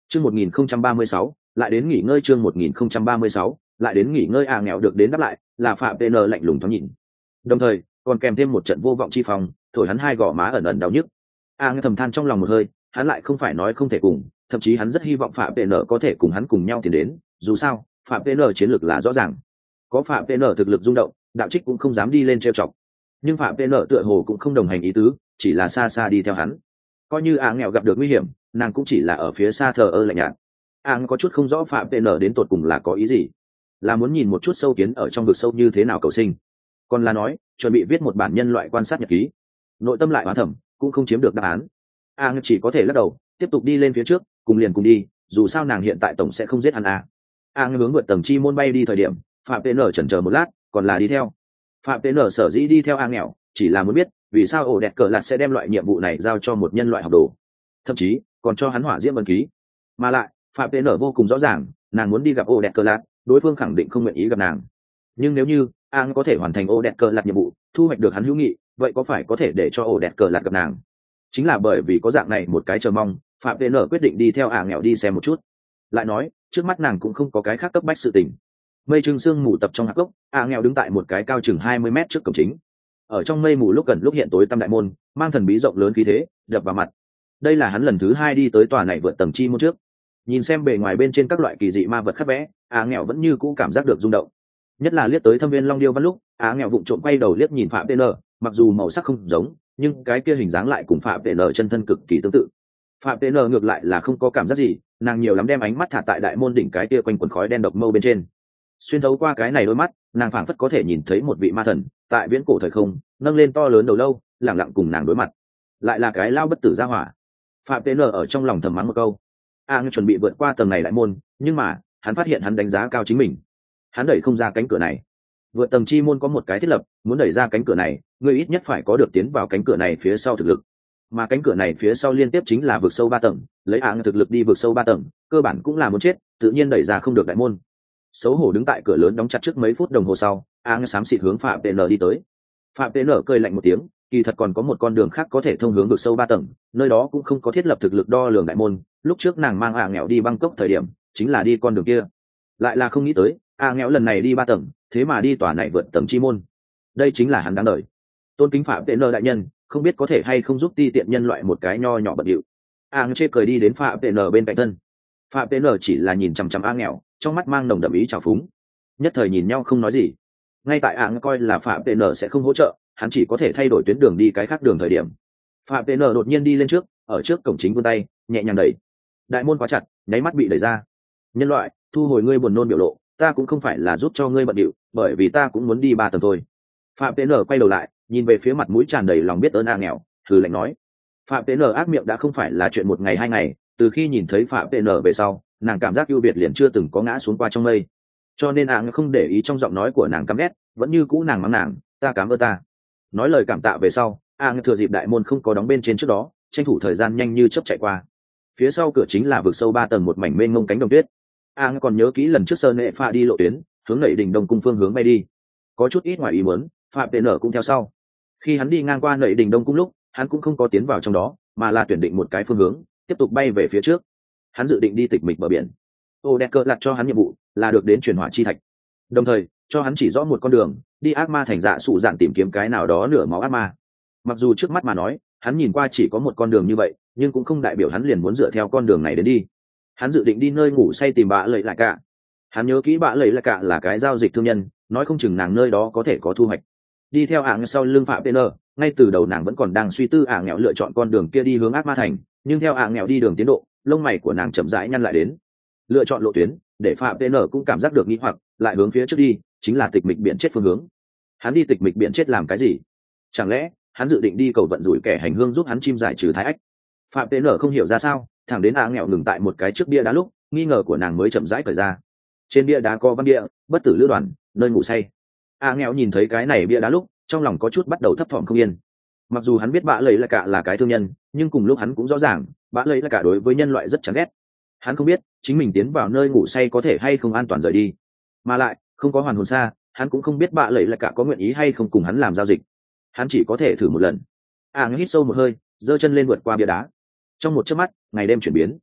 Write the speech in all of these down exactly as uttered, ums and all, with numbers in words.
chương một nghìn không trăm ba mươi sáu lại đến nghỉ ngơi. chương một nghìn không trăm ba mươi sáu lại đến nghỉ ngơi. À nghèo được đến đáp lại là phạm pn lạnh lùng thoáng nhìn, đồng thời còn kèm thêm một trận vô vọng chi phòng thổi hắn hai gò má ẩn ẩn đau nhức. A nghe thầm than trong lòng một hơi, hắn lại không phải nói không thể cùng, thậm chí hắn rất hy vọng phạm pn có thể cùng hắn cùng nhau tiến đến, dù sao phạm pn chiến lược là rõ ràng, có phạm pn thực lực rung động, đạo trích cũng không dám đi lên trêu chọc. Nhưng phạm pn tựa hồ cũng không đồng hành ý tứ, chỉ là xa xa đi theo hắn. Coi như A nghèo gặp được nguy hiểm, nàng cũng chỉ là ở phía xa thờ ơ lạnh nhạt. A có chút không rõ phạm pn đến tột cùng là có ý gì, là muốn nhìn một chút sâu kiến ở trong vực sâu như thế nào cầu sinh, còn là nói chuẩn bị viết một bản nhân loại quan sát nhật ký. Nội tâm lại hóa thẩm cũng không chiếm được đáp án. A chỉ có thể lắc đầu, tiếp tục đi lên phía trước, cùng liền cùng đi, dù sao nàng hiện tại tổng sẽ không giết hắn. A A hướng vượt tầng chi môn bay đi thời điểm, phạm pn chần chờ một lát, còn là đi theo. Phạm pn sở dĩ đi theo A nghèo chỉ là muốn biết vì sao ổ đẹp cờ lạt sẽ đem loại nhiệm vụ này giao cho một nhân loại học đồ, thậm chí còn cho hắn hỏa diễm ân ký. Mà lại phạm pn vô cùng rõ ràng, nàng muốn đi gặp ổ đẹp cờ lạt, đối phương khẳng định không nguyện ý gặp nàng. Nhưng nếu như Ang có thể hoàn thành ổ đẹp cờ lạt nhiệm vụ, thu hoạch được hắn hữu nghị, vậy có phải có thể để cho ổ đẹp cờ lạt gặp nàng? Chính là bởi vì có dạng này một cái chờ mong, phạm pn quyết định đi theo A nghèo đi xem một chút. Lại nói trước mắt nàng cũng không có cái khác cấp bách sự tình. Mây trưng sương mù tập trong hạp gốc, A nghèo đứng tại một cái cao chừng hai mươi mét trước cổng chính. Ở trong mây mù lúc gần lúc hiện tối tăm đại môn, mang thần bí rộng lớn khí thế đập vào mặt. Đây là hắn lần thứ hai đi tới tòa này vượt tầng chi môn trước. Nhìn xem bề ngoài bên trên các loại kỳ dị ma vật khắc vẽ, A nghèo vẫn như cũ cảm giác được rung động. Nhất là liếc tới thâm viên long điêu văn lúc, A nghèo vụng trộm quay đầu liếc nhìn phạm pn, mặc dù màu sắc không giống, nhưng cái kia hình dáng lại cùng phạm pn chân thân cực kỳ tương tự. Phạm pn ngược lại là không có cảm giác gì, nàng nhiều lắm đem ánh mắt thả tại đại môn đỉnh cái kia quanh quần khói đen độc mâu bên trên. Xuyên thấu qua cái này đôi mắt, nàng phảng phất có thể nhìn thấy một vị ma thần tại viễn cổ thời không nâng lên to lớn đầu lâu, lẳng lặng cùng nàng đối mặt. Lại là cái lao bất tử gia hỏa. Phạm pn ở trong lòng thầm mắng một câu. A chuẩn bị vượt qua tầng này đại môn, nhưng mà hắn phát hiện hắn đánh giá cao chính mình, hắn đẩy không ra cánh cửa này. Vượt tầng chi môn có một cái thiết lập, muốn đẩy ra cánh cửa này, người ít nhất phải có được tiến vào cánh cửa này phía sau thực lực, mà cánh cửa này phía sau liên tiếp chính là vực sâu ba tầng, lấy A thực lực đi vực sâu ba tầng cơ bản cũng là muốn chết, tự nhiên đẩy ra không được đại môn. Xấu hổ đứng tại cửa lớn đóng chặt trước mấy phút đồng hồ sau, A xám xịt hướng phạm pn đi tới. Phạm pn cười lạnh một tiếng, kỳ thật còn có một con đường khác có thể thông hướng vực sâu ba tầng, nơi đó cũng không có thiết lập thực lực đo lường đại môn. Lúc trước nàng mang A nghèo đi Bangkok thời điểm chính là đi con đường kia, lại là không nghĩ tới A nghèo lần này đi ba tầng, thế mà đi tòa này vượt tầng chi môn. Đây chính là hắn đáng đời. Tôn kính phạm pn đại nhân, không biết có thể hay không giúp ti tiện nhân loại một cái nho nhỏ bận điệu. A chê cười đi đến phạm pn bên cạnh thân. Phạm pn chỉ là nhìn chằm chằm A nghèo, trong mắt mang nồng đậm ý trào phúng. Nhất thời nhìn nhau không nói gì. Ngay tại A coi là phạm pn sẽ không hỗ trợ, hắn chỉ có thể thay đổi tuyến đường đi cái khác đường thời điểm, phạm pn đột nhiên đi lên trước, ở trước cổng chính vươn tay nhẹ nhàng đẩy, đại môn khóa chặt, nháy mắt bị đẩy ra. Nhân loại, thu hồi ngươi buồn nôn biểu lộ, ta cũng không phải là giúp cho ngươi bận điệu, bởi vì ta cũng muốn đi ba tầng thôi. Phạm pn quay đầu lại nhìn về phía mặt mũi tràn đầy lòng biết ơn A nghèo, thử lạnh nói. Phạm pn ác miệng đã không phải là chuyện một ngày hai ngày, từ khi nhìn thấy phạm pn về sau, nàng cảm giác ưu việt liền chưa từng có ngã xuống qua trong mây, cho nên A không để ý trong giọng nói của nàng căm ghét, vẫn như cũ nàng mắng nàng, ta cảm ơn ta. Nói lời cảm tạ về sau, A thừa dịp đại môn không có đóng bên trên trước đó, tranh thủ thời gian nhanh như chớp chạy qua. Phía sau cửa chính là vực sâu ba tầng một mảnh mênh mông cánh đồng tuyết. A còn nhớ kỹ lần trước Sơn Nệ Pha đi lộ tuyến, hướng Nảy Đình Đông cung phương hướng bay đi. Có chút ít ngoài ý muốn, Phạm pn cũng theo sau. Khi hắn đi ngang qua Nảy Đình Đông cung lúc, hắn cũng không có tiến vào trong đó, mà là tuyển định một cái phương hướng, tiếp tục bay về phía trước. Hắn dự định đi tịch mịch bờ biển. Ô đẹp cờ lặt cho hắn nhiệm vụ là được đến chuyển hỏa chi thạch, đồng thời cho hắn chỉ rõ một con đường đi ác ma thành dạ sụ dạn tìm kiếm cái nào đó nửa máu ác ma. Mặc dù trước mắt mà nói hắn nhìn qua chỉ có một con đường như vậy, nhưng cũng không đại biểu hắn liền muốn dựa theo con đường này đến đi. Hắn dự định đi nơi ngủ say tìm bạ lầy lại cả. Hắn nhớ kỹ bạ lầy lại cả là cái giao dịch thương nhân, nói không chừng nàng nơi đó có thể có thu hoạch. Đi theo ảng sau lưng phạm pn, ngay từ đầu nàng vẫn còn đang suy tư ảng nghèo lựa chọn con đường kia đi hướng ác ma thành, nhưng theo ảng nghèo đi đường tiến độ, lông mày của nàng chậm rãi nhăn lại đến. Lựa chọn lộ tuyến để phạm pn cũng cảm giác được nghi hoặc, lại hướng phía trước đi chính là tịch mịch biển chết phương hướng. Hắn đi tịch mịch biển chết làm cái gì? Chẳng lẽ hắn dự định đi cầu vận rủi kẻ hành hương giúp hắn chim giải trừ thái ách? Phạm pn không hiểu ra sao, thẳng đến ảng nghèo ngừng tại một cái trước bia đá lúc, nghi ngờ của nàng mới chậm rãi cởi ra. Trên bia đá có văn bia bất tử lữ đoàn nơi ngủ say. ảng nghèo nhìn thấy cái này bia đá lúc, trong lòng có chút bắt đầu thấp thỏm không yên. Mặc dù hắn biết bạ lấy là cả là cái thương nhân, nhưng cùng lúc hắn cũng rõ ràng bạ lấy là cả đối với nhân loại rất chán ghét. Hắn không biết chính mình tiến vào nơi ngủ say có thể hay không an toàn rời đi, mà lại không có hoàn hồn xa, hắn cũng không biết bạ lấy là cả có nguyện ý hay không cùng hắn làm giao dịch. Hắn chỉ có thể thử một lần. À hít sâu một hơi, giơ chân lên vượt qua bia đá. Trong một chớp mắt, ngày đêm chuyển biến.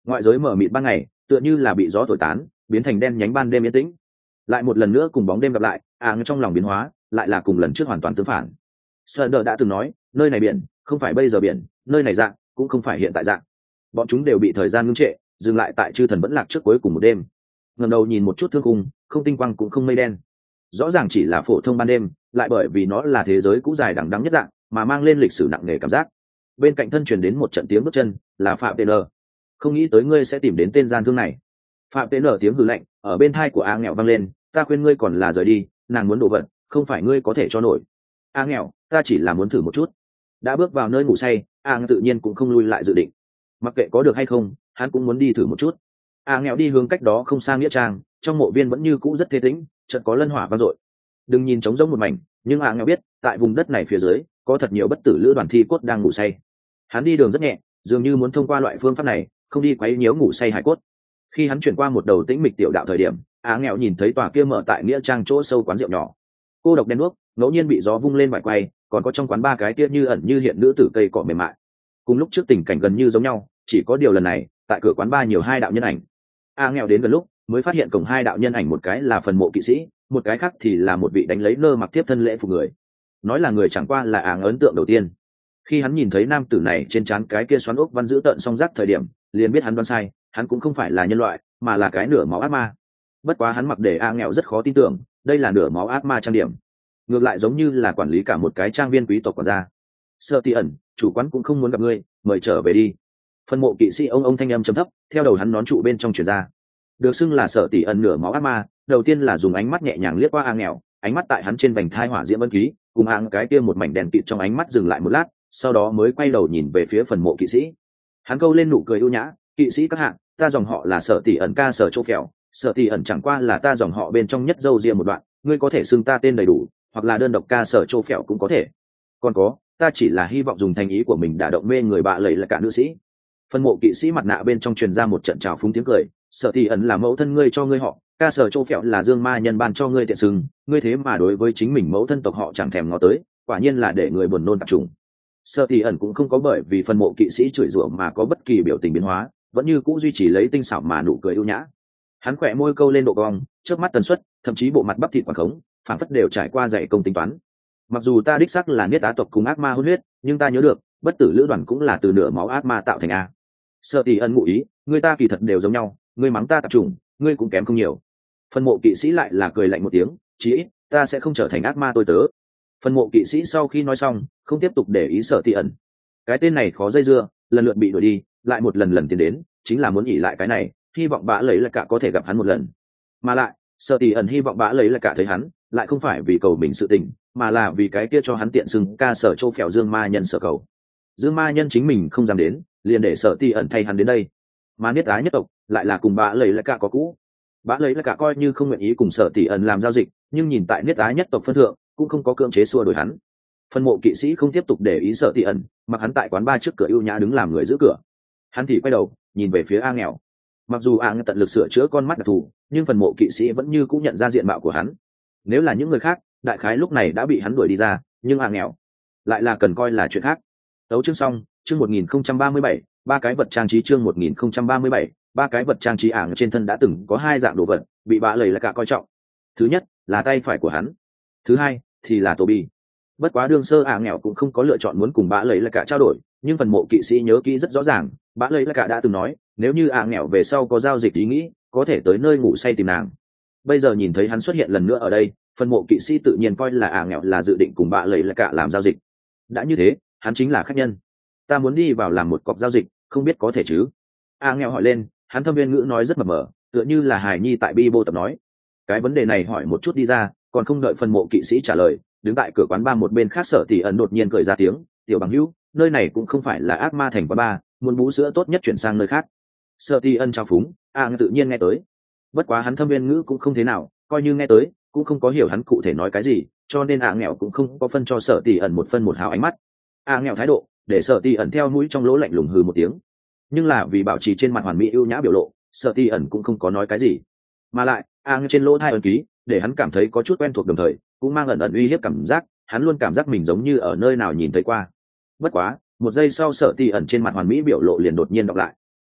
ngoại giới mở mịt ban ngày tựa như là bị gió thổi tán, biến thành đen nhánh ban đêm yên tĩnh. Lại một lần nữa cùng bóng đêm gặp lại, áng trong lòng biến hóa lại là cùng lần trước hoàn toàn tương phản. Sơn đã từng nói nơi này biển không phải bây giờ biển, nơi này dạng cũng không phải hiện tại dạng. Bọn chúng đều bị thời gian ngưng trệ, dừng lại tại chư thần vẫn lạc trước cuối cùng một đêm. Ngẩng đầu nhìn một chút thương khung, không tinh quang cũng không mây đen, rõ ràng chỉ là phổ thông ban đêm, lại bởi vì nó là thế giới cũ dài đằng đẵng nhất dạng mà mang lên lịch sử nặng nề cảm giác. Bên cạnh thân truyền đến một trận tiếng bước chân, là Phạm Tn. Không nghĩ tới ngươi sẽ tìm đến tên gian thương này. Phạm Tn tiếng hừ lạnh ở bên thai của A Nghèo vang lên, ta khuyên ngươi còn là rời đi, nàng muốn đồ vật không phải ngươi có thể cho nổi. A Nghèo, ta chỉ là muốn thử một chút. Đã bước vào nơi ngủ say, A Nghèo tự nhiên cũng không lui lại dự định. Mặc kệ có được hay không, hắn cũng muốn đi thử một chút. A Nghèo đi hướng cách đó không xa nghĩa trang, trong mộ viên vẫn như cũ rất thê tĩnh, chợt có lân hỏa vang dội. Đừng nhìn trống rỗng một mảnh, nhưng A Nghèo biết tại vùng đất này phía dưới có thật nhiều bất tử lữ đoàn thi cốt đang ngủ say. Hắn đi đường rất nhẹ, dường như muốn thông qua loại phương pháp này không đi quấy nhiễu ngủ say hải cốt. Khi hắn chuyển qua một đầu tĩnh mịch tiểu đạo thời điểm, Á Nghèo nhìn thấy tòa kia mở tại nghĩa trang chỗ sâu quán rượu nhỏ, cô độc đen đuốc ngẫu nhiên bị gió vung lên vải quay, còn có trong quán ba cái kia như ẩn như hiện nữ tử cây cỏ mềm mại, cùng lúc trước tình cảnh gần như giống nhau, chỉ có điều lần này tại cửa quán ba nhiều hai đạo nhân ảnh. Á Nghèo đến gần lúc mới phát hiện cổng hai đạo nhân ảnh, một cái là phần mộ kỵ sĩ, một cái khác thì là một vị đánh lấy nơ mặc tiếp thân lễ phục người. Nói là người chẳng qua là Áng ấn tượng đầu tiên. Khi hắn nhìn thấy nam tử này trên trán cái kia xoắn ốc văn giữ tợn song rác thời điểm, liền biết hắn đoán sai, hắn cũng không phải là nhân loại mà là cái nửa máu ác ma. Bất quá hắn mặc để A Nghèo rất khó tin tưởng đây là nửa máu ác ma trang điểm, ngược lại giống như là quản lý cả một cái trang viên quý tộc quản gia. Sợ Tỉ ẩn, chủ quán cũng không muốn gặp ngươi, mời trở về đi. Phân mộ kỵ sĩ ông ông thanh âm trầm thấp theo đầu hắn nón trụ bên trong truyền ra. Được xưng là Sợ Tỉ ẩn nửa máu ác ma, đầu tiên là dùng ánh mắt nhẹ nhàng liếc qua A Nghèo, ánh mắt tại hắn trên vành thai hỏa diễm ân ký cùng hạng cái kia một mảnh đèn kịt trong ánh mắt dừng lại một lát, sau đó mới quay đầu nhìn về phía phần mộ kỵ sĩ. Hắn câu lên nụ cười ưu nhã, kỵ sĩ các hạng, ta dòng họ là Sở Tỉ ẩn ca Sở Châu Phèo, Sở Tỉ ẩn chẳng qua là ta dòng họ bên trong nhất dâu riêng một đoạn, ngươi có thể xưng ta tên đầy đủ, hoặc là đơn độc ca Sở Châu Phèo cũng có thể. Còn có, ta chỉ là hy vọng dùng thành ý của mình đả động mê người bạ lầy là cả nữ sĩ. Phần mộ kỵ sĩ mặt nạ bên trong truyền ra một trận trào phúng tiếng cười, Sở Tỉ ẩn là mẫu thân ngươi cho ngươi họ, ca Sở Châu Phèo là dương ma nhân ban cho ngươi tiện xưng, ngươi thế mà đối với chính mình mẫu thân tộc họ chẳng thèm ngó tới, quả nhiên là để người buồn nôn tạp trùng. Sở Tỉ ẩn cũng không có bởi vì phần mộ kỵ sĩ chửi rủa mà có bất kỳ biểu tình biến hóa, vẫn như cũ duy trì lấy tinh xảo mà nụ cười ưu nhã. Hắn khỏe môi câu lên độ cong, trước mắt tần suất, thậm chí bộ mặt bắp thịt quảng khống, phản phất đều trải qua dạy công tính toán. Mặc dù ta đích xác là niết á tộc cùng ác ma hôn huyết, nhưng ta nhớ được, bất tử lữ đoàn cũng là từ nửa máu ác ma tạo thành a. Sở Tỉ ẩn ngụ ý, người ta kỳ thật đều giống nhau, ngươi mắng ta tạp trùng, ngươi cũng kém không nhiều. Phần mộ kỵ sĩ lại là cười lạnh một tiếng, chí ít, ta sẽ không trở thành ác ma tôi tớ. Phần mộ kỵ sĩ sau khi nói xong, không tiếp tục để ý Sở Tỉ ẩn. Cái tên này khó dây dưa, lần lượt bị đuổi đi, lại một lần lần tiến đến, chính là muốn nghỉ lại cái này, hy vọng bã lấy là cả có thể gặp hắn một lần. Mà lại, Sở Tỉ ẩn hy vọng bã lấy là cả thấy hắn, lại không phải vì cầu mình sự tình, mà là vì cái kia cho hắn tiện xưng ca Sở Châu Phèo dương ma nhân sở cầu. Dương ma nhân chính mình không dám đến, liền để Sở Tỉ ẩn thay hắn đến đây. Mà niết ái nhất tộc lại là cùng bã lấy là cả có cũ. Bã lấy là cả coi như không nguyện ý cùng Sở Tỉ ẩn làm giao dịch, nhưng nhìn tại niết ái nhất tộc phân thượng, cũng không có cưỡng chế xua đuổi hắn. Phần mộ kỵ sĩ không tiếp tục để ý Sở Tỉ ẩn, mặc hắn tại quán ba trước cửa ưu nhã đứng làm người giữ cửa. Hắn thì quay đầu nhìn về phía A Nghèo. Mặc dù A Nghèo tận lực sửa chữa con mắt đặc thù, nhưng phần mộ kỵ sĩ vẫn như cũng nhận ra diện mạo của hắn. Nếu là những người khác, đại khái lúc này đã bị hắn đuổi đi ra, nhưng A Nghèo lại là cần coi là chuyện khác. Đấu chương xong, chương một nghìn không trăm ba mươi bảy, ba cái vật trang trí chương một nghìn không trăm ba mươi bảy, ba cái vật trang trí ảng trên thân đã từng có hai dạng đồ vật, bị bạ lầy là cả coi trọng. Thứ nhất là tay phải của hắn, thứ hai thì là Toby. Bất quá đương sơ A Nghèo cũng không có lựa chọn muốn cùng bạ lầy là cả trao đổi, nhưng phần mộ kỵ sĩ nhớ kỹ rất rõ ràng, bạ lầy là cả đã từng nói, nếu như A Nghèo về sau có giao dịch ý nghĩ, có thể tới nơi ngủ say tìm nàng. Bây giờ nhìn thấy hắn xuất hiện lần nữa ở đây, phần mộ kỵ sĩ tự nhiên coi là A Nghèo là dự định cùng bạ lầy là cả làm giao dịch. Đã như thế, hắn chính là khách nhân. Ta muốn đi vào làm một cọc giao dịch, không biết có thể chứ? A Nghèo hỏi lên, hắn thâm viên ngữ nói rất mập mờ, tựa như là hài nhi tại bi bô tập nói. Cái vấn đề này hỏi một chút đi ra, còn không đợi phần mộ kỵ sĩ trả lời, đứng tại cửa quán ba một bên khác Sở Tỉ ẩn đột nhiên cười ra tiếng, tiểu bằng hữu, nơi này cũng không phải là ác ma thành quán ba, muốn bú sữa tốt nhất chuyển sang nơi khác. Sở Tỉ ẩn trao phúng, A Nghèo tự nhiên nghe tới. Bất quá hắn thâm viên ngữ cũng không thế nào, coi như nghe tới, cũng không có hiểu hắn cụ thể nói cái gì, cho nên A Nghèo cũng không có phân cho Sở Tỉ ẩn một phân một hào ánh mắt. A Nghèo thái độ, để Sở Tỉ ẩn theo mũi trong lỗ lạnh lùng hừ một tiếng. Nhưng là vì bảo trì trên mặt hoàn mỹ ưu nhã biểu lộ, Sở Tỉ ẩn cũng không có nói cái gì. Mà lại, A Nghèo trên lỗ thai ẩn ký, để hắn cảm thấy có chút quen thuộc, đồng thời cũng mang ẩn ẩn uy hiếp cảm giác, hắn luôn cảm giác mình giống như ở nơi nào nhìn thấy qua. Bất quá, một giây sau Sở Tỉ ẩn trên mặt hoàn mỹ biểu lộ liền đột nhiên đọc lại.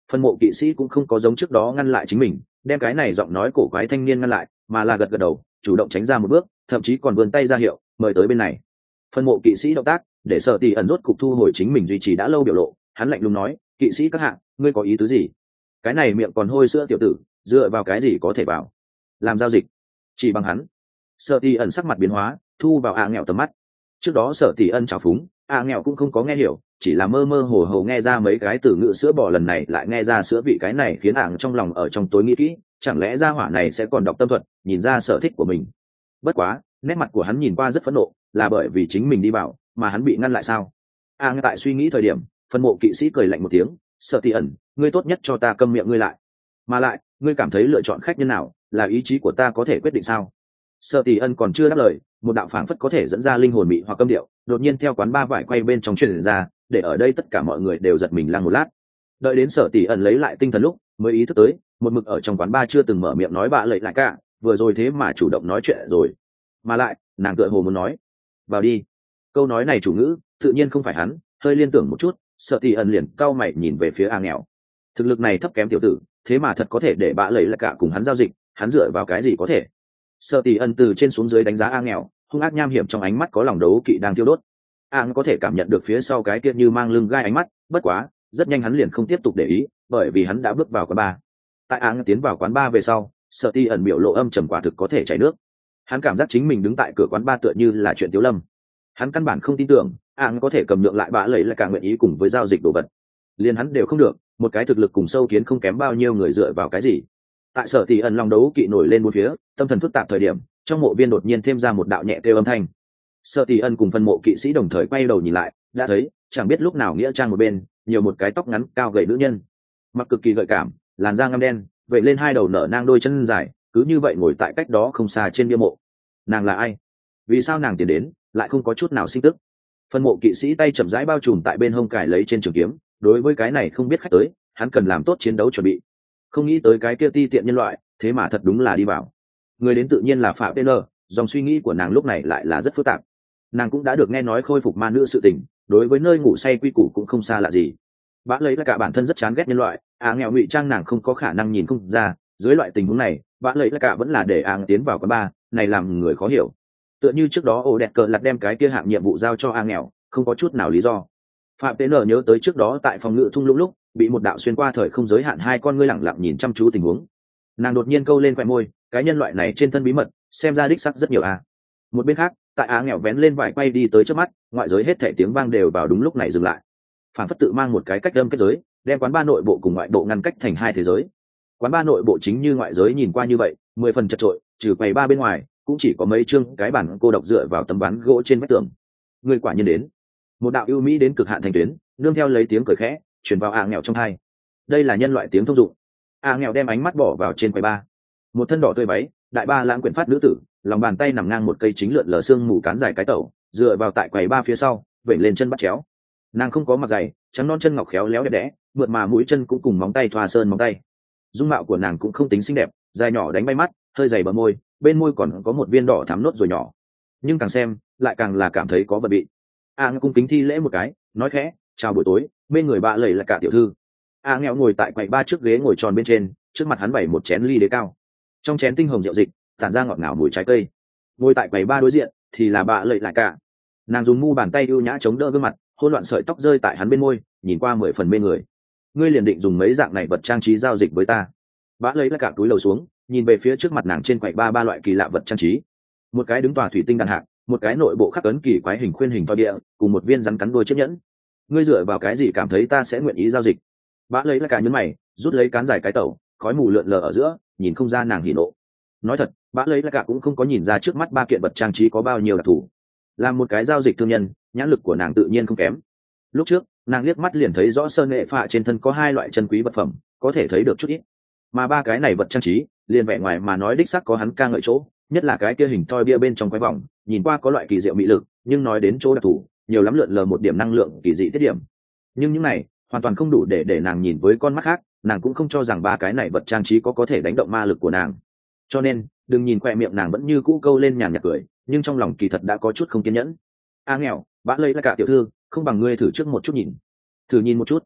Phân mộ kỵ sĩ cũng không có giống trước đó ngăn lại chính mình, đem cái này giọng nói cổ quái thanh niên ngăn lại, mà là gật gật đầu, chủ động tránh ra một bước, thậm chí còn vươn tay ra hiệu mời tới bên này. Phân mộ kỵ sĩ động tác để Sở Tỷ ẩn rốt cục thu hồi chính mình duy trì đã lâu biểu lộ, hắn lạnh lùng nói, kỵ sĩ các hạng, ngươi có ý tứ gì? Cái này miệng còn hôi sữa tiểu tử, dựa vào cái gì có thể vào làm giao dịch? Chỉ bằng hắn. Sở Tỷ ẩn sắc mặt biến hóa, thu vào a nghèo tầm mắt. Trước đó Sở Tỷ ân trào phúng, a nghèo cũng không có nghe hiểu, chỉ là mơ mơ hồ hồ nghe ra mấy cái từ ngữ sữa bò, lần này lại nghe ra sữa vị, cái này khiến ảng trong lòng ở trong tối nghĩ kỹ, chẳng lẽ gia hỏa này sẽ còn đọc tâm thuật, nhìn ra sở thích của mình. Bất quá nét mặt của hắn nhìn qua rất phẫn nộ, là bởi vì chính mình đi vào mà hắn bị ngăn lại sao? a ngay tại suy nghĩ thời điểm, phân mộ kỵ sĩ cười lạnh một tiếng, Sở Tỷ ẩn, ngươi tốt nhất cho ta câm miệng ngươi lại, mà lại ngươi cảm thấy lựa chọn khách nhân nào là ý chí của ta có thể quyết định sao? Sở Tỷ ân còn chưa đáp lời, một đạo phảng phất có thể dẫn ra linh hồn mị hoặc câm điệu đột nhiên theo quán ba vải quay bên trong truyền ra, để ở đây tất cả mọi người đều giật mình lăng một lát. Đợi đến Sở Tỷ ẩn lấy lại tinh thần lúc mới ý thức tới, một mực ở trong quán ba chưa từng mở miệng nói bạ lệ lại cả, vừa rồi thế mà chủ động nói chuyện rồi, mà lại nàng tựa hồ muốn nói vào đi. Câu nói này chủ ngữ tự nhiên không phải hắn, hơi liên tưởng một chút, Sở Tỷ ẩn liền cau mày nhìn về phía a nghèo. Thực lực này thấp kém tiểu tử, thế mà thật có thể để bạ lệ lại cả cùng hắn giao dịch, hắn dựa vào cái gì có thể? Sở Tỷ ân từ trên xuống dưới đánh giá a nghèo, hung ác nham hiểm trong ánh mắt có lòng đấu kỵ đang thiêu đốt. a có thể cảm nhận được phía sau cái kia như mang lưng gai ánh mắt, bất quá rất nhanh hắn liền không tiếp tục để ý, bởi vì hắn đã bước vào quán bar. Tại a tiến vào quán bar về sau, Sở Tỷ ẩn biểu lộ âm trầm quả thực có thể chảy nước. Hắn cảm giác chính mình đứng tại cửa quán bar tựa như là chuyện tiếu lâm. Hắn căn bản không tin tưởng a có thể cầm nhượng lại bạ lẫy là cả nguyện ý cùng với giao dịch đồ vật. Liên hắn đều không được, một cái thực lực cùng sâu kiến không kém bao nhiêu người dựa vào cái gì? Tại Sở Tỷ ẩn lòng đấu kỵ nổi lên bốn phía, tâm thần phức tạp thời điểm, trong mộ viên đột nhiên thêm ra một đạo nhẹ kêu âm thanh. Sở Tỷ ẩn cùng phân mộ kỵ sĩ đồng thời quay đầu nhìn lại, đã thấy chẳng biết lúc nào nghĩa trang một bên nhiều một cái tóc ngắn cao gầy nữ nhân, mặc cực kỳ gợi cảm, làn da ngăm đen, vậy lên hai đầu nở nang đôi chân dài, cứ như vậy ngồi tại cách đó không xa trên bia mộ. Nàng là ai? Vì sao nàng tiến đến lại không có chút nào sinh tức? Phân mộ kỵ sĩ tay chậm rãi bao trùm tại bên hông cài lấy trên trường kiếm, đối với cái này không biết khách tới, hắn cần làm tốt chiến đấu chuẩn bị. Không nghĩ tới cái kia ti tiện nhân loại thế mà thật đúng là đi vào. Người đến tự nhiên là Phạm pê lờ, dòng suy nghĩ của nàng lúc này lại là rất phức tạp. Nàng cũng đã được nghe nói khôi phục ma nữ sự tình, đối với nơi ngủ say quy củ cũng không xa lạ gì. Bã lấy là cả bản thân rất chán ghét nhân loại, à nghèo ngụy trang nàng không có khả năng nhìn không ra. Dưới loại tình huống này, bã lấy là cả vẫn là để áng tiến vào quán bar, này làm người khó hiểu. Tựa như trước đó ổ đẹp cờ lặt đem cái kia hạng nhiệm vụ giao cho a nghèo, không có chút nào lý do. Phạm pê lờ nhớ tới trước đó tại phòng ngự thung lũng lúc bị một đạo xuyên qua thời không giới hạn, hai con ngươi lẳng lặng nhìn chăm chú tình huống. Nàng đột nhiên câu lên khoe môi, cái nhân loại này trên thân bí mật xem ra đích sắc rất nhiều a. Một bên khác, tại á nghèo vén lên vải quay đi tới trước mắt, ngoại giới hết thảy tiếng vang đều vào đúng lúc này dừng lại. Phản phất tự mang một cái cách âm kết giới, đem quán ba nội bộ cùng ngoại bộ ngăn cách thành hai thế giới. Quán ba nội bộ chính như ngoại giới nhìn qua như vậy, mười phần chật trội, trừ quầy ba bên ngoài cũng chỉ có mấy chương cái bản cô độc dựa vào tấm ván gỗ trên vách tường. Người quả nhiên đến. Một đạo ưu mỹ đến cực hạn thành tuyến, nương theo lấy tiếng cười khẽ truyền vào a nghèo trong tai. Đây là nhân loại tiếng thông dụng. A nghèo đem ánh mắt bỏ vào trên quầy ba. Một thân đỏ tươi váy, đại ba lãng quyển phát nữ tử, lòng bàn tay nằm ngang một cây chính lượn lờ xương mù cán dài cái tẩu, dựa vào tại quầy ba phía sau, vểnh lên chân bắt chéo. Nàng không có mặt dày, trắng non chân ngọc khéo léo đẹp đẽ, mượt mà mũi chân cũng cùng móng tay thoa sơn móng tay. Dung mạo của nàng cũng không tính xinh đẹp, dài nhỏ đánh bay mắt, hơi dày bờ môi, bên môi còn có một viên đỏ thắm nốt rồi nhỏ. Nhưng càng xem, lại càng là cảm thấy có vật bị. A nghèo cung kính thi lễ một cái, nói khẽ, chào buổi tối, bên người bạ lầy là cả tiểu thư. A nghèo ngồi tại quầy ba trước ghế ngồi tròn bên trên, trước mặt hắn bày một chén ly đế cao, trong chén tinh hồng rượu dịch tản ra ngọt ngào mùi trái cây. Ngồi tại quầy ba đối diện thì là bạ lầy lại cả. Nàng dùng mu bàn tay ưu nhã chống đỡ gương mặt, hỗn loạn sợi tóc rơi tại hắn bên môi, nhìn qua mười phần mê người. Ngươi liền định dùng mấy dạng này vật trang trí giao dịch với ta? Bạ lấy lại cả túi lầu xuống, nhìn về phía trước mặt nàng trên quầy ba ba loại kỳ lạ vật trang trí, một cái đứng tòa thủy tinh đàn hạc, một cái nội bộ khắc ấn kỳ quái hình khuyên hình to địa, cùng một viên rắn cắn đôi chiếc nhẫn. Ngươi dựa vào cái gì cảm thấy ta sẽ nguyện ý giao dịch? Bạ lấy lại cả nhấn mày, rút lấy cán dài cái tẩu, khói mù lượn lờ ở giữa, nhìn không ra nàng hỉ nộ. Nói thật, bạ lấy lại cả cũng không có nhìn ra trước mắt ba kiện vật trang trí có bao nhiêu đặc thù. Làm một cái giao dịch thương nhân, nhãn lực của nàng tự nhiên không kém. Lúc trước nàng liếc mắt liền thấy rõ sơn nghệ phạ trên thân có hai loại chân quý vật phẩm, có thể thấy được chút ít. Mà ba cái này vật trang trí liền vẻ ngoài mà nói đích xác có hắn ca ngợi chỗ, nhất là cái kia hình toi bia bên trong quái vòng, nhìn qua có loại kỳ diệu mỹ lực, nhưng nói đến chỗ đặc thù, nhiều lắm lượn lờ một điểm năng lượng kỳ dị tiết điểm. Nhưng những này hoàn toàn không đủ để để nàng nhìn với con mắt khác, nàng cũng không cho rằng ba cái này vật trang trí có có thể đánh động ma lực của nàng. Cho nên đừng nhìn khoe miệng nàng vẫn như cũ câu lên nhàn nhạt cười, nhưng trong lòng kỳ thật đã có chút không kiên nhẫn. A nghèo, bã lấy là cả tiểu thư, không bằng ngươi thử trước một chút nhìn. Thử nhìn một chút.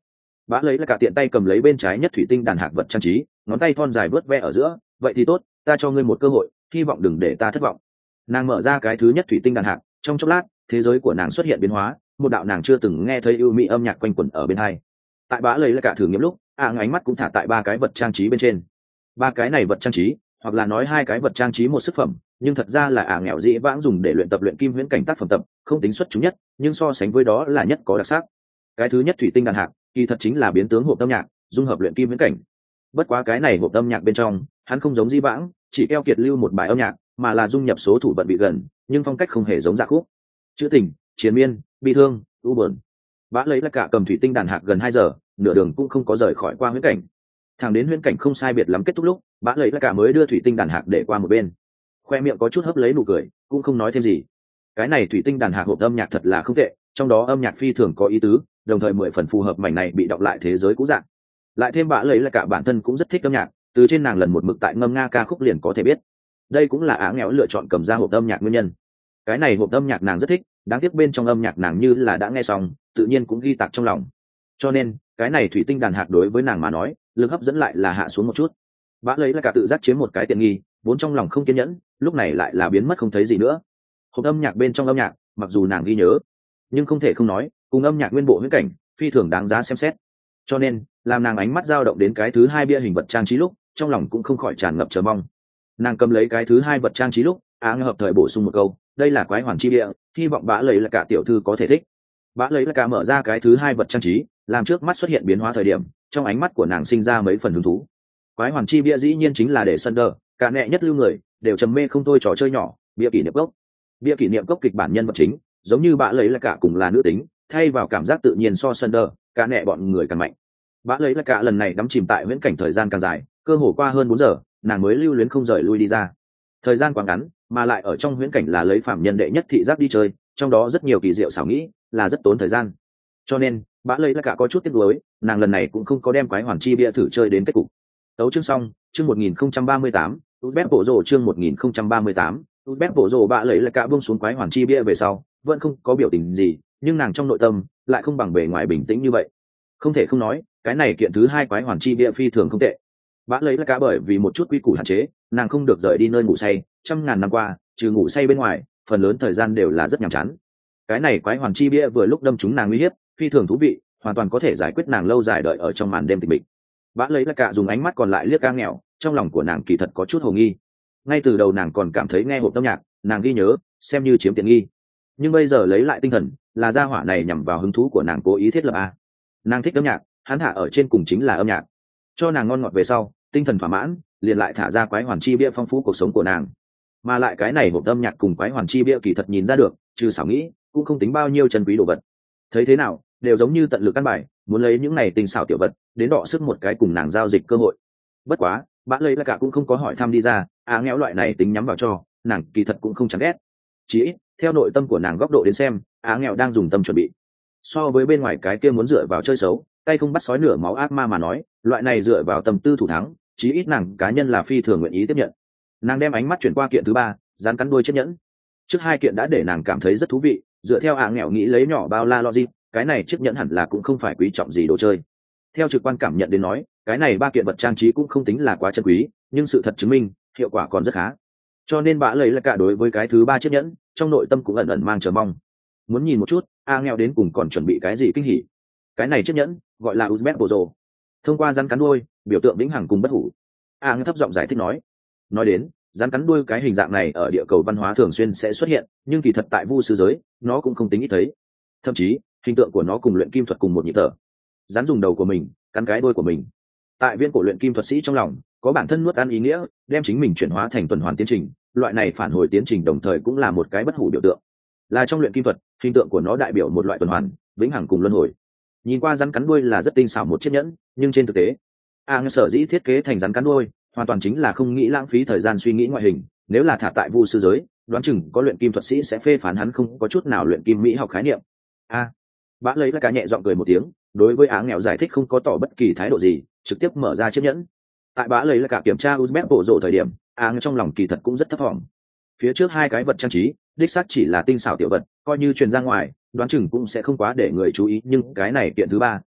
Bã lấy là cả tiện tay cầm lấy bên trái nhất thủy tinh đàn hạc vật trang trí, ngón tay thon dài vớt ve ở giữa. Vậy thì tốt, ta cho ngươi một cơ hội, hy vọng đừng để ta thất vọng. Nàng mở ra cái thứ nhất thủy tinh đàn hạc, trong chốc lát thế giới của nàng xuất hiện biến hóa, một đạo nàng chưa từng nghe thấy ưu mỹ âm nhạc quanh quẩn ở bên hai. Tại bã lấy là cả thử nghiệm lúc, a ánh mắt cũng thả tại ba cái vật trang trí bên trên. Ba cái này vật trang trí, hoặc là nói hai cái vật trang trí một sức phẩm, nhưng thật ra là ả nghèo dĩ vãng dùng để luyện tập luyện kim huyễn cảnh tác phẩm tập, không tính xuất chúng nhất, nhưng so sánh với đó là nhất có đặc sắc. Cái thứ nhất thủy tinh đàn hạc, kỳ thật chính là biến tướng hộp âm nhạc, dung hợp luyện kim huyễn cảnh. Bất quá cái này hộp âm nhạc bên trong, hắn không giống dĩ vãng, chỉ keo kiệt lưu một bài âm nhạc, mà là dung nhập số thủ vận bị gần, nhưng phong cách không hề giống dạ khúc. Trữ tình, chiến miên, bi thương, u buồn. Bã lấy là cả cầm thủy tinh đàn hạc gần hai giờ, nửa đường cũng không có rời khỏi qua huyễn cảnh. Thẳng đến huyễn cảnh không sai biệt lắm kết thúc lúc, bã lấy là cả mới đưa thủy tinh đàn hạc để qua một bên. Khoe miệng có chút hấp lấy nụ cười, cũng không nói thêm gì. Cái này thủy tinh đàn hạc hộp âm nhạc thật là không tệ, trong đó âm nhạc phi thường có ý tứ, đồng thời mười phần phù hợp mảnh này bị đọc lại thế giới cũ dạng. Lại thêm bã lấy là cả bản thân cũng rất thích âm nhạc, từ trên nàng lần một mực tại ngâm nga ca khúc liền có thể biết. Đây cũng là Á nghèo lựa chọn cầm ra hộp âm nhạc nguyên nhân. Cái này hộp âm nhạc nàng rất thích, đáng tiếc bên trong âm nhạc nàng như là đã nghe xong, tự nhiên cũng ghi tạc trong lòng. Cho nên cái này thủy tinh đàn hạc đối với nàng mà nói, lực hấp dẫn lại là hạ xuống một chút. Bã lấy là cả tự giác chiếm một cái tiện nghi, vốn trong lòng không kiên nhẫn, lúc này lại là biến mất không thấy gì nữa. Hộp âm nhạc bên trong âm nhạc, mặc dù nàng ghi nhớ, nhưng không thể không nói, cùng âm nhạc nguyên bộ huyễn cảnh, phi thường đáng giá xem xét. Cho nên, làm nàng ánh mắt dao động đến cái thứ hai bia hình vật trang trí lúc, trong lòng cũng không khỏi tràn ngập chờ mong. Nàng cầm lấy cái thứ hai vật trang trí lúc, á hợp thời bổ sung một câu, đây là quái hoàn chi bia, hy vọng bã lấy là cả tiểu thư có thể thích. Bã lấy là cả mở ra cái thứ hai vật trang trí, làm trước mắt xuất hiện biến hóa thời điểm, trong ánh mắt của nàng sinh ra mấy phần hứng thú. Quái hoàn chi bia dĩ nhiên chính là để sân đờ, cả nệ nhất lưu người đều trầm mê không thôi trò chơi nhỏ, bia kỷ niệm cốc. Bia kỷ niệm cốc kịch bản nhân vật chính, giống như bã lấy là cả cùng là nữ tính, thay vào cảm giác tự nhiên so sân đờ, cả nệ bọn người càng mạnh. Bã lấy là cả lần này đắm chìm tại huyễn cảnh thời gian càng dài, cơ hồ qua hơn bốn giờ, nàng mới lưu luyến không rời lui đi ra. Thời gian quá ngắn, mà lại ở trong huyễn cảnh là lấy phạm nhân đệ nhất thị giác đi chơi, trong đó rất nhiều kỳ diệu xảo nghĩ, là rất tốn thời gian. Cho nên bã lấy là cả có chút tiếc nuối, nàng lần này cũng không có đem quái hoàn chi bia thử chơi đến kết cục. Tấu chương xong, chương một nghìn không trăm ba mươi tám, Uzbek bộ rồ chương một nghìn không trăm ba mươi tám, Uzbek bộ rồ bã lấy là cả buông xuống quái hoàn chi bia về sau, vẫn không có biểu tình gì, nhưng nàng trong nội tâm lại không bằng bề ngoài bình tĩnh như vậy. Không thể không nói, cái này kiện thứ hai quái hoàn chi bia phi thường không tệ. Bã lấy là cả bởi vì một chút quy củ hạn chế, nàng không được rời đi nơi ngủ say, trăm ngàn năm qua, trừ ngủ say bên ngoài, phần lớn thời gian đều là rất nhàm chán. Cái này quái hoàn chi bia vừa lúc đâm trúng nàng uy hiếp, phi thường thú vị, hoàn toàn có thể giải quyết nàng lâu dài đợi ở trong màn đêm tịch mịch. Bã lấy là cả dùng ánh mắt còn lại liếc ca nghèo, trong lòng của nàng kỳ thật có chút hồ nghi. Ngay từ đầu nàng còn cảm thấy nghe hộp âm nhạc, nàng ghi nhớ, xem như chiếm tiện nghi. Nhưng bây giờ lấy lại tinh thần, là gia hỏa này nhằm vào hứng thú của nàng cố ý thiết lập a. Nàng thích âm nhạc, hắn thả ở trên cùng chính là âm nhạc. Cho nàng ngon ngọt về sau, tinh thần thỏa mãn, liền lại thả ra quái hoàn chi bia phong phú cuộc sống của nàng. Mà lại cái này hộp âm nhạc cùng quái hoàn chi bia kỳ thật nhìn ra được, trừ xảo nghĩ, cũng không tính bao nhiêu chân quý đồ vật. Thấy thế nào, đều giống như tận lực căn bài, muốn lấy những này tình xảo tiểu vật, đến đọ sức một cái cùng nàng giao dịch cơ hội. Bất quá, bã lấy là cả cũng không có hỏi thăm đi ra, á nghẽo loại này tính nhắm vào cho, nàng kỳ thật cũng không chán ghét. Chỉ ít, theo nội tâm của nàng góc độ đến xem, á nghèo đang dùng tâm chuẩn bị. So với bên ngoài cái kia muốn dựa vào chơi xấu, tay không bắt sói nửa máu ác ma mà nói, loại này dựa vào tâm tư thủ thắng, chí ít nàng cá nhân là phi thường nguyện ý tiếp nhận. Nàng đem ánh mắt chuyển qua kiện thứ ba, dán cắn đuôi chiếc nhẫn. Trước hai kiện đã để nàng cảm thấy rất thú vị, dựa theo á nghèo nghĩ lấy nhỏ bao la logic, cái này chiếc nhẫn hẳn là cũng không phải quý trọng gì đồ chơi. Theo trực quan cảm nhận đến nói, cái này ba kiện vật trang trí cũng không tính là quá chân quý, nhưng sự thật chứng minh, hiệu quả còn rất khá. Cho nên bã lấy là cả đối với cái thứ ba chiếc nhẫn, trong nội tâm cũng ẩn ẩn mang chờ mong. Muốn nhìn một chút, a nghèo đến cùng còn chuẩn bị cái gì kinh hỉ. Cái này chiếc nhẫn gọi là Uzbek bộ rồ. Thông qua rắn cắn đuôi, biểu tượng vĩnh hằng cùng bất hủ. A nghèo thấp giọng giải thích nói. Nói đến, rắn cắn đuôi cái hình dạng này ở địa cầu văn hóa thường xuyên sẽ xuất hiện, nhưng kỳ thật tại vu sư giới, nó cũng không tính ít thấy. Thậm chí, hình tượng của nó cùng luyện kim thuật cùng một nhịp thở. Rắn dùng đầu của mình, cắn cái đuôi của mình. Tại viên cổ luyện kim thuật sĩ trong lòng, có bản thân nuốt ăn ý nghĩa, đem chính mình chuyển hóa thành tuần hoàn tiến trình. Loại này phản hồi tiến trình đồng thời cũng là một cái bất hủ biểu tượng. Là trong luyện kim thuật, hình tượng của nó đại biểu một loại tuần hoàn, vĩnh hằng cùng luân hồi. Nhìn qua rắn cắn đuôi là rất tinh xảo một chiếc nhẫn, nhưng trên thực tế, a sở dĩ thiết kế thành rắn cắn đuôi, hoàn toàn chính là không nghĩ lãng phí thời gian suy nghĩ ngoại hình. Nếu là thả tại vu sư giới, đoán chừng có luyện kim thuật sĩ sẽ phê phán hắn không có chút nào luyện kim mỹ học khái niệm. A, bã lấy là cả nhẹ giọng cười một tiếng, đối với á nghèo giải thích không có tỏ bất kỳ thái độ gì, trực tiếp mở ra chiếc nhẫn. Tại bã lấy là cả kiểm tra Uzbek bộ rộ thời điểm, á nghèo trong lòng kỳ thật cũng rất thấp thỏm. Phía trước hai cái vật trang trí, đích xác chỉ là tinh xảo tiểu vật, coi như truyền ra ngoài, đoán chừng cũng sẽ không quá để người chú ý, nhưng cái này kiện thứ ba,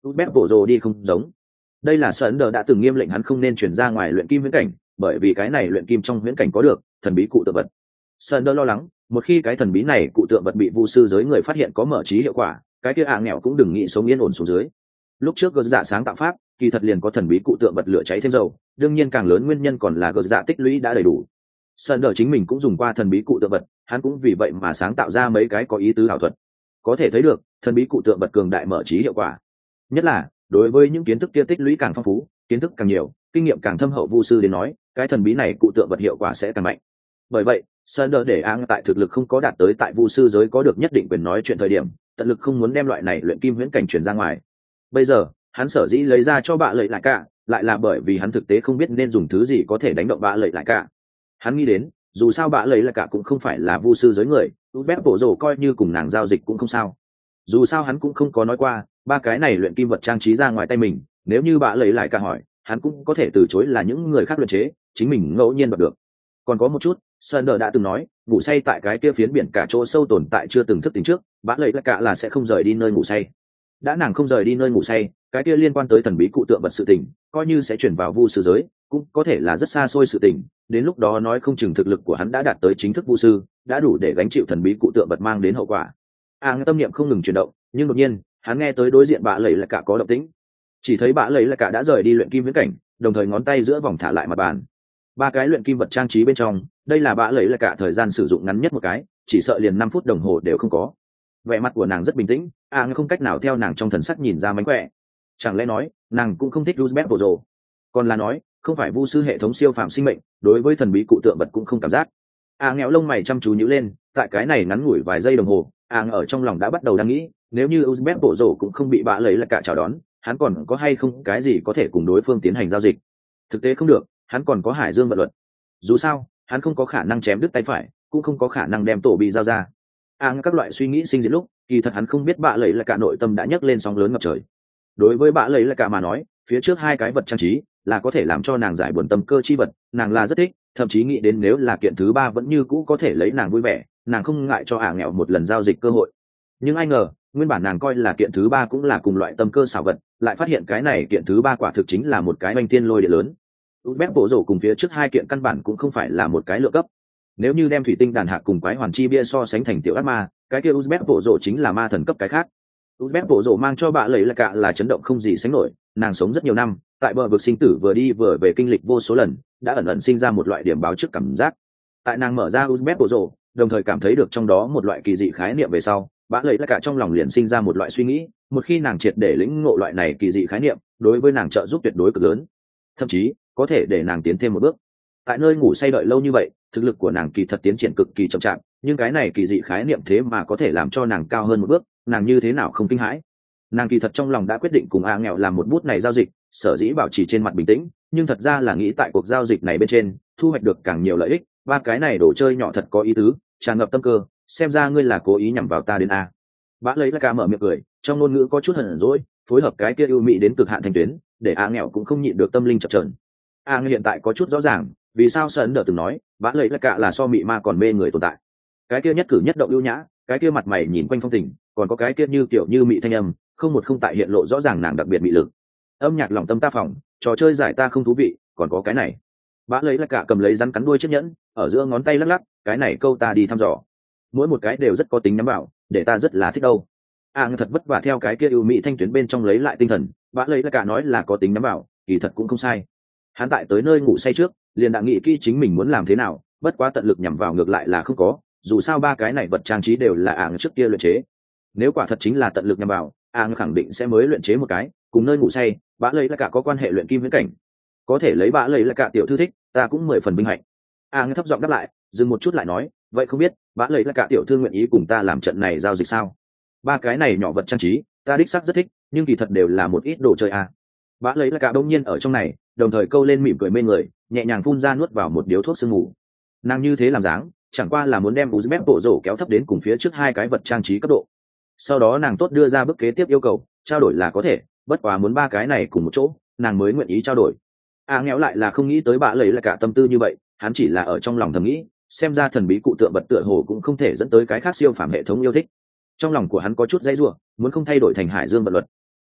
Uzbek bộ rồ đi không giống. Đây là Sơn Đờ đã từng nghiêm lệnh hắn không nên chuyển ra ngoài luyện kim huyễn cảnh, bởi vì cái này luyện kim trong huyễn cảnh có được thần bí cụ tượng vật. Sơn Đờ lo lắng, một khi cái thần bí này cụ tượng vật bị vu sư giới người phát hiện có mở trí hiệu quả, cái kia ạ nghèo cũng đừng nghĩ sống yên ổn xuống dưới. Lúc trước gờ dạ sáng tạo pháp, kỳ thật liền có thần bí cụ tượng vật lửa cháy thêm dầu, đương nhiên càng lớn nguyên nhân còn là gờ dạ tích lũy đã đầy đủ. Sơn Đờ chính mình cũng dùng qua thần bí cụ tượng vật, hắn cũng vì vậy mà sáng tạo ra mấy cái có ý tứ ảo thuật. Có thể thấy được, thần bí cụ tượng vật cường đại mở trí hiệu quả. Nhất là đối với những kiến thức kia tích lũy càng phong phú, kiến thức càng nhiều, kinh nghiệm càng thâm hậu vu sư đến nói, cái thần bí này cụ tượng vật hiệu quả sẽ càng mạnh. Bởi vậy, Sander để Ang tại thực lực không có đạt tới tại vu sư giới có được nhất định quyền nói chuyện thời điểm, tận lực không muốn đem loại này luyện kim huyễn cảnh truyền ra ngoài. Bây giờ, hắn sở dĩ lấy ra cho bạ lợi lại cả, lại là bởi vì hắn thực tế không biết nên dùng thứ gì có thể đánh động bạ lợi lại cả. Hắn nghĩ đến, dù sao bạ lợi lại cả cũng không phải là vu sư giới người, Uzbek bộ rồ coi như cùng nàng giao dịch cũng không sao. Dù sao hắn cũng không có nói qua, ba cái này luyện kim vật trang trí ra ngoài tay mình, nếu như bạ lợi lại cả hỏi, hắn cũng có thể từ chối là những người khác luyện chế, chính mình ngẫu nhiên đoạt được. Còn có một chút, Sander đã từng nói, ngủ say tại cái kia phiến biển cả chỗ sâu tồn tại chưa từng thức tỉnh trước, bạ lợi lại cả là sẽ không rời đi nơi ngủ say. Đã nàng không rời đi nơi ngủ say, cái kia liên quan tới thần bí cụ tượng vật sự tình, coi như sẽ chuyển vào vu sư giới, cũng có thể là rất xa xôi sự tình, đến lúc đó nói không chừng thực lực của hắn đã đạt tới chính thức vu sư, đã đủ để gánh chịu thần bí cụ tượng vật mang đến hậu quả. À, tâm niệm không ngừng chuyển động, nhưng đột nhiên, hắn nghe tới đối diện bạ lợi lại cả có động tĩnh. Chỉ thấy bạ lợi lại cả đã rời đi luyện kim viễn cảnh, đồng thời ngón tay giữa vòng thả lại mặt bàn. Ba cái luyện kim vật trang trí bên trong, đây là bạ lợi lại cả thời gian sử dụng ngắn nhất một cái, chỉ sợ liền năm phút đồng hồ đều không có. Vẻ mặt của nàng rất bình tĩnh, à không cách nào theo nàng trong thần sắc nhìn ra mánh khỏe. Chẳng lẽ nói, nàng cũng không thích Uzbek bộ rồ? Còn là nói, không phải vu sư hệ thống siêu phàm sinh mệnh, đối với thần bí cụ tượng vật cũng không cảm giác. À nghẹo lông mày chăm chú nhíu lên, tại cái này ngắn ngủi vài giây đồng hồ, à ở trong lòng đã bắt đầu đang nghĩ, nếu như Uzbek bộ rồ cũng không bị bạ lợi lại cả chào đón, hắn còn có hay không cái gì có thể cùng đối phương tiến hành giao dịch? Thực tế không được, hắn còn có Hải Dương vận luật. Dù sao, hắn không có khả năng chém đứt tay phải, cũng không có khả năng đem tổ bị giao ra. À các loại suy nghĩ sinh diệt lúc, kỳ thật hắn không biết bạ lợi lại cả nội tâm đã nhấc lên sóng lớn ngập trời. Đối với bạ lợi lại cả mà nói, phía trước hai cái vật trang trí là có thể làm cho nàng giải buồn tâm cơ chi vật, nàng là rất thích, thậm chí nghĩ đến nếu là kiện thứ ba vẫn như cũ có thể lấy nàng vui vẻ, nàng không ngại cho ả nghèo một lần giao dịch cơ hội. Nhưng ai ngờ, nguyên bản nàng coi là kiện thứ ba cũng là cùng loại tâm cơ xảo vật, lại phát hiện cái này kiện thứ ba quả thực chính là một cái oanh tiên lôi địa lớn. Uzbek bộ rổ cùng phía trước hai kiện căn bản cũng không phải là một cái lựa cấp. Nếu như đem thủy tinh đàn hạ cùng quái hoàn chi bia so sánh thành tiểu ác ma, cái kia Uzbek bộ rổ chính là ma thần cấp cái khác. Uzbek bộ rổ mang cho bạ lợi là cả là chấn động không gì sánh nổi, nàng sống rất nhiều năm, tại bờ vực sinh tử vừa đi vừa về kinh lịch vô số lần, đã ẩn ẩn sinh ra một loại điểm báo trước cảm giác. Tại nàng mở ra Uzbek bộ rổ, đồng thời cảm thấy được trong đó một loại kỳ dị khái niệm về sau, bạ lợi là cả trong lòng liền sinh ra một loại suy nghĩ, một khi nàng triệt để lĩnh ngộ loại này kỳ dị khái niệm, đối với nàng trợ giúp tuyệt đối cực lớn, thậm chí có thể để nàng tiến thêm một bước. Tại nơi ngủ say đợi lâu như vậy, thực lực của nàng kỳ thật tiến triển cực kỳ chậm chạp, nhưng cái này kỳ dị khái niệm thế mà có thể làm cho nàng cao hơn một bước, nàng như thế nào không kinh hãi. Nàng kỳ thật trong lòng đã quyết định cùng a nghèo làm một bút này giao dịch, sở dĩ bảo trì trên mặt bình tĩnh, nhưng thật ra là nghĩ tại cuộc giao dịch này bên trên thu hoạch được càng nhiều lợi ích. Ba cái này đồ chơi nhỏ thật có ý tứ, tràn ngập tâm cơ, xem ra ngươi là cố ý nhằm vào ta đến a. Bã lấy là ca mở miệng cười, trong ngôn ngữ có chút hờn dỗi, phối hợp cái kia ưu mỹ đến cực hạn thanh tuyến, để a nghèo cũng không nhịn được tâm linh chập chờn. A hiện tại có chút rõ ràng, vì sao Sơn Đờ từng nói, bã lấy là cả là so mị ma còn mê người tồn tại. Cái kia nhất cử nhất động ưu nhã, cái kia mặt mày nhìn quanh phong tình, còn có cái kia như kiểu như mị thanh âm, không một không tại hiện lộ rõ ràng nàng đặc biệt mị lực. Âm nhạc lòng tâm ta phòng, trò chơi giải ta không thú vị, còn có cái này. Bã lấy là cả cầm lấy rắn cắn đuôi chiếc nhẫn, ở giữa ngón tay lắc lắc, cái này câu ta đi thăm dò. Mỗi một cái đều rất có tính nhắm vào, để ta rất là thích đâu. À thật vất vả theo cái kia ưu mỹ thanh tuyến bên trong lấy lại tinh thần, bã lấy là cả nói là có tính nhắm vào, kỳ thật cũng không sai. Hắn tại tới nơi ngủ say trước, liền đã nghĩ kỹ chính mình muốn làm thế nào, bất quá tận lực nhằm vào ngược lại là không có, dù sao ba cái này vật trang trí đều là ảng trước kia luyện chế. Nếu quả thật chính là tận lực nhằm vào, ảng khẳng định sẽ mới luyện chế một cái, cùng nơi ngủ say, bã lấy là cả có quan hệ luyện kim viễn cảnh. Có thể lấy bã lấy là cả tiểu thư thích, ta cũng mười phần vinh hạnh. Ảng thấp giọng đáp lại, dừng một chút lại nói, vậy không biết, bã lấy là cả tiểu thư nguyện ý cùng ta làm trận này giao dịch sao? Ba cái này nhỏ vật trang trí, ta đích xác rất thích, nhưng kỳ thật đều là một ít đồ chơi à. Bã lấy là cả đông nhiên ở trong này, đồng thời câu lên mỉm cười mê người, nhẹ nhàng phun ra nuốt vào một điếu thuốc sương mù. Nàng như thế làm dáng, chẳng qua là muốn đem Uzbek bộ rổ kéo thấp đến cùng phía trước hai cái vật trang trí cấp độ. Sau đó nàng tốt đưa ra bước kế tiếp yêu cầu, trao đổi là có thể, bất quá muốn ba cái này cùng một chỗ, nàng mới nguyện ý trao đổi. À nghèo lại là không nghĩ tới bã lấy là cả tâm tư như vậy, hắn chỉ là ở trong lòng thầm nghĩ, xem ra thần bí cụ tượng vật tựa hồ cũng không thể dẫn tới cái khác siêu phàm hệ thống yêu thích. Trong lòng của hắn có chút dãy rủa, muốn không thay đổi thành Hải Dương vận luật.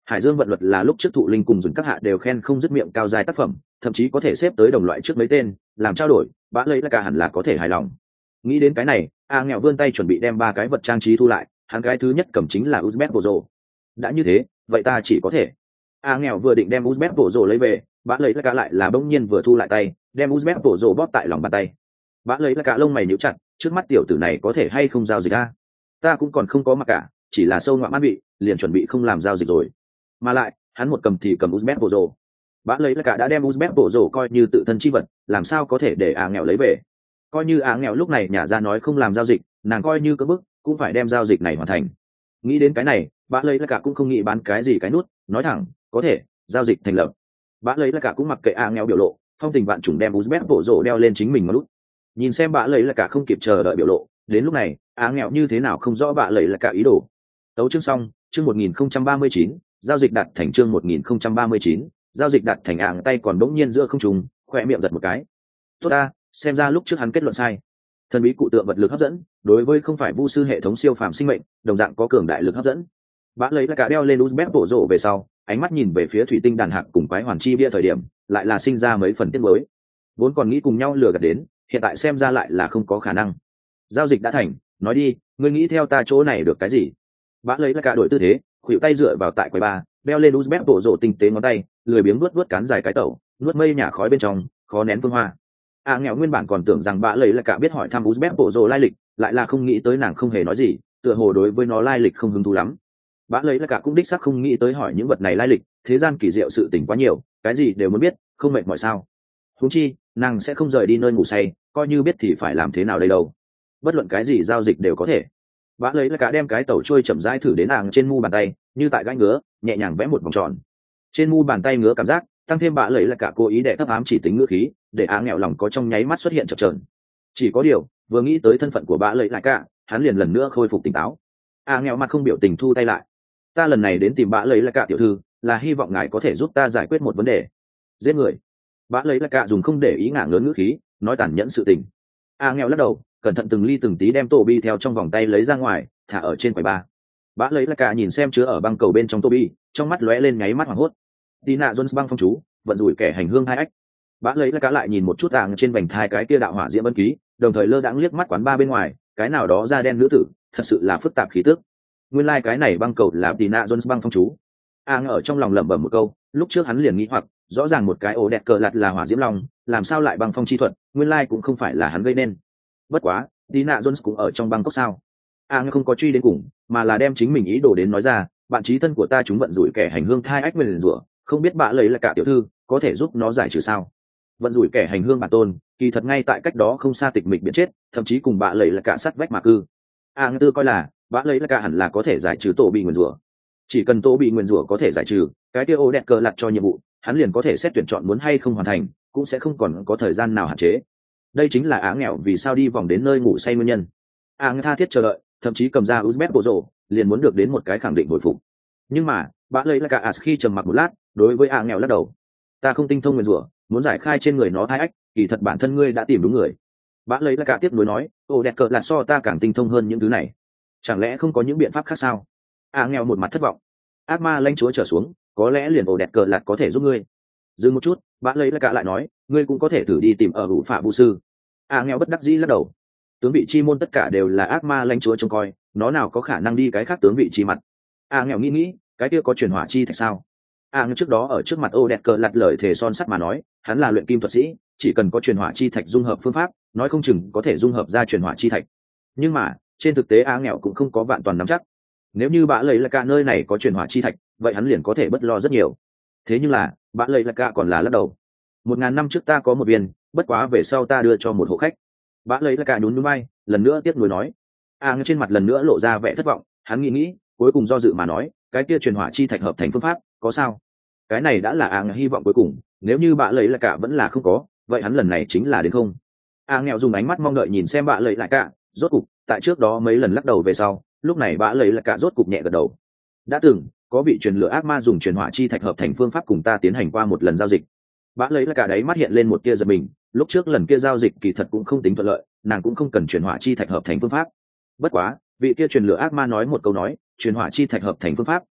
Hải Dương vận luật là lúc trước thụ linh cùng dùng các hạ đều khen không dứt miệng cao dài tác phẩm, thậm chí có thể xếp tới đồng loại trước mấy tên, làm trao đổi bã lấy là cả hẳn là có thể hài lòng. Nghĩ đến cái này, a nghèo vươn tay chuẩn bị đem ba cái vật trang trí thu lại, hắn cái thứ nhất cầm chính là Uzbek bộ rồ. Đã như thế, vậy ta chỉ có thể. A nghèo vừa định đem Uzbek bộ rồ lấy về, bã lấy là cả lại là bỗng nhiên vừa thu lại tay, đem Uzbek bộ rồ bóp tại lòng bàn tay. Bã lấy là cả lông mày nhíu chặt, trước mắt tiểu tử này có thể hay không giao dịch a? Ta cũng còn không có mặc cả, chỉ là sâu ngoạm mắt bị, liền chuẩn bị không làm giao dịch rồi. Mà lại, hắn một cầm thì cầm Uzbek bộ rồ. Bã lấy là cả đã đem Uzbek bộ rồ coi như tự thân chi vật, làm sao có thể để a nghèo lấy về? Coi như a nghèo lúc này nhả ra nói không làm giao dịch, nàng coi như cưỡng bức cũng phải đem giao dịch này hoàn thành. Nghĩ đến cái này, bã lấy là cả cũng không nghĩ bán cái gì cái nút, nói thẳng có thể giao dịch thành lập. Bã lấy là cả cũng mặc kệ a nghèo biểu lộ, phong tình vạn trùng đem Uzbek bộ rồ đeo lên chính mình mà nút. Nhìn xem bã lấy là cả không kịp chờ đợi biểu lộ, đến lúc này a nghèo như thế nào không rõ bã lấy là cả ý đồ. Tấu chương xong, chương một nghìn không trăm ba mươi chín, giao dịch đạt thành chương một nghìn không trăm ba mươi chín, giao dịch đạt thành ạng tay còn bỗng nhiên giữa không trung, khỏe miệng giật một cái. Tốt ta, xem ra lúc trước hắn kết luận sai. Thần bí cụ tượng vật lực hấp dẫn, đối với không phải vu sư hệ thống siêu phàm sinh mệnh, đồng dạng có cường đại lực hấp dẫn. Bã lấy là cả đeo lên Uzbek bộ rồ về sau, ánh mắt nhìn về phía thủy tinh đàn hạc cùng quái hoàn chi bia thời điểm, lại là sinh ra mấy phần tiếc nuối. Vốn còn nghĩ cùng nhau lừa gạt đến, hiện tại xem ra lại là không có khả năng. Giao dịch đã thành, nói đi, ngươi nghĩ theo ta chỗ này được cái gì? Bã lấy là cả đổi tư thế, khuỷu tay dựa vào tại quầy ba, đeo lên Uzbek bộ rồ tinh tế ngón tay, lười biếng nuốt nuốt cán dài cái tẩu, nuốt mây nhả khói bên trong, khó nén phương hoa. A nghèo nguyên bản còn tưởng rằng bã lấy là cả biết hỏi thăm Uzbek bộ rồ lai lịch, lại là không nghĩ tới nàng không hề nói gì, tựa hồ đối với nó lai lịch không hứng thú lắm. Bã lấy là cả cũng đích xác không nghĩ tới hỏi những vật này lai lịch, thế gian kỳ diệu sự tình quá nhiều, cái gì đều muốn biết, không mệt mỏi sao? Huống chi, nàng sẽ không rời đi nơi ngủ say, coi như biết thì phải làm thế nào đây đâu? Bất luận cái gì giao dịch đều có thể. Bã lấy là cả đem cái tẩu trôi chậm rãi thử đến àng trên mu bàn tay, như tại gãi ngứa, nhẹ nhàng vẽ một vòng tròn. Trên mu bàn tay ngứa cảm giác, tăng thêm bã lấy là cả cố ý để thấp ám chỉ tính ngữ khí, để á nghèo lòng có trong nháy mắt xuất hiện chập chờn. Chỉ có điều, vừa nghĩ tới thân phận của bã lấy lại cả, hắn liền lần nữa khôi phục tỉnh táo. Á nghèo mặt không biểu tình thu tay lại. Ta lần này đến tìm bã lấy là cả tiểu thư, là hy vọng ngài có thể giúp ta giải quyết một vấn đề. Giết người. Bã lấy là cả dùng không để ý ngả lớn ngữ khí, nói tàn nhẫn sự tình. Á nghèo lắc đầu, cẩn thận từng ly từng tí đem tô bi theo trong vòng tay lấy ra ngoài, thả ở trên quầy ba. Bã lấy là cả nhìn xem chứa ở băng cầu bên trong tô bi, trong mắt lóe lên nháy mắt hoảng hốt. Tina Jones băng phong chú, vận rủi kẻ hành hương hai ách. Bã lấy là cả lại nhìn một chút àng trên vành thai cái kia đạo hỏa diễm ân ký, đồng thời lơ đãng liếc mắt quán ba bên ngoài, cái nào đó da đen nữ tử, thật sự là phức tạp khí tức. Nguyên lai like cái này băng cầu là Tina Jones băng phong chú. Àng ở trong lòng lẩm bẩm một câu, lúc trước hắn liền nghĩ hoặc, rõ ràng một cái ổ đẹp cờ lật là hỏa diễm long, làm sao lại băng phong chi thuật, nguyên lai like cũng không phải là hắn gây nên. Bất quá, Tina Jones cũng ở trong băng cốc sao? Àng không có truy đến cùng, mà là đem chính mình ý đồ đến nói ra, bạn chí thân của ta chúng vận rủi kẻ hành hương thai ách mình rủa, không biết bạ lấy là cả tiểu thư có thể giúp nó giải trừ sao? Vận rủi kẻ hành hương bản tôn, kỳ thật ngay tại cách đó không xa tịch mịch biến chết, thậm chí cùng bạ lấy là cả sắt vách mà cư. Àng tư coi là bạ lấy là cả hẳn là có thể giải trừ tổ bị nguyền rủa. Chỉ cần tổ bị nguyền rủa có thể giải trừ, cái kia ô đẹp cờ lặt cho nhiệm vụ, hắn liền có thể xét tuyển chọn muốn hay không hoàn thành, cũng sẽ không còn có thời gian nào hạn chế. Đây chính là Á nghèo vì sao đi vòng đến nơi ngủ say nguyên nhân. Àng tha thiết chờ đợi, thậm chí cầm ra Uzbek bộ rồ, liền muốn được đến một cái khẳng định hồi phục. Nhưng mà bã lấy là cả as khi trầm mặc một lát, đối với a nghèo lắc đầu. Ta không tinh thông nguyên rủa, muốn giải khai trên người nó thai ách, kỳ thật bản thân ngươi đã tìm đúng người. Bã lấy là cả tiếp nối nói, ô đẹp cờ là so ta càng tinh thông hơn những thứ này, chẳng lẽ không có những biện pháp khác sao? A nghèo một mặt thất vọng. Ác ma lãnh chúa trở xuống, có lẽ liền ổ đẹp cờ lạt có thể giúp ngươi. Dừng một chút, bã lấy là cả lại nói, ngươi cũng có thể thử đi tìm ở hữu phạ vũ sư. A nghèo bất đắc dĩ lắc đầu. Tướng vị chi môn tất cả đều là ác ma lãnh chúa trông coi, nó nào có khả năng đi cái khác tướng vị chi mặt. A nghèo nghĩ nghĩ, cái kia có truyền hỏa chi thạch sao? A nghèo trước đó ở trước mặt ô đẹp cờ lặt lời thề son sắt mà nói, hắn là luyện kim thuật sĩ, chỉ cần có truyền hỏa chi thạch dung hợp phương pháp, nói không chừng có thể dung hợp ra truyền hỏa chi thạch. Nhưng mà trên thực tế A nghèo cũng không có vạn toàn nắm chắc. Nếu như bã lấy là cả nơi này có truyền hỏa chi thạch, vậy hắn liền có thể bất lo rất nhiều. Thế nhưng là bã lấy là cả còn là lắc đầu. Một ngàn năm trước ta có một viên, bất quá về sau ta đưa cho một hộ khách. Bã lấy là cả nhún nhún vai, lần nữa tiếp nối nói. A nghèo trên mặt lần nữa lộ ra vẻ thất vọng, hắn nghĩ nghĩ, cuối cùng do dự mà nói, cái kia truyền hỏa chi thạch hợp thành phương pháp có sao? Cái này đã là A nghèo hy vọng cuối cùng, nếu như bã lấy là cả vẫn là không có, vậy hắn lần này chính là đến không. A nghèo dùng ánh mắt mong đợi nhìn xem bã lấy lại cả, rốt cục tại trước đó mấy lần lắc đầu về sau, lúc này bã lấy là cả rốt cục nhẹ gật đầu. Đã từng có vị truyền lửa ác ma dùng truyền hỏa chi thạch hợp thành phương pháp cùng ta tiến hành qua một lần giao dịch. Bã lấy là cả đấy mắt hiện lên một tia giật mình, lúc trước lần kia giao dịch kỳ thật cũng không tính thuận lợi, nàng cũng không cần truyền hỏa chi thạch hợp thành phương pháp. Bất quá vị kia truyền lửa ác ma nói một câu nói, truyền hỏa chi thạch hợp thành phương pháp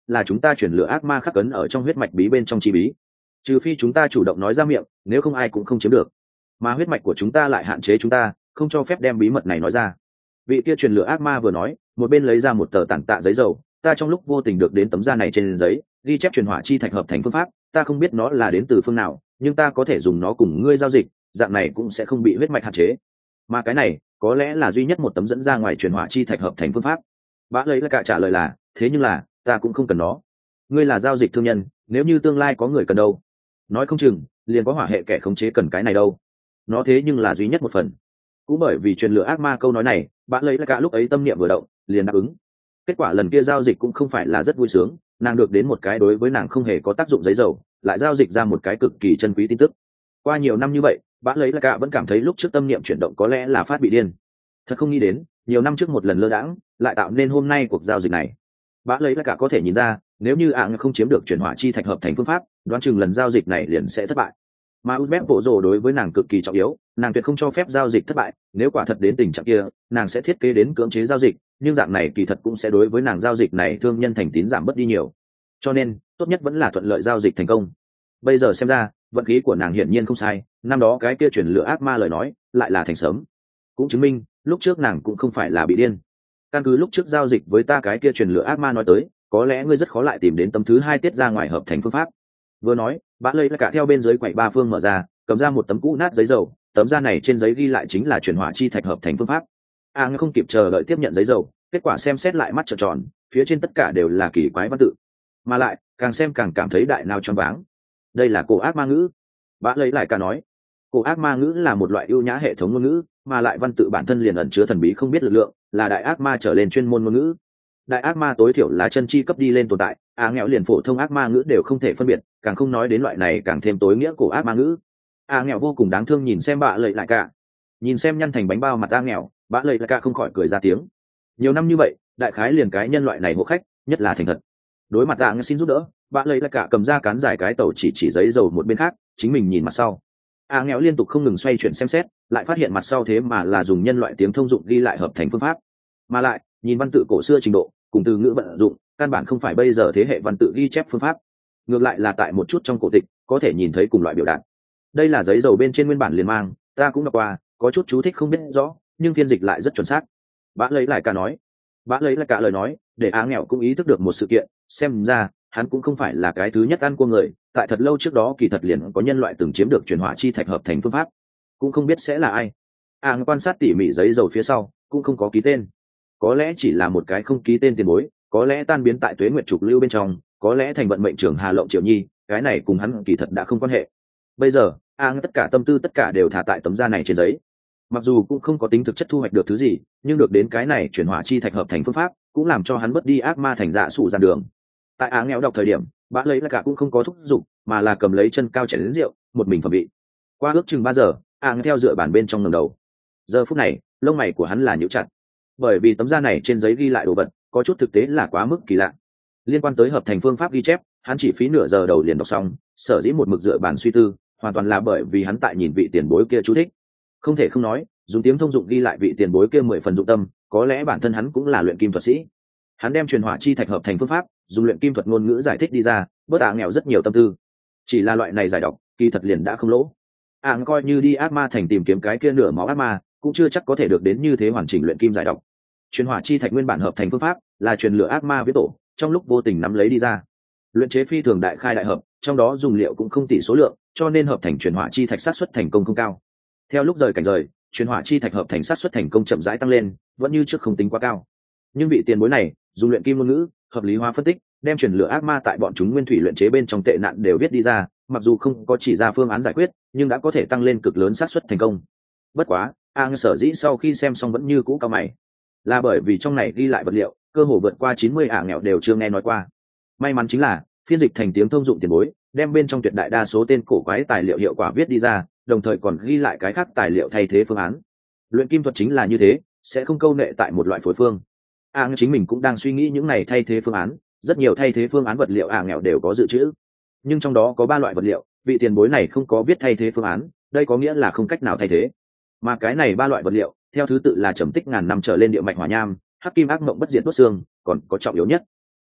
là chúng ta chuyển lửa ác ma khắc cấn ở trong huyết mạch bí bên trong chi bí, trừ phi chúng ta chủ động nói ra miệng, nếu không ai cũng không chiếm được. Mà huyết mạch của chúng ta lại hạn chế chúng ta, không cho phép đem bí mật này nói ra. Vị kia truyền lửa ác ma vừa nói, một bên lấy ra một tờ tản tạ giấy dầu. Ta trong lúc vô tình được đến tấm da này trên giấy, ghi chép truyền hỏa chi thạch hợp thành phương pháp. Ta không biết nó là đến từ phương nào, nhưng ta có thể dùng nó cùng ngươi giao dịch, dạng này cũng sẽ không bị huyết mạch hạn chế. Mà cái này có lẽ là duy nhất một tấm dẫn ra ngoài truyền hỏa chi thạch hợp thành phương pháp. Bã lấy là cả trả lời là, thế nhưng là ta cũng không cần nó. Ngươi là giao dịch thương nhân, nếu như tương lai có người cần đâu, nói không chừng liền có hỏa hệ kẻ khống chế cần cái này đâu. Nó thế nhưng là duy nhất một phần. Cũng bởi vì truyền lửa ác ma câu nói này, bạn lấy là cả lúc ấy tâm niệm vừa động, liền đáp ứng. Kết quả lần kia giao dịch cũng không phải là rất vui sướng, nàng được đến một cái đối với nàng không hề có tác dụng giấy dầu, lại giao dịch ra một cái cực kỳ chân quý tin tức. Qua nhiều năm như vậy, bạn lấy là cả vẫn cảm thấy lúc trước tâm niệm chuyển động có lẽ là phát bị điên. Thật không nghĩ đến, nhiều năm trước một lần lơ đãng, lại tạo nên hôm nay cuộc giao dịch này. Bạn lấy là cả có thể nhìn ra, nếu như ạng không chiếm được chuyển hỏa chi thạch hợp thành phương pháp, đoán chừng lần giao dịch này liền sẽ thất bại. Mà Uzbek bộ rồ đối với nàng cực kỳ trọng yếu, nàng tuyệt không cho phép giao dịch thất bại, nếu quả thật đến tình trạng kia, nàng sẽ thiết kế đến cưỡng chế giao dịch, nhưng dạng này kỳ thật cũng sẽ đối với nàng giao dịch này thương nhân thành tín giảm bớt đi nhiều. Cho nên, tốt nhất vẫn là thuận lợi giao dịch thành công. Bây giờ xem ra, vận khí của nàng hiển nhiên không sai, năm đó cái kia chuyển lửa ác ma lời nói, lại là thành sớm. Cũng chứng minh, lúc trước nàng cũng không phải là bị điên. Căn cứ lúc trước giao dịch với ta cái kia chuyển lửa ác ma nói tới, có lẽ ngươi rất khó lại tìm đến tấm thứ hai tiết ra ngoài hợp thành phương pháp. Vừa nói, bã lấy là cả theo bên dưới quầy ba phương mở ra, cầm ra một tấm cũ nát giấy dầu, tấm da này trên giấy ghi lại chính là chuyển hỏa chi thạch hợp thành phương pháp. A à, không kịp chờ đợi tiếp nhận giấy dầu, kết quả xem xét lại mắt trợn tròn, phía trên tất cả đều là kỳ quái văn tự, mà lại càng xem càng cảm thấy đại nào choáng váng. Đây là cổ ác ma ngữ. Bã lấy lại cả nói, cổ ác ma ngữ là một loại ưu nhã hệ thống ngôn ngữ, mà lại văn tự bản thân liền ẩn chứa thần bí không biết lực lượng, là đại ác ma trở lên chuyên môn ngôn ngữ. Đại ác ma tối thiểu là chân chi cấp đi lên tồn tại, a nghèo liền phổ thông ác ma ngữ đều không thể phân biệt, càng không nói đến loại này càng thêm tối nghĩa cổ ác ma ngữ. A nghèo vô cùng đáng thương nhìn xem bạ lợi lại cả, nhìn xem nhăn thành bánh bao mặt a nghèo, bạ lợi lại cả không khỏi cười ra tiếng. Nhiều năm như vậy, đại khái liền cái nhân loại này hộ khách, nhất là thành thật. Đối mặt a nghèo xin giúp đỡ, bạ lợi lại cả cầm ra cán dài cái tàu chỉ chỉ giấy dầu một bên khác, chính mình nhìn mặt sau. A nghèo liên tục không ngừng xoay chuyển xem xét, lại phát hiện mặt sau thế mà là dùng nhân loại tiếng thông dụng ghi lại hợp thành phương pháp, mà lại nhìn văn tự cổ xưa trình độ cùng từ ngữ vận dụng, căn bản không phải bây giờ thế hệ văn tự ghi chép phương pháp, ngược lại là tại một chút trong cổ tịch có thể nhìn thấy cùng loại biểu đạt. Đây là giấy dầu bên trên nguyên bản liền mang, ta cũng đọc qua, có chút chú thích không biết rõ, nhưng phiên dịch lại rất chuẩn xác. Bã lấy lại cả nói, bã lấy lại cả lời nói, để Á nghèo cũng ý thức được một sự kiện, xem ra hắn cũng không phải là cái thứ nhất ăn cua người, tại thật lâu trước đó kỳ thật liền có nhân loại từng chiếm được chuyển hỏa chi thạch hợp thành phương pháp, cũng không biết sẽ là ai. Á quan sát tỉ mỉ giấy dầu phía sau, cũng không có ký tên, có lẽ chỉ là một cái không ký tên tiền bối, có lẽ tan biến tại tuế nguyệt trục lưu bên trong, có lẽ thành vận mệnh trưởng Hà Lộng Triệu Nhi, cái này cùng hắn kỳ thật đã không quan hệ. Bây giờ, A tất cả tâm tư tất cả đều thả tại tấm da này trên giấy. Mặc dù cũng không có tính thực chất thu hoạch được thứ gì, nhưng được đến cái này chuyển hỏa chi thạch hợp thành phương pháp, cũng làm cho hắn mất đi ác ma thành dạ sụ dàn đường. Tại A nghèo đọc thời điểm, bã lấy là cả cũng không có thúc giục, mà là cầm lấy chân cao chén đến rượu, một mình phẩm vị. Qua ước chừng ba giờ, A theo dựa bàn bên trong ngẩng đầu. Giờ phút này, lông mày của hắn là nhíu chặt, bởi vì tấm da này trên giấy ghi lại đồ vật có chút thực tế là quá mức kỳ lạ. Liên quan tới hợp thành phương pháp ghi chép, hắn chỉ phí nửa giờ đầu liền đọc xong, sở dĩ một mực dựa bàn suy tư, hoàn toàn là bởi vì hắn tại nhìn vị tiền bối kia chú thích. Không thể không nói, dùng tiếng thông dụng ghi lại vị tiền bối kia mười phần dụng tâm, có lẽ bản thân hắn cũng là luyện kim thuật sĩ. Hắn đem truyền hỏa chi thạch hợp thành phương pháp, dùng luyện kim thuật ngôn ngữ giải thích đi ra, bớt Á nghèo rất nhiều tâm tư. Chỉ là loại này giải đọc, kỳ thật liền đã không lỗ. Á coi như đi ác ma thành tìm kiếm cái kia nửa máu ác ma, cũng chưa chắc có thể được đến như thế hoàn chỉnh luyện kim giải đọc. Truyền hỏa chi thạch nguyên bản hợp thành phương pháp là truyền lửa ác ma viết tổ, trong lúc vô tình nắm lấy đi ra. Luyện chế phi thường đại khai đại hợp, trong đó dùng liệu cũng không tỷ số lượng, cho nên hợp thành truyền hỏa chi thạch xác suất thành công không cao. Theo lúc rời cảnh rời, truyền hỏa chi thạch hợp thành xác suất thành công chậm rãi tăng lên, vẫn như trước không tính quá cao. Nhưng vị tiền bối này, dùng luyện kim ngôn ngữ, hợp lý hóa phân tích, đem truyền lửa ác ma tại bọn chúng nguyên thủy luyện chế bên trong tệ nạn đều viết đi ra, mặc dù không có chỉ ra phương án giải quyết, nhưng đã có thể tăng lên cực lớn xác suất thành công. Bất quá, A sở dĩ sau khi xem xong vẫn như cũ cao mày, là bởi vì trong này ghi lại vật liệu cơ hồ vượt qua chín mươi ả nghèo đều chưa nghe nói qua. May mắn chính là phiên dịch thành tiếng thông dụng tiền bối, đem bên trong tuyệt đại đa số tên cổ quái tài liệu hiệu quả viết đi ra, đồng thời còn ghi lại cái khác tài liệu thay thế phương án. Luyện kim thuật chính là như thế, sẽ không câu nệ tại một loại phối phương. A chính mình cũng đang suy nghĩ những này thay thế phương án, rất nhiều thay thế phương án vật liệu ả nghèo đều có dự trữ, nhưng trong đó có ba loại vật liệu, vị tiền bối này không có viết thay thế phương án, đây có nghĩa là không cách nào thay thế. Mà cái này ba loại vật liệu theo thứ tự là trầm tích ngàn năm trở lên địa mạch hỏa nham, hắc kim ác mộng bất diệt đốt xương, còn có trọng yếu nhất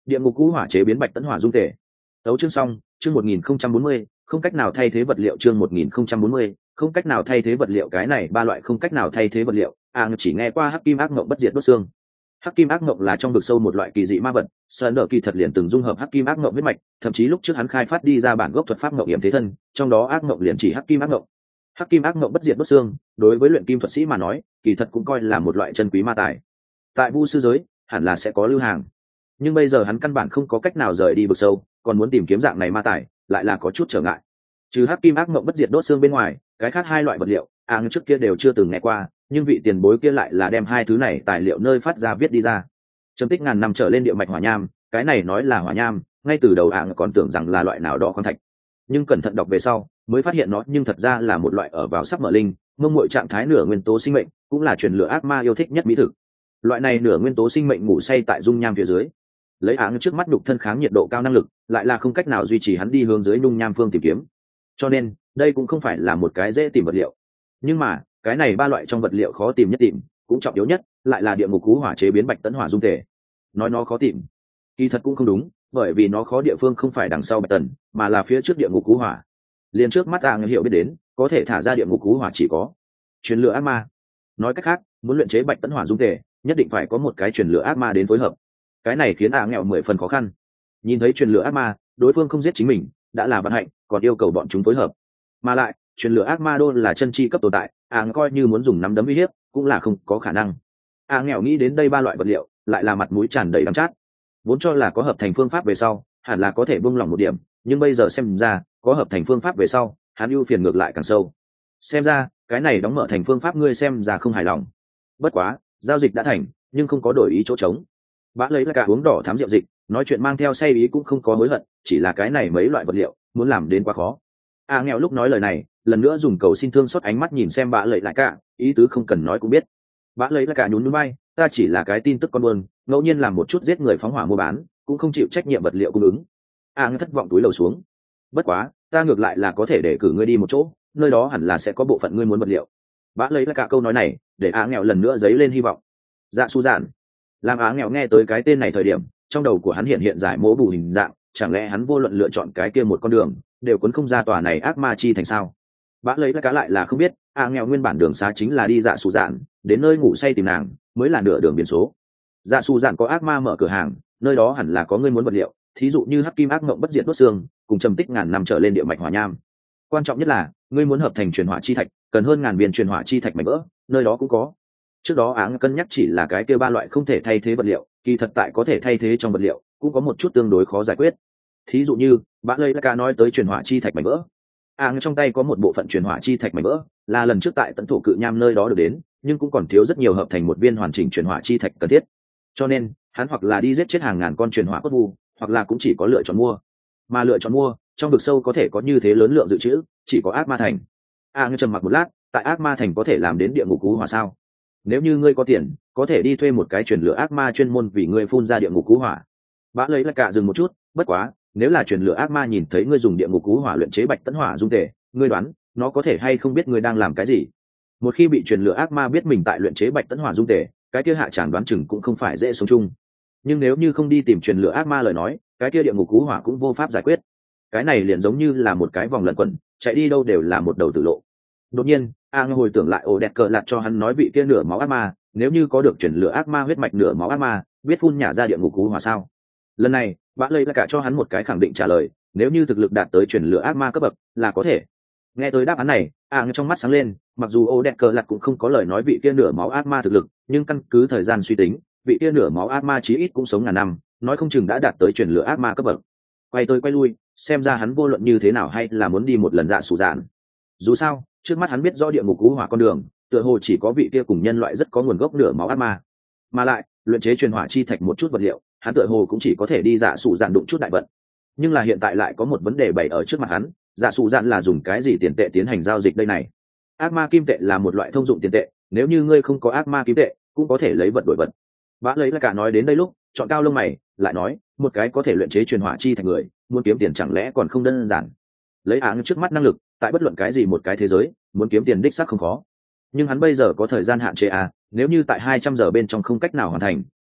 Địa ngục cũ hỏa chế biến bạch tấn hỏa dung tể. Tấu chương xong, chương một nghìn không trăm bốn mươi, không cách nào thay thế vật liệu chương một nghìn không trăm bốn mươi, không cách nào thay thế vật liệu cái này ba loại không cách nào thay thế vật liệu, à chỉ nghe qua hắc kim ác ngộng bất diệt đốt xương. Hắc kim ác ngộng là trong vực sâu một loại kỳ dị ma vật, Sơn Nở kỳ thật liền từng dung hợp hắc kim ác ngộng huyết mạch, thậm chí lúc trước hắn khai phát đi ra bản gốc thuật pháp ngộng yểm thế thân, trong đó ác ngộng liền chỉ hắc kim ác ngộng. Hắc kim ác ngộng bất diệt đốt xương, đối với luyện kim thuật sĩ mà nói, kỳ thật cũng coi là một loại chân quý ma tài. Tại Vu sư giới, hẳn là sẽ có lưu hàng. Nhưng bây giờ hắn căn bản không có cách nào rời đi vực sâu, còn muốn tìm kiếm dạng này ma tài, lại là có chút trở ngại. Trừ hắc kim ác ngộng bất diệt đốt xương bên ngoài, cái khác hai loại vật liệu, à trước kia đều chưa từng nghe qua, nhưng vị tiền bối kia lại là đem hai thứ này tài liệu nơi phát ra viết đi ra. Trầm tích ngàn năm trở lên địa mạch hỏa nham, cái này nói là hỏa nham, ngay từ đầu ạng còn tưởng rằng là loại nào đó khoáng thạch, nhưng cẩn thận đọc về sau mới phát hiện nó nhưng thật ra là một loại ở vào sắp mở linh mông muội trạng thái nửa nguyên tố sinh mệnh, cũng là truyền lửa ác ma yêu thích nhất mỹ thực. Loại này nửa nguyên tố sinh mệnh ngủ say tại dung nham phía dưới, lấy áng trước mắt đục thân kháng nhiệt độ cao năng lực, lại là không cách nào duy trì hắn đi hướng dưới nung nham phương tìm kiếm, cho nên đây cũng không phải là một cái dễ tìm vật liệu. Nhưng mà cái này ba loại trong vật liệu khó tìm nhất tìm, cũng trọng yếu nhất, lại là địa ngục cú hỏa chế biến bạch tấn hỏa dung thể. Nói nó khó tìm, kỳ thật cũng không đúng, bởi vì nó khó địa phương không phải đằng sau bạch tần, mà là phía trước địa ngục cú hỏa. Liền trước mắt ta hiểu biết đến, có thể thả ra địa ngục cú hỏa chỉ có truyền lửa ác ma. Nói cách khác, muốn luyện chế bạch tấn hỏa dung thể, nhất định phải có một cái truyền lửa ác ma đến phối hợp. Cái này khiến a nghèo mười phần khó khăn. Nhìn thấy truyền lửa ác ma, đối phương không giết chính mình đã là vận hạnh, còn yêu cầu bọn chúng phối hợp. Mà lại truyền lửa ác ma đô là chân chi cấp tồn tại, a coi như muốn dùng nắm đấm uy hiếp cũng là không có khả năng. a nghèo nghĩ đến đây ba loại vật liệu, lại là mặt mũi tràn đầy đắng chát. Vốn cho là có hợp thành phương pháp về sau hẳn là có thể buông lỏng một điểm, nhưng bây giờ xem ra có hợp thành phương pháp về sau hắn ưu phiền ngược lại càng sâu. Xem ra cái này đóng mở thành phương pháp ngươi xem ra không hài lòng. Bất quá giao dịch đã thành, nhưng không có đổi ý chỗ trống. Bã lấy là cả uống đỏ thám rượu dịch, nói chuyện mang theo say ý cũng không có hối hận, chỉ là cái này mấy loại vật liệu muốn làm đến quá khó. A nghèo lúc nói lời này, lần nữa dùng cầu xin thương xót ánh mắt nhìn xem bã lấy lại cả, ý tứ không cần nói cũng biết. Bã lấy là cả nhún nhún vai, ta chỉ là cái tin tức con buôn, ngẫu nhiên làm một chút giết người phóng hỏa mua bán, cũng không chịu trách nhiệm vật liệu cung ứng. A ngư thất vọng túi lầu xuống. Bất quá ta ngược lại là có thể để cử ngươi đi một chỗ, nơi đó hẳn là sẽ có bộ phận ngươi muốn vật liệu. Bã lấy là cả câu nói này để A nghèo lần nữa dấy lên hy vọng. Dạ su giản. Làm Á nghèo nghe tới cái tên này thời điểm, trong đầu của hắn hiện hiện giải mỗ bù hình dạng, chẳng lẽ hắn vô luận lựa chọn cái kia một con đường đều cuốn không ra tòa này ác ma chi thành sao? Bã lấy cá lại là không biết, Á nghèo nguyên bản đường xá chính là đi dạ su giản, đến nơi ngủ say tìm nàng mới là nửa đường biển số. Dạ su giản có ác ma mở cửa hàng, nơi đó hẳn là có ngươi muốn vật liệu, thí dụ như hắc kim ác mộng bất diệt đốt xương, cùng trầm tích ngàn năm trở lên địa mạch hỏa nham. Quan trọng nhất là ngươi muốn hợp thành truyền hỏa chi thạch, cần hơn ngàn viên truyền hỏa chi thạch mảnh vỡ, nơi đó cũng có. Trước đó áng cân nhắc chỉ là cái kia ba loại không thể thay thế vật liệu, kỳ thật tại có thể thay thế trong vật liệu cũng có một chút tương đối khó giải quyết. Thí dụ như bạn lây ca nói tới truyền hỏa chi thạch mảnh vỡ, áng trong tay có một bộ phận truyền hỏa chi thạch mảnh vỡ là lần trước tại tận thổ cự nham nơi đó được đến, nhưng cũng còn thiếu rất nhiều hợp thành một viên hoàn chỉnh truyền hỏa chi thạch cần thiết, cho nên hắn hoặc là đi giết chết hàng ngàn con truyền hỏa cốt vu, hoặc là cũng chỉ có lựa chọn mua. Mà lựa chọn mua trong vực sâu có thể có như thế lớn lượng dự trữ chỉ có ác ma thành. Áng trầm mặc một lát, tại ác ma thành có thể làm đến địa ngục cú hỏa sao? Nếu như ngươi có tiền, có thể đi thuê một cái truyền lửa ác ma chuyên môn vì ngươi phun ra địa ngục cú hỏa. Bã lấy là cả dừng một chút, bất quá nếu là truyền lửa ác ma nhìn thấy ngươi dùng địa ngục cú hỏa luyện chế bạch tấn hỏa dung thể, ngươi đoán nó có thể hay không biết ngươi đang làm cái gì? Một khi bị truyền lửa ác ma biết mình tại luyện chế bạch tấn hỏa dung thể, cái kia hạ tràng đoán chừng cũng không phải dễ sống chung. Nhưng nếu như không đi tìm truyền lửa ác ma lời nói, cái kia địa ngục cú hỏa cũng vô pháp giải quyết. Cái này liền giống như là một cái vòng lẩn quẩn, chạy đi đâu đều là một đầu tử lộ. Đột nhiên a hồi tưởng lại ổ đẹp cờ lạt cho hắn nói vị kia nửa máu ác ma, nếu như có được chuyển lửa ác ma huyết mạch nửa máu ác ma, biết phun nhả ra địa ngục cú hỏa sao? Lần này bã lây là cả cho hắn một cái khẳng định trả lời, nếu như thực lực đạt tới chuyển lửa ác ma cấp bậc là có thể. Nghe tới đáp án này, a trong mắt sáng lên, mặc dù ổ đẹp cờ lạt cũng không có lời nói vị kia nửa máu ác ma thực lực, nhưng căn cứ thời gian suy tính, vị kia nửa máu ác ma chí ít cũng sống ngàn năm, nói không chừng đã đạt tới chuyển lửa ác ma cấp bậc. Quay tới quay lui, xem ra hắn vô luận như thế nào hay là muốn đi một lần dạ sủ dạn. Dù sao trước mắt hắn biết rõ địa ngục cú hỏa con đường, tựa hồ chỉ có vị kia cùng nhân loại rất có nguồn gốc nửa máu ác ma, mà lại luyện chế truyền hỏa chi thạch một chút vật liệu, hắn tựa hồ cũng chỉ có thể đi dạ sủ dạn đụng chút đại vận. Nhưng là hiện tại lại có một vấn đề bày ở trước mặt hắn, dạ sủ dạn là dùng cái gì tiền tệ tiến hành giao dịch đây này? Ác ma kim tệ là một loại thông dụng tiền tệ, nếu như ngươi không có ác ma kim tệ cũng có thể lấy vật đổi vật. Bã lấy là cả nói đến đây lúc chọn cao lông mày, lại nói một cái có thể luyện chế truyền hỏa chi thạch người muốn kiếm tiền chẳng lẽ còn không đơn giản? Lấy áng trước mắt năng lực, tại bất luận cái gì một cái thế giới muốn kiếm tiền đích xác không khó, nhưng hắn bây giờ có thời gian hạn chế à, nếu như tại hai trăm giờ bên trong không cách nào hoàn thành,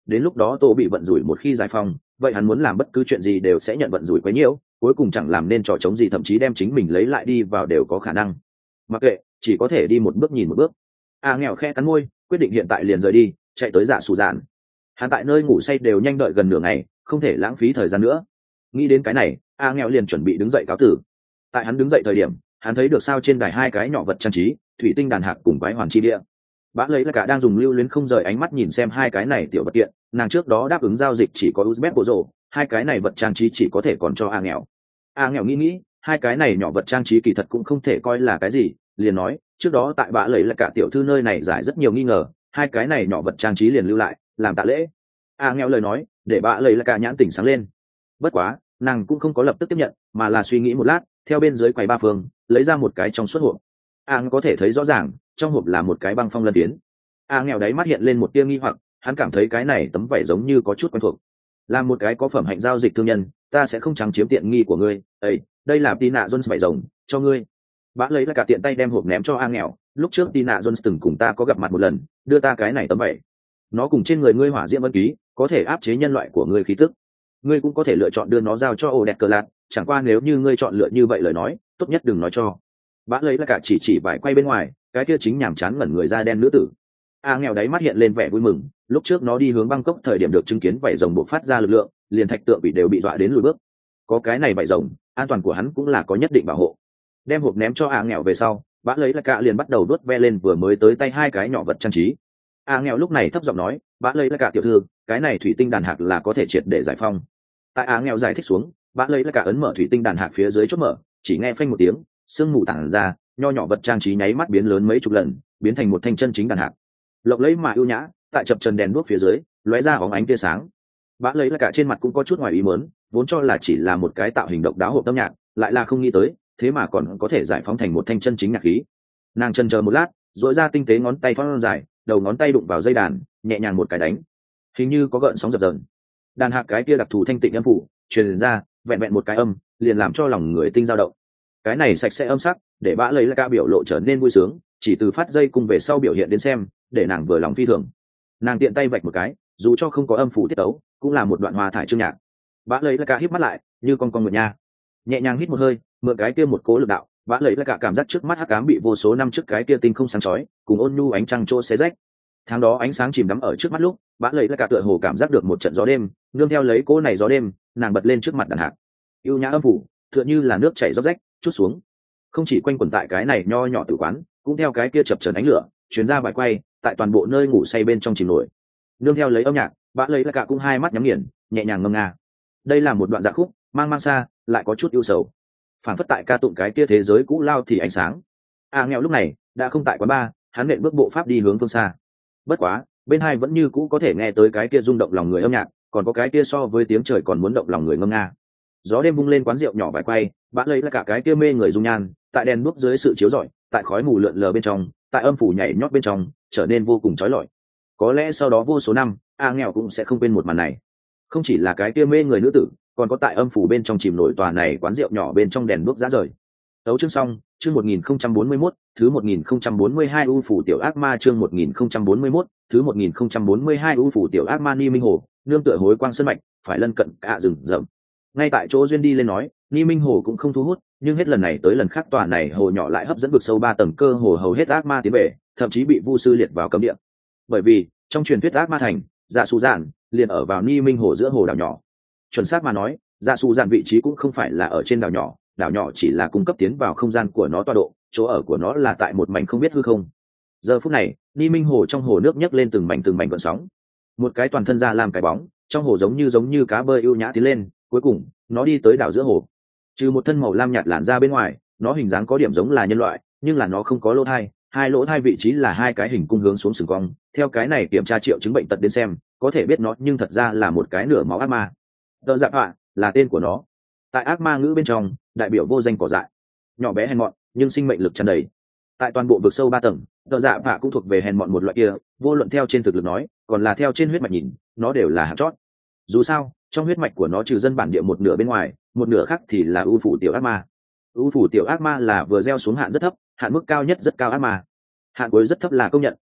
đến lúc đó tô bị vận rủi một khi giải phong vậy hắn muốn làm bất cứ chuyện gì đều sẽ nhận vận rủi quấy nhiễu, cuối cùng chẳng làm nên trò chống gì, thậm chí đem chính mình lấy lại đi vào đều có khả năng. Mặc kệ, chỉ có thể đi một bước nhìn một bước. A nghèo khe cắn môi, quyết định hiện tại liền rời đi, chạy tới Dạ Sủ Dạn. Hắn tại nơi ngủ say đều nhanh đợi gần nửa ngày, không thể lãng phí thời gian nữa. Nghĩ đến cái này, A nghèo liền chuẩn bị đứng dậy cáo tử. Tại hắn đứng dậy thời điểm, hắn thấy được sao trên đài hai cái nhỏ vật trang trí, thủy tinh đàn hạc cùng quái hoàn chi địa. Bã lấy là cả đang dùng lưu luyến không rời ánh mắt nhìn xem hai cái này tiểu vật kiện, nàng trước đó đáp ứng giao dịch chỉ có Uzbek bộ rồ, hai cái này vật trang trí chỉ có thể còn cho A nghèo. A nghèo nghĩ nghĩ, hai cái này nhỏ vật trang trí kỳ thật cũng không thể coi là cái gì, liền nói, trước đó tại bã lấy là cả tiểu thư nơi này giải rất nhiều nghi ngờ, hai cái này nhỏ vật trang trí liền lưu lại, làm tạ lễ. A nghèo lời nói, để bã lấy là cả nhãn tỉnh sáng lên. Bất quá, nàng cũng không có lập tức tiếp nhận, mà là suy nghĩ một lát, theo bên dưới quầy ba phương, lấy ra một cái trong suốt hộp. A có thể thấy rõ ràng, trong hộp là một cái băng phong lân tiến. A nghèo đáy mắt hiện lên một tia nghi hoặc, hắn cảm thấy cái này tấm vải giống như có chút quen thuộc. Là một cái có phẩm hạnh giao dịch thương nhân, ta sẽ không trắng chiếm tiện nghi của ngươi. Ê, đây là Tina Jones vải rồng, cho ngươi. Bã lấy là cả tiện tay đem hộp ném cho A nghèo, lúc trước Tina Jones từng cùng ta có gặp mặt một lần, đưa ta cái này tấm vải. Nó cùng trên người ngươi hỏa diễm ân ký, có thể áp chế nhân loại của ngươi khí tức. Ngươi cũng có thể lựa chọn đưa nó giao cho Odette Cờ Lạt, chẳng qua nếu như ngươi chọn lựa như vậy lời nói, tốt nhất đừng nói cho. Bã lấy là cả chỉ chỉ vải quay bên ngoài, cái kia chính nhàm chán ngẩn người da đen nữ tử. A nghèo đáy mắt hiện lên vẻ vui mừng, lúc trước nó đi hướng Bangkok thời điểm được chứng kiến vảy rồng bộc phát ra lực lượng, liền thạch tượng bị đều bị dọa đến lùi bước. Có cái này vảy rồng, an toàn của hắn cũng là có nhất định bảo hộ. Đem hộp ném cho A nghèo về sau, bã lấy là cả liền bắt đầu đốt ve lên vừa mới tới tay hai cái nhỏ vật trang trí. A nghèo lúc này thấp giọng nói, bã lấy là cả tiểu thư, cái này thủy tinh đàn hạc là có thể triệt để giải phong. Tại A nghèo giải thích xuống, bã lấy là cả ấn mở thủy tinh đàn hạc phía dưới chốt mở, chỉ nghe phanh một tiếng, sương mù tản ra, nho nhỏ vật trang trí nháy mắt biến lớn mấy chục lần, biến thành một thanh chân chính đàn hạc. Lộng lẫy mà ưu nhã, tại chập trần đèn đuốc phía dưới, lóe ra óng ánh tia sáng. Bã lấy là cả trên mặt cũng có chút ngoài ý muốn, vốn cho là chỉ là một cái tạo hình độc đáo hộp âm nhạc, lại là không nghĩ tới, thế mà còn có thể giải phóng thành một thanh chân chính nhạc khí. Nàng chần chờ một lát, duỗi ra tinh tế ngón tay thon dài, đầu ngón tay đụng vào dây đàn, nhẹ nhàng một cái đánh, hình như có gợn sóng dập dờn. Đàn hạc cái kia đặc thù thanh tịnh âm phủ, truyền ra, vẹn vẹn một cái âm, liền làm cho lòng người tinh dao động. Cái này sạch sẽ âm sắc, để bã lấy là cả biểu lộ trở nên vui sướng, chỉ từ phát dây cùng về sau biểu hiện đến xem, để nàng vừa lòng phi thường. Nàng tiện tay vạch một cái, dù cho không có âm phủ tiết tấu, cũng là một đoạn hoa thải chương nhạc. Bã lấy là cả híp mắt lại, như con con nguyệt nha, nhẹ nhàng hít một hơi, mượn cái kia một cố lực đạo, bã lấy là cả cảm giác trước mắt hắc ám bị vô số năm trước cái kia tinh không sáng chói, cùng ôn nhu ánh trăng trô xé rách. Tháng đó ánh sáng chìm đắm ở trước mắt lúc, bã lấy là cả tựa hồ cảm giác được một trận gió đêm, nương theo lấy cỗ này gió đêm, nàng bật lên trước mặt đàn hạc. Yêu nhã âm phủ, tựa như là nước chảy róc rách, chút xuống. Không chỉ quanh quẩn tại cái này nho nhỏ tử quán, cũng theo cái kia chập chờn ánh lửa, chuyến ra bài quay, tại toàn bộ nơi ngủ say bên trong chìm nổi. Nương theo lấy âm nhạc, bã lấy là cả cũng hai mắt nhắm nghiền, nhẹ nhàng ngâm nga. Đây là một đoạn dạ khúc, mang mang xa, lại có chút ưu sầu. Phản phất tại ca tụng cái kia thế giới cũ lao thì ánh sáng. A nghèo lúc này đã không tại quán bar, hắn nện bước bộ pháp đi hướng phương xa. Bất quá, bên hai vẫn như cũ có thể nghe tới cái kia rung động lòng người âm nhạc, còn có cái kia so với tiếng trời còn muốn động lòng người ngâm nga. Gió đêm vung lên quán rượu nhỏ bài quay, bã lấy là cả cái kia mê người dung nhan, tại đèn đuốc dưới sự chiếu rọi, tại khói mù lượn lờ bên trong, tại âm phủ nhảy nhót bên trong, trở nên vô cùng chói lọi. Có lẽ sau đó vô số năm, A nghèo cũng sẽ không quên một màn này. Không chỉ là cái kia mê người nữ tử, còn có tại âm phủ bên trong chìm nổi tòa này quán rượu nhỏ bên trong đèn đuốc rã rời. Tấu chương xong, chương một nghìn không trăm bốn mươi mốt, thứ một nghìn không trăm bốn mươi hai u phủ tiểu ác ma chương một nghìn không trăm bốn mươi mốt, thứ một nghìn không trăm bốn mươi hai u phủ tiểu ác ma Ni Minh Hồ, nương tựa hối quang sơn mạch, phải lân cận cả rừng rậm. Ngay tại chỗ duyên đi lên nói, Ni Minh Hồ cũng không thu hút, nhưng hết lần này tới lần khác tòa này hồ nhỏ lại hấp dẫn vực sâu ba tầng cơ hồ hầu hết ác ma tiến về, thậm chí bị vu sư liệt vào cấm địa. Bởi vì, trong truyền thuyết ác ma thành, Dạ Sủ Dạn liền ở vào Ni Minh Hồ giữa hồ đảo nhỏ. Chuẩn xác mà nói, Dạ Sủ Dạn vị trí cũng không phải là ở trên đảo nhỏ, đảo nhỏ chỉ là cung cấp tiến vào không gian của nó tọa độ, chỗ ở của nó là tại một mảnh không biết hư không. Giờ phút này, Ni Minh Hồ trong hồ nước nhấc lên từng mảnh từng mảnh gợn sóng. Một cái toàn thân ra làm cái bóng, trong hồ giống như giống như cá bơi ưu nhã tiến lên, cuối cùng, nó đi tới đảo giữa hồ. Trừ một thân màu lam nhạt làn ra bên ngoài, nó hình dáng có điểm giống là nhân loại, nhưng là nó không có lỗ thai, hai lỗ thai vị trí là hai cái hình cung hướng xuống sừng cong. Theo cái này kiểm tra triệu chứng bệnh tật đến xem, có thể biết nó nhưng thật ra là một cái nửa máu ác ma. Đợ Dạ Họa là tên của nó. Tại ác ma ngữ bên trong, đại biểu vô danh cỏ dại, nhỏ bé hèn mọn nhưng sinh mệnh lực tràn đầy. Tại toàn bộ vực sâu ba tầng, Đợ Dạ Họa cũng thuộc về hèn mọn một loại kia, vô luận theo trên thực lực nói, còn là theo trên huyết mạch nhìn, nó đều là hạng chót. Dù sao, trong huyết mạch của nó trừ dân bản địa một nửa bên ngoài, một nửa khác thì là ưu phủ tiểu ác ma. Ưu phủ tiểu ác ma là vừa gieo xuống hạn rất thấp, hạn mức cao nhất rất cao ác ma. Hạn cuối rất thấp là công nhận,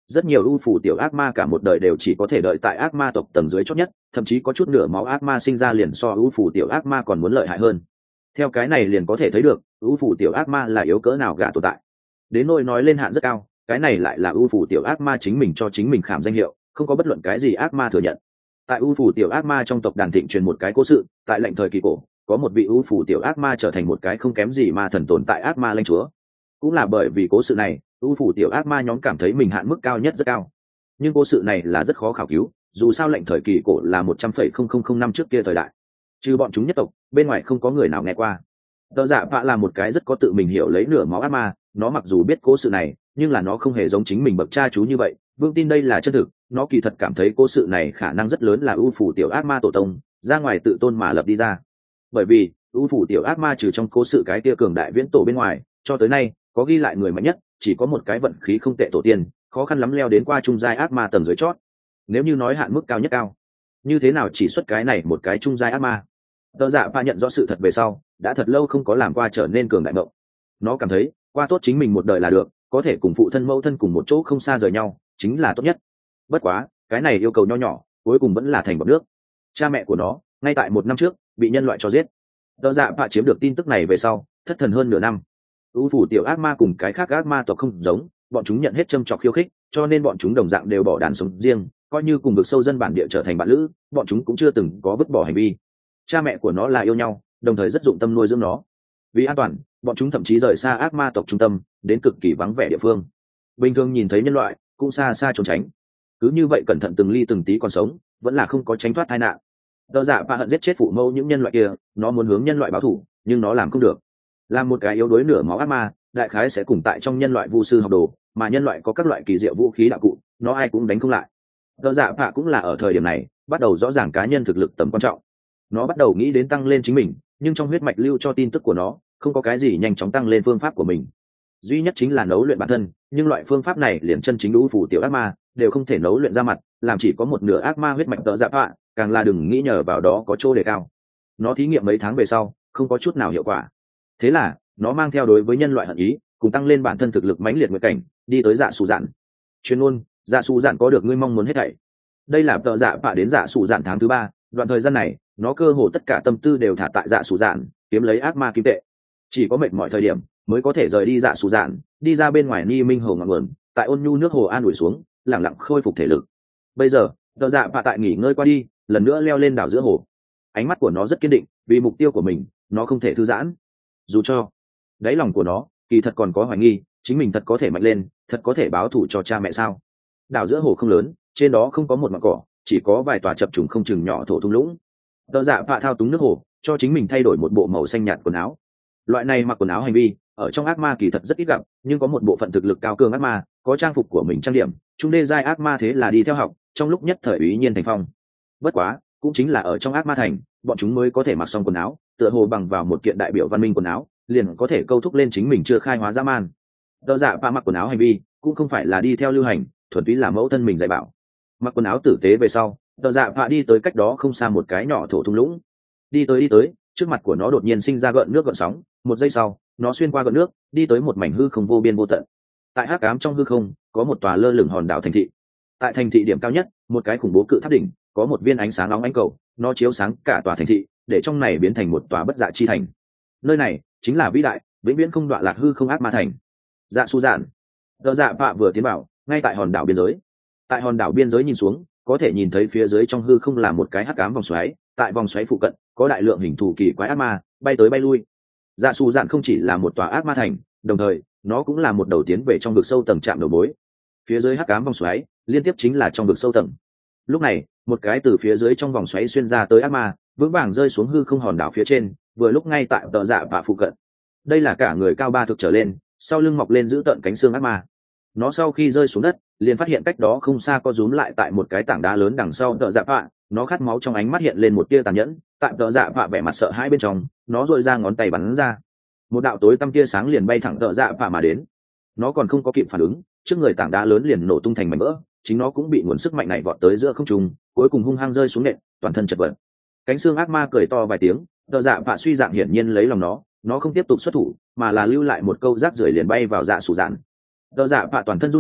rất nhiều ưu phủ tiểu ác ma cả một đời đều chỉ có thể đợi tại ác ma tộc tầng dưới chót nhất, thậm chí có chút nửa máu ác ma sinh ra liền so ưu phủ tiểu ác ma còn muốn lợi hại hơn. Theo cái này liền có thể thấy được ưu phủ tiểu ác ma là yếu cỡ nào gà tồn tại. Đến nỗi nói lên hạn rất cao, cái này lại là ưu phủ tiểu ác ma chính mình cho chính mình khảm danh hiệu, không có bất luận cái gì ác ma thừa nhận. Tại ưu phủ tiểu ác ma trong tộc đàn thịnh truyền một cái cố sự, tại lệnh thời kỳ cổ có một vị ưu phủ tiểu ác ma trở thành một cái không kém gì ma thần tồn tại ác ma lãnh chúa. Cũng là bởi vì cố sự này, ưu phủ tiểu ác ma nhóm cảm thấy mình hạn mức cao nhất rất cao. Nhưng cố sự này là rất khó khảo cứu, dù sao lệnh thời kỳ cổ là một trăm phẩy không không không năm trước kia thời đại, trừ bọn chúng nhất tộc bên ngoài không có người nào nghe qua. Tờ Dạ Vạ là một cái rất có tự mình hiểu lấy nửa máu ác ma, nó mặc dù biết cố sự này nhưng là nó không hề giống chính mình bậc cha chú như vậy vương tin đây là chân thực. Nó kỳ thật cảm thấy cố sự này khả năng rất lớn là ưu phủ tiểu ác ma tổ tông ra ngoài tự tôn mà lập đi ra, bởi vì ưu phủ tiểu ác ma trừ trong cố sự cái tia cường đại viễn tổ bên ngoài, cho tới nay có ghi lại người mạnh nhất chỉ có một cái vận khí không tệ tổ tiên, khó khăn lắm leo đến qua trung giai ác ma tầng dưới chót. Nếu như nói hạn mức cao nhất cao, như thế nào chỉ xuất cái này một cái trung giai ác ma. Tờ Dạ Vạ nhận rõ sự thật về sau đã thật lâu không có làm qua trở nên cường đại mộng. Nó cảm thấy qua tốt chính mình một đời là được, có thể cùng phụ thân mẫu thân cùng một chỗ không xa rời nhau chính là tốt nhất. Bất quá cái này yêu cầu nho nhỏ cuối cùng vẫn là thành bọt nước. Cha mẹ của nó ngay tại một năm trước bị nhân loại cho giết. Tờ Dạ Vạ chiếm được tin tức này về sau thất thần hơn nửa năm. U phủ tiểu ác ma cùng cái khác ác ma tộc không giống, bọn chúng nhận hết châm trọc khiêu khích, cho nên bọn chúng đồng dạng đều bỏ đàn sống riêng, coi như cùng vực sâu dân bản địa trở thành bạn lữ, bọn chúng cũng chưa từng có vứt bỏ hành vi. Cha mẹ của nó là yêu nhau, đồng thời rất dụng tâm nuôi dưỡng nó. Vì an toàn, bọn chúng thậm chí rời xa ác ma tộc trung tâm, đến cực kỳ vắng vẻ địa phương. Bình thường nhìn thấy nhân loại, cũng xa xa trốn tránh. Cứ như vậy cẩn thận từng ly từng tí còn sống, vẫn là không có tránh thoát tai nạn. Tờ Dạ Vạ hận giết chết phụ mẫu những nhân loại kia, nó muốn hướng nhân loại báo thù, nhưng nó làm không được. Là một cái yếu đuối nửa máu ác ma, đại khái sẽ cùng tại trong nhân loại vu sư học đồ, mà nhân loại có các loại kỳ diệu vũ khí đạo cụ, nó ai cũng đánh không lại. Tờ Dạ Vạ cũng là ở thời điểm này bắt đầu rõ ràng cá nhân thực lực tầm quan trọng. Nó bắt đầu nghĩ đến tăng lên chính mình, nhưng trong huyết mạch lưu cho tin tức của nó không có cái gì nhanh chóng tăng lên phương pháp của mình, duy nhất chính là nấu luyện bản thân, nhưng loại phương pháp này liền chân chính đũ phủ tiểu ác ma đều không thể nấu luyện ra mặt, làm chỉ có một nửa ác ma huyết mạch Tờ Dạ Vạ, càng là đừng nghĩ nhờ vào đó có chỗ đề cao. Nó thí nghiệm mấy tháng về sau không có chút nào hiệu quả, thế là nó mang theo đối với nhân loại hận ý cùng tăng lên bản thân thực lực mãnh liệt nguyện cảnh đi tới Dạ Sủ Dạn. Chuyên môn Dạ Sủ Dạn có được ngươi mong muốn hết thảy. Đây là Tờ Dạ Vạ đến Dạ Sủ Dạn tháng thứ ba, đoạn thời gian này nó cơ hồ tất cả tâm tư đều thả tại Dạ Sủ Dạn, kiếm lấy ác ma kim tệ. Chỉ có mệt mỏi thời điểm mới có thể rời đi Dạ Sủ Dạn, đi ra bên ngoài Ni Minh Hồ ngọn nguồn, tại ôn nhu nước hồ an ủi xuống, lẳng lặng khôi phục thể lực. Bây giờ Tờ Dạ Vạ tại nghỉ ngơi qua đi, lần nữa leo lên đảo giữa hồ. Ánh mắt của nó rất kiên định, vì mục tiêu của mình nó không thể thư giãn. Dù cho đáy lòng của nó kỳ thật còn có hoài nghi, chính mình thật có thể mạnh lên, thật có thể báo thù cho cha mẹ sao. Đảo giữa hồ không lớn, trên đó không có một mảng cỏ, chỉ có vài tòa chập trùng không chừng nhỏ thổ thung lũng. Tờ Dạ Vạ thao túng nước hồ, cho chính mình thay đổi một bộ màu xanh nhạt quần áo. Loại này mặc quần áo hành vi ở trong ác ma kỳ thật rất ít gặp, nhưng có một bộ phận thực lực cao cường ác ma có trang phục của mình trang điểm, trung đê giai ác ma thế là đi theo học, trong lúc nhất thời ý nhiên thành phong. Bất quá cũng chính là ở trong ác ma thành, bọn chúng mới có thể mặc xong quần áo, tựa hồ bằng vào một kiện đại biểu văn minh quần áo liền có thể câu thúc lên chính mình chưa khai hóa dã man. Tờ Dạ Vạ mặc quần áo hành vi cũng không phải là đi theo lưu hành, thuần túy là mẫu thân mình dạy bảo. Mặc quần áo tử tế về sau, Tờ Dạ Vạ đi tới cách đó không xa một cái nhỏ thổ thung lũng. Đi tới đi tới, trước mặt của nó đột nhiên sinh ra gợn nước gợn sóng, một giây sau nó xuyên qua gợn nước đi tới một mảnh hư không vô biên vô tận. Tại hắc ám trong hư không có một tòa lơ lửng hòn đảo thành thị. Tại thành thị điểm cao nhất, một cái khủng bố cự tháp đỉnh có một viên ánh sáng nóng ánh cầu, nó chiếu sáng cả tòa thành thị, để trong này biến thành một tòa bất dạ chi thành. Nơi này chính là vĩ đại vĩnh viễn không đoạn lạc hư không ác ma thành. Dạ Sủ Dạn. Tờ Dạ Vạ vừa tiến vào, ngay tại hòn đảo biên giới. Tại hòn đảo biên giới nhìn xuống, có thể nhìn thấy phía dưới trong hư không là một cái hắc ám vòng xoáy, tại vòng xoáy phụ cận có đại lượng hình thù kỳ quái ác ma bay tới bay lui. Dạ Sủ Dạn không chỉ là một tòa ác ma thành, đồng thời nó cũng là một đầu tiến về trong vực sâu tầng trạm đầu mối. Phía dưới hắc ám vòng xoáy liên tiếp chính là trong vực sâu tầng. Lúc này một cái từ phía dưới trong vòng xoáy xuyên ra tới ác ma vững vàng rơi xuống hư không hòn đảo phía trên, vừa lúc ngay tại Tờ Dạ Vạ phụ cận. Đây là cả người cao ba thực trở lên, sau lưng mọc lên giữ tợn cánh xương ác ma. Nó sau khi rơi xuống đất liền phát hiện cách đó không xa có rúm lại tại một cái tảng đá lớn đằng sau Tờ Dạ Vạ. Nó khát máu, trong ánh mắt hiện lên một tia tàn nhẫn. Tại Tờ Dạ Vạ vẻ mặt sợ hãi bên trong, nó dội ra ngón tay bắn ra, một đạo tối tăm tia sáng liền bay thẳng Tờ Dạ Vạ mà đến. Nó còn không có kịp phản ứng, trước người tảng đá lớn liền nổ tung thành mảnh vỡ, chính nó cũng bị nguồn sức mạnh này vọt tới giữa không trung, cuối cùng hung hăng rơi xuống nền, toàn thân chật vật. Cánh xương ác ma cười to vài tiếng, Tờ Dạ Vạ suy dạng hiển nhiên lấy lòng nó, nó không tiếp tục xuất thủ, mà là lưu lại một câu rác rưởi liền bay vào Dạ Sủ Dạn. Tờ Dạ Vạ toàn thân run rẩy,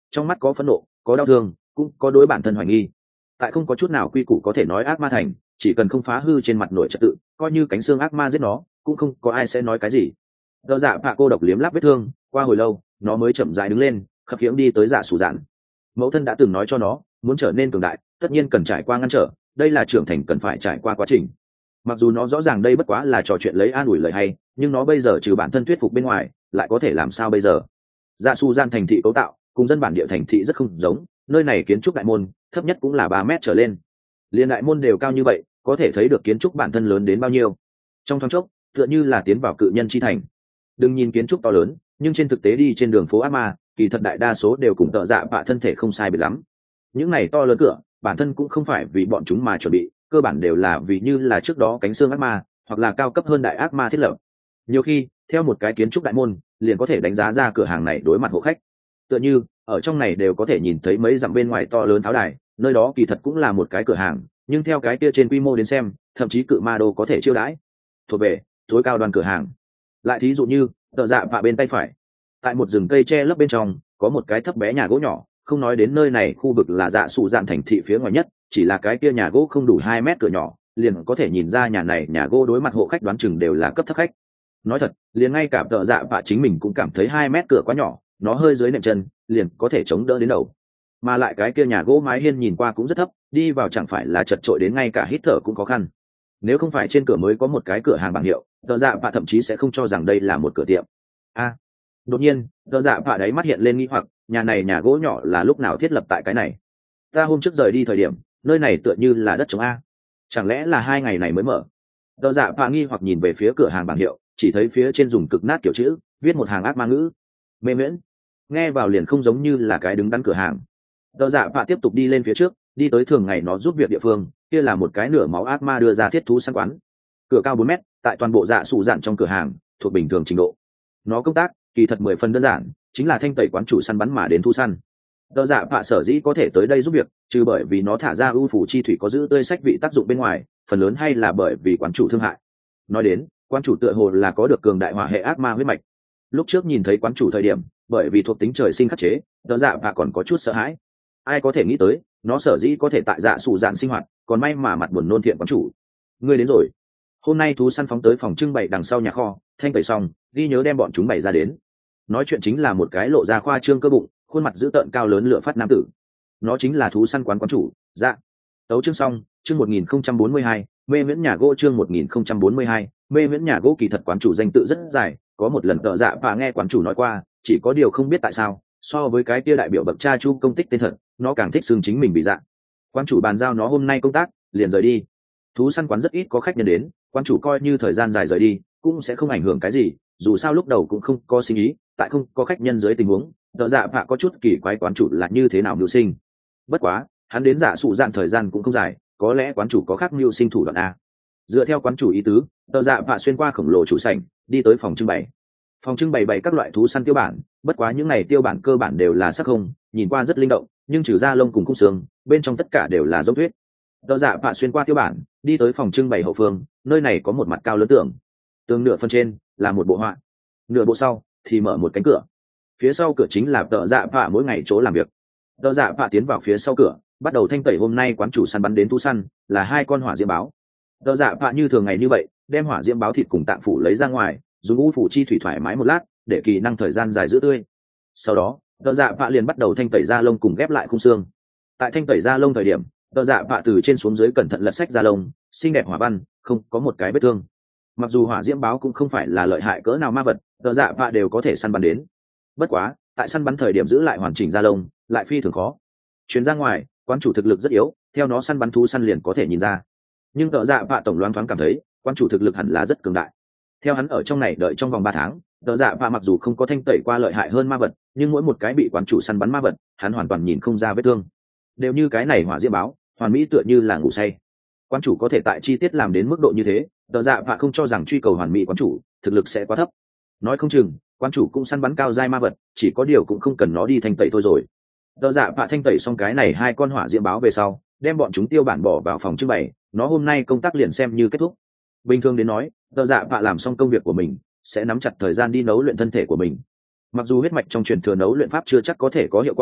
trong mắt có phẫn nộ, có đau thương, cũng có đối bản thân hoài nghi. Tại không có chút nào quy củ có thể nói ác ma thành, chỉ cần không phá hư trên mặt nội trật tự, coi như cánh xương ác ma giết nó cũng không có ai sẽ nói cái gì. Đỡ dạ bạ cô độc liếm láp vết thương, qua hồi lâu nó mới chậm rãi đứng lên, khập khiễng đi tới dạ sủ dạn. Mẫu thân đã từng nói cho nó, muốn trở nên cường đại tất nhiên cần trải qua ngăn trở, đây là trưởng thành cần phải trải qua quá trình. Mặc dù nó rõ ràng đây bất quá là trò chuyện lấy an ủi lời hay, nhưng nó bây giờ trừ bản thân thuyết phục bên ngoài lại có thể làm sao bây giờ. Dạ sủ dạn thành thị cấu tạo cùng dân bản địa thành thị rất không giống, nơi này kiến trúc đại môn thấp nhất cũng là ba mét trở lên, liên đại môn đều cao như vậy, có thể thấy được kiến trúc bản thân lớn đến bao nhiêu. Trong thoáng chốc tựa như là tiến vào cự nhân chi thành. Đừng nhìn kiến trúc to lớn, nhưng trên thực tế đi trên đường phố ác ma kỳ thật đại đa số đều cùng tợ dạ bạ thân thể không sai biệt lắm. Những này to lớn cửa bản thân cũng không phải vì bọn chúng mà chuẩn bị, cơ bản đều là vì như là trước đó cánh xương ác ma hoặc là cao cấp hơn đại ác ma thiết lập. Nhiều khi theo một cái kiến trúc đại môn liền có thể đánh giá ra cửa hàng này đối mặt hộ khách. Tựa như ở trong này đều có thể nhìn thấy mấy dặm bên ngoài to lớn tháo đài, nơi đó kỳ thật cũng là một cái cửa hàng, nhưng theo cái kia trên quy mô đến xem thậm chí cự ma đô có thể chiêu đãi, thuộc về tối cao đoàn cửa hàng. Lại thí dụ như tợ dạ vạ bên tay phải, tại một rừng cây che lấp bên trong có một cái thấp bé nhà gỗ nhỏ, không nói đến nơi này khu vực là dạ sủ dạn thành thị phía ngoài nhất, chỉ là cái kia nhà gỗ không đủ hai mét cửa nhỏ liền có thể nhìn ra nhà này nhà gỗ đối mặt hộ khách đoán chừng đều là cấp thấp khách. Nói thật liền ngay cả tợ dạ vạ chính mình cũng cảm thấy hai mét cửa quá nhỏ, nó hơi dưới nệm chân liền có thể chống đỡ đến đầu, mà lại cái kia nhà gỗ mái hiên nhìn qua cũng rất thấp, đi vào chẳng phải là chật trội đến ngay cả hít thở cũng khó khăn. Nếu không phải trên cửa mới có một cái cửa hàng bảng hiệu, tợ dạ vạ thậm chí sẽ không cho rằng đây là một cửa tiệm. A đột nhiên tợ dạ vạ đáy mắt hiện lên nghi hoặc, nhà này nhà gỗ nhỏ là lúc nào thiết lập tại cái này? Ta hôm trước rời đi thời điểm nơi này tựa như là đất trống a, chẳng lẽ là hai ngày này mới mở? Tợ dạ vạ nghi hoặc nhìn về phía cửa hàng bảng hiệu, chỉ thấy phía trên dùng cực nát kiểu chữ viết một hàng ác ma ngữ, mê miễn, nghe vào liền không giống như là cái đứng đắn cửa hàng. Tợ dạ vạ tiếp tục đi lên phía trước, đi tới thường ngày nó giúp việc địa phương, kia là một cái nửa máu ác ma đưa ra thiết thú săn quán. Cửa cao bốn mét, tại toàn bộ dạ sủ dạn trong cửa hàng thuộc bình thường trình độ. Nó công tác kỳ thật mười phần đơn giản, chính là thanh tẩy quán chủ săn bắn mà đến thu săn. Tợ dạ vạ sở dĩ có thể tới đây giúp việc, trừ bởi vì nó thả ra ưu phủ chi thủy có giữ tươi sách vị tác dụng bên ngoài, phần lớn hay là bởi vì quán chủ thương hại. Nói đến quán chủ tựa hồ là có được cường đại hỏa hệ ác ma huyết mạch. Lúc trước nhìn thấy quán chủ thời điểm, bởi vì thuộc tính trời sinh khắc chế, tợ dạ vạ còn có chút sợ hãi. Ai có thể nghĩ tới nó sở dĩ có thể tại dạ sủ dạn sinh hoạt, còn may mà mặt buồn nôn thiện quán chủ. Ngươi đến rồi. Hôm nay thú săn phóng tới phòng trưng bày đằng sau nhà kho, thanh tẩy xong ghi nhớ đem bọn chúng bày ra đến. Nói chuyện chính là một cái lộ ra khoa trương cơ bụng, khuôn mặt dữ tợn cao lớn lửa phát nam tử. Nó chính là thú săn quán quán chủ. Dạ. Tấu chương xong, chương một nghìn không trăm bốn mươi hai, mê miễn nhà gỗ chương một nghìn không trăm bốn mươi hai, mê miễn nhà gỗ kỳ thật quán chủ danh tự rất dài, có một lần tợ dạ và nghe quán chủ nói qua, chỉ có điều không biết tại sao, so với cái kia đại biểu bậc cha chu công tích tên thật, nó càng thích xưng chính mình bị dạ. Quán chủ bàn giao nó hôm nay công tác liền rời đi. Thú săn quán rất ít có khách nhân đến, quán chủ coi như thời gian dài rời đi cũng sẽ không ảnh hưởng cái gì, dù sao lúc đầu cũng không có sinh ý, tại không có khách nhân dưới tình huống tợ dạ vạ có chút kỳ quái quán chủ là như thế nào mưu sinh. Bất quá hắn đến dạ sủ dạn thời gian cũng không dài, có lẽ quán chủ có khác mưu sinh thủ đoạn a. Dựa theo quán chủ ý tứ, tợ dạ vạ xuyên qua khổng lồ chủ sảnh đi tới phòng trưng bày. Phòng trưng bày bày các loại thú săn tiêu bản, bất quá những này tiêu bản cơ bản đều là sắc không, nhìn qua rất linh động, nhưng trừ da lông cùng khung xương bên trong tất cả đều là dấu thuyết. Tợ dạ vạ xuyên qua tiêu bản đi tới phòng trưng bày hậu phương, nơi này có một mặt cao lớn tường, tường nửa phần trên là một bộ họa, nửa bộ sau thì mở một cánh cửa. Phía sau cửa chính là tợ dạ vạ mỗi ngày chỗ làm việc. Tợ dạ vạ tiến vào phía sau cửa, bắt đầu thanh tẩy hôm nay quán chủ săn bắn đến thú săn là hai con hỏa diễm báo. Tợ dạ vạ như thường ngày như vậy đem hỏa diễm báo thịt cùng tạng phủ lấy ra ngoài, dùng u phủ chi thủy thoải mái một lát để kỳ năng thời gian dài giữ tươi. Sau đó tợ dạ vạ liền bắt đầu thanh tẩy da lông cùng ghép lại khung xương. Tại thanh tẩy da lông thời điểm, tợ dạ vạ từ trên xuống dưới cẩn thận lật sách da lông, xinh đẹp hỏa văn, không có một cái vết thương. Mặc dù hỏa diễm báo cũng không phải là lợi hại cỡ nào ma vật, tợ dạ vạ đều có thể săn bắn đến. Bất quá tại săn bắn thời điểm giữ lại hoàn chỉnh da lông lại phi thường khó. Chuyến ra ngoài quán chủ thực lực rất yếu, theo nó săn bắn thú săn liền có thể nhìn ra. Nhưng tợ dạ vạ tổng loáng thoáng cảm thấy quán chủ thực lực hẳn là rất cường đại. Theo hắn ở trong này đợi trong vòng ba tháng, tợ dạ vạ mặc dù không có thanh tẩy qua lợi hại hơn ma vật, nhưng mỗi một cái bị quán chủ săn bắn ma vật hắn hoàn toàn nhìn không ra vết thương. Đều như cái này hỏa diễm báo hoàn mỹ tựa như là ngủ say. Quán chủ có thể tại chi tiết làm đến mức độ như thế, tợ dạ vạ không cho rằng truy cầu hoàn mỹ quán chủ thực lực sẽ quá thấp. Nói không chừng quán chủ cũng săn bắn cao giai ma vật, chỉ có điều cũng không cần nó đi thanh tẩy thôi rồi. Tợ dạ vạ thanh tẩy xong cái này hai con hỏa diễm báo về sau, đem bọn chúng tiêu bản bỏ vào phòng trưng bày, nó hôm nay công tác liền xem như kết thúc. Bình thường đến nói, tợ dạ vạ làm xong công việc của mình sẽ nắm chặt thời gian đi nấu luyện thân thể của mình. Mặc dù huyết mạch trong truyền thừa nấu luyện pháp chưa chắc có thể có hiệu quả,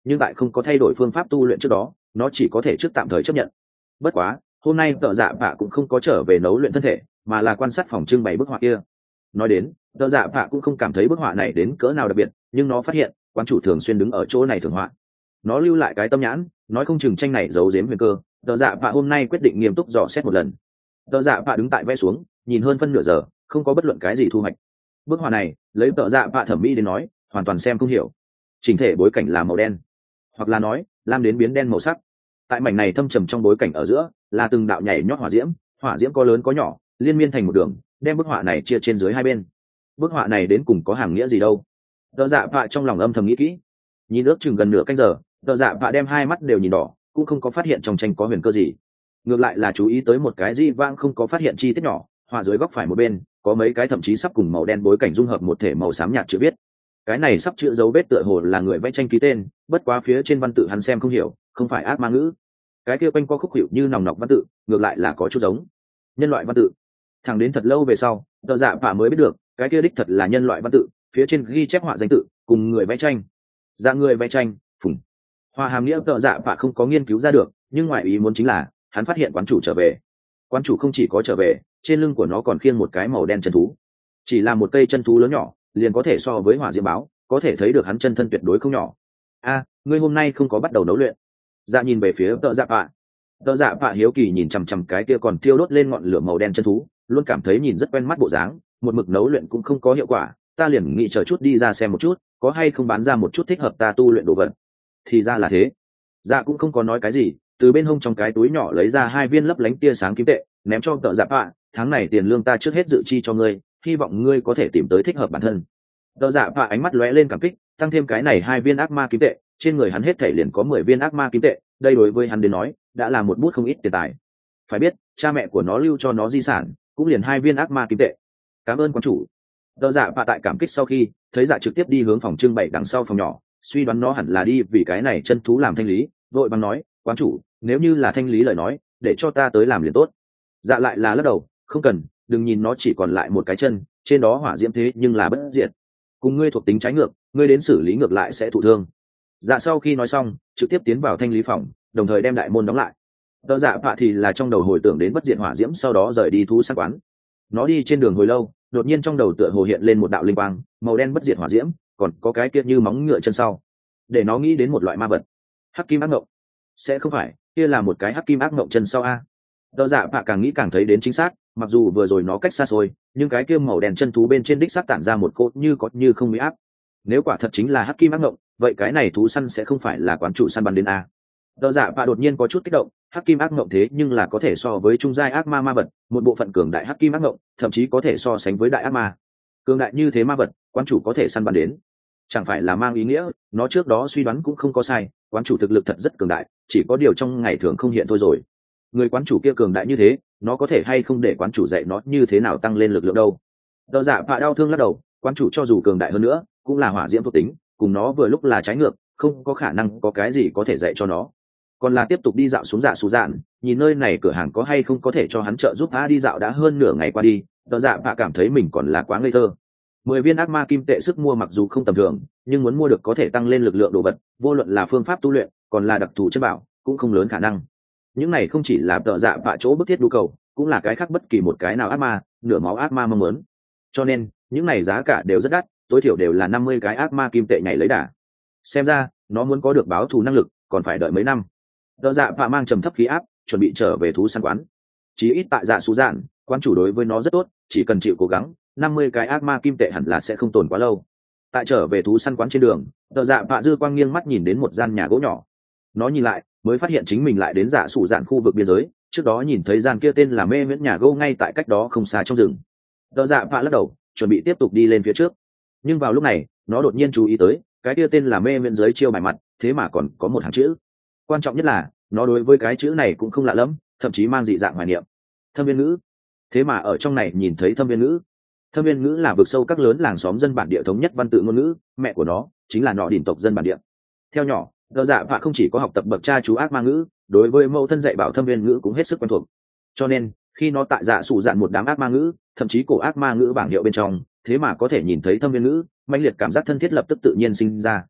nhưng tại không có thay đổi phương pháp tu luyện trước đó nó chỉ có thể trước tạm thời chấp nhận. Bất quá hôm nay tợ dạ bạ cũng không có trở về nấu luyện thân thể mà là quan sát phòng trưng bày bức họa kia. Nói đến tợ dạ bạ cũng không cảm thấy bức họa này đến cỡ nào đặc biệt, nhưng nó phát hiện quán chủ thường xuyên đứng ở chỗ này thường họa. Nó lưu lại cái tâm nhãn, nói không chừng tranh này giấu giếm huyền cơ. Tợ dạ bạ hôm nay quyết định nghiêm túc dò xét một lần. Tợ dạ bạ đứng tại vẽ xuống nhìn hơn phân nửa giờ không có bất luận cái gì thu hoạch. Bức họa này lấy tợ dạ bạ thẩm mỹ đến nói hoàn toàn xem không hiểu. Chỉnh thể bối cảnh là màu đen, hoặc là nói lam đến biến đen màu sắc. Tại mảnh này thâm trầm trong bối cảnh ở giữa là từng đạo nhảy nhót hỏa diễm, hỏa diễm có lớn có nhỏ liên miên thành một đường đem bức họa này chia trên dưới hai bên. Bức họa này đến cùng có hàm nghĩa gì đâu? Tợ dạ bạ trong lòng âm thầm nghĩ kỹ. Nhìn ước chừng gần nửa canh giờ, tợ dạ bạ đem hai mắt đều nhìn đỏ, cũng không có phát hiện trong tranh có huyền cơ gì. Ngược lại là chú ý tới một cái di vang không có phát hiện chi tiết nhỏ, họa dưới góc phải một bên có mấy cái thậm chí sắp cùng màu đen bối cảnh dung hợp một thể màu xám nhạt chữ viết. Cái này sắp chữ dấu vết tựa hồ là người vẽ tranh ký tên, bất quá phía trên văn tự hắn xem không hiểu, không phải ác ma ngữ. Cái kia quanh co khúc hiệu như nòng nọc văn tự, ngược lại là có chút giống nhân loại văn tự. Thẳng đến thật lâu về sau, tợ dạ bạ mới biết được cái kia đích thật là nhân loại văn tự, phía trên ghi chép họa danh tự cùng người vẽ tranh. Dạng người vẽ tranh phùng hoa hàm nghĩa tợ dạ bạ không có nghiên cứu ra được, nhưng ngoại ý muốn chính là hắn phát hiện quán chủ trở về. Quán chủ không chỉ có trở về, trên lưng của nó còn khiêng một cái màu đen chân thú. Chỉ là một cây chân thú lớn nhỏ liền có thể so với hỏa diễm báo, có thể thấy được hắn chân thân tuyệt đối không nhỏ. A, ngươi hôm nay không có bắt đầu nấu luyện? Dạ nhìn về phía tợ dạ bạ. Tợ dạ bạ hiếu kỳ nhìn chằm chằm cái kia còn thiêu đốt lên ngọn lửa màu đen chân thú, luôn cảm thấy nhìn rất quen mắt bộ dáng, một mực nấu luyện cũng không có hiệu quả, ta liền nghĩ chờ chút đi ra xem một chút, có hay không bán ra một chút thích hợp ta tu luyện đồ vật. Thì ra là thế. Dạ cũng không có nói cái gì, từ bên hông trong cái túi nhỏ lấy ra hai viên lấp lánh tia sáng kim tệ, ném cho tợ dạ bạ, tháng này tiền lương ta trước hết dự chi cho ngươi, hy vọng ngươi có thể tìm tới thích hợp bản thân. Tợ dạ bạ ánh mắt lóe lên cảm kích, tăng thêm cái này hai viên ác ma kim tệ, trên người hắn hết thể liền có mười viên ác ma kim tệ, đây đối với hắn đến nói đã là một bút không ít tiền tài. Phải biết cha mẹ của nó lưu cho nó di sản cũng liền hai viên ác ma kim tệ. Cảm ơn quán chủ. Tợ dạ bạ tại cảm kích sau khi thấy dạ trực tiếp đi hướng phòng trưng bày đằng sau phòng nhỏ, suy đoán nó hẳn là đi vì cái này chân thú làm thanh lý, vội bằng nói quán chủ, nếu như là thanh lý lời nói để cho ta tới làm liền tốt. Dạ lại là lắc đầu, không cần, đừng nhìn nó chỉ còn lại một cái chân, trên đó hỏa diễm thế nhưng là bất diệt, cùng ngươi thuộc tính trái ngược, ngươi đến xử lý ngược lại sẽ thụ thương. Dạ sau khi nói xong trực tiếp tiến vào thanh lý phòng, đồng thời đem đại môn đóng lại. Tợ dạ bạ thì là trong đầu hồi tưởng đến bất diệt hỏa diễm, sau đó rời đi thú săn quán. Nó đi trên đường hồi lâu, đột nhiên trong đầu tựa hồ hiện lên một đạo linh quang, màu đen bất diệt hỏa diễm, còn có cái kia như móng ngựa chân sau, để nó nghĩ đến một loại ma vật. Hắc kim ác ngộng? Sẽ không phải kia là một cái hắc kim ác ngộng chân sau a? Tợ dạ bạ càng nghĩ càng thấy đến chính xác, mặc dù vừa rồi nó cách xa xôi, nhưng cái kia màu đen chân thú bên trên đích xác tản ra một cỗ như có như không bị áp. Nếu quả thật chính là hắc kim ác ngộng, vậy cái này thú săn sẽ không phải là quán chủ săn bắn đến a? Tợ dạ bạ đột nhiên có chút kích động, hắc kim ác ngộng thế nhưng là có thể so với trung giai ác ma ma vật, một bộ phận cường đại hắc kim ác ngộng, thậm chí có thể so sánh với đại ác ma. Cường đại như thế ma vật, quán chủ có thể săn bắn đến, chẳng phải là mang ý nghĩa nó trước đó suy đoán cũng không có sai, quán chủ thực lực thật rất cường đại, chỉ có điều trong ngày thường không hiện thôi rồi. Người quán chủ kia cường đại như thế, nó có thể hay không để quán chủ dạy nó như thế nào tăng lên lực lượng đâu? Tợ dạ bạ đau thương lắc đầu, quán chủ cho dù cường đại hơn nữa cũng là hỏa diễm thuộc tính, cùng nó vừa lúc là trái ngược, không có khả năng có cái gì có thể dạy cho nó. Còn là tiếp tục đi dạo xuống dạ xù dạn, nhìn nơi này cửa hàng có hay không có thể cho hắn trợ giúp. Tha đi dạo đã hơn nửa ngày qua đi, tợ dạ bạ cảm thấy mình còn là quá ngây thơ. Mười viên ác ma kim tệ sức mua mặc dù không tầm thường, nhưng muốn mua được có thể tăng lên lực lượng đồ vật, vô luận là phương pháp tu luyện còn là đặc thù chất bảo, cũng không lớn khả năng. Những này không chỉ là tợ dạ bạ chỗ bức thiết nhu cầu, cũng là cái khác bất kỳ một cái nào ác ma, nửa máu ác ma mong muốn. Cho nên những này giá cả đều rất đắt, tối thiểu đều là năm mươi cái ác ma kim tệ nhảy lấy đà. Xem ra nó muốn có được báo thù năng lực còn phải đợi mấy năm. Tợ dạ bạ mang trầm thấp khí áp, chuẩn bị trở về thú săn quán. Chí ít tại dạ xú dạn, quán chủ đối với nó rất tốt, chỉ cần chịu cố gắng, năm mươi cái ác ma kim tệ hẳn là sẽ không tồn quá lâu. Tại trở về thú săn quán trên đường, tợ dạ bạ dư quang nghiêng mắt nhìn đến một gian nhà gỗ nhỏ. Nó nhìn lại mới phát hiện chính mình lại đến dạ xù dạn khu vực biên giới, trước đó nhìn thấy gian kia tên là mê miễn nhà gỗ ngay tại cách đó không xa trong rừng. Tợ dạ bạ lắc đầu, chuẩn bị tiếp tục đi lên phía trước, nhưng vào lúc này nó đột nhiên chú ý tới cái kia tên là mê miễn dưới chiêu bài mặt thế mà còn có một hàng chữ. Quan trọng nhất là nó đối với cái chữ này cũng không lạ lẫm, thậm chí mang dị dạng hoài niệm. Thâm viên ngữ. Thế mà ở trong này nhìn thấy thâm viên ngữ. Thâm viên ngữ là vực sâu các lớn làng xóm dân bản địa thống nhất văn tự ngôn ngữ, mẹ của nó chính là nọ đỉnh tộc dân bản địa. Theo nhỏ, Tợ dạ bạ không chỉ có học tập bậc cha chú ác ma ngữ, đối với mẫu thân dạy bảo thâm viên ngữ cũng hết sức quen thuộc. Cho nên khi nó tại dạ sủ dạn một đám ác ma ngữ, thậm chí cổ ác ma ngữ bảng hiệu bên trong, thế mà có thể nhìn thấy thâm viên ngữ, mãnh liệt cảm giác thân thiết lập tức tự nhiên sinh ra.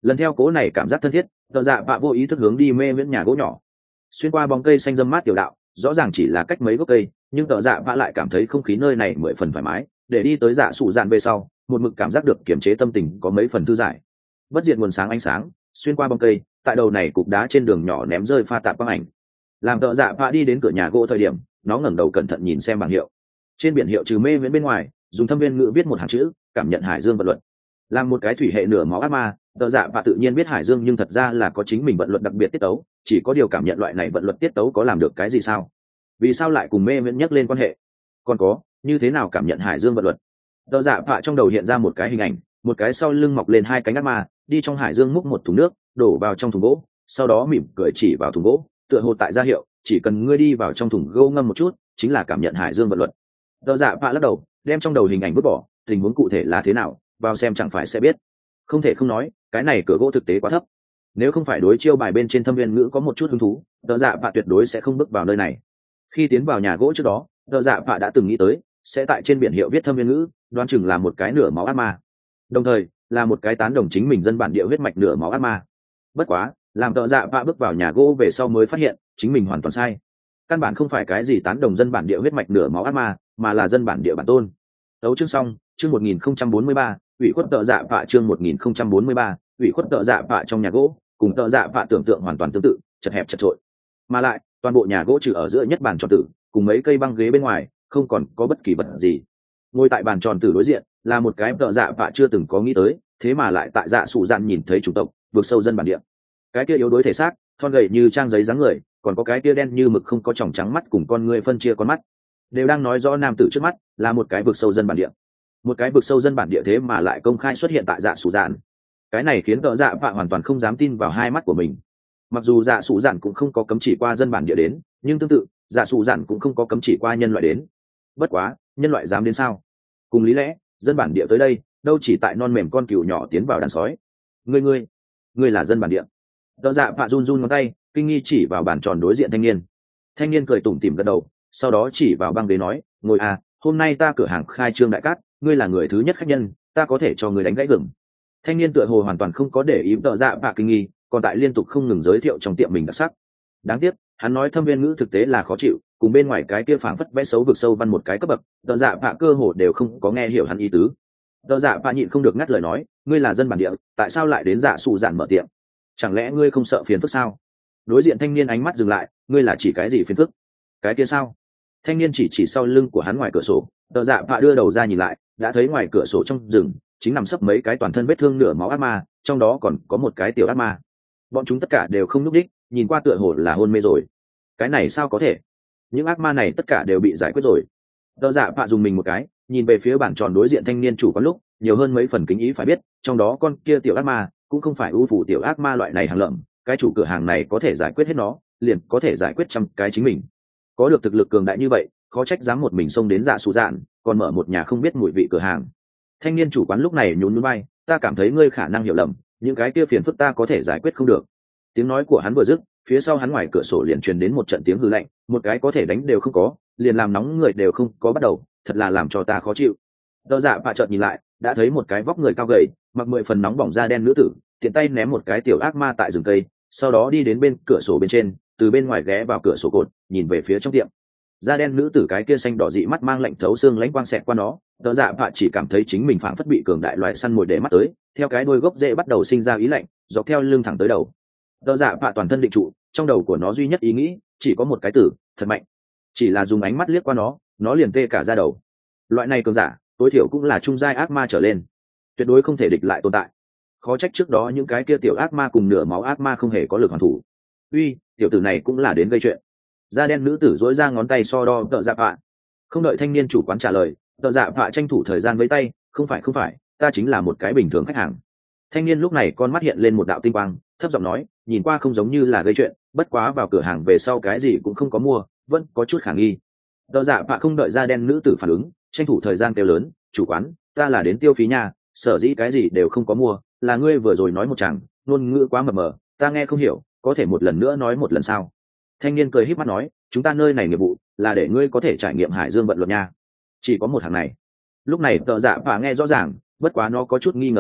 lần theo cố này cảm giác thân thiết, tợ dạ vạ vô ý thức hướng đi mê miễn nhà gỗ nhỏ. Xuyên qua bóng cây xanh râm mát tiểu đạo, rõ ràng chỉ là cách mấy gốc cây, nhưng tợ dạ vạ lại cảm thấy không khí nơi này mười phần thoải mái. Để đi tới dạ sụ dạn về sau, một mực cảm giác được kiềm chế tâm tình có mấy phần thư giải. Bất diệt nguồn sáng ánh sáng xuyên qua bóng cây, tại đầu này cục đá trên đường nhỏ ném rơi pha tạp quang ảnh. Làm tợ dạ vạ đi đến cửa nhà gỗ thời điểm, nó ngẩng đầu cẩn thận nhìn xem bảng hiệu. Trên biển hiệu trừ mê viễn bên ngoài, dùng thâm viên ngữ viết một hàng chữ: cảm nhận hải dương vận luật. Làm một cái thủy hệ nửa máu ác ma, tợ dạ vạ tự nhiên biết hải dương, nhưng thật ra là có chính mình vận luật đặc biệt tiết tấu, chỉ có điều cảm nhận loại này vận luật tiết tấu có làm được cái gì sao? Vì sao lại cùng mê viễn nhắc lên quan hệ? Còn có, như thế nào cảm nhận hải dương vận luật? Tợ dạ vạ trong đầu hiện ra một cái hình ảnh, một cái sau lưng mọc lên hai cánh ác ma, đi trong hải dương múc một thùng nước, đổ vào trong thùng gỗ, sau đó mỉm cười chỉ vào thùng gỗ, tựa hồ tại gia hiệu, chỉ cần ngươi đi vào trong thùng gỗ ngâm một chút, chính là cảm nhận hải dương vận luật. Tợ dạ vạ lắc đầu, đem trong đầu hình ảnh vứt bỏ, tình huống cụ thể là thế nào, vào xem chẳng phải sẽ biết. Không thể không nói, cái này cửa gỗ thực tế quá thấp. Nếu không phải đối chiêu bài bên trên thâm viên ngữ có một chút hứng thú, tợ dạ vạ tuyệt đối sẽ không bước vào nơi này. Khi tiến vào nhà gỗ trước đó, tợ dạ vạ đã từng nghĩ tới sẽ tại trên biển hiệu viết thâm viên ngữ, đoán chừng là một cái nửa máu ác ma, đồng thời là một cái tán đồng chính mình dân bản địa huyết mạch nửa máu ác ma. Bất quá, làm tợ dạ vạ bước vào nhà gỗ về sau mới phát hiện chính mình hoàn toàn sai. Căn bản không phải cái gì tán đồng dân bản địa huyết mạch nửa máu ác ma, mà là dân bản địa bản tôn. Tấu chương xong, chương một nghìn không trăm bốn mươi ba, ủy khuất tợ dạ vạ chương một nghìn không trăm bốn mươi ba, ủy khuất tợ dạ vạ trong nhà gỗ, cùng tợ dạ vạ tưởng tượng hoàn toàn tương tự, chật hẹp chật trội. Mà lại, toàn bộ nhà gỗ trừ ở giữa nhất bàn tròn tử, cùng mấy cây băng ghế bên ngoài, không còn có bất kỳ vật gì. Ngồi tại bàn tròn tử đối diện, là một cái tợ dạ vạ chưa từng có nghĩ tới, thế mà lại tại dạ sụ dạn nhìn thấy chủng tộc, vượt sâu dân bản địa. Cái kia yếu đuối thể xác, thon gầy như trang giấy dáng người, còn có cái kia đen như mực không có tròng trắng mắt cùng con người phân chia con mắt, đều đang nói rõ nam tử trước mắt là một cái vực sâu dân bản địa. Một cái vực sâu dân bản địa thế mà lại công khai xuất hiện tại dạ sụ dạn. Cái này khiến tợ dạ vạ hoàn toàn không dám tin vào hai mắt của mình. Mặc dù dạ sụ dạn cũng không có cấm chỉ qua dân bản địa đến, nhưng tương tự dạ sụ dạn cũng không có cấm chỉ qua nhân loại đến. Bất quá, nhân loại dám đến sao? Cùng lý lẽ, dân bản địa tới đây đâu chỉ tại non mềm con cừu nhỏ tiến vào đàn sói. Ngươi ngươi, ngươi là dân bản địa? Tợ dạ vạ run run ngón tay, kinh nghi chỉ vào bàn tròn đối diện thanh niên. Thanh niên cười tủm tỉm gật đầu, sau đó chỉ vào băng ghế nói: ngồi à, hôm nay ta cửa hàng khai trương đại cát, ngươi là người thứ nhất khách nhân, ta có thể cho ngươi đánh gãy gừng. Thanh niên tựa hồ hoàn toàn không có để ý tợ dạ vạ kinh nghi, còn tại liên tục không ngừng giới thiệu trong tiệm mình đặc sắc. Đáng tiếc, hắn nói thâm viên ngữ thực tế là khó chịu, cùng bên ngoài cái kia phảng phất vẽ xấu vực sâu văn một cái cấp bậc, tợ dạ vạ cơ hồ đều không có nghe hiểu hắn ý tứ. Tợ dạ vạ nhịn không được ngắt lời nói: ngươi là dân bản địa, tại sao lại đến dạ sụ dạn mở tiệm? Chẳng lẽ ngươi không sợ phiền phức sao? Đối diện thanh niên ánh mắt dừng lại: ngươi là chỉ cái gì phiền phức? Cái kia sao? Thanh niên chỉ chỉ sau lưng của hắn ngoài cửa sổ. Tợ dạ vạ đưa đầu ra nhìn lại, đã thấy ngoài cửa sổ trong rừng chính nằm sấp mấy cái toàn thân vết thương nửa máu ác ma, trong đó còn có một cái tiểu ác ma. Bọn chúng tất cả đều không nhúc đích, nhìn qua tựa hồ là hôn mê rồi. Cái này sao có thể? Những ác ma này tất cả đều bị giải quyết rồi. Tợ dạ vạ dùng mình một cái, nhìn về phía bàn tròn đối diện thanh niên chủ quán lúc nhiều hơn mấy phần kính ý, phải biết trong đó con kia tiểu ác ma cũng không phải ưu phủ tiểu ác ma loại này hàng lợm, cái chủ cửa hàng này có thể giải quyết hết nó, liền có thể giải quyết trăm cái chính mình. Có được thực lực cường đại như vậy, khó trách dám một mình xông đến dạ sụ dạn, còn mở một nhà không biết mùi vị cửa hàng. Thanh niên chủ quán lúc này nhún nhún vai: ta cảm thấy ngươi khả năng hiểu lầm, những cái kia phiền phức ta có thể giải quyết không được. Tiếng nói của hắn vừa dứt, phía sau hắn ngoài cửa sổ liền truyền đến một trận tiếng hư lạnh, một cái có thể đánh đều không có, liền làm nóng người đều không có bắt đầu, thật là làm cho ta khó chịu. Tợ dạ vạ chợt nhìn lại, đã thấy một cái vóc người cao gầy, mặc mười phần nóng bỏng da đen nữ tử, tiện tay ném một cái tiểu ác ma tại rừng cây, sau đó đi đến bên cửa sổ bên trên, từ bên ngoài ghé vào cửa sổ cột, nhìn về phía trong tiệm. Da đen nữ tử cái kia xanh đỏ dị mắt mang lạnh thấu xương lãnh quang xẹt qua nó, tợ dạ vạ chỉ cảm thấy chính mình phảng phất bị cường đại loại săn mồi để mắt tới, theo cái đuôi gốc rễ bắt đầu sinh ra ý lạnh, dọc theo lưng thẳng tới đầu. Tợ dạ vạ toàn thân định trụ, trong đầu của nó duy nhất ý nghĩ chỉ có một cái từ: thật mạnh. Chỉ là dùng ánh mắt liếc qua nó, nó liền tê cả da đầu. Loại này cường giả, tối thiểu cũng là trung giai ác ma trở lên, tuyệt đối không thể địch lại tồn tại. Khó trách trước đó những cái kia tiểu ác ma cùng nửa máu ác ma không hề có lực hoàn thủ. Uy, tiểu tử này cũng là đến gây chuyện. Da đen nữ tử dỗi ra ngón tay so đo tợ dạ vạ. Không đợi thanh niên chủ quán trả lời, tợ dạ vạ tranh thủ thời gian với tay: không phải không phải, ta chính là một cái bình thường khách hàng. Thanh niên lúc này con mắt hiện lên một đạo tinh quang, thấp giọng nói: nhìn qua không giống như là gây chuyện, bất quá vào cửa hàng về sau cái gì cũng không có mua, vẫn có chút khả nghi. Tợ dạ vạ không đợi da đen nữ tử phản ứng, tranh thủ thời gian kêu lớn: chủ quán, ta là đến tiêu phí nhà, sở dĩ cái gì đều không có mua, là ngươi vừa rồi nói một chàng ngôn ngữ quá mờ mờ, ta nghe không hiểu, có thể một lần nữa nói một lần sao? Thanh niên cười híp mắt nói: chúng ta nơi này nghiệp vụ là để ngươi có thể trải nghiệm hải dương vận luật nha, chỉ có một hàng này. Lúc này tợ dạ vạ nghe rõ ràng, bất quá nó có chút nghi ngờ nói: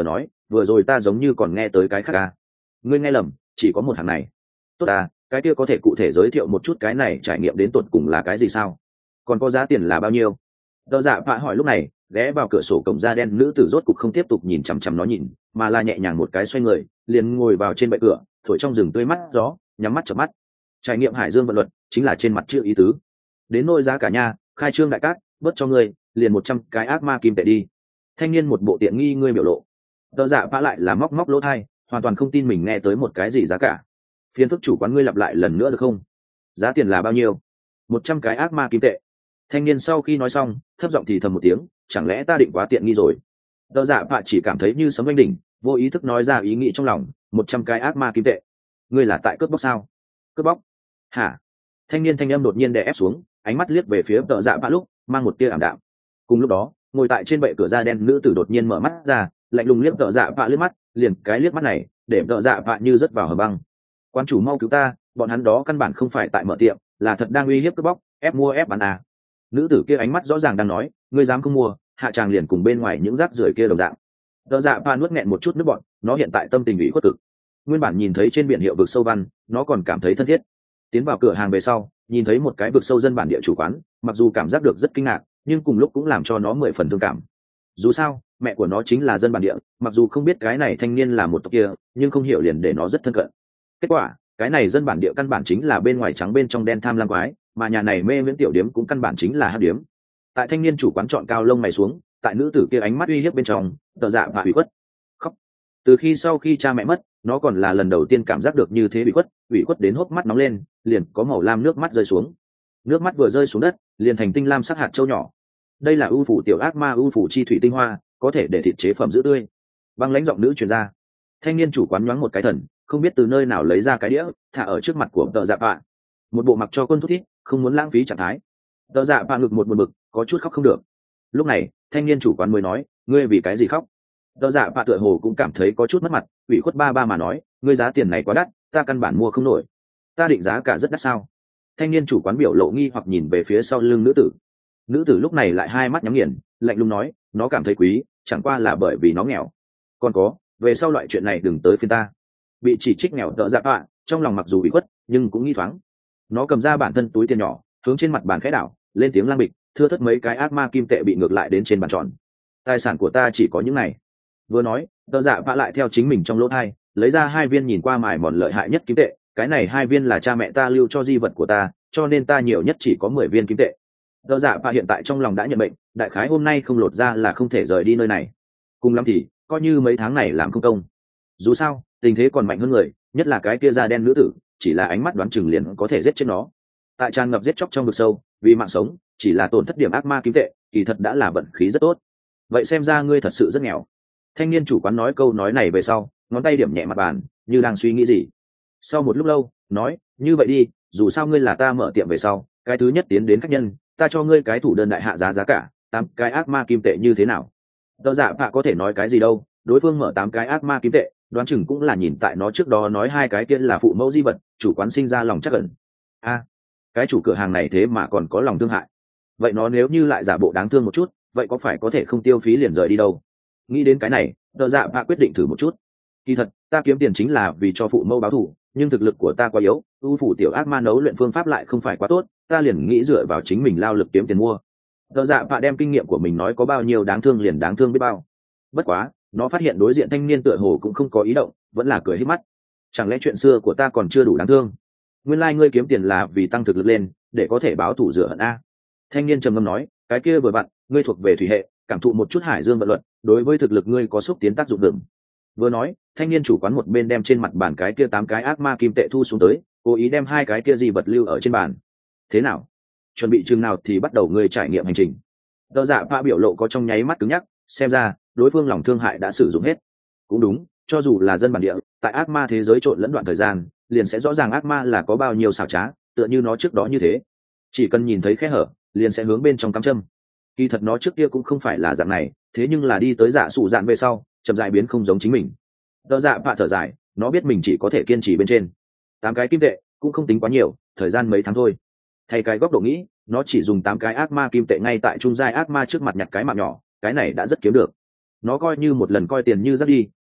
vừa rồi ta giống như còn nghe tới cái khác à. Ngươi nghe lầm, chỉ có một hàng này. Tốt à, cái kia có thể cụ thể giới thiệu một chút cái này trải nghiệm đến tột cùng là cái gì sao? Còn có giá tiền là bao nhiêu? Tờ dạ phạ hỏi lúc này, ghé vào cửa sổ cổng da đen nữ tử rốt cục không tiếp tục nhìn chằm chằm nó nhìn, mà là nhẹ nhàng một cái xoay người, liền ngồi vào trên bệ cửa, thổi trong rừng tươi mắt gió, nhắm mắt chợp mắt. Trải nghiệm hải dương vận luật chính là trên mặt chữ ý tứ. Đến nôi giá cả nha, khai trương đại cát, bớt cho ngươi, liền một trăm cái ác ma kim tệ đi. Thanh niên một bộ tiện nghi ngươi biểu lộ. Tờ dạ phạ lại là móc móc lỗ tai, hoàn toàn không tin mình nghe tới một cái gì giá cả. Phiên phức chủ quán ngươi lặp lại lần nữa được không? Giá tiền là bao nhiêu? Một trăm cái ác ma kim tệ. Thanh niên sau khi nói xong, thấp giọng thì thầm một tiếng, chẳng lẽ ta định quá tiện nghi rồi? Tờ dạ phạ chỉ cảm thấy như sấm oanh đỉnh, vô ý thức nói ra ý nghĩ trong lòng, một trăm cái ác ma kim tệ. Ngươi là tại cướp bóc sao? Cướp bóc? Hả? Thanh niên thanh âm đột nhiên đè ép xuống, ánh mắt liếc về phía tờ dạ phạ lúc mang một tia ảm đạm. Cùng lúc đó, ngồi tại trên bệ cửa da đen nữ tử đột nhiên mở mắt ra, lạnh lùng liếc tờ dạ phạ liếc mắt, liền cái liếc mắt này để tờ dạ phạ như rớt vào hầm băng. Quan chủ mau cứu ta, bọn hắn đó căn bản không phải tại mở tiệm, là thật đang uy hiếp cướp bóc, ép mua ép bán à. Nữ tử kia ánh mắt rõ ràng đang nói, ngươi dám không mua, hạ tràng liền cùng bên ngoài những rác rưởi kia đồng dạng. Tờ dạ phạ nuốt nghẹn một chút nước bọn, nó hiện tại tâm tình ủy khuất cực. Nguyên bản nhìn thấy trên biển hiệu vực sâu văn, nó còn cảm thấy thân thiết. Tiến vào cửa hàng về sau, nhìn thấy một cái vực sâu dân bản địa chủ quán, mặc dù cảm giác được rất kinh ngạc, nhưng cùng lúc cũng làm cho nó mười phần thương cảm. Dù sao, mẹ của nó chính là dân bản địa, mặc dù không biết cái này thanh niên là một tộc kia, nhưng không hiểu liền để nó rất thân cận. Kết quả, cái này dân bản địa căn bản chính là bên ngoài trắng bên trong đen tham lam quái, mà nhà này mê miễn tiểu điếm cũng căn bản chính là hắc điếm. Tại thanh niên chủ quán chọn cao lông mày xuống, tại nữ tử kia ánh mắt uy hiếp bên trong, tờ dạ và ủy khuất khóc. Từ khi sau khi cha mẹ mất, nó còn là lần đầu tiên cảm giác được như thế bị khuất, ủy khuất đến hốc mắt nóng lên, liền có màu lam nước mắt rơi xuống. Nước mắt vừa rơi xuống đất, liền thành tinh lam sắc hạt châu nhỏ. Đây là ưu phủ tiểu ác ma ưu phủ chi thủy tinh hoa, có thể để thịt chế phẩm giữ tươi. Băng lãnh giọng nữ truyền ra. Thanh niên chủ quán nhoáng một cái thần, không biết từ nơi nào lấy ra cái đĩa, thả ở trước mặt của tờ dạ bạ. Một bộ mặc cho quân thút thít, không muốn lãng phí trạng thái. Tờ dạ bạ ngực một buồn bực, có chút khóc không được. Lúc này, thanh niên chủ quán mới nói, ngươi vì cái gì khóc? Tờ dạ bạ tựa hồ cũng cảm thấy có chút mất mặt, ủy khuất ba ba mà nói, ngươi giá tiền này quá đắt, ta căn bản mua không nổi. Ta định giá cả rất đắt sao? Thanh niên chủ quán biểu lộ nghi hoặc nhìn về phía sau lưng nữ tử. Nữ tử lúc này lại hai mắt nhắm nghiền, lạnh lùng nói, nó cảm thấy quý, chẳng qua là bởi vì nó nghèo. Còn có, về sau loại chuyện này đừng tới phiên ta. Bị chỉ trích nghèo tợ dạ bạ, trong lòng mặc dù bị khuất, nhưng cũng nghi thoáng. Nó cầm ra bản thân túi tiền nhỏ, hướng trên mặt bàn khẽ đảo, lên tiếng lang bịch, thưa thất mấy cái ác ma kim tệ bị ngược lại đến trên bàn tròn. Tài sản của ta chỉ có những này. Vừa nói, tợ dạ bạ lại theo chính mình trong lỗ thai, lấy ra hai viên nhìn qua mài mòn lợi hại nhất kim tệ. Cái này hai viên là cha mẹ ta lưu cho di vật của ta, cho nên ta nhiều nhất chỉ có mười viên kim tệ. Tợ dạ bạ hiện tại trong lòng đã nhận bệnh, đại khái hôm nay không lột ra là không thể rời đi nơi này. Cùng lắm thì, coi như mấy tháng này làm không công. Dù sao, tình thế còn mạnh hơn người, nhất là cái kia da đen nữ tử, chỉ là ánh mắt đoán chừng liền có thể giết chết nó. Tại tràn ngập giết chóc trong vực sâu, vì mạng sống, chỉ là tổn thất điểm ác ma kim tệ, kỳ thật đã là vận khí rất tốt. Vậy xem ra ngươi thật sự rất nghèo. Thanh niên chủ quán nói câu nói này về sau, ngón tay điểm nhẹ mặt bàn, như đang suy nghĩ gì. Sau một lúc lâu, nói, như vậy đi, dù sao ngươi là ta mở tiệm về sau, cái thứ nhất tiến đến khách nhân, ta cho ngươi cái thủ đơn đại hạ giá giá cả, tám cái ác ma kim tệ như thế nào? Tờ dạ bạ có thể nói cái gì đâu, đối phương mở tám cái ác ma kim tệ, đoán chừng cũng là nhìn tại nó trước đó nói hai cái kia là phụ mẫu di vật, chủ quán sinh ra lòng chắc ẩn. A, à, cái chủ cửa hàng này thế mà còn có lòng thương hại. Vậy nó nếu như lại giả bộ đáng thương một chút, vậy có phải có thể không tiêu phí liền rời đi đâu? Nghĩ đến cái này, tờ dạ bạ quyết định thử một chút. Kỳ thật, ta kiếm tiền chính là vì cho phụ mẫu báo thù, nhưng thực lực của ta quá yếu, ưu phủ tiểu ác ma nấu luyện phương pháp lại không phải quá tốt, ta liền nghĩ dựa vào chính mình lao lực kiếm tiền mua. Tờ dạ bạ đem kinh nghiệm của mình nói có bao nhiêu đáng thương liền đáng thương biết bao. Bất quá, nó phát hiện đối diện thanh niên tựa hồ cũng không có ý động, vẫn là cười hết mắt. Chẳng lẽ chuyện xưa của ta còn chưa đủ đáng thương? Nguyên lai ngươi kiếm tiền là vì tăng thực lực lên, để có thể báo thù rửa hận a. Thanh niên trầm ngâm nói, cái kia vừa vặn, ngươi thuộc về thủy hệ, cảm thụ một chút hải dương vận luật, đối với thực lực ngươi có xúc tiến tác dụng đừng. Vừa nói, thanh niên chủ quán một bên đem trên mặt bàn cái kia tám cái ác ma kim tệ thu xuống tới, cố ý đem hai cái kia gì vật lưu ở trên bàn. Thế nào? Chuẩn bị chừng nào thì bắt đầu ngươi trải nghiệm hành trình. Tờ dạ bạ biểu lộ có trong nháy mắt cứng nhắc, xem ra đối phương lòng thương hại đã sử dụng hết. Cũng đúng, cho dù là dân bản địa, tại ác ma thế giới trộn lẫn đoạn thời gian, liền sẽ rõ ràng ác ma là có bao nhiêu xảo trá, tựa như nó trước đó như thế. Chỉ cần nhìn thấy khe hở, liền sẽ hướng bên trong cắm châm. Kỳ thật nó trước kia cũng không phải là dạng này, thế nhưng là đi tới dạ sụ dạn về sau, chậm rãi biến không giống chính mình. Tờ dạ bạ thở dài, nó biết mình chỉ có thể kiên trì bên trên. Tám cái kim tệ cũng không tính quá nhiều, thời gian mấy tháng thôi. Thay cái góc độ nghĩ, nó chỉ dùng tám cái ác ma kim tệ ngay tại trung giai ác ma trước mặt nhặt cái mạng nhỏ, cái này đã rất kiếm được. Nó coi như một lần coi tiền như dắt đi,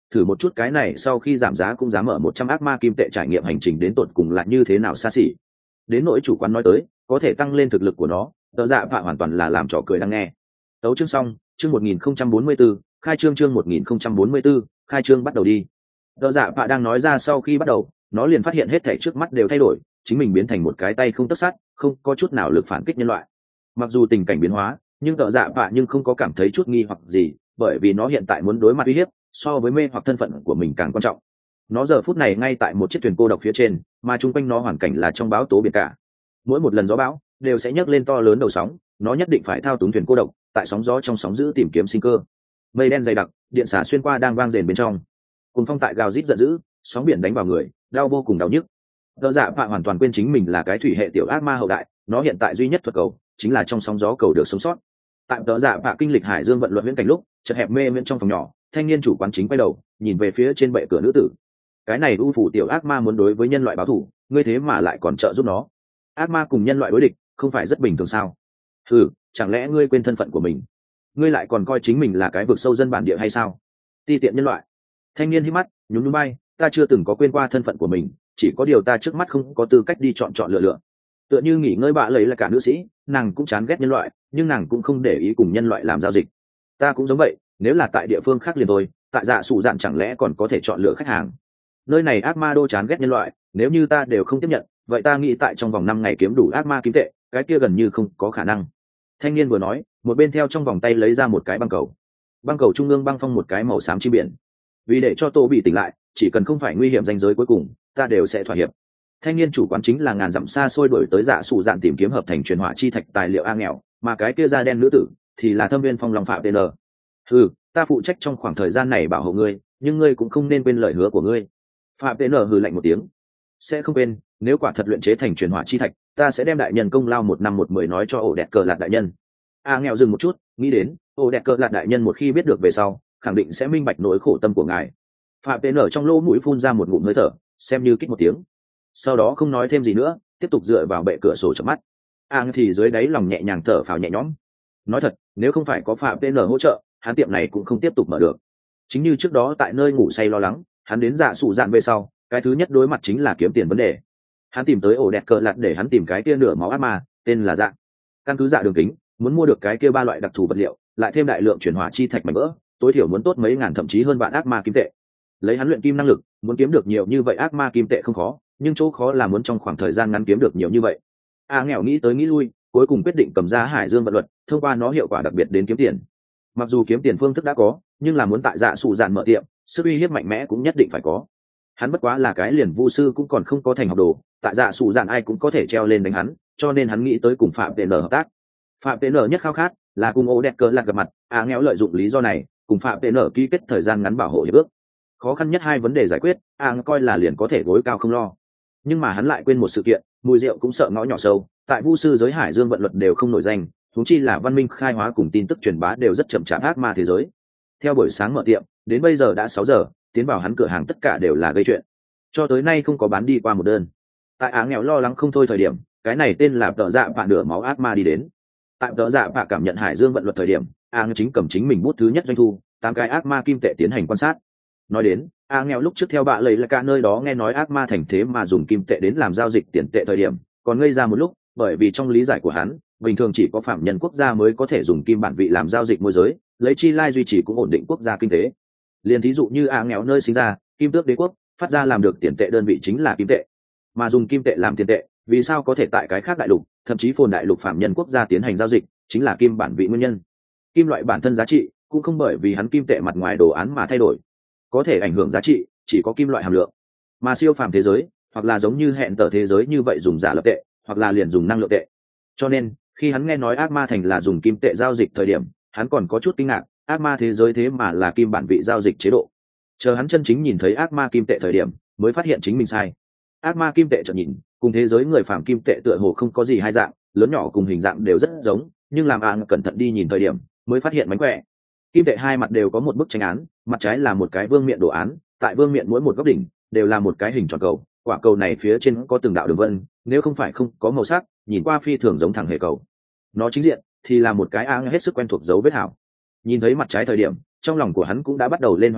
thử một chút cái này sau khi giảm giá cũng dám mở một trăm ác ma kim tệ trải nghiệm hành trình đến tột cùng là như thế nào xa xỉ. Đến nỗi chủ quán nói tới có thể tăng lên thực lực của nó, tờ dạ phạ hoàn toàn là làm trò cười đang nghe. Tấu chương xong, chương một nghìn không trăm bốn mươi bốn, khai trương chương một nghìn không trăm bốn mươi bốn, khai trương bắt đầu đi. Tờ dạ phạ đang nói ra sau khi bắt đầu, nó liền phát hiện hết thảy trước mắt đều thay đổi, chính mình biến thành một cái tay không tấc sắt, không có chút nào lực phản kích nhân loại. Mặc dù tình cảnh biến hóa, nhưng tờ dạ phạ nhưng không có cảm thấy chút nghi hoặc gì, bởi vì nó hiện tại muốn đối mặt uy hiếp so với mê hoặc thân phận của mình càng quan trọng. Nó giờ phút này ngay tại một chiếc thuyền cô độc phía trên, mà chung quanh nó hoàn cảnh là trong bão tố biển cả. Mỗi một lần gió bão đều sẽ nhấc lên to lớn đầu sóng, nó nhất định phải thao túng thuyền cô độc tại sóng gió trong sóng dữ tìm kiếm sinh cơ. Mây đen dày đặc, điện xả xuyên qua đang vang rền bên trong, cùng phong tại gào rít giận dữ, sóng biển đánh vào người, đau vô cùng đau nhức. Tờ dạ phạ hoàn toàn quên chính mình là cái thủy hệ tiểu ác ma hậu đại, nó hiện tại duy nhất thuật cầu chính là trong sóng gió cầu được sống sót. Tại tờ dạ phạ kinh lịch hải dương vận luận viễn cảnh lúc, chợt hẹp mê miễn trong phòng nhỏ, thanh niên chủ quán chính quay đầu nhìn về phía trên bệ cửa nữ tử. Cái này u phủ tiểu ác ma muốn đối với nhân loại báo thù, ngươi thế mà lại còn trợ giúp nó. Ác ma cùng nhân loại đối địch không phải rất bình thường sao? Ừ, chẳng lẽ ngươi quên thân phận của mình? Ngươi lại còn coi chính mình là cái vực sâu dân bản địa hay sao? Ti tiện nhân loại. Thanh niên hít mắt nhún nhún bay, ta chưa từng có quên qua thân phận của mình, chỉ có điều ta trước mắt không có tư cách đi chọn chọn lựa lựa. Tựa như nghỉ ngơi bạ lấy là cả nữ sĩ, nàng cũng chán ghét nhân loại, nhưng nàng cũng không để ý cùng nhân loại làm giao dịch. Ta cũng giống vậy, nếu là tại địa phương khác liền thôi, tại dạ sụ dạn chẳng lẽ còn có thể chọn lựa khách hàng? Nơi này ác ma đô chán ghét nhân loại, nếu như ta đều không tiếp nhận, vậy ta nghĩ tại trong vòng năm ngày kiếm đủ ác ma kim tệ, cái kia gần như không có khả năng. Thanh niên vừa nói, một bên theo trong vòng tay lấy ra một cái băng cầu. Băng cầu trung ương băng phong một cái màu xám chim biển. Vì để cho Tô bị tỉnh lại, chỉ cần không phải nguy hiểm ranh giới cuối cùng, ta đều sẽ thỏa hiệp. Thanh niên chủ quán chính là ngàn dặm xa xôi đuổi tới dạ sụ dạn tìm kiếm hợp thành truyền hỏa chi thạch tài liệu a nghèo, mà cái kia da đen nữ tử thì là thâm viên phong long phạm tn. Ừ, ta phụ trách trong khoảng thời gian này bảo hộ ngươi, nhưng ngươi cũng không nên quên lời hứa của ngươi. Phạm tn hừ lạnh một tiếng. Sẽ không quên, nếu quả thật luyện chế thành truyền hỏa chi thạch, ta sẽ đem đại nhân công lao một năm một mười nói cho ổ đẹp cờ lạt đại nhân. A nghèo dừng một chút, nghĩ đến ổ đẹp cờ lạt đại nhân một khi biết được về sau, khẳng định sẽ minh bạch nỗi khổ tâm của ngài. Phạm tn trong lỗ mũi phun ra một ngụm hơi thở, xem như kích một tiếng. Sau đó không nói thêm gì nữa, tiếp tục dựa vào bệ cửa sổ chớp mắt. A thì dưới đáy lòng nhẹ nhàng thở phào nhẹ nhõm. Nói thật, nếu không phải có Phạm tn hỗ trợ, hắn tiệm này cũng không tiếp tục mở được. Chính như trước đó tại nơi ngủ say lo lắng, hắn đến dạ sụ dạn về sau, cái thứ nhất đối mặt chính là kiếm tiền vấn đề. Hắn tìm tới ổ đẹp cờ lạt để hắn tìm cái kia nửa máu ác ma, tên là Dạ. Căn cứ Dạ đường kính, muốn mua được cái kia ba loại đặc thù vật liệu, lại thêm đại lượng chuyển hỏa chi thạch mảnh vỡ, tối thiểu muốn tốt mấy ngàn thậm chí hơn vạn ác ma kim tệ. Lấy hắn luyện kim năng lực, muốn kiếm được nhiều như vậy ác ma kim tệ không khó, nhưng chỗ khó là muốn trong khoảng thời gian ngắn kiếm được nhiều như vậy. A nghèo nghĩ tới nghĩ lui, cuối cùng quyết định cầm ra Hải Dương vận luật, thông qua nó hiệu quả đặc biệt đến kiếm tiền. Mặc dù kiếm tiền phương thức đã có, nhưng là muốn tại Dạ sụ dạn mở tiệm, sức uy hiếp mạnh mẽ cũng nhất định phải có. Hắn bất quá là cái liền vu sư cũng còn không có thành học đồ, tại Dạ sụ dạn ai cũng có thể treo lên đánh hắn, cho nên hắn nghĩ tới cùng Phạm tn hợp tác. Phạm tn nhất khao khát là cùng ô đẹp cờ lạc gặp mặt. A nghèo lợi dụng lý do này cùng Phạm tn ký kết thời gian ngắn bảo hộ hiệp ước. Khó khăn nhất hai vấn đề giải quyết, A coi là liền có thể gối cao không lo. Nhưng mà hắn lại quên một sự kiện, mùi rượu cũng sợ ngõ nhỏ sâu, tại vu sư giới Hải Dương vận luật đều không nổi danh, huống chi là văn minh khai hóa cùng tin tức truyền bá đều rất chậm chạp ác ma thế giới. Theo buổi sáng mở tiệm, đến bây giờ đã sáu giờ, tiến vào hắn cửa hàng tất cả đều là gây chuyện, cho tới nay không có bán đi qua một đơn. Tại Á nghèo lo lắng không thôi thời điểm, cái này tên là tợ dạ bạ nửa máu ác ma đi đến. Tại tợ dạ bạ cảm nhận Hải Dương vận luật thời điểm, A nghèo chính cầm chính mình bút thứ nhất doanh thu tám cái ác ma kim tệ tiến hành quan sát. Nói đến, A nghèo lúc trước theo bạ lấy là cả nơi đó nghe nói ác ma thành thế mà dùng kim tệ đến làm giao dịch tiền tệ thời điểm, còn ngây ra một lúc, bởi vì trong lý giải của hắn, bình thường chỉ có phạm nhân quốc gia mới có thể dùng kim bản vị làm giao dịch môi giới, lấy chi lai duy trì cũng ổn định quốc gia kinh tế. Liên thí dụ như A nghèo nơi sinh ra, kim tước đế quốc phát ra làm được tiền tệ đơn vị chính là kim tệ, mà dùng kim tệ làm tiền tệ, vì sao có thể tại cái khác đại lục, thậm chí phồn đại lục phạm nhân quốc gia tiến hành giao dịch, chính là kim bản vị nguyên nhân. Kim loại bản thân giá trị cũng không bởi vì hắn kim tệ mặt ngoài đồ án mà thay đổi, có thể ảnh hưởng giá trị chỉ có kim loại hàm lượng. Mà siêu phàm thế giới, hoặc là giống như hẹn tờ thế giới như vậy dùng giả lập tệ, hoặc là liền dùng năng lượng tệ. Cho nên khi hắn nghe nói ác ma thành là dùng kim tệ giao dịch thời điểm, hắn còn có chút kinh ngạc, ác ma thế giới thế mà là kim bản vị giao dịch chế độ. Chờ hắn chân chính nhìn thấy ác ma kim tệ thời điểm, mới phát hiện chính mình sai. Ác ma kim tệ chợt nhìn, cùng thế giới người phàm kim tệ tựa hồ không có gì hai dạng, lớn nhỏ cùng hình dạng đều rất giống, nhưng làm A cẩn thận đi nhìn thời điểm, mới phát hiện mánh khỏe. Kim tệ hai mặt đều có một bức tranh án, mặt trái là một cái vương miện đồ án, tại vương miện mỗi một góc đỉnh đều là một cái hình tròn cầu, quả cầu này phía trên có từng đạo đường vân, nếu không phải không có màu sắc, nhìn qua phi thường giống thẳng hề cầu. Nó chính diện thì là một cái A hết sức quen thuộc dấu vết hảo. Nhìn thấy mặt trái thời điểm, trong lòng của hắn cũng đã bắt đầu lên hoài nghi,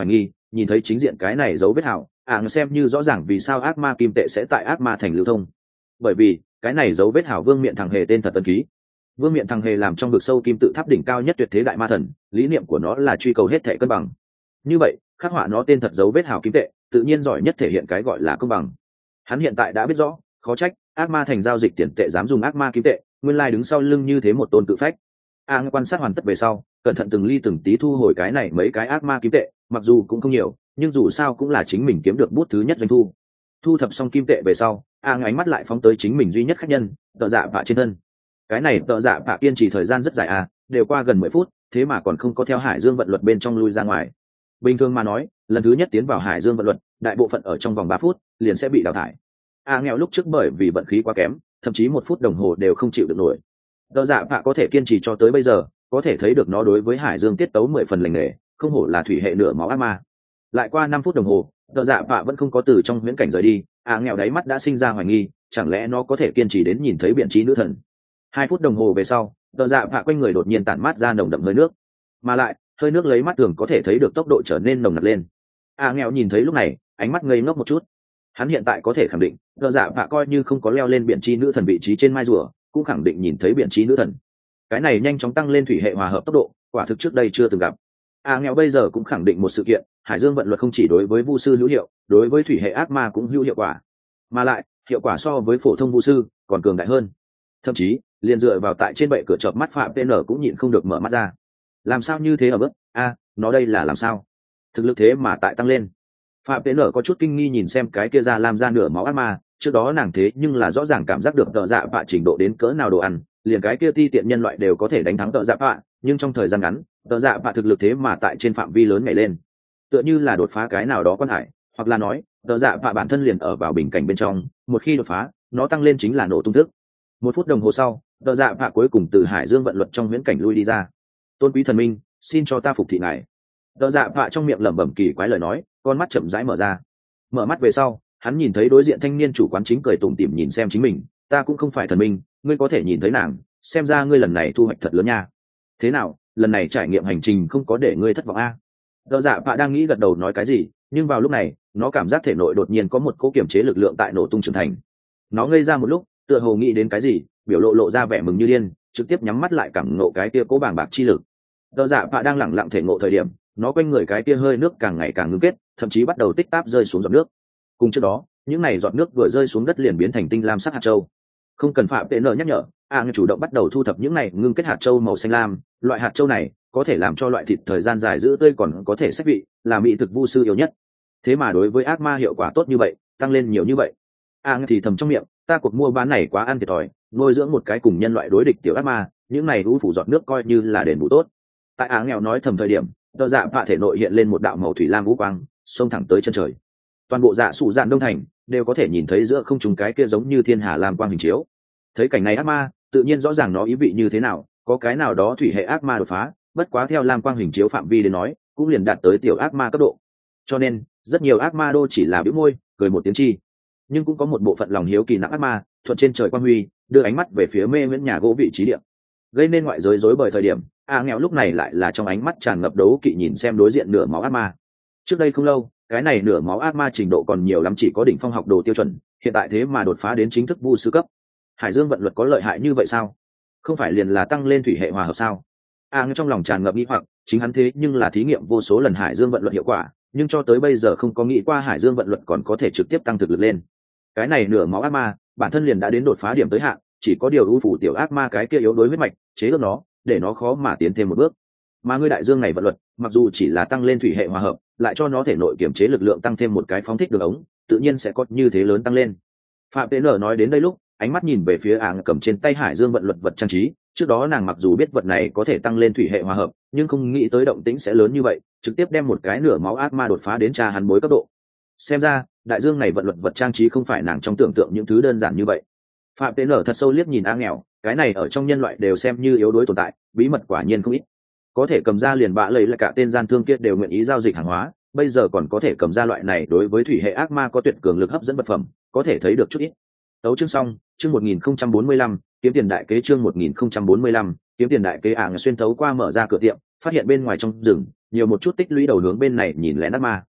nhìn thấy chính diện cái này dấu vết hảo ạng xem như rõ ràng vì sao ác ma kim tệ sẽ tại ác ma thành lưu thông, bởi vì cái này dấu vết hảo vương miện thằng hề tên thật tân ký. Vương miện thằng hề làm trong vực sâu kim tự tháp đỉnh cao nhất tuyệt thế đại ma thần, lý niệm của nó là truy cầu hết thể cân bằng. Như vậy khắc họa nó tên thật dấu vết hảo kim tệ tự nhiên giỏi nhất thể hiện cái gọi là công bằng. Hắn hiện tại đã biết rõ, khó trách ác ma thành giao dịch tiền tệ dám dùng ác ma kim tệ, nguyên lai đứng sau lưng như thế một tôn cự phách. A à, quan sát hoàn tất về sau, cẩn thận từng ly từng tí thu hồi cái này mấy cái ác ma kim tệ, mặc dù cũng không nhiều, nhưng dù sao cũng là chính mình kiếm được bút thứ nhất doanh thu. Thu thập xong kim tệ về sau, A à, ánh mắt lại phóng tới chính mình duy nhất khách nhân, tợ dạ vạ trên thân. Cái này tợ dạ vạ kiên trì thời gian rất dài à, đều qua gần mười phút, thế mà còn không có theo Hải Dương vận luật bên trong lui ra ngoài. Bình thường mà nói, lần thứ nhất tiến vào Hải Dương vận luật, đại bộ phận ở trong vòng ba phút liền sẽ bị đào thải. A à, nghèo lúc trước bởi vì vận khí quá kém, thậm chí một phút đồng hồ đều không chịu được nổi. Tợ dạ vạ có thể kiên trì cho tới bây giờ, có thể thấy được nó đối với Hải Dương tiết tấu mười phần lành nghề, không hổ là thủy hệ nửa máu ác ma. Lại qua năm phút đồng hồ, tợ dạ vạ vẫn không có từ trong huyễn cảnh rời đi. A à, nghèo đáy mắt đã sinh ra hoài nghi, chẳng lẽ nó có thể kiên trì đến nhìn thấy biện trí nữ thần. Hai phút đồng hồ về sau, tợ dạ vạ quanh người đột nhiên tản mát ra nồng đậm hơi nước, mà lại hơi nước lấy mắt thường có thể thấy được tốc độ trở nên nồng nặc lên. A à, nghèo nhìn thấy lúc này, ánh mắt ngây ngốc một chút. Hắn hiện tại có thể khẳng định, tợ dạ vạ coi như không có leo lên biện trí nữ thần vị trí trên mai rùa, cũng khẳng định nhìn thấy biện trí nữ thần. Cái này nhanh chóng tăng lên thủy hệ hòa hợp tốc độ, quả thực trước đây chưa từng gặp. A à, nghèo bây giờ cũng khẳng định một sự kiện, Hải Dương vận luật không chỉ đối với vu sư hữu hiệu, đối với thủy hệ ác ma cũng hữu hiệu quả, mà lại hiệu quả so với phổ thông vu sư còn cường đại hơn. Thậm chí liền dựa vào tại trên bệ cửa chợp mắt phạm pê en cũng nhịn không được mở mắt ra. Làm sao như thế ở bước a à, nó đây là làm sao thực lực thế mà tại tăng lên. Phạm pê en có chút kinh nghi nhìn xem cái kia ra làm ra nửa máu ác ma, trước đó nàng thế nhưng là rõ ràng cảm giác được tợ dạ vạ trình độ đến cỡ nào đồ ăn, liền cái kia ti tiện nhân loại đều có thể đánh thắng tợ dạ vạ, nhưng trong thời gian ngắn tợ dạ vạ thực lực thế mà tại trên phạm vi lớn nhảy lên, tựa như là đột phá cái nào đó quan hải, hoặc là nói tợ dạ vạ bản thân liền ở vào bình cảnh bên trong, một khi đột phá nó tăng lên chính là nổ tung thức. Một phút đồng hồ sau, tợ dạ vạ cuối cùng từ Hải Dương vận luật trong huyễn cảnh lui đi ra. Tôn quý thần minh, xin cho ta phục thị ngài. Tợ dạ vạ trong miệng lẩm bẩm kỳ quái lời nói, con mắt chậm rãi mở ra. Mở mắt về sau, hắn nhìn thấy đối diện thanh niên chủ quán chính cười tủm tỉm nhìn xem chính mình. Ta cũng không phải thần minh, ngươi có thể nhìn thấy nàng, xem ra ngươi lần này thu hoạch thật lớn nha. Thế nào, lần này trải nghiệm hành trình không có để ngươi thất vọng a? À? Tợ dạ vạ đang nghĩ gật đầu nói cái gì, nhưng vào lúc này nó cảm giác thể nội đột nhiên có một cỗ kiểm chế lực lượng tại nổ tung trưởng thành. Nó ngây ra một lúc, tựa hồ nghĩ đến cái gì, biểu lộ lộ ra vẻ mừng như điên, trực tiếp nhắm mắt lại cảm ngộ cái kia cố bàng bạc chi lực. Tợ dạ vạ đang lẳng lặng thể ngộ thời điểm, nó quanh người cái kia hơi nước càng ngày càng ngưng kết, thậm chí bắt đầu tích táp rơi xuống giọt nước. Cùng trước đó, những này giọt nước vừa rơi xuống đất liền biến thành tinh lam sắc hạt châu. Không cần phạm pê en nhắc nhở, a à, chủ động bắt đầu thu thập những này ngưng kết hạt châu màu xanh lam. Loại hạt châu này có thể làm cho loại thịt thời gian dài giữ tươi, còn có thể xách vị, là mỹ thực vu sư yêu nhất. Thế mà đối với ác ma hiệu quả tốt như vậy, tăng lên nhiều như vậy. A à, thì thầm trong miệng, ta cuộc mua bán này quá ăn thiệt thòi, nuôi dưỡng một cái cùng nhân loại đối địch tiểu ác ma, những này u phủ giọt nước coi như là đền bù tốt. Tại Á nghèo nói thầm thời điểm, tợ dạ vạ thể nội hiện lên một đạo màu thủy lam vũ quang, xông thẳng tới chân trời. Toàn bộ dạ sụ dạn đông thành đều có thể nhìn thấy giữa không trung cái kia giống như thiên hà lam quang hình chiếu. Thấy cảnh này ác ma tự nhiên rõ ràng nó ý vị như thế nào, có cái nào đó thủy hệ ác ma đột phá, bất quá theo lam quang hình chiếu phạm vi đến nói cũng liền đạt tới tiểu ác ma cấp độ, cho nên rất nhiều ác ma đô chỉ là bĩu môi cười một tiếng chi. Nhưng cũng có một bộ phận lòng hiếu kỳ nặng ác ma thuận trên trời quang huy đưa ánh mắt về phía mê miễn nhà gỗ vị trí địa, gây nên ngoại giới rối bời thời điểm. A à, nghèo lúc này lại là trong ánh mắt tràn ngập đấu kỵ nhìn xem đối diện nửa máu ác ma. Trước đây không lâu cái này nửa máu ác ma trình độ còn nhiều lắm chỉ có đỉnh phong học đồ tiêu chuẩn, hiện tại thế mà đột phá đến chính thức vu sư cấp. Hải Dương vận luật có lợi hại như vậy sao? Không phải liền là tăng lên thủy hệ hòa hợp sao? A à, trong lòng tràn ngập nghi hoặc, chính hắn thế nhưng là thí nghiệm vô số lần Hải Dương vận luật hiệu quả, nhưng cho tới bây giờ không có nghĩ qua Hải Dương vận luật còn có thể trực tiếp tăng thực lực lên. Cái này nửa máu ác ma bản thân liền đã đến đột phá điểm tới hạn, chỉ có điều ưu phủ tiểu ác ma cái kia yếu đối huyết mạch chế ước nó, để nó khó mà tiến thêm một bước. Mà ngươi đại dương này vận luật mặc dù chỉ là tăng lên thủy hệ hòa hợp, lại cho nó thể nội kiểm chế lực lượng tăng thêm một cái phóng thích đường ống, tự nhiên sẽ có như thế lớn tăng lên. Phạm pê en nói đến đây lúc ánh mắt nhìn về phía ảng cầm trên tay Hải Dương vận luật vật trang trí. Trước đó nàng mặc dù biết vật này có thể tăng lên thủy hệ hòa hợp, nhưng không nghĩ tới động tĩnh sẽ lớn như vậy, trực tiếp đem một cái nửa máu ác ma đột phá đến cha hắn bối cấp độ. Xem ra đại dương này vận luật vật trang trí không phải nàng trong tưởng tượng những thứ đơn giản như vậy. Phạm pê en thật sâu liếc nhìn A nghèo, cái này ở trong nhân loại đều xem như yếu đuối tồn tại, bí mật quả nhiên không ít. Có thể cầm ra liền bạ lấy là cả tên gian thương kia đều nguyện ý giao dịch hàng hóa, bây giờ còn có thể cầm ra loại này đối với thủy hệ ác ma có tuyệt cường lực hấp dẫn vật phẩm, có thể thấy được chút ít. Tấu chương xong, chương một nghìn không trăm bốn mươi lăm, kiếm tiền đại kế chương một nghìn không trăm bốn mươi lăm, kiếm tiền đại kế ảng xuyên thấu qua mở ra cửa tiệm, phát hiện bên ngoài trong rừng nhiều một chút tích lũy đầu hướng bên này nhìn lén ác ma.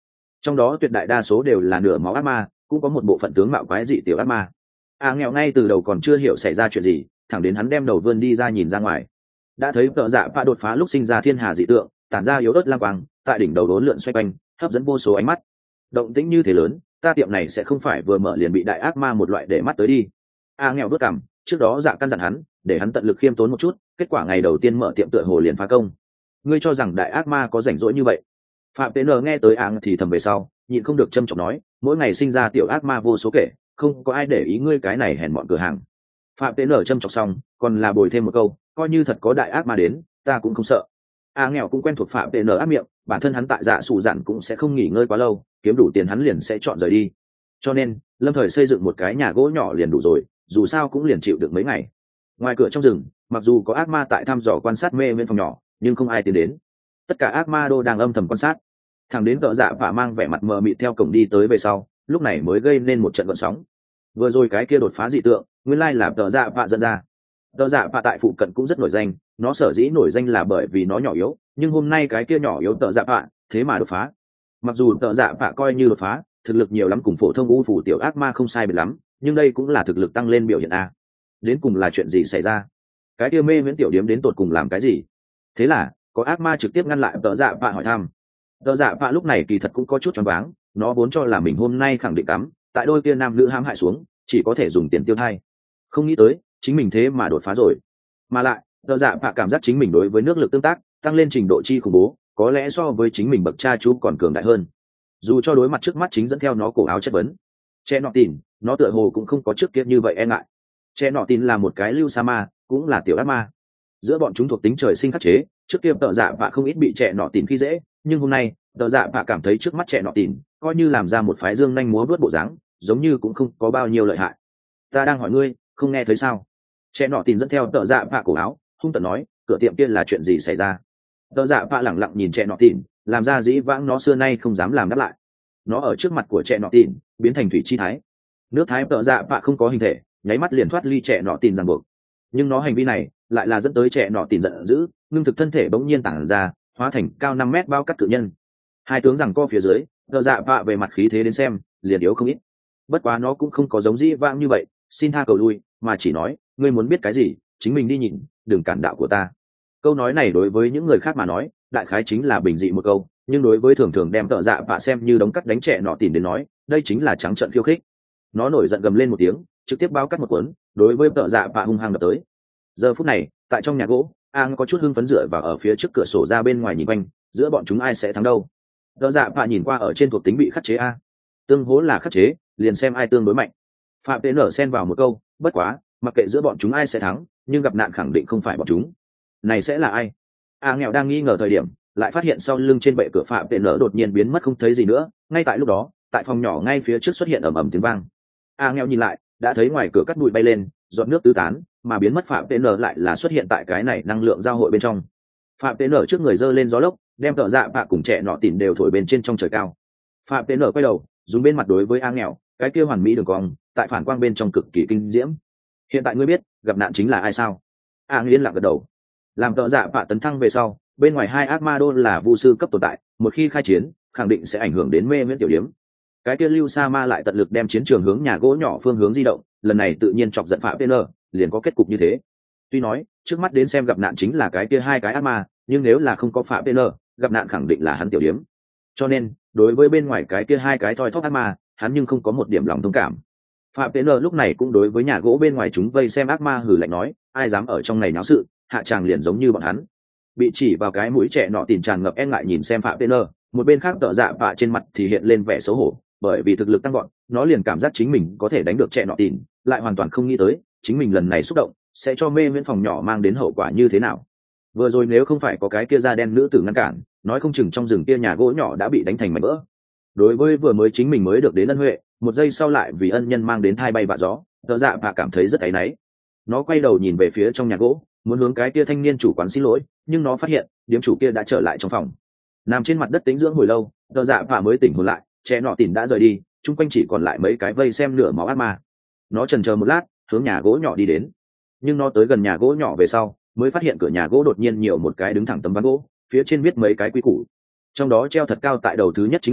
trong đó tuyệt đại đa số đều là nửa máu ác ma, cũng có một bộ phận tướng mạo quái dị tiểu ác ma. A nghèo ngay từ đầu còn chưa hiểu xảy ra chuyện gì, thẳng đến hắn đem đầu vươn đi ra nhìn ra ngoài, đã thấy tợ dạ pha đột phá lúc sinh ra thiên hà dị tượng, tản ra yếu ớt lang quang, tại đỉnh đầu đốn lượn xoay quanh, hấp dẫn vô số ánh mắt. Động tĩnh như thế lớn, ta tiệm này sẽ không phải vừa mở liền bị đại ác ma một loại để mắt tới đi. A nghèo đốt cằm, trước đó dạ căn dặn hắn để hắn tận lực khiêm tốn một chút, kết quả ngày đầu tiên mở tiệm tựa hồ liền phá công. Ngươi cho rằng đại ác ma có rảnh rỗi như vậy? Phạm Tế N nghe tới áng thì thầm về sau, nhịn không được châm trọng nói, mỗi ngày sinh ra tiểu ác ma vô số kể, không có ai để ý ngươi cái này hèn mọn cửa hàng. Phạm Tế N châm trọng xong, còn là bồi thêm một câu, coi như thật có đại ác ma đến, ta cũng không sợ. A nghèo cũng quen thuộc Phạm Tế N ác miệng, bản thân hắn tại dạ sủ dặn cũng sẽ không nghỉ ngơi quá lâu, kiếm đủ tiền hắn liền sẽ chọn rời đi. Cho nên, lâm thời xây dựng một cái nhà gỗ nhỏ liền đủ rồi, dù sao cũng liền chịu được mấy ngày. Ngoài cửa trong rừng, mặc dù có ác ma tại thăm dò quan sát mê bên phòng nhỏ, nhưng không ai tiến đến. Tất cả ác ma đô đang âm thầm quan sát. Thằng đến cỡ dạ và mang vẻ mặt mờ mịt theo cổng đi tới về sau, lúc này mới gây nên một trận gợn sóng. Vừa rồi cái kia đột phá dị tượng, nguyên lai là cỡ dạ và dẫn ra. Cỡ dạ và tại phụ cận cũng rất nổi danh, nó sở dĩ nổi danh là bởi vì nó nhỏ yếu, nhưng hôm nay cái kia nhỏ yếu cỡ dạ và thế mà đột phá. Mặc dù cỡ dạ và coi như đột phá, thực lực nhiều lắm cùng phổ thông u phủ tiểu ác ma không sai biệt lắm, nhưng đây cũng là thực lực tăng lên biểu hiện a. Đến cùng là chuyện gì xảy ra? Cái kia mê miễn tiểu điếm đến tột cùng làm cái gì? Thế là có ác ma trực tiếp ngăn lại tợ dạ vạ hỏi thăm. Tợ dạ vạ lúc này kỳ thật cũng có chút choáng váng, nó vốn cho là mình hôm nay khẳng định cắm tại đôi kia nam nữ hãm hại xuống, chỉ có thể dùng tiền tiêu thai, không nghĩ tới chính mình thế mà đột phá rồi. Mà lại tợ dạ vạ cảm giác chính mình đối với nước lực tương tác tăng lên trình độ chi khủng bố, có lẽ so với chính mình bậc cha chú còn cường đại hơn. Dù cho đối mặt trước mắt chính dẫn theo nó cổ áo chất vấn che nọ tìn, nó tựa hồ cũng không có trước kia như vậy e ngại. Che nọ tìn là một cái lưu sa ma, cũng là tiểu ác ma, giữa bọn chúng thuộc tính trời sinh khắc chế, trước kia tợ dạ vạ không ít bị trẻ nọ tìn khi dễ, nhưng hôm nay tợ dạ vạ cảm thấy trước mắt trẻ nọ tìn coi như làm ra một phái dương nhanh múa vớt bộ dáng, giống như cũng không có bao nhiêu lợi hại. Ta đang hỏi ngươi, không nghe thấy sao? Trẻ nọ tìn dẫn theo tợ dạ vạ cổ áo, hung tợn nói, cửa tiệm kia là chuyện gì xảy ra? Tợ dạ vạ lẳng lặng nhìn trẻ nọ tìn, làm ra dĩ vãng nó xưa nay không dám làm đáp lại. Nó ở trước mặt của trẻ nọ tìn biến thành thủy chi thái, nước thái tợ dạ vạ không có hình thể, nháy mắt liền thoát ly trẻ nọ tìn ràng buộc. Nhưng nó hành vi này lại là dẫn tới trẻ nọ tìn giận dữ, ngưng thực thân thể bỗng nhiên tản ra, hóa thành cao năm mét bao cắt cự nhân. Hai tướng rằng co phía dưới, tợ dạ vạ về mặt khí thế đến xem liền yếu không ít. Bất quá nó cũng không có giống dĩ vãng như vậy xin tha cầu lui, mà chỉ nói, ngươi muốn biết cái gì chính mình đi nhìn, đừng cản đạo của ta. Câu nói này đối với những người khác mà nói đại khái chính là bình dị một câu, nhưng đối với thường thường đem tợ dạ vạ xem như đống cắt đánh trẻ nọ tìn đến nói, đây chính là trắng trợn khiêu khích. Nó nổi giận gầm lên một tiếng, trực tiếp bao cắt một cuốn, đối với tợ dạ vạ hung hăng đập tới. Giờ phút này tại trong nhà gỗ, Ang có chút hưng phấn dựa vào ở phía trước cửa sổ ra bên ngoài nhìn quanh, giữa bọn chúng ai sẽ thắng đâu? Tợ dạ vạ nhìn qua ở trên thuộc tính bị khắc chế a, tương hỗ là khắc chế, liền xem ai tương đối mạnh. Phạm Tế nở xen vào một câu, bất quá mặc kệ giữa bọn chúng ai sẽ thắng, nhưng gặp nạn khẳng định không phải bọn chúng. Này sẽ là ai? A nghèo đang nghi ngờ thời điểm, lại phát hiện sau lưng trên bệ cửa Phạm Tế nở đột nhiên biến mất không thấy gì nữa. Ngay tại lúc đó, tại phòng nhỏ ngay phía trước xuất hiện ầm ầm tiếng vang. A nghèo nhìn lại, đã thấy ngoài cửa cắt bụi bay lên, giọt nước tứ tán, mà biến mất Phạm Tế nở lại là xuất hiện tại cái này năng lượng giao hội bên trong. Phạm Tế nở trước người giơ lên gió lốc, đem tợ dạ bạ cùng trẻ nọ tỉn đều thổi bên trên trong trời cao. Phạm Tế nở quay đầu, dùng bên mặt đối với A nghèo, cái kia hoàn mỹ đường cong, tại phản quang bên trong cực kỳ kinh diễm. Hiện tại ngươi biết gặp nạn chính là ai sao? A liên lạc gật đầu. Làm tợ dạ bạ tấn thăng về sau, bên ngoài hai ác ma đô là vu sư cấp tồn tại, một khi khai chiến khẳng định sẽ ảnh hưởng đến mê miễn tiểu điếm. Cái kia lưu sa ma lại tận lực đem chiến trường hướng nhà gỗ nhỏ phương hướng di động, lần này tự nhiên chọc giận Phạm Tế nở, liền có kết cục như thế. Tuy nói trước mắt đến xem gặp nạn chính là cái kia hai cái ác ma, nhưng nếu là không có Phạm Tế nở, gặp nạn khẳng định là hắn tiểu điếm. Cho nên đối với bên ngoài cái kia hai cái thoi thóp ác ma, hắn nhưng không có một điểm lòng thông cảm. Phạm Tế nở lúc này cũng đối với nhà gỗ bên ngoài chúng vây xem ác ma hừ lạnh nói, ai dám ở trong này náo sự, hạ tràng liền giống như bọn hắn. Bị chỉ vào cái mũi trẻ nọ tìn tràn ngập e ngại nhìn xem Phạm Tế nở, một bên khác tợ dạ bạ trên mặt thì hiện lên vẻ xấu hổ, bởi vì thực lực tăng gọn, nó liền cảm giác chính mình có thể đánh được trẻ nọ tìn, lại hoàn toàn không nghĩ tới chính mình lần này xúc động sẽ cho mê miễn phòng nhỏ mang đến hậu quả như thế nào. Vừa rồi nếu không phải có cái kia da đen nữ tử ngăn cản, nói không chừng trong rừng kia nhà gỗ nhỏ đã bị đánh thành mảnh vỡ. Đối với vừa mới chính mình mới được đến ân huệ, một giây sau lại vì ân nhân mang đến thai bay vạ gió, tợ dạ bạ cảm thấy rất áy náy. Nó quay đầu nhìn về phía trong nhà gỗ, muốn hướng cái kia thanh niên chủ quán xin lỗi, nhưng nó phát hiện điếm chủ kia đã trở lại trong phòng, nằm trên mặt đất tĩnh dưỡng hồi lâu. Tợ dạ bạ mới tỉnh hồn lại, trẻ nọ tìn đã rời đi, chung quanh chỉ còn lại mấy cái vây xem nửa máu ác ma. Nó chần chờ một lát, hướng nhà gỗ nhỏ đi đến, nhưng nó tới gần nhà gỗ nhỏ về sau mới phát hiện cửa nhà gỗ đột nhiên nhiều một cái đứng thẳng tấm ván gỗ, phía trên viết mấy cái quy củ, trong đó treo thật cao tại đầu thứ nhất chính là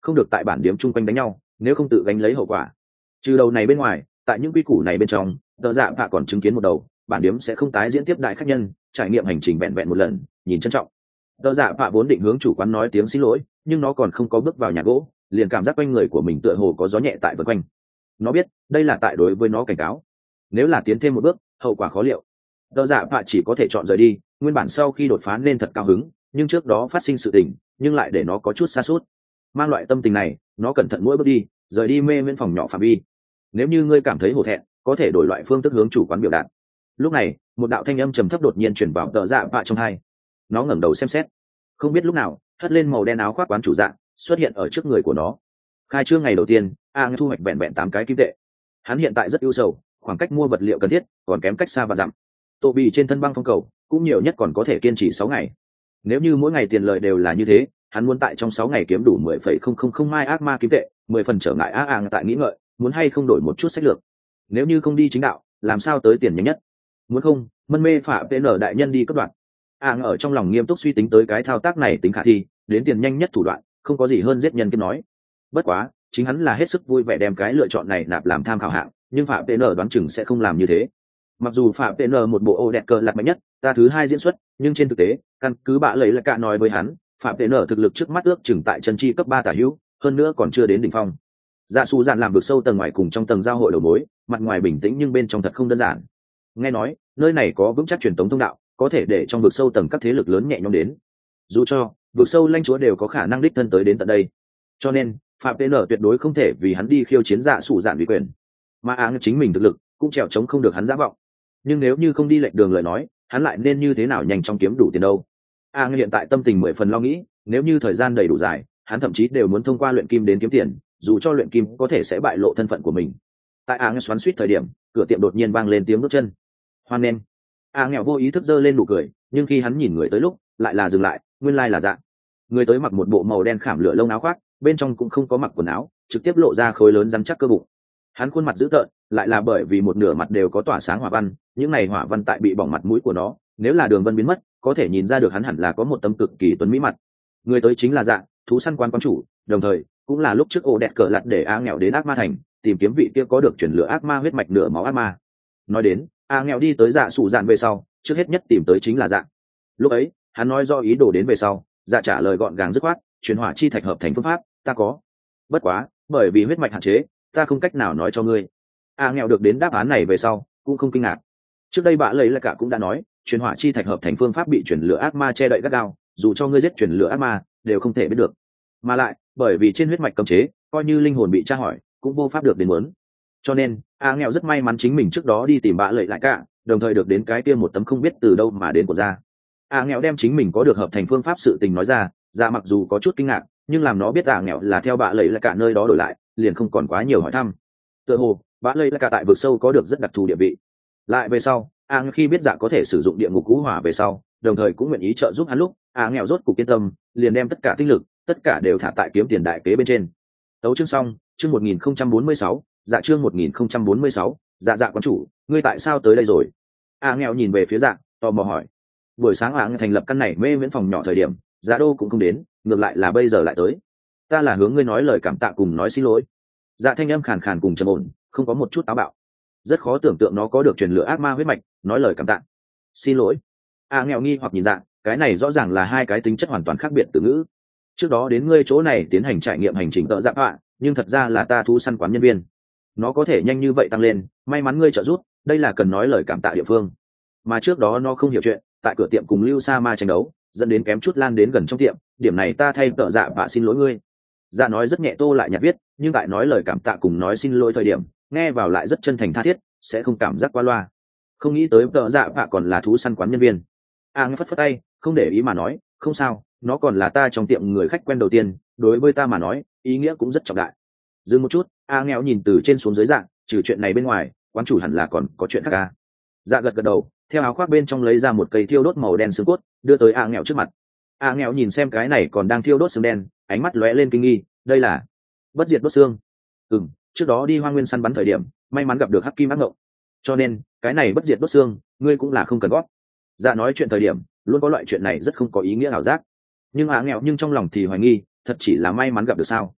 không được tại bản điếm chung quanh đánh nhau, nếu không tự gánh lấy hậu quả. Trừ đầu này bên ngoài, tại những quy củ này bên trong, tờ dạ phạ còn chứng kiến một đầu, bản điếm sẽ không tái diễn tiếp đại khách nhân trải nghiệm hành trình vẹn vẹn một lần, nhìn trân trọng. Tờ dạ phạ vốn định hướng chủ quán nói tiếng xin lỗi, nhưng nó còn không có bước vào nhà gỗ, liền cảm giác quanh người của mình tựa hồ có gió nhẹ tại vân quanh. Nó biết đây là tại đối với nó cảnh cáo, nếu là tiến thêm một bước, hậu quả khó liệu. Tờ dạ phạ chỉ có thể chọn rời đi. Nguyên bản sau khi đột phá nên thật cao hứng, nhưng trước đó phát sinh sự tình nhưng lại để nó có chút xa suốt. Mang loại tâm tình này, nó cẩn thận mỗi bước đi, rời đi mê miễn phòng nhỏ phạm vi. Nếu như ngươi cảm thấy hổ thẹn, có thể đổi loại phương thức hướng chủ quán biểu đạt. Lúc này, một đạo thanh âm trầm thấp đột nhiên truyền vào tờ dạ vạ trong hai. Nó ngẩng đầu xem xét, không biết lúc nào hất lên màu đen áo khoác quán chủ dạ xuất hiện ở trước người của nó. Khai trương ngày đầu tiên, a thu hoạch vẹn vẹn tám cái kim tệ. Hắn hiện tại rất ưu sầu, khoảng cách mua vật liệu cần thiết còn kém cách xa và dặm. Tô bị trên thân băng phong cầu cũng nhiều nhất còn có thể kiên trì sáu ngày. Nếu như mỗi ngày tiền lợi đều là như thế, hắn muốn tại trong sáu ngày kiếm đủ mười phẩy không không không mai ác ma kim tệ, mười phần trở ngại a ang tại nghĩ ngợi, muốn hay không đổi một chút sách lược. Nếu như không đi chính đạo, làm sao tới tiền nhanh nhất? Muốn không, mân mê phạm vê en đại nhân đi cấp đoạn. Ang ở trong lòng nghiêm túc suy tính tới cái thao tác này tính khả thi, đến tiền nhanh nhất thủ đoạn, không có gì hơn giết nhân kiếm nói. Bất quá, chính hắn là hết sức vui vẻ đem cái lựa chọn này nạp làm tham khảo hạng, nhưng phạm vê en đoán chừng sẽ không làm như thế. Mặc dù phạm vê en một bộ ô đẹp cờ lạc mạnh nhất, ta thứ hai diễn xuất, nhưng trên thực tế, căn cứ bạ lấy là cả nói với hắn, phạm vê en thực lực trước mắt ước chừng tại chân chi cấp ba tả hữu, hơn nữa còn chưa đến đỉnh phong. Dạ Su Dạn làm vực sâu tầng ngoài cùng trong tầng giao hội đầu mối, mặt ngoài bình tĩnh nhưng bên trong thật không đơn giản. Nghe nói, nơi này có vững chắc truyền thống thông đạo, có thể để trong vực sâu tầng các thế lực lớn nhẹ nhõm đến. Dù cho vực sâu lãnh chúa đều có khả năng đích thân tới đến tận đây, cho nên phạm vê en tuyệt đối không thể vì hắn đi khiêu chiến Dạ Su Dạn uy quyền, mà áng chính mình thực lực cũng trèo chống không được hắn giả vọng. Nhưng nếu như không đi lệch đường lời nói, hắn lại nên như thế nào nhanh chóng kiếm đủ tiền đâu? A Ngư hiện tại tâm tình mười phần lo nghĩ, nếu như thời gian đầy đủ dài, hắn thậm chí đều muốn thông qua luyện kim đến kiếm tiền, dù cho luyện kim có thể sẽ bại lộ thân phận của mình. Tại A Ngư xoắn xuýt thời điểm, cửa tiệm đột nhiên vang lên tiếng bước chân. Hoan nên. A Nghèo vô ý thức giơ lên nụ cười, nhưng khi hắn nhìn người tới lúc, lại là dừng lại, nguyên lai là Dạ. Người tới mặc một bộ màu đen khảm lửa lông áo khoác, bên trong cũng không có mặc quần áo, trực tiếp lộ ra khối lớn rắn chắc cơ bụng. Hắn khuôn mặt dữ tợn, lại là bởi vì một nửa mặt đều có tỏa sáng hỏa văn, những này hỏa văn tại bị bỏng mặt mũi của nó, nếu là đường vân biến mất, có thể nhìn ra được hắn hẳn là có một tấm cực kỳ tuấn mỹ mặt. Người tới chính là Dạ, thú săn quan quán chủ, đồng thời cũng là lúc trước ổ đẹp cờ lật để A Nghèo đến ác ma thành, tìm kiếm vị kia có được chuyển lửa ác ma huyết mạch nửa máu ác ma. Nói đến, A Nghèo đi tới Dạ sụ dạn về sau, trước hết nhất tìm tới chính là Dạ. Lúc ấy, hắn nói do ý đồ đến về sau, Dạ trả lời gọn gàng dứt khoát, chuyển hỏa chi thạch hợp thành phương pháp, ta có. Bất quá, bởi vì huyết mạch hạn chế, ta không cách nào nói cho ngươi. A Nghèo được đến đáp án này về sau, cũng không kinh ngạc. Trước đây bạ lấy là cả cũng đã nói, chuyển hỏa chi thạch hợp thành phương pháp bị chuyển lửa ác ma che đậy gắt gao, dù cho ngươi giết chuyển lửa ác ma, đều không thể biết được. Mà lại, bởi vì trên huyết mạch cấm chế, coi như linh hồn bị tra hỏi, cũng vô pháp được đến muốn. Cho nên, A Nghèo rất may mắn chính mình trước đó đi tìm bạ lợi lại cả, đồng thời được đến cái kia một tấm không biết từ đâu mà đến của ra. A Nghèo đem chính mình có được hợp thành phương pháp sự tình nói ra, ra mặc dù có chút kinh ngạc, nhưng làm nó biết A Nghèo là theo bạ lợi lại cả nơi đó đổi lại, liền không còn quá nhiều hỏi thăm. Tựa hồ, bạ lợi lại cả tại vực sâu có được rất đặc thù địa vị. Lại về sau, A Nghèo khi biết Dạ có thể sử dụng địa ngục cũ hỏa về sau, đồng thời cũng nguyện ý trợ giúp hắn lúc, A Nghèo rốt cục yên tâm, liền đem tất cả tinh lực, tất cả đều thả tại kiếm tiền đại kế bên trên. Tấu chương xong, chương một nghìn không trăm bốn mươi sáu, Dạ chương một nghìn không trăm bốn mươi sáu, Dạ Dạ quán chủ, ngươi tại sao tới đây rồi? A Nghèo nhìn về phía Dạ, tò mò hỏi. Buổi sáng A Nghèo thành lập căn này mê miễn phòng nhỏ thời điểm, Dạ đô cũng không đến, ngược lại là bây giờ lại tới. Ta là hướng ngươi nói lời cảm tạ cùng nói xin lỗi. Dạ thanh âm khàn khàn cùng trầm ổn, không có một chút táo bạo. Rất khó tưởng tượng nó có được truyền lửa ác ma huyết mạch, nói lời cảm tạ. Xin lỗi. A Nghèo nghi hoặc nhìn Dạ, cái này rõ ràng là hai cái tính chất hoàn toàn khác biệt từ ngữ. Trước đó đến ngươi chỗ này tiến hành trải nghiệm hành trình tợ dạ họa, nhưng thật ra là ta thú săn quán nhân viên. Nó có thể nhanh như vậy tăng lên, may mắn ngươi trợ giúp, đây là cần nói lời cảm tạ địa phương. Mà trước đó nó không hiểu chuyện, tại cửa tiệm cùng Lưu Sa Ma tranh đấu, dẫn đến kém chút lan đến gần trong tiệm, điểm này ta thay tợ dạ họa xin lỗi ngươi. Dạ nói rất nhẹ tô lại nhạt viết, nhưng tại nói lời cảm tạ cùng nói xin lỗi thời điểm, nghe vào lại rất chân thành tha thiết, sẽ không cảm giác qua loa. Không nghĩ tới tợ dạ họa còn là thú săn quán nhân viên. A Nghe phất phất tay, không để ý mà nói, không sao, nó còn là ta trong tiệm người khách quen đầu tiên, đối với ta mà nói, ý nghĩa cũng rất trọng đại. Dừng một chút, A Nghèo nhìn từ trên xuống dưới Dạ, trừ chuyện này bên ngoài, quán chủ hẳn là còn có chuyện khác à? Dạ gật gật đầu, theo áo khoác bên trong lấy ra một cây thiêu đốt màu đen xương cốt, đưa tới A Nghèo trước mặt. A Nghèo nhìn xem cái này còn đang thiêu đốt xương đen, ánh mắt lóe lên kinh nghi, đây là bất diệt đốt xương. Ừm, trước đó đi Hoang Nguyên săn bắn thời điểm, may mắn gặp được Hắc Kim ác ngộng, cho nên cái này bất diệt đốt xương, ngươi cũng là không cần gót. Dạ nói chuyện thời điểm, luôn có loại chuyện này rất không có ý nghĩa ảo giác. Nhưng A Nghèo nhưng trong lòng thì hoài nghi, thật chỉ là may mắn gặp được sao?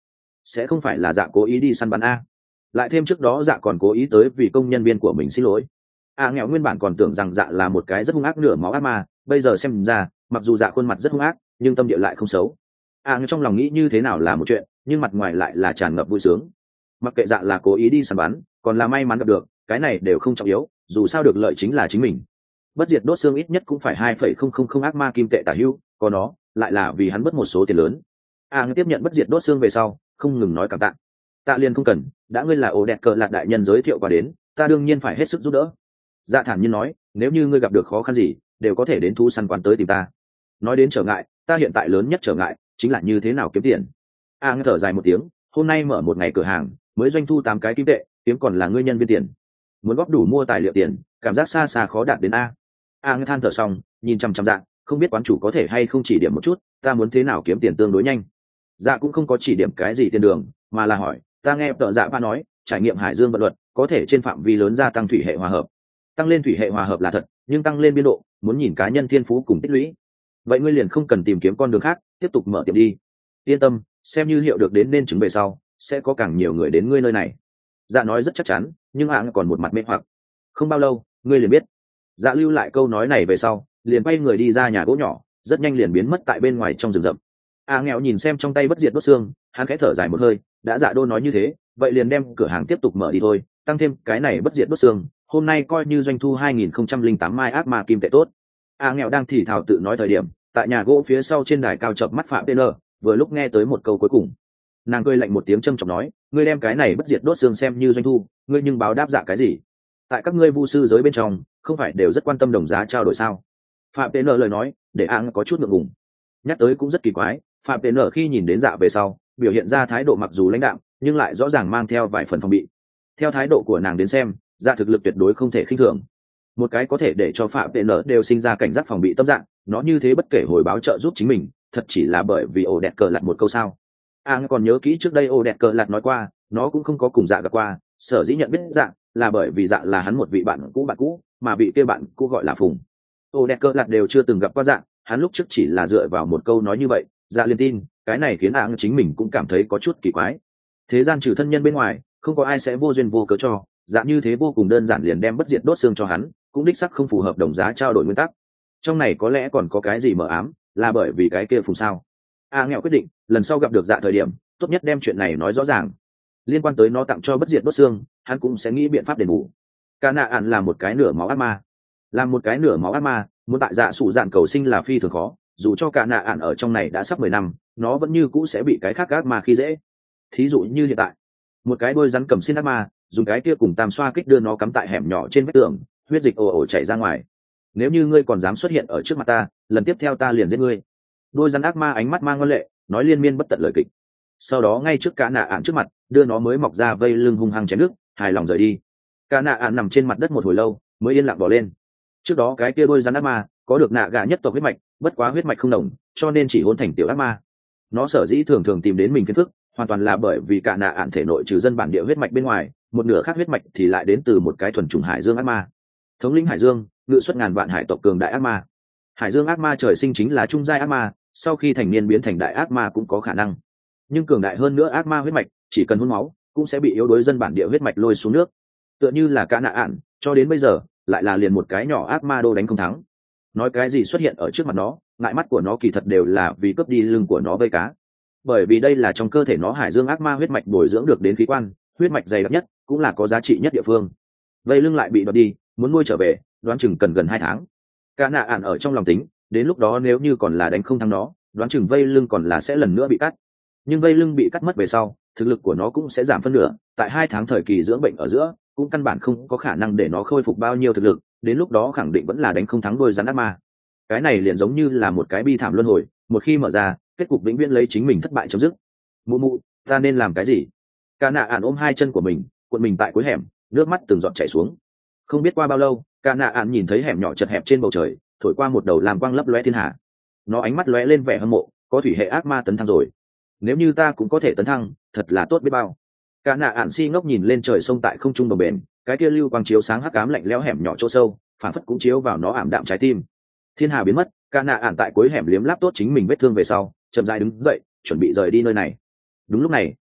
sẽ không phải là dạ cố ý đi săn bắn a. Lại thêm trước đó dạ còn cố ý tới vì công nhân viên của mình xin lỗi. A nghèo nguyên bản còn tưởng rằng dạ là một cái rất hung ác nửa máu ác ma, bây giờ xem ra mặc dù dạ khuôn mặt rất hung ác nhưng tâm địa lại không xấu. A nghèo trong lòng nghĩ như thế nào là một chuyện, nhưng mặt ngoài lại là tràn ngập vui sướng. Mặc kệ dạ là cố ý đi săn bắn còn là may mắn gặp được, cái này đều không trọng yếu, dù sao được lợi chính là chính mình. Bất diệt đốt xương ít nhất cũng phải hai phẩy không không không ác ma kim tệ tả hữu, còn nó lại là vì hắn mất một số tiền lớn. A nghèo tiếp nhận bất diệt đốt xương về sau không ngừng nói cảm tạ. Tạ liền không cần, đã ngươi là ổ đẹp cờ lạc đại nhân giới thiệu qua đến, ta đương nhiên phải hết sức giúp đỡ. Dạ thản nhiên nói, nếu như ngươi gặp được khó khăn gì đều có thể đến thú săn quán tới tìm ta. Nói đến trở ngại, ta hiện tại lớn nhất trở ngại chính là như thế nào kiếm tiền. A à, thở dài một tiếng, hôm nay mở một ngày cửa hàng mới doanh thu tám cái kim tệ, kiếm còn là ngươi nhân viên tiền, muốn góp đủ mua tài liệu tiền cảm giác xa xa khó đạt đến. A A à, than thở xong nhìn chăm chăm Dạ, không biết quán chủ có thể hay không chỉ điểm một chút ta muốn thế nào kiếm tiền tương đối nhanh. Dạ cũng không có chỉ điểm cái gì tiền đường, mà là hỏi, ta nghe tợ dạ ba nói trải nghiệm hải dương vận luật có thể trên phạm vi lớn gia tăng thủy hệ hòa hợp. Tăng lên thủy hệ hòa hợp là thật, nhưng tăng lên biên độ muốn nhìn cá nhân thiên phú cùng tích lũy. Vậy ngươi liền không cần tìm kiếm con đường khác, tiếp tục mở tiệm đi. Yên tâm, xem như hiệu được đến nên chứng về sau sẽ có càng nhiều người đến ngươi nơi này. Dạ nói rất chắc chắn, nhưng hạng còn một mặt mê hoặc. Không bao lâu ngươi liền biết. Dạ lưu lại câu nói này về sau liền quay người đi ra nhà gỗ nhỏ, rất nhanh liền biến mất tại bên ngoài trong rừng rậm. A nghèo nhìn xem trong tay bất diệt đốt xương, hắn khẽ thở dài một hơi, đã Dạ đô nói như thế vậy liền đem cửa hàng tiếp tục mở đi thôi, tăng thêm cái này bất diệt đốt xương, hôm nay coi như doanh thu hai nghìn không trăm lẻ tám mai ác ma kim tệ tốt. A nghèo đang thì thào tự nói thời điểm, tại nhà gỗ phía sau trên đài cao chợp mắt Phạm Tên vừa lúc nghe tới một câu cuối cùng. Nàng cười lạnh một tiếng trầm trọng nói, ngươi đem cái này bất diệt đốt xương xem như doanh thu, ngươi nhưng báo đáp Dạ cái gì? Tại các ngươi vu sư giới bên trong không phải đều rất quan tâm đồng giá trao đổi sao? Phạm Tên lời nói để A có chút ngượng ngùng. Nhắc tới cũng rất kỳ quái, Phạm Tên khi nhìn đến Dạ về sau biểu hiện ra thái độ mặc dù lãnh đạm nhưng lại rõ ràng mang theo vài phần phòng bị. Theo thái độ của nàng đến xem, Dạ thực lực tuyệt đối không thể khinh thường. Một cái có thể để cho Phạm Tên đều sinh ra cảnh giác phòng bị tâm dạng, nó như thế bất kể hồi báo trợ giúp chính mình, thật chỉ là bởi vì ổ đẹp cờ lặt một câu sao? A còn nhớ kỹ trước đây ổ đẹp cờ lặt nói qua, nó cũng không có cùng Dạ gặp qua, sở dĩ nhận biết Dạ là bởi vì Dạ là hắn một vị bạn cũ bạn cũ, mà vị kia bạn cũ gọi là Phùng. Ổ đẹp cờ lặt đều chưa từng gặp qua Dạ, hắn lúc trước chỉ là dựa vào một câu nói như vậy, Dạ liền tin, cái này khiến A chính mình cũng cảm thấy có chút kỳ quái. Thế gian trừ thân nhân bên ngoài, không có ai sẽ vô duyên vô cớ cho. Dạ như thế vô cùng đơn giản liền đem bất diệt đốt xương cho hắn, cũng đích sắc không phù hợp đồng giá trao đổi nguyên tắc. Trong này có lẽ còn có cái gì mờ ám, là bởi vì cái kia Phùng sao? A nghèo quyết định, lần sau gặp được Dạ thời điểm, tốt nhất đem chuyện này nói rõ ràng. Liên quan tới nó tặng cho bất diệt đốt xương, hắn cũng sẽ nghĩ biện pháp đền bù. Ca nạ ạn là một cái nửa máu ác ma, làm một cái nửa máu ác ma, muốn tại Dạ sụ dạn cầu sinh là phi thường khó. Dù cho ca nạ ạn ở trong này đã sắp mười năm, nó vẫn như cũ sẽ bị cái khác ác ma khi dễ. Thí dụ như hiện tại, một cái đôi rắn cầm xin ác ma dùng cái kia cùng tam xoa kích đưa nó cắm tại hẻm nhỏ trên vách tường, huyết dịch ồ ồ chảy ra ngoài. Nếu như ngươi còn dám xuất hiện ở trước mặt ta, lần tiếp theo ta liền giết ngươi. Đôi rắn ác ma ánh mắt mang ngoan lệ, nói liên miên bất tận lời kịch. Sau đó ngay trước cả nạ ạn trước mặt, đưa nó mới mọc ra vây lưng hung hăng chém nước, hài lòng rời đi. Cả nạ ạn nằm trên mặt đất một hồi lâu mới yên lặng bỏ lên. Trước đó cái kia đôi rắn ác ma có được nạ gà nhất tộc huyết mạch, bất quá huyết mạch không đồng, cho nên chỉ hôn thành tiểu ác ma. Nó sở dĩ thường thường tìm đến mình phiền phức, hoàn toàn là bởi vì cả nạ ạn thể nội trừ dân bản địa huyết mạch bên ngoài, một nửa khác huyết mạch thì lại đến từ một cái thuần chủng hải dương ác ma. Thống lĩnh hải dương, ngự xuất ngàn vạn hải tộc cường đại ác ma. Hải dương ác ma trời sinh chính là trung giai ác ma, sau khi thành niên biến thành đại ác ma cũng có khả năng. Nhưng cường đại hơn nữa ác ma huyết mạch, chỉ cần hút máu, cũng sẽ bị yếu đuối dân bản địa huyết mạch lôi xuống nước. Tựa như là cả nạ ạn, cho đến bây giờ, lại là liền một cái nhỏ ác ma đô đánh không thắng. Nói cái gì xuất hiện ở trước mặt nó, ngại mắt của nó kỳ thật đều là vì cướp đi lưng của nó vây cá. Bởi vì đây là trong cơ thể nó hải dương ác ma huyết mạch bồi dưỡng được đến khí quan, huyết mạch dày đặc nhất, cũng là có giá trị nhất địa phương. Vây lưng lại bị đoạt đi, muốn nuôi trở về, đoán chừng cần gần hai tháng. Cả nạ ạn ở trong lòng tính, đến lúc đó nếu như còn là đánh không thắng nó, đoán chừng vây lưng còn là sẽ lần nữa bị cắt. Nhưng vây lưng bị cắt mất về sau, thực lực của nó cũng sẽ giảm phân nửa, tại hai tháng thời kỳ dưỡng bệnh ở giữa, cũng căn bản không có khả năng để nó khôi phục bao nhiêu thực lực, đến lúc đó khẳng định vẫn là đánh không thắng đôi rắn ác ma. Cái này liền giống như là một cái bi thảm luân hồi, một khi mở ra, kết cục vĩnh viễn lấy chính mình thất bại chấm dứt. Mụ mụ, ta nên làm cái gì? Cả nạ ạn ôm hai chân của mình, cuộn mình tại cuối hẻm, nước mắt từng giọt chảy xuống. Không biết qua bao lâu, cả nạ ạn nhìn thấy hẻm nhỏ chật hẹp trên bầu trời, thổi qua một đầu làm quang lấp lóe thiên hà. Nó ánh mắt lóe lên vẻ hâm mộ, có thủy hệ ác ma tấn thăng rồi. Nếu như ta cũng có thể tấn thăng, thật là tốt biết bao. Cả nạ ạn si ngốc nhìn lên trời sông tại không trung bờ bền, cái kia lưu quang chiếu sáng hắc ám lạnh lẽo hẻm nhỏ chỗ sâu, phản phất cũng chiếu vào nó ảm đạm trái tim. Thiên hà biến mất, cả nạ ạn tại cuối hẻm liếm láp tốt chính mình vết thương về sau, chậm rãi đứng dậy, chuẩn bị rời đi nơi này. Đúng lúc này,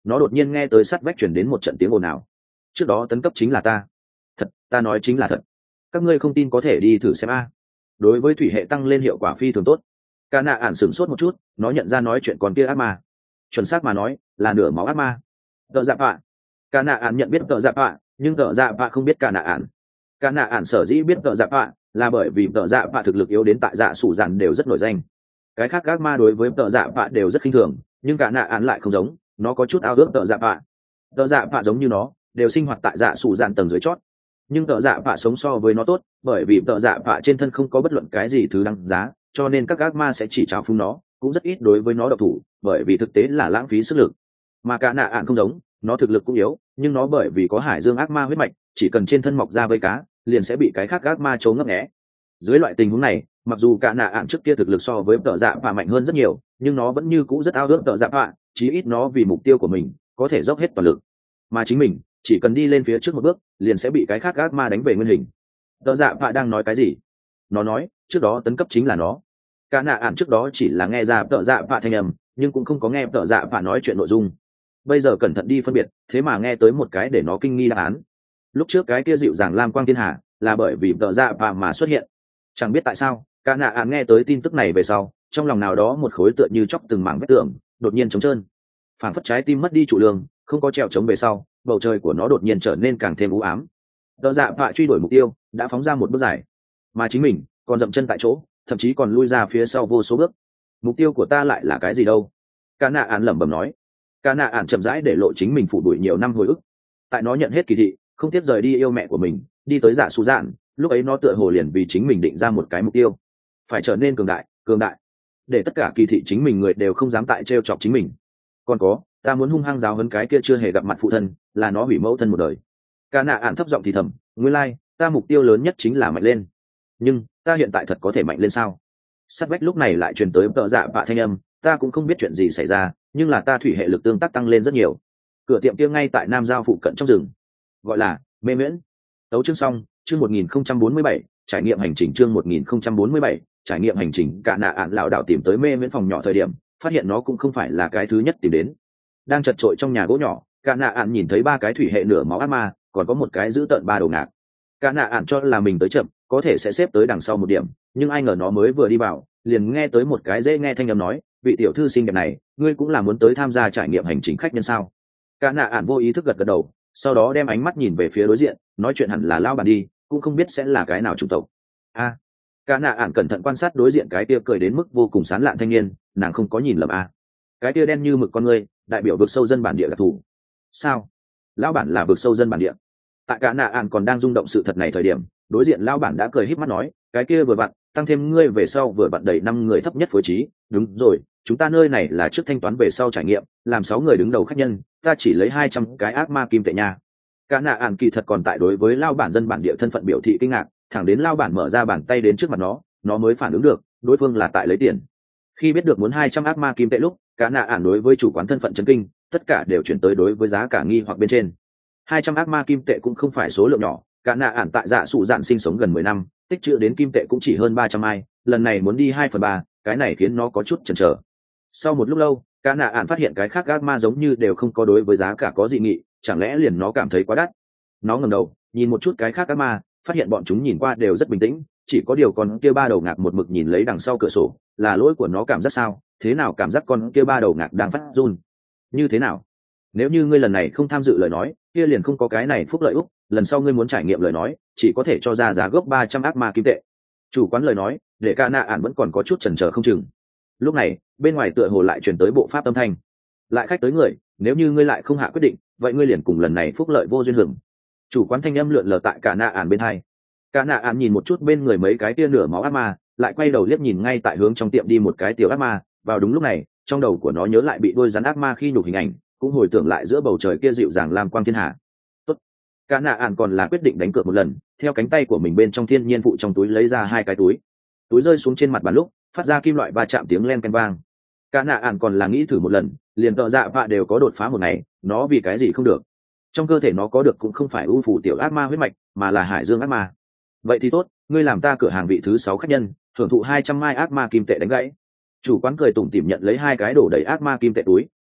nó đột nhiên nghe tới sắt vách chuyển đến một trận tiếng ồn ào. Trước đó tấn cấp chính là ta. Thật, ta nói chính là thật. Các ngươi không tin có thể đi thử xem a. Đối với thủy hệ tăng lên hiệu quả phi thường tốt. Cả nạ ản sửng sốt một chút, nó nhận ra nói chuyện còn kia ác ma. Chuẩn xác mà nói là nửa máu ác ma. Tợ dạ bạ. Cả nạ ản nhận biết tợ dạ bạ, nhưng tợ dạ bạ không biết cả nạ ản. Cả nạ ản sở dĩ biết tợ dạ bạ là bởi vì tợ dạ bạ thực lực yếu đến tại dạ sủ dàn đều rất nổi danh. Cái khác ác ma đối với tợ dạ bạ đều rất khinh thường, nhưng cả nạ ản lại không giống, nó có chút ao ước tợ dạ bạ. Tợ dạ bạ giống như nó đều sinh hoạt tại dạ sủ dàn tầng dưới chót, nhưng tợ dạ bạ sống so với nó tốt, bởi vì tợ dạ bạ trên thân không có bất luận cái gì thứ đáng giá, cho nên các ác ma sẽ chỉ trào phúng nó, cũng rất ít đối với nó độc thủ, bởi vì thực tế là lãng phí sức lực. Mà cả nạ ạn không giống, nó thực lực cũng yếu, nhưng nó bởi vì có hải dương ác ma huyết mạch, chỉ cần trên thân mọc ra vây cá liền sẽ bị cái khác ác ma trốn ngấp nghé. Dưới loại tình huống này, mặc dù cả nạ ạn trước kia thực lực so với tợ dạ bạ mạnh hơn rất nhiều, nhưng nó vẫn như cũ rất ao ước tợ dạ bạ, chí ít nó vì mục tiêu của mình có thể dốc hết toàn lực, mà chính mình chỉ cần đi lên phía trước một bước liền sẽ bị cái khác ác ma đánh về nguyên hình. Tợ dạ bạ đang nói cái gì? Nó nói trước đó tấn cấp chính là nó. Cả nạ ạn trước đó chỉ là nghe ra tợ dạ bạ thanh âm, nhưng cũng không có nghe tợ dạ bạ nói chuyện nội dung. Bây giờ cẩn thận đi phân biệt, thế mà nghe tới một cái để nó kinh nghi đáp án. Lúc trước cái kia dịu dàng lam quang thiên hà là bởi vì tợ dạ bạ mà xuất hiện. Chẳng biết tại sao cả nạ ạn nghe tới tin tức này về sau, trong lòng nào đó một khối tựa như chóc từng mảng vết tường đột nhiên trống trơn, phảng phất trái tim mất đi trụ lương, không có trèo trống về sau, bầu trời của nó đột nhiên trở nên càng thêm u ám. Tợ dạ bạ truy đuổi mục tiêu đã phóng ra một bước dài, mà chính mình còn dậm chân tại chỗ, thậm chí còn lui ra phía sau vô số bước. Mục tiêu của ta lại là cái gì đâu? Cả nạ ạn lẩm bẩm nói. Cả nạ ạn chậm rãi để lộ chính mình phủ đuổi nhiều năm hồi ức. Tại nó nhận hết kỳ thị, không tiếc rời đi yêu mẹ của mình, đi tới dạ su dạn, lúc ấy nó tựa hồ liền vì chính mình định ra một cái mục tiêu, phải trở nên cường đại, cường đại, để tất cả kỳ thị chính mình người đều không dám tại trêu chọc chính mình. Còn có, ta muốn hung hăng giáo huấn cái kia chưa hề gặp mặt phụ thân, là nó hủy mẫu thân một đời. Cả nạ ạn thấp giọng thì thầm, nguyên lai, like, ta mục tiêu lớn nhất chính là mạnh lên. Nhưng ta hiện tại thật có thể mạnh lên sao? Sát vách lúc này lại truyền tới tợ dạ bạ thanh âm, ta cũng không biết chuyện gì xảy ra, nhưng là ta thủy hệ lực tương tác tăng lên rất nhiều. Cửa tiệm kia ngay tại Nam Giao phụ cận trong rừng, gọi là Mê Miễn. Tấu chương xong, chương một nghìn không trăm bốn mươi bảy, trải nghiệm hành trình chương một nghìn không trăm bốn mươi bảy, trải nghiệm hành trình. Cả nạ ạn lão đạo tìm tới Mê Miễn phòng nhỏ thời điểm, phát hiện nó cũng không phải là cái thứ nhất tìm đến. Đang chật trội trong nhà gỗ nhỏ, cả nạ ạn nhìn thấy ba cái thủy hệ nửa máu ác ma, còn có một cái giữ tợn ba đầu ngạc. Cả nạ ạn cho là mình tới chậm, có thể sẽ xếp tới đằng sau một điểm, nhưng ai ngờ nó mới vừa đi vào, liền nghe tới một cái dễ nghe thanh âm nói, vị tiểu thư xinh đẹp này, ngươi cũng là muốn tới tham gia trải nghiệm hành trình khách nhân sao? Cả nạ ạn vô ý thức gật gật đầu, sau đó đem ánh mắt nhìn về phía đối diện, nói chuyện hẳn là lao bản đi, cũng không biết sẽ là cái nào chủng tộc. A, à, cả nạ ạn cẩn thận quan sát đối diện cái kia cười đến mức vô cùng sán lạn thanh niên, nàng không có nhìn lầm a. À. Cái kia đen như mực con ngươi, đại biểu vực sâu dân bản địa đặc thù. Sao? Lão bản là vực sâu dân bản địa? Tại cả nạ ạn còn đang rung động sự thật này thời điểm, đối diện lão bản đã cười híp mắt nói, cái kia vừa vặn, tăng thêm ngươi về sau vừa vặn đầy năm người thấp nhất phối trí, đúng rồi, chúng ta nơi này là trước thanh toán về sau trải nghiệm, làm sáu người đứng đầu khách nhân, ta chỉ lấy hai trăm cái ác ma kim tệ nha. Cả nạ ạn kỳ thật còn tại đối với lão bản dân bản địa thân phận biểu thị kinh ngạc, thẳng đến lão bản mở ra bàn tay đến trước mặt nó, nó mới phản ứng được, đối phương là tại lấy tiền. Khi biết được muốn hai trăm ác ma kim tệ lúc, cả nạ ạn đối với chủ quán thân phận chấn kinh, tất cả đều chuyển tới đối với giá cả nghi hoặc bên trên. hai trăm ác ma kim tệ cũng không phải số lượng nhỏ, cả nạ ạn tại dạ sụ dạn sinh sống gần mười năm, tích trữ đến kim tệ cũng chỉ hơn ba trăm ai, lần này muốn đi hai phần ba, cái này khiến nó có chút chần chờ. Sau một lúc lâu, cả nạ ạn phát hiện cái khác ác ma giống như đều không có đối với giá cả có dị nghị, chẳng lẽ liền nó cảm thấy quá đắt. Nó ngẩng đầu nhìn một chút cái khác ác ma, phát hiện bọn chúng nhìn qua đều rất bình tĩnh, chỉ có điều con kia ba đầu ngạc một mực nhìn lấy đằng sau cửa sổ, là lỗi của nó cảm giác sao? Thế nào cảm giác con kia ba đầu ngạc đang phát run? Như thế nào? Nếu như ngươi lần này không tham dự lời nói, kia liền không có cái này phúc lợi úc, lần sau ngươi muốn trải nghiệm lời nói, chỉ có thể cho ra giá gốc ba trăm ác ma kim tệ. Chủ quán lời nói, để cả nạ ản vẫn còn có chút chần chờ không chừng. Lúc này, bên ngoài tựa hồ lại truyền tới bộ pháp âm thanh. Lại khách tới người, nếu như ngươi lại không hạ quyết định, vậy ngươi liền cùng lần này phúc lợi vô duyên hưởng. Chủ quán thanh âm lượn lờ tại cả nạ ản bên hai. Cả nạ ản nhìn một chút bên người mấy cái tia nửa máu ác ma, lại quay đầu liếc nhìn ngay tại hướng trong tiệm đi một cái tiểu ác ma. Vào đúng lúc này, trong đầu của nó nhớ lại bị đuôi rắn ác ma khi nhục hình ảnh, cũng hồi tưởng lại giữa bầu trời kia dịu dàng lam quang thiên hạ. Tốt. Cả nạ ản còn là quyết định đánh cược một lần, theo cánh tay của mình bên trong thiên nhiên phụ trong túi lấy ra hai cái túi. Túi rơi xuống trên mặt bàn lúc, phát ra kim loại va chạm tiếng len ken vang. Cả nạ ản còn là nghĩ thử một lần, liền tợ dạ vạ đều có đột phá một ngày, nó vì cái gì không được? Trong cơ thể nó có được cũng không phải ưu phủ tiểu ác ma huyết mạch, mà là hải dương ác ma. Vậy thì tốt, ngươi làm ta cửa hàng vị thứ sáu khách nhân, thưởng thụ hai trăm mai ác ma kim tệ đánh gãy. Chủ quán cười tủm tỉm nhận lấy hai cái đổ đầy ác ma kim tệ túi,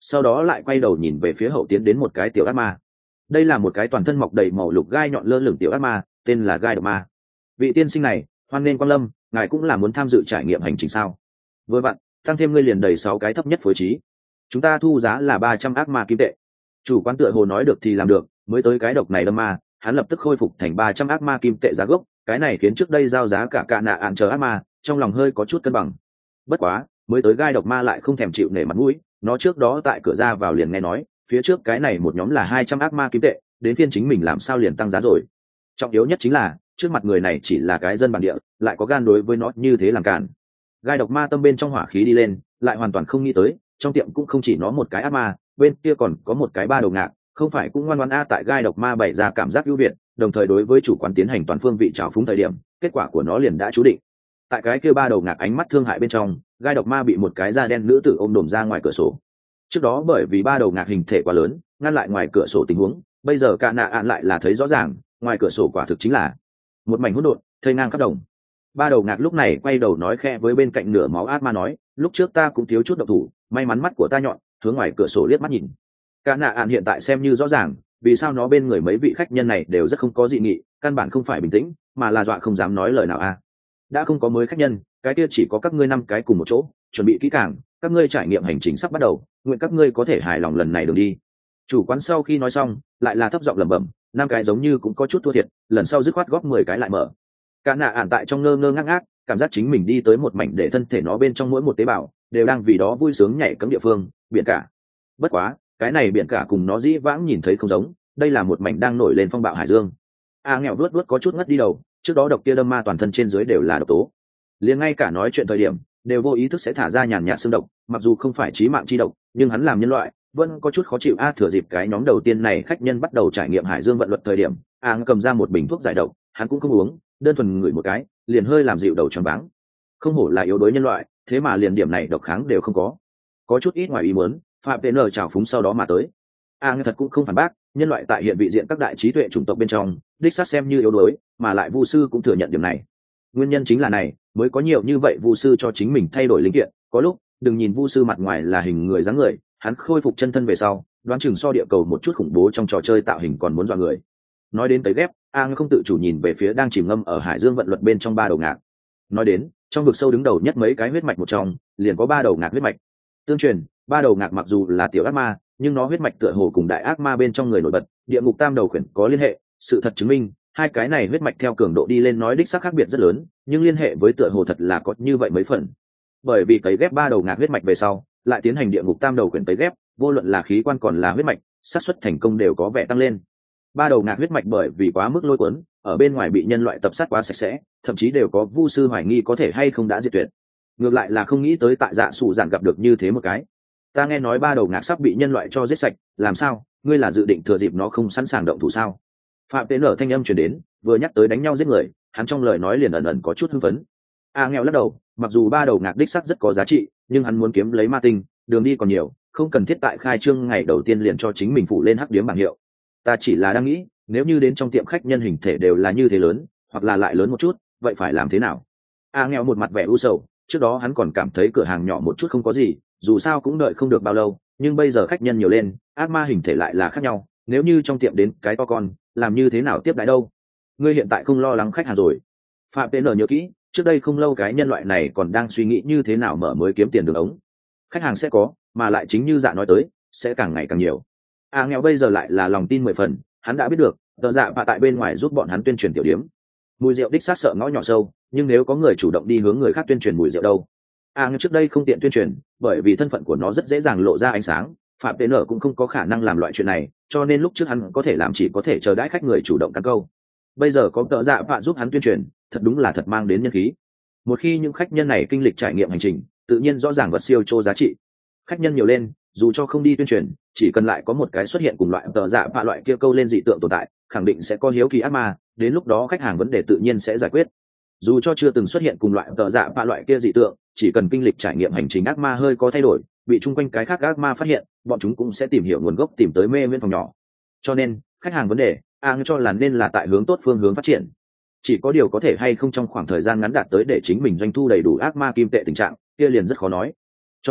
sau đó lại quay đầu nhìn về phía hậu tiến đến một cái tiểu ác ma. Đây là một cái toàn thân mọc đầy màu lục gai nhọn lơ lửng tiểu ác ma, tên là gai độc ma. Vị tiên sinh này, hoan nghênh quan lâm, ngài cũng là muốn tham dự trải nghiệm hành trình sao? Vừa vặn, tăng thêm ngươi liền đầy sáu cái thấp nhất phối trí. Chúng ta thu giá là ba trăm ác ma kim tệ. Chủ quán tựa hồ nói được thì làm được, mới tới cái độc này đâm ma, hắn lập tức khôi phục thành ba trăm ác ma kim tệ giá gốc, cái này khiến trước đây giao giá cả cả nạ ạn chờ ác ma, trong lòng hơi có chút cân bằng. Bất quá, mới tới gai độc ma lại không thèm chịu nể mặt mũi, nó trước đó tại cửa ra vào liền nghe nói, phía trước cái này một nhóm là hai trăm ác ma kim tệ, đến phiên chính mình làm sao liền tăng giá rồi. Trọng yếu nhất chính là, trước mặt người này chỉ là cái dân bản địa, lại có gan đối với nó như thế làm cản. Gai độc ma tâm bên trong hỏa khí đi lên, lại hoàn toàn không nghĩ tới, trong tiệm cũng không chỉ nó một cái ác ma, bên kia còn có một cái ba đầu ngạc, không phải cũng ngoan ngoãn a tại gai độc ma bày ra cảm giác ưu việt, đồng thời đối với chủ quán tiến hành toàn phương vị trào phúng thời điểm, kết quả của nó liền đã chú định. Tại cái kia ba đầu ngạc ánh mắt thương hại bên trong, gai độc ma bị một cái da đen nữ tử ôm đồm ra ngoài cửa sổ. Trước đó bởi vì ba đầu ngạc hình thể quá lớn, ngăn lại ngoài cửa sổ tình huống, bây giờ cả nạ ạn lại là thấy rõ ràng, ngoài cửa sổ quả thực chính là một mảnh hỗn độn, thây ngang khắp đồng. Ba đầu ngạc lúc này quay đầu nói khẽ với bên cạnh nửa máu ác ma nói, lúc trước ta cũng thiếu chút độc thủ, may mắn mắt của ta nhọn, hướng ngoài cửa sổ liếc mắt nhìn. Cả nạ ạn hiện tại xem như rõ ràng, vì sao nó bên người mấy vị khách nhân này đều rất không có dị nghị, căn bản không phải bình tĩnh, mà là dọa không dám nói lời nào a. Đã không có mới khách nhân, cái kia chỉ có các ngươi năm cái cùng một chỗ, chuẩn bị kỹ càng, các ngươi trải nghiệm hành trình sắp bắt đầu, nguyện các ngươi có thể hài lòng lần này đường đi. Chủ quán sau khi nói xong, lại là thấp giọng lẩm bẩm, năm cái giống như cũng có chút thua thiệt, lần sau dứt khoát góp mười cái lại mở. Cả nạ ản tại trong ngơ ngơ ngác ngác, cảm giác chính mình đi tới một mảnh để thân thể nó bên trong mỗi một tế bào đều đang vì đó vui sướng nhảy cấm địa phương, biển cả. Bất quá, cái này biển cả cùng nó dĩ vãng nhìn thấy không giống, đây là một mảnh đang nổi lên phong bạo hải dương. A nghèo vuốt vuốt có chút ngất đi đầu, trước đó độc kia đâm ma toàn thân trên dưới đều là độc tố, liền ngay cả nói chuyện thời điểm đều vô ý thức sẽ thả ra nhàn nhạt xương độc, mặc dù không phải chí mạng chi độc, nhưng hắn làm nhân loại vẫn có chút khó chịu. A thừa dịp cái nhóm đầu tiên này khách nhân bắt đầu trải nghiệm hải dương vận luật thời điểm, A cầm ra một bình thuốc giải độc, hắn cũng không uống, đơn thuần ngửi một cái liền hơi làm dịu đầu choáng váng. Không hổ là yếu đuối nhân loại, thế mà liền điểm này độc kháng đều không có, có chút ít ngoài ý muốn. Phạm Tê Nở chào phúng sau đó mà tới. A thật cũng không phản bác, nhân loại tại hiện vị diện các đại trí tuệ chủng tộc bên trong, đích xác xem như yếu đuối, mà lại vu sư cũng thừa nhận điểm này. Nguyên nhân chính là này, mới có nhiều như vậy vu sư cho chính mình thay đổi linh kiện. Có lúc, đừng nhìn vu sư mặt ngoài là hình người dáng người, hắn khôi phục chân thân về sau, đoán chừng so địa cầu một chút khủng bố trong trò chơi tạo hình còn muốn dọa người. Nói đến tới ghép, A không tự chủ nhìn về phía đang chìm ngâm ở hải dương vận luật bên trong ba đầu ngạc. Nói đến, trong vực sâu đứng đầu nhất mấy cái huyết mạch một trong, liền có ba đầu ngạc huyết mạch. Tương truyền, ba đầu ngạc mặc dù là tiểu ác ma, nhưng nó huyết mạch tựa hồ cùng đại ác ma bên trong người nổi bật, địa ngục tam đầu khuyển có liên hệ. Sự thật chứng minh, hai cái này huyết mạch theo cường độ đi lên nói đích xác khác biệt rất lớn, nhưng liên hệ với tựa hồ thật là có như vậy mấy phần. Bởi vì cấy ghép ba đầu ngạc huyết mạch về sau, lại tiến hành địa ngục tam đầu khuyển cấy ghép, vô luận là khí quan còn là huyết mạch, xác suất thành công đều có vẻ tăng lên. Ba đầu ngạc huyết mạch bởi vì quá mức lôi cuốn, ở bên ngoài bị nhân loại tập sát quá sạch sẽ, thậm chí đều có vu sư hoài nghi có thể hay không đã diệt tuyệt. Ngược lại là không nghĩ tới tại dạ sụ giản gặp được như thế một cái. Ta nghe nói ba đầu ngạc sắp bị nhân loại cho giết sạch, làm sao, ngươi là dự định thừa dịp nó không sẵn sàng động thủ sao? Phạm Tế Nở thanh âm truyền đến, vừa nhắc tới đánh nhau giết người, hắn trong lời nói liền ẩn ẩn có chút hưng phấn. A nghèo lắc đầu, mặc dù ba đầu ngạc đích sắc rất có giá trị, nhưng hắn muốn kiếm lấy ma tinh, đường đi còn nhiều, không cần thiết tại khai trương ngày đầu tiên liền cho chính mình phụ lên hắc điếm bảng hiệu. Ta chỉ là đang nghĩ, nếu như đến trong tiệm khách nhân hình thể đều là như thế lớn, hoặc là lại lớn một chút, vậy phải làm thế nào? A nghèo một mặt vẻ u sầu, trước đó hắn còn cảm thấy cửa hàng nhỏ một chút không có gì, dù sao cũng đợi không được bao lâu, nhưng bây giờ khách nhân nhiều lên, ác ma hình thể lại là khác nhau, nếu như trong tiệm đến cái to con, làm như thế nào tiếp đãi đâu? Ngươi hiện tại không lo lắng khách hàng rồi? Phạm Tế Nở nhớ kỹ, trước đây không lâu cái nhân loại này còn đang suy nghĩ như thế nào mở mới kiếm tiền đường ống. Khách hàng sẽ có, mà lại chính như dạ nói tới, sẽ càng ngày càng nhiều. A nghèo bây giờ lại là lòng tin mười phần, hắn đã biết được, tờ dạ và tại bên ngoài giúp bọn hắn tuyên truyền tiểu điếm. Mùi rượu đích xác sợ ngõ nhỏ sâu, nhưng nếu có người chủ động đi hướng người khác tuyên truyền mùi rượu đâu? A nghèo trước đây không tiện tuyên truyền, bởi vì thân phận của nó rất dễ dàng lộ ra ánh sáng. Phạm Tế Nở cũng không có khả năng làm loại chuyện này, cho nên lúc trước hắn có thể làm chỉ có thể chờ đãi khách người chủ động cắn câu. Bây giờ có tợ dạ vạ giúp hắn tuyên truyền, thật đúng là thật mang đến nhân khí. Một khi những khách nhân này kinh lịch trải nghiệm hành trình, tự nhiên rõ ràng vật siêu chô giá trị. Khách nhân nhiều lên, dù cho không đi tuyên truyền, chỉ cần lại có một cái xuất hiện cùng loại tợ dạ vạ loại kia câu lên dị tượng tồn tại, khẳng định sẽ có hiếu kỳ ác ma, đến lúc đó khách hàng vấn đề tự nhiên sẽ giải quyết. Dù cho chưa từng xuất hiện cùng loại tợ dạ vạ loại kia dị tượng, chỉ cần kinh lịch trải nghiệm hành trình ác ma hơi có thay đổi, bị chung quanh cái khác ác ma phát hiện, bọn chúng cũng sẽ tìm hiểu nguồn gốc, tìm tới mê nguyên phòng nhỏ. Cho nên khách hàng vấn đề a cho là nên là tại hướng tốt phương hướng phát triển. Chỉ có điều có thể hay không trong khoảng thời gian ngắn đạt tới để chính mình doanh thu đầy đủ ác ma kim tệ tình trạng, kia liền rất khó nói. Cho nên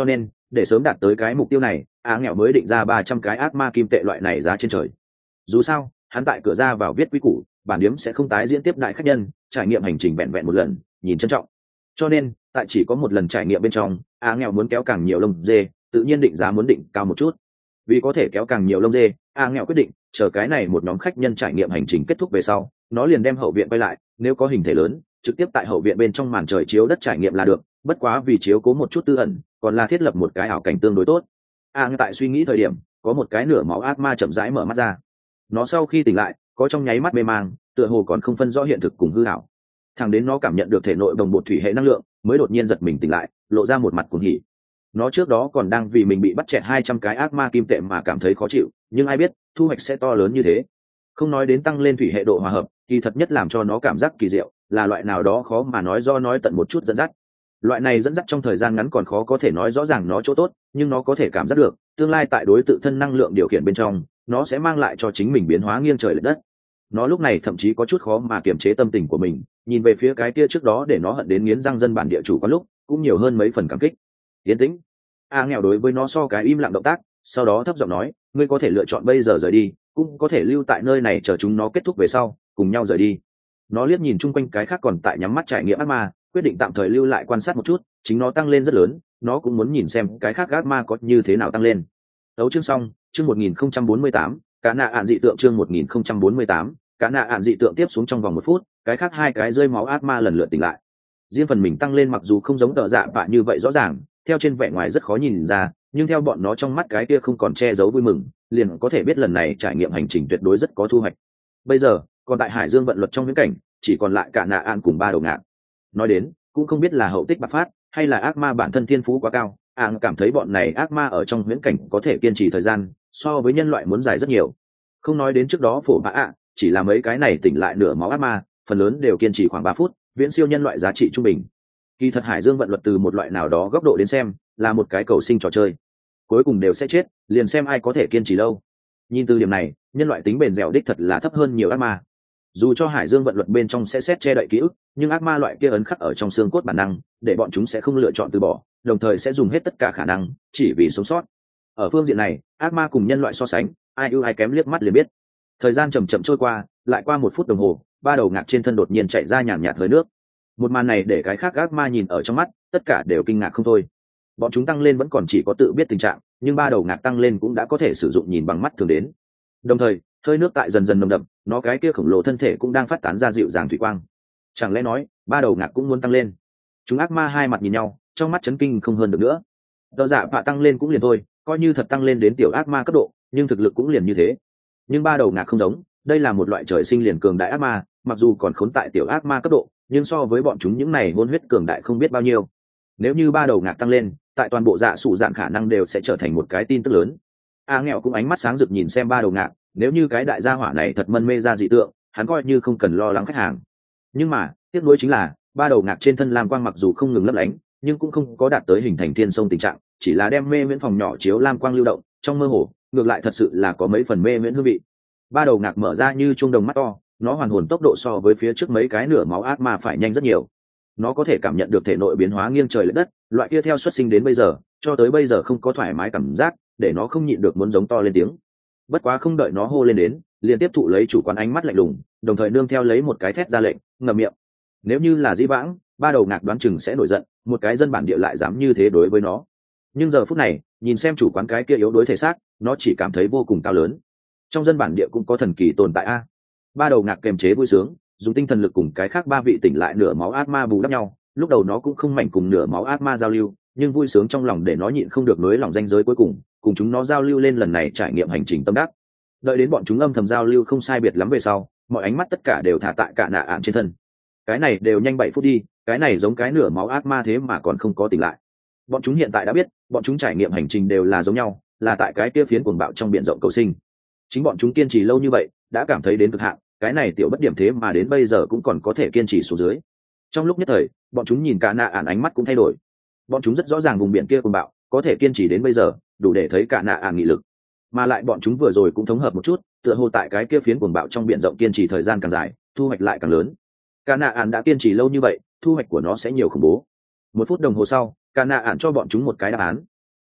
để sớm đạt tới cái mục tiêu này, a nghèo mới định ra ba trăm cái ác ma kim tệ loại này giá trên trời. Dù sao hắn tại cửa ra vào viết quy củ, bản điếm sẽ không tái diễn tiếp đại khách nhân trải nghiệm hành trình vẹn vẹn một lần, nhìn trân trọng. Cho nên tại chỉ có một lần trải nghiệm bên trong, a nghèo muốn kéo càng nhiều lông dê, tự nhiên định giá muốn định cao một chút. Vì có thể kéo càng nhiều lông dê, a nghèo quyết định chờ cái này một nhóm khách nhân trải nghiệm hành trình kết thúc về sau, nó liền đem hậu viện quay lại, nếu có hình thể lớn trực tiếp tại hậu viện bên trong màn trời chiếu đất trải nghiệm là được. Bất quá vì chiếu cố một chút tư ẩn, còn là thiết lập một cái ảo cảnh tương đối tốt. a tại suy nghĩ thời điểm, có một cái nửa máu ác ma chậm rãi mở mắt ra. Nó sau khi tỉnh lại có trong nháy mắt mê mang, tựa hồ còn không phân rõ hiện thực cùng hư ảo. Thẳng đến nó cảm nhận được thể nội đồng bộ thủy hệ năng lượng, mới đột nhiên giật mình tỉnh lại, lộ ra một mặt cuồng hỉ. Nó trước đó còn đang vì mình bị bắt chẹt hai trăm cái ác ma kim tệ mà cảm thấy khó chịu, nhưng ai biết thu hoạch sẽ to lớn như thế. Không nói đến tăng lên thủy hệ độ hòa hợp, thì thật nhất làm cho nó cảm giác kỳ diệu là loại nào đó khó mà nói do nói tận một chút dẫn dắt. Loại này dẫn dắt trong thời gian ngắn còn khó có thể nói rõ ràng nó chỗ tốt, nhưng nó có thể cảm giác được tương lai tại đối tự thân năng lượng điều khiển bên trong, nó sẽ mang lại cho chính mình biến hóa nghiêng trời lệch đất. Nó lúc này thậm chí có chút khó mà kiềm chế tâm tình của mình, nhìn về phía cái kia trước đó để nó hận đến nghiến răng dân bản địa chủ có lúc cũng nhiều hơn mấy phần cảm kích. Yên tĩnh. A nghèo đối với nó so cái im lặng động tác, sau đó thấp giọng nói, ngươi có thể lựa chọn bây giờ rời đi, cũng có thể lưu tại nơi này chờ chúng nó kết thúc về sau cùng nhau rời đi. Nó liếc nhìn chung quanh cái khác còn tại nhắm mắt trải nghiệm ác ma, quyết định tạm thời lưu lại quan sát một chút. Chính nó tăng lên rất lớn, nó cũng muốn nhìn xem cái khác ác ma có như thế nào tăng lên. Đấu chương xong, chương một nghìn không trăm bốn mươi tám, cá nạ ạn dị tượng chương một nghìn không trăm bốn mươi tám, cá nạ ạn dị tượng tiếp xuống trong vòng một phút, cái khác hai cái rơi máu ác ma lần lượt tỉnh lại. Riêng phần mình tăng lên mặc dù không giống tợ dạ bạ như vậy rõ ràng, theo trên vẻ ngoài rất khó nhìn ra, nhưng theo bọn nó trong mắt cái kia không còn che giấu vui mừng, liền có thể biết lần này trải nghiệm hành trình tuyệt đối rất có thu hoạch. Bây giờ còn tại hải dương vận luật trong viễn cảnh, chỉ còn lại cả nạ an cùng ba đầu ngạn. Nói đến cũng không biết là hậu tích bạc phát hay là ác ma bản thân thiên phú quá cao, ạng cảm thấy bọn này ác ma ở trong viễn cảnh có thể kiên trì thời gian so với nhân loại muốn dài rất nhiều. Không nói đến trước đó phổ bạ ạ, chỉ là mấy cái này tỉnh lại nửa máu ác ma, phần lớn đều kiên trì khoảng ba phút, viễn siêu nhân loại giá trị trung bình. Kỳ thật hải dương vận luật từ một loại nào đó góc độ đến xem là một cái cầu sinh trò chơi, cuối cùng đều sẽ chết, liền xem ai có thể kiên trì lâu. Nhìn từ điểm này, nhân loại tính bền dẻo đích thật là thấp hơn nhiều ác ma. Dù cho hải dương vận luật bên trong sẽ xét che đậy ký ức, nhưng ác ma loại kia ấn khắc ở trong xương cốt bản năng, để bọn chúng sẽ không lựa chọn từ bỏ, đồng thời sẽ dùng hết tất cả khả năng chỉ vì sống sót. Ở phương diện này, ác ma cùng nhân loại so sánh, ai ưu ai kém liếc mắt liền biết. Thời gian chậm chậm trôi qua, lại qua một phút đồng hồ, ba đầu ngạc trên thân đột nhiên chạy ra nhàn nhạt hơi nước. Một màn này để cái khác ác ma nhìn ở trong mắt, tất cả đều kinh ngạc không thôi. Bọn chúng tăng lên vẫn còn chỉ có tự biết tình trạng, nhưng ba đầu ngạc tăng lên cũng đã có thể sử dụng nhìn bằng mắt thường đến. Đồng thời hơi nước tại dần dần nồng đậm, nó cái kia khổng lồ thân thể cũng đang phát tán ra dịu dàng thủy quang. Chẳng lẽ nói ba đầu ngạc cũng muốn tăng lên? Chúng ác ma hai mặt nhìn nhau, trong mắt chấn kinh không hơn được nữa. Đỡ dạ bạ tăng lên cũng liền thôi, coi như thật tăng lên đến tiểu ác ma cấp độ, nhưng thực lực cũng liền như thế. Nhưng ba đầu ngạc không giống, đây là một loại trời sinh liền cường đại ác ma, mặc dù còn khốn tại tiểu ác ma cấp độ, nhưng so với bọn chúng những này hôn huyết cường đại không biết bao nhiêu. Nếu như ba đầu ngạc tăng lên, tại toàn bộ dạ sụ dạng khả năng đều sẽ trở thành một cái tin tức lớn. A nghèo cũng ánh mắt sáng rực nhìn xem ba đầu ngạc, nếu như cái đại gia hỏa này thật mân mê ra dị tượng, hắn coi như không cần lo lắng khách hàng. Nhưng mà tiếc nuối chính là ba đầu ngạc trên thân lam quang mặc dù không ngừng lấp lánh, nhưng cũng không có đạt tới hình thành thiên sông tình trạng, chỉ là đem mê miễn phòng nhỏ chiếu lam quang lưu động trong mơ hồ, ngược lại thật sự là có mấy phần mê miễn hương vị. Ba đầu ngạc mở ra như trung đồng mắt to, nó hoàn hồn tốc độ so với phía trước mấy cái nửa máu ác ma phải nhanh rất nhiều. Nó có thể cảm nhận được thể nội biến hóa nghiêng trời lệch đất, loại kia theo xuất sinh đến bây giờ cho tới bây giờ không có thoải mái cảm giác, để nó không nhịn được muốn giống to lên tiếng. Bất quá không đợi nó hô lên đến, liền tiếp thụ lấy chủ quán ánh mắt lạnh lùng, đồng thời nương theo lấy một cái thét ra lệnh, ngậm miệng. Nếu như là dĩ vãng, ba đầu ngạc đoán chừng sẽ nổi giận, một cái dân bản địa lại dám như thế đối với nó. Nhưng giờ phút này, nhìn xem chủ quán cái kia yếu đuối thể xác, nó chỉ cảm thấy vô cùng cao lớn. Trong dân bản địa cũng có thần kỳ tồn tại a. Ba đầu ngạc kềm chế vui sướng, dùng tinh thần lực cùng cái khác ba vị tỉnh lại nửa máu ác ma bù đắp nhau. Lúc đầu nó cũng không mảnh cùng nửa máu ác ma giao lưu, nhưng vui sướng trong lòng để nó nhịn không được nối lòng ranh giới cuối cùng, cùng chúng nó giao lưu lên lần này trải nghiệm hành trình tâm đắc. Đợi đến bọn chúng âm thầm giao lưu không sai biệt lắm về sau, mọi ánh mắt tất cả đều thả tại cả nạ ạn trên thân. Cái này đều nhanh bảy phút đi, cái này giống cái nửa máu ác ma thế mà còn không có tỉnh lại. Bọn chúng hiện tại đã biết, bọn chúng trải nghiệm hành trình đều là giống nhau, là tại cái kia phiến cuồng bạo trong biển rộng cầu sinh. Chính bọn chúng kiên trì lâu như vậy, đã cảm thấy đến cực hạn, cái này tiểu bất điểm thế mà đến bây giờ cũng còn có thể kiên trì xuống dưới. Trong lúc nhất thời, bọn chúng nhìn cả nạ ạn ánh mắt cũng thay đổi. Bọn chúng rất rõ ràng vùng biển kia cuồng bạo, có thể kiên trì đến bây giờ, đủ để thấy cả nạ ạn nghị lực. Mà lại bọn chúng vừa rồi cũng thống hợp một chút, tựa hồ tại cái kia phiến cuồng bạo trong biển rộng kiên trì thời gian càng dài, thu hoạch lại càng lớn. Cả nạ ạn đã kiên trì lâu như vậy, thu hoạch của nó sẽ nhiều khủng bố. Một phút đồng hồ sau, cả nạ ạn cho bọn chúng một cái đáp án.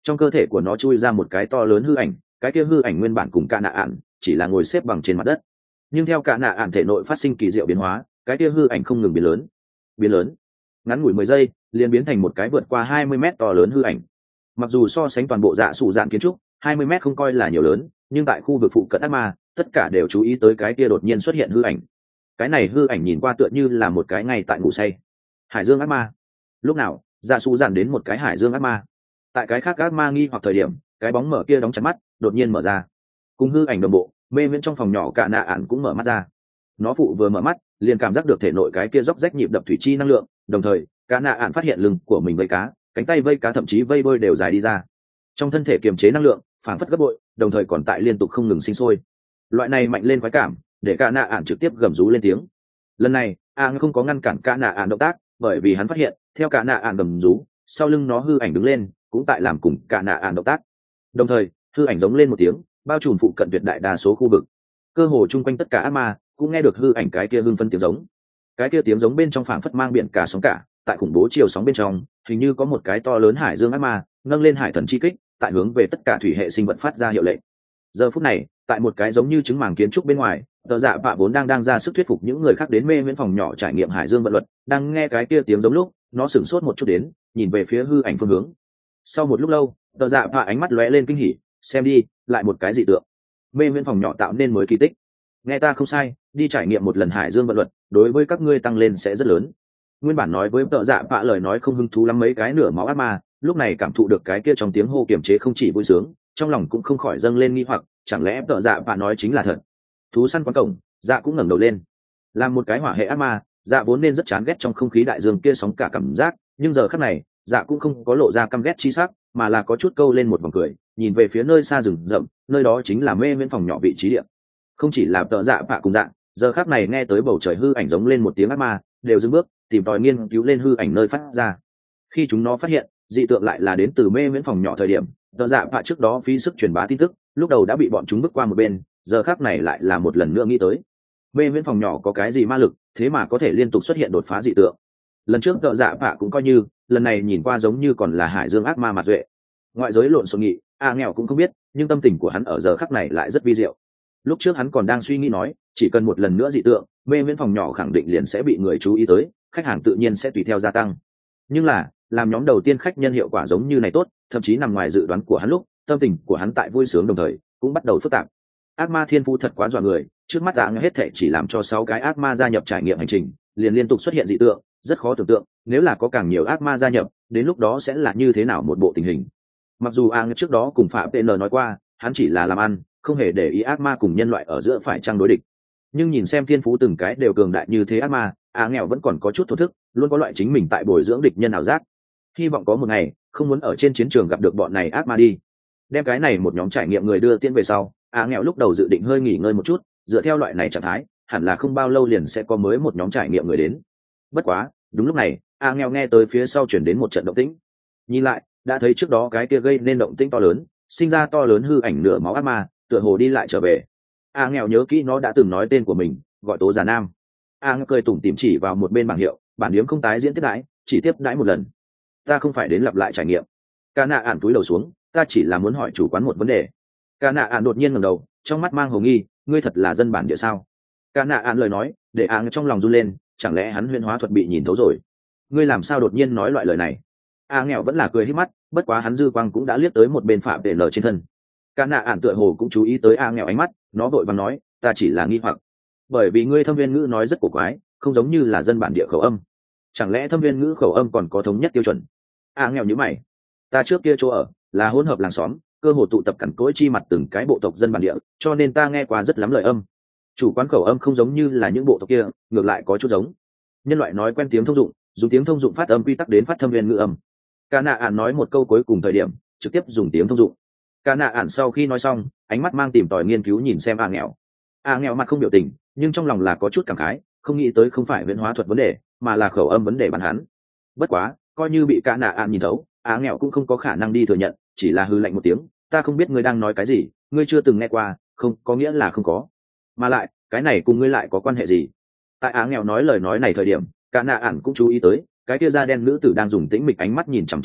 trong cơ thể của nó chui ra một cái to lớn hư ảnh, cái kia hư ảnh nguyên bản cùng cả nạ ạn chỉ là ngồi xếp bằng trên mặt đất, nhưng theo cả nạ ạn thể nội phát sinh kỳ diệu biến hóa, cái kia hư ảnh không ngừng biến lớn biến lớn ngắn ngủi mười giây liền biến thành một cái vượt qua hai mươi mét to lớn hư ảnh. Mặc dù so sánh toàn bộ dạ sụ dạn kiến trúc hai mươi mét không coi là nhiều lớn, nhưng tại khu vực phụ cận ác ma tất cả đều chú ý tới cái kia đột nhiên xuất hiện hư ảnh. Cái này hư ảnh nhìn qua tựa như là một cái ngay tại ngủ say hải dương ác ma. Lúc nào dạ sụ dạn đến một cái hải dương ác ma, tại cái khác ác ma nghi hoặc thời điểm, cái bóng mở kia đóng chặt mắt đột nhiên mở ra, cùng hư ảnh đồng bộ. Mê viễn trong phòng nhỏ cả nạ ạn cũng mở mắt ra. Nó phụ vừa mở mắt liền cảm giác được thể nội cái kia róc rách nhịp đập thủy chi năng lượng, đồng thời cả nạ ạn phát hiện lưng của mình vây cá, cánh tay vây cá thậm chí vây bơi đều dài đi ra. Trong thân thể kiềm chế năng lượng phản phất gấp bội, đồng thời còn tại liên tục không ngừng sinh sôi. Loại này mạnh lên khoái cảm để cả nạ ạn trực tiếp gầm rú lên tiếng. Lần này a không có ngăn cản cả nạ ạn động tác, bởi vì hắn phát hiện theo cả nạ ạn gầm rú, sau lưng nó hư ảnh đứng lên cũng tại làm cùng cả nạ ạn động tác. Đồng thời hư ảnh giống lên một tiếng, bao trùm phụ cận tuyệt đại đa số khu vực. Cơ hồ chung quanh tất cả ác ma cũng nghe được hư ảnh cái kia hưng phân tiếng giống. Cái kia tiếng giống bên trong phảng phất mang biển cả sóng cả, tại khủng bố chiều sóng bên trong hình như có một cái to lớn hải dương ác ma nâng lên hải thần chi kích, tại hướng về tất cả thủy hệ sinh vật phát ra hiệu lệnh. Giờ phút này tại một cái giống như trứng màng kiến trúc bên ngoài, tờ dạ bạ vốn đang đang ra sức thuyết phục những người khác đến mê miễn phòng nhỏ trải nghiệm hải dương vận luật, đang nghe cái kia tiếng giống lúc nó sửng sốt một chút đến nhìn về phía hư ảnh phương hướng. Sau một lúc lâu tờ dạ bạ ánh mắt lóe lên kinh hỉ, xem đi, lại một cái dị tượng. Mê miễn phòng nhỏ tạo nên mới kỳ tích. Nghe ta không sai, đi trải nghiệm một lần hải dương vận luật đối với các ngươi tăng lên sẽ rất lớn. Nguyên bản nói với tợ dạ bạ lời nói không hứng thú lắm mấy cái nửa máu ác ma, lúc này cảm thụ được cái kia trong tiếng hô kiềm chế không chỉ vui sướng, trong lòng cũng không khỏi dâng lên nghi hoặc, chẳng lẽ tợ dạ bạ nói chính là thật. Thú săn quán cổng, dạ cũng ngẩng đầu lên. Làm một cái hỏa hệ ác ma, dạ vốn nên rất chán ghét trong không khí đại dương kia sóng cả cảm giác, nhưng giờ khắc này dạ cũng không có lộ ra căm ghét chi sắc, mà là có chút câu lên một vòng cười, nhìn về phía nơi xa rừng rậm, nơi đó chính là mê miễn phòng nhỏ vị trí địa. Không chỉ là tợ dạ bạ cùng dạ, giờ khắc này nghe tới bầu trời hư ảnh giống lên một tiếng ác ma, đều dừng bước tìm tòi nghiên cứu lên hư ảnh nơi phát ra. Khi chúng nó phát hiện dị tượng lại là đến từ mê miễn phòng nhỏ thời điểm, tợ dạ bạ trước đó phí sức truyền bá tin tức lúc đầu đã bị bọn chúng bước qua một bên, giờ khắc này lại là một lần nữa nghĩ tới mê miễn phòng nhỏ có cái gì ma lực thế mà có thể liên tục xuất hiện đột phá dị tượng. Lần trước tợ dạ bạ cũng coi như, lần này nhìn qua giống như còn là hải dương ác ma mặt duệ. Ngoại giới lộn xộn nghị a nghèo cũng không biết, nhưng tâm tình của hắn ở giờ khắc này lại rất vi diệu. Lúc trước hắn còn đang suy nghĩ nói chỉ cần một lần nữa dị tượng, mê miễn phòng nhỏ khẳng định liền sẽ bị người chú ý tới, khách hàng tự nhiên sẽ tùy theo gia tăng. Nhưng là làm nhóm đầu tiên khách nhân hiệu quả giống như này tốt, thậm chí nằm ngoài dự đoán của hắn lúc, tâm tình của hắn tại vui sướng đồng thời cũng bắt đầu phức tạp. Ác ma thiên phú thật quá dọa người, trước mắt đã hết thệ chỉ làm cho sáu cái ác ma gia nhập trải nghiệm hành trình liền liên tục xuất hiện dị tượng, rất khó tưởng tượng nếu là có càng nhiều ác ma gia nhập, đến lúc đó sẽ là như thế nào một bộ tình hình. Mặc dù a trước đó cùng phạm pê en nói qua hắn chỉ là làm ăn, không hề để ý ác ma cùng nhân loại ở giữa phải chăng đối địch, nhưng nhìn xem thiên phú từng cái đều cường đại như thế ác ma, a nghèo vẫn còn có chút thổ thức, luôn có loại chính mình tại bồi dưỡng địch nhân ảo giác. Hy vọng có một ngày không muốn ở trên chiến trường gặp được bọn này ác ma đi. Đem cái này một nhóm trải nghiệm người đưa tiễn về sau, a nghèo lúc đầu dự định hơi nghỉ ngơi một chút, dựa theo loại này trạng thái hẳn là không bao lâu liền sẽ có mới một nhóm trải nghiệm người đến. Bất quá đúng lúc này a nghèo nghe tới phía sau chuyển đến một trận động tĩnh, nhìn lại đã thấy trước đó cái kia gây nên động tĩnh to lớn, sinh ra to lớn hư ảnh nửa máu ác ma tựa hồ đi lại trở về. a nghèo nhớ kỹ nó đã từng nói tên của mình, gọi Tố Già Nam. a nghèo cười tủm tỉm chỉ vào một bên bảng hiệu, bản điếm không tái diễn tiếp đãi, chỉ tiếp đãi một lần. Ta không phải đến lặp lại trải nghiệm. Ca nạ ạn túi đầu xuống, ta chỉ là muốn hỏi chủ quán một vấn đề. Ca nạ ạn đột nhiên ngẩng đầu, trong mắt mang hồ nghi, ngươi thật là dân bản địa sao? Ca nạ ạn lời nói để a trong lòng run lên, chẳng lẽ hắn huyễn hóa thuật bị nhìn thấu rồi? Ngươi làm sao đột nhiên nói loại lời này? A nghèo vẫn là cười hít mắt, bất quá hắn dư quang cũng đã liếc tới một bên phạm vệ lờ trên thân. Ca nạ ạn tựa hồ cũng chú ý tới a nghèo ánh mắt, nó vội vàng nói, ta chỉ là nghi hoặc, bởi vì ngươi thâm viên ngữ nói rất cổ quái, không giống như là dân bản địa khẩu âm, chẳng lẽ thâm viên ngữ khẩu âm còn có thống nhất tiêu chuẩn? A nghèo nhíu mày, ta trước kia chỗ ở là hỗn hợp làng xóm, cơ hồ tụ tập cằn cỗi chi mặt từng cái bộ tộc dân bản địa, cho nên ta nghe qua rất lắm lời âm. Chủ quán khẩu âm không giống như là những bộ tộc kia, ngược lại có chút giống nhân loại nói quen tiếng thông dụng, dùng tiếng thông dụng phát âm quy tắc đến phát thâm viên ngữ âm. Ca nạ ạn nói một câu cuối cùng thời điểm trực tiếp dùng tiếng thông dụng. Ca nạ ạn sau khi nói xong, ánh mắt mang tìm tòi nghiên cứu nhìn xem a nghèo. A nghèo mặt không biểu tình, nhưng trong lòng là có chút cảm khái, không nghĩ tới không phải viễn hóa thuật vấn đề, mà là khẩu âm vấn đề bản hắn. Bất quá coi như bị ca nạ ạn nhìn thấu, a nghèo cũng không có khả năng đi thừa nhận, chỉ là hư lạnh một tiếng, ta không biết ngươi đang nói cái gì, ngươi chưa từng nghe qua, không có nghĩa là không có, mà lại cái này cùng ngươi lại có quan hệ gì? Tại a nghèo nói lời nói này thời điểm, ca nạ ạn cũng chú ý tới cái kia da đen nữ tử đang dùng tĩnh mịch ánh mắt nhìn chằm chằm nó,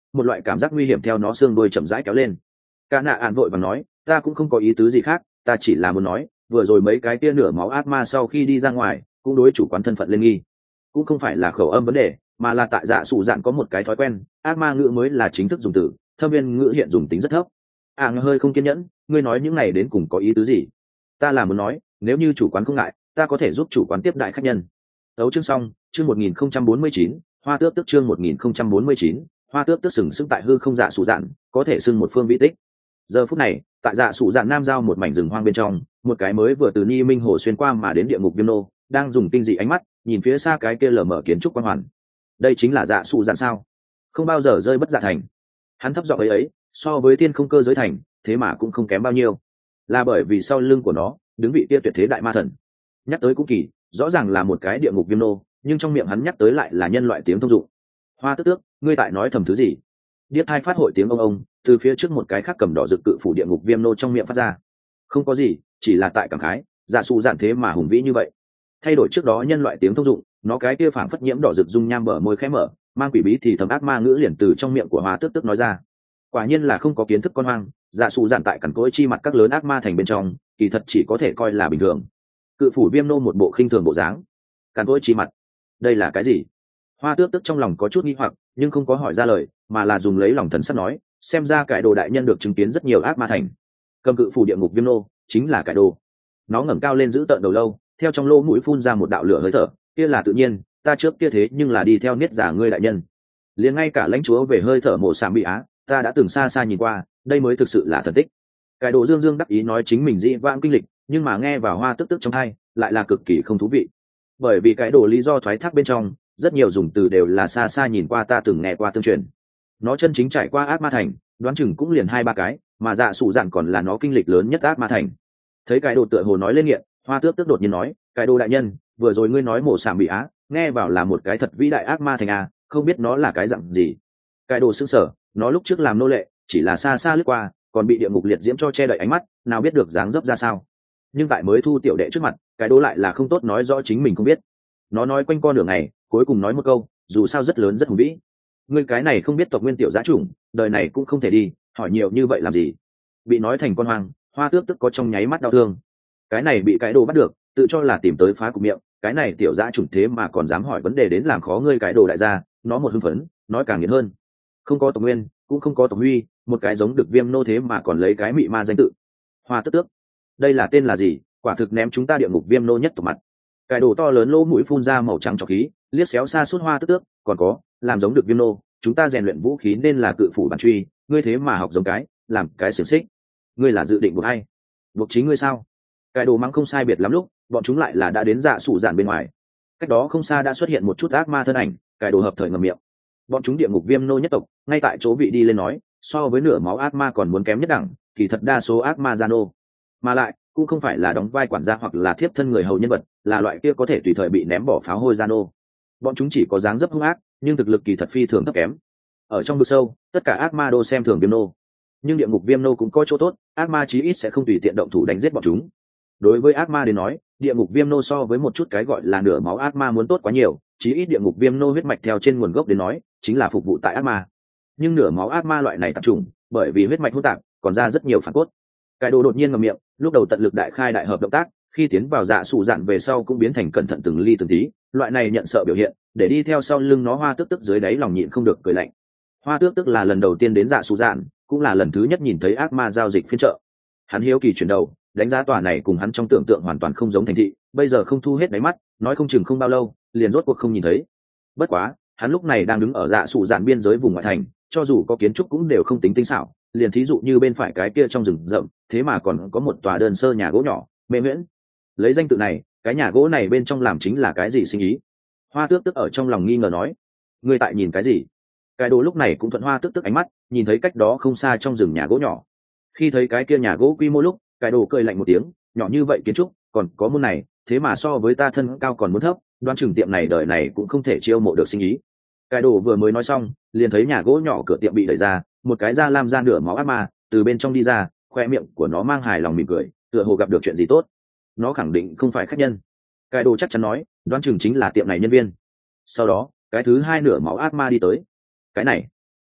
một loại cảm giác nguy hiểm theo nó xương đuôi chậm rãi kéo lên. Cả nạ ạn vội và nói, ta cũng không có ý tứ gì khác, ta chỉ là muốn nói vừa rồi mấy cái tia nửa máu ác ma sau khi đi ra ngoài cũng đối chủ quán thân phận lên nghi, cũng không phải là khẩu âm vấn đề, mà là tại dạ sụ dạn có một cái thói quen, ác ma ngữ mới là chính thức dùng từ, thâm viên ngữ hiện dùng tính rất thấp. À hơi không kiên nhẫn, ngươi nói những này đến cùng có ý tứ gì? Ta là muốn nói, nếu như chủ quán không ngại, ta có thể giúp chủ quán tiếp đại khách nhân. Tấu chương xong, chương một nghìn không trăm bốn mươi chín, hoa tước tức chương một nghìn không trăm bốn mươi chín, hoa tước tức sừng sững tại hư không dạ sụ dạn, có thể xưng một phương vĩ tích. Giờ phút này, tại dạ sụ dạn nam giao một mảnh rừng hoang bên trong, một cái mới vừa từ Ni Minh Hồ xuyên qua mà đến địa ngục Viêm Nô, đang dùng kinh dị ánh mắt nhìn phía xa cái kia lờ mở kiến trúc quang hoàn. Đây chính là dạ sụ dạn sao? Không bao giờ rơi bất dạ thành. Hắn thấp giọng ấy ấy, so với thiên không cơ giới thành, thế mà cũng không kém bao nhiêu. Là bởi vì sau lưng của nó đứng vị kia tuyệt thế đại ma thần. Nhắc tới cũng kỳ, rõ ràng là một cái địa ngục Viêm Nô, nhưng trong miệng hắn nhắc tới lại là nhân loại tiếng thông dụng. Hoa tước tước, ngươi tại nói thầm thứ gì? Điếc hai phát hội tiếng ông ông từ phía trước một cái khác cầm đỏ rực cự phủ địa ngục Viêm Nô trong miệng phát ra. Không có gì, chỉ là tại cảm khái, dạ sụ dạn thế mà hùng vĩ như vậy. Thay đổi trước đó nhân loại tiếng thông dụng, nó cái kia phảng phất nhiễm đỏ rực dung nham bờ môi khẽ mở, mang quỷ bí thì thầm ác ma ngữ liền từ trong miệng của Hoa tước tước nói ra. Quả nhiên là không có kiến thức con hoang, dạ sụ dạn tại cẩn cỗi chi mặt các lớn ác ma thành bên trong, kỳ thật chỉ có thể coi là bình thường. Cự phủ Viêm Nô một bộ khinh thường bộ dáng. Cẩn cỗi chi mặt, đây là cái gì? Hoa tước tước trong lòng có chút nghi hoặc, nhưng không có hỏi ra lời, mà là dùng lấy lòng thần sắc nói, xem ra cải đồ đại nhân được chứng kiến rất nhiều ác ma thành. Cầm cự phủ địa ngục Viêm Nô chính là cải đồ. Nó ngẩng cao lên giữ tợn đầu lâu, theo trong lỗ mũi phun ra một đạo lửa hơi thở, kia là tự nhiên, ta trước kia thế nhưng là đi theo niết giả ngươi đại nhân. Liền ngay cả lãnh chúa về hơi thở mộ sạm bị á, ta đã từng xa xa nhìn qua, đây mới thực sự là thần tích. Cái đồ dương dương đắc ý nói chính mình dị vãng kinh lịch, nhưng mà nghe vào Hoa tức tức trong hai lại là cực kỳ không thú vị, bởi vì cái đồ lý do thoái thác bên trong rất nhiều dùng từ đều là xa xa nhìn qua, ta từng nghe qua tương truyền. Nó chân chính trải qua ác ma thành đoán chừng cũng liền hai ba cái, mà dạ sụ dạn còn là nó kinh lịch lớn nhất ác ma thành. Thấy cái đồ tựa hồ nói lên nghiện, Hoa tước tước đột nhiên nói, cái đồ đại nhân, vừa rồi ngươi nói mổ sảm bị á, nghe vào là một cái thật vĩ đại ác ma thành à, không biết nó là cái dạng gì. Cái đồ sững sờ, nó lúc trước làm nô lệ chỉ là xa xa lướt qua, còn bị địa ngục liệt diễm cho che đậy ánh mắt, nào biết được dáng dấp ra sao. Nhưng tại mới thu tiểu đệ trước mặt, cái đồ lại là không tốt nói rõ chính mình không biết. Nó nói quanh co nửa ngày, cuối cùng nói một câu, dù sao rất lớn rất hùng vĩ. Ngươi cái này không biết tộc nguyên tiểu giá chủng, đời này cũng không thể đi, hỏi nhiều như vậy làm gì? Bị nói thành con hoang, Hoa tước tức có trong nháy mắt đau thương. Cái này bị cái đồ bắt được, tự cho là tìm tới phá cục miệng, cái này tiểu dã chủng thế mà còn dám hỏi vấn đề đến làm khó ngươi cái đồ đại gia, nó một hưng phấn, nói càng nghiện hơn. Không có tộc nguyên, cũng không có tộc huy, một cái giống được Viêm Nô thế mà còn lấy cái mị ma danh tự. Hoa tước tước, đây là tên là gì? Quả thực ném chúng ta địa ngục Viêm Nô nhất tộc mặt. Cái đồ to lớn lỗ mũi phun ra màu trắng trọc khí, liếc xéo xa suốt Hoa tước tước, còn có, làm giống được Viêm Nô, chúng ta rèn luyện vũ khí nên là cự phủ bản truy, ngươi thế mà học giống cái, làm cái xiềng xích. Ngươi là dự định buộc hay? Buộc chính ngươi sao? Cái đồ mắng không sai biệt lắm lúc, bọn chúng lại là đã đến dạ sụ dạn bên ngoài. Cách đó không xa đã xuất hiện một chút ác ma thân ảnh, cái đồ hợp thời ngậm miệng. Bọn chúng địa ngục Viêm Nô nhất tộc, ngay tại chỗ vị đi lên nói, so với nửa máu ác ma còn muốn kém nhất đẳng, kỳ thật đa số ác ma gia nô, mà lại cũng không phải là đóng vai quản gia hoặc là thiếp thân người hầu nhân vật, là loại kia có thể tùy thời bị ném bỏ pháo hôi gia nô. Bọn chúng chỉ có dáng dấp hung ác, nhưng thực lực kỳ thật phi thường thấp kém. Ở trong vực sâu, tất cả ác ma đô xem thường Viêm Nô, nhưng địa ngục Viêm Nô cũng có chỗ tốt, ác ma chí ít sẽ không tùy tiện động thủ đánh giết bọn chúng. Đối với ác ma đến nói, địa ngục Viêm Nô so với một chút cái gọi là nửa máu ác ma muốn tốt quá nhiều, chí ít địa ngục Viêm Nô huyết mạch theo trên nguồn gốc đến nói chính là phục vụ tại ác ma. Nhưng nửa máu ác ma loại này tạp chủng, bởi vì huyết mạch hỗn tạp, còn ra rất nhiều phản cốt. Cái đồ đột nhiên ngậm miệng, lúc đầu tận lực đại khai đại hợp động tác, khi tiến vào dạ sụ dạn về sau cũng biến thành cẩn thận từng ly từng tí, loại này nhận sợ biểu hiện, để đi theo sau lưng nó Hoa tước tức dưới đáy lòng nhịn không được cười lạnh. Hoa tước tức là lần đầu tiên đến dạ sụ dạn, cũng là lần thứ nhất nhìn thấy ác ma giao dịch phiên chợ. Hắn hiếu kỳ chuyển đầu, đánh giá tòa này cùng hắn trong tưởng tượng hoàn toàn không giống thành thị, bây giờ không thu hết đáy mắt, nói không chừng không bao lâu liền rốt cuộc không nhìn thấy. Bất quá hắn lúc này đang đứng ở dạ sụ dạn biên giới vùng ngoại thành, cho dù có kiến trúc cũng đều không tính tinh xảo, liền thí dụ như bên phải cái kia trong rừng rậm, thế mà còn có một tòa đơn sơ nhà gỗ nhỏ, mê miễn. Lấy danh tự này, cái nhà gỗ này bên trong làm chính là cái gì sinh ý? Hoa tước tức ở trong lòng nghi ngờ nói, ngươi tại nhìn cái gì? Cái đồ lúc này cũng thuận Hoa tước tức ánh mắt, nhìn thấy cách đó không xa trong rừng nhà gỗ nhỏ. Khi thấy cái kia nhà gỗ quy mô lúc, cái đồ cười lạnh một tiếng, nhỏ như vậy kiến trúc, còn có môn này, thế mà so với ta thân cao còn muốn thấp, đoán chừng tiệm này đời này cũng không thể chiêu mộ được sinh ý. Cái đồ vừa mới nói xong, liền thấy nhà gỗ nhỏ cửa tiệm bị đẩy ra, một cái da lam da nửa máu ác ma từ bên trong đi ra, khoe miệng của nó mang hài lòng mỉm cười, tựa hồ gặp được chuyện gì tốt. Nó khẳng định không phải khách nhân. Cái đồ chắc chắn nói, đoán chừng chính là tiệm này nhân viên. Sau đó, cái thứ hai nửa máu ác ma đi tới. Cái này,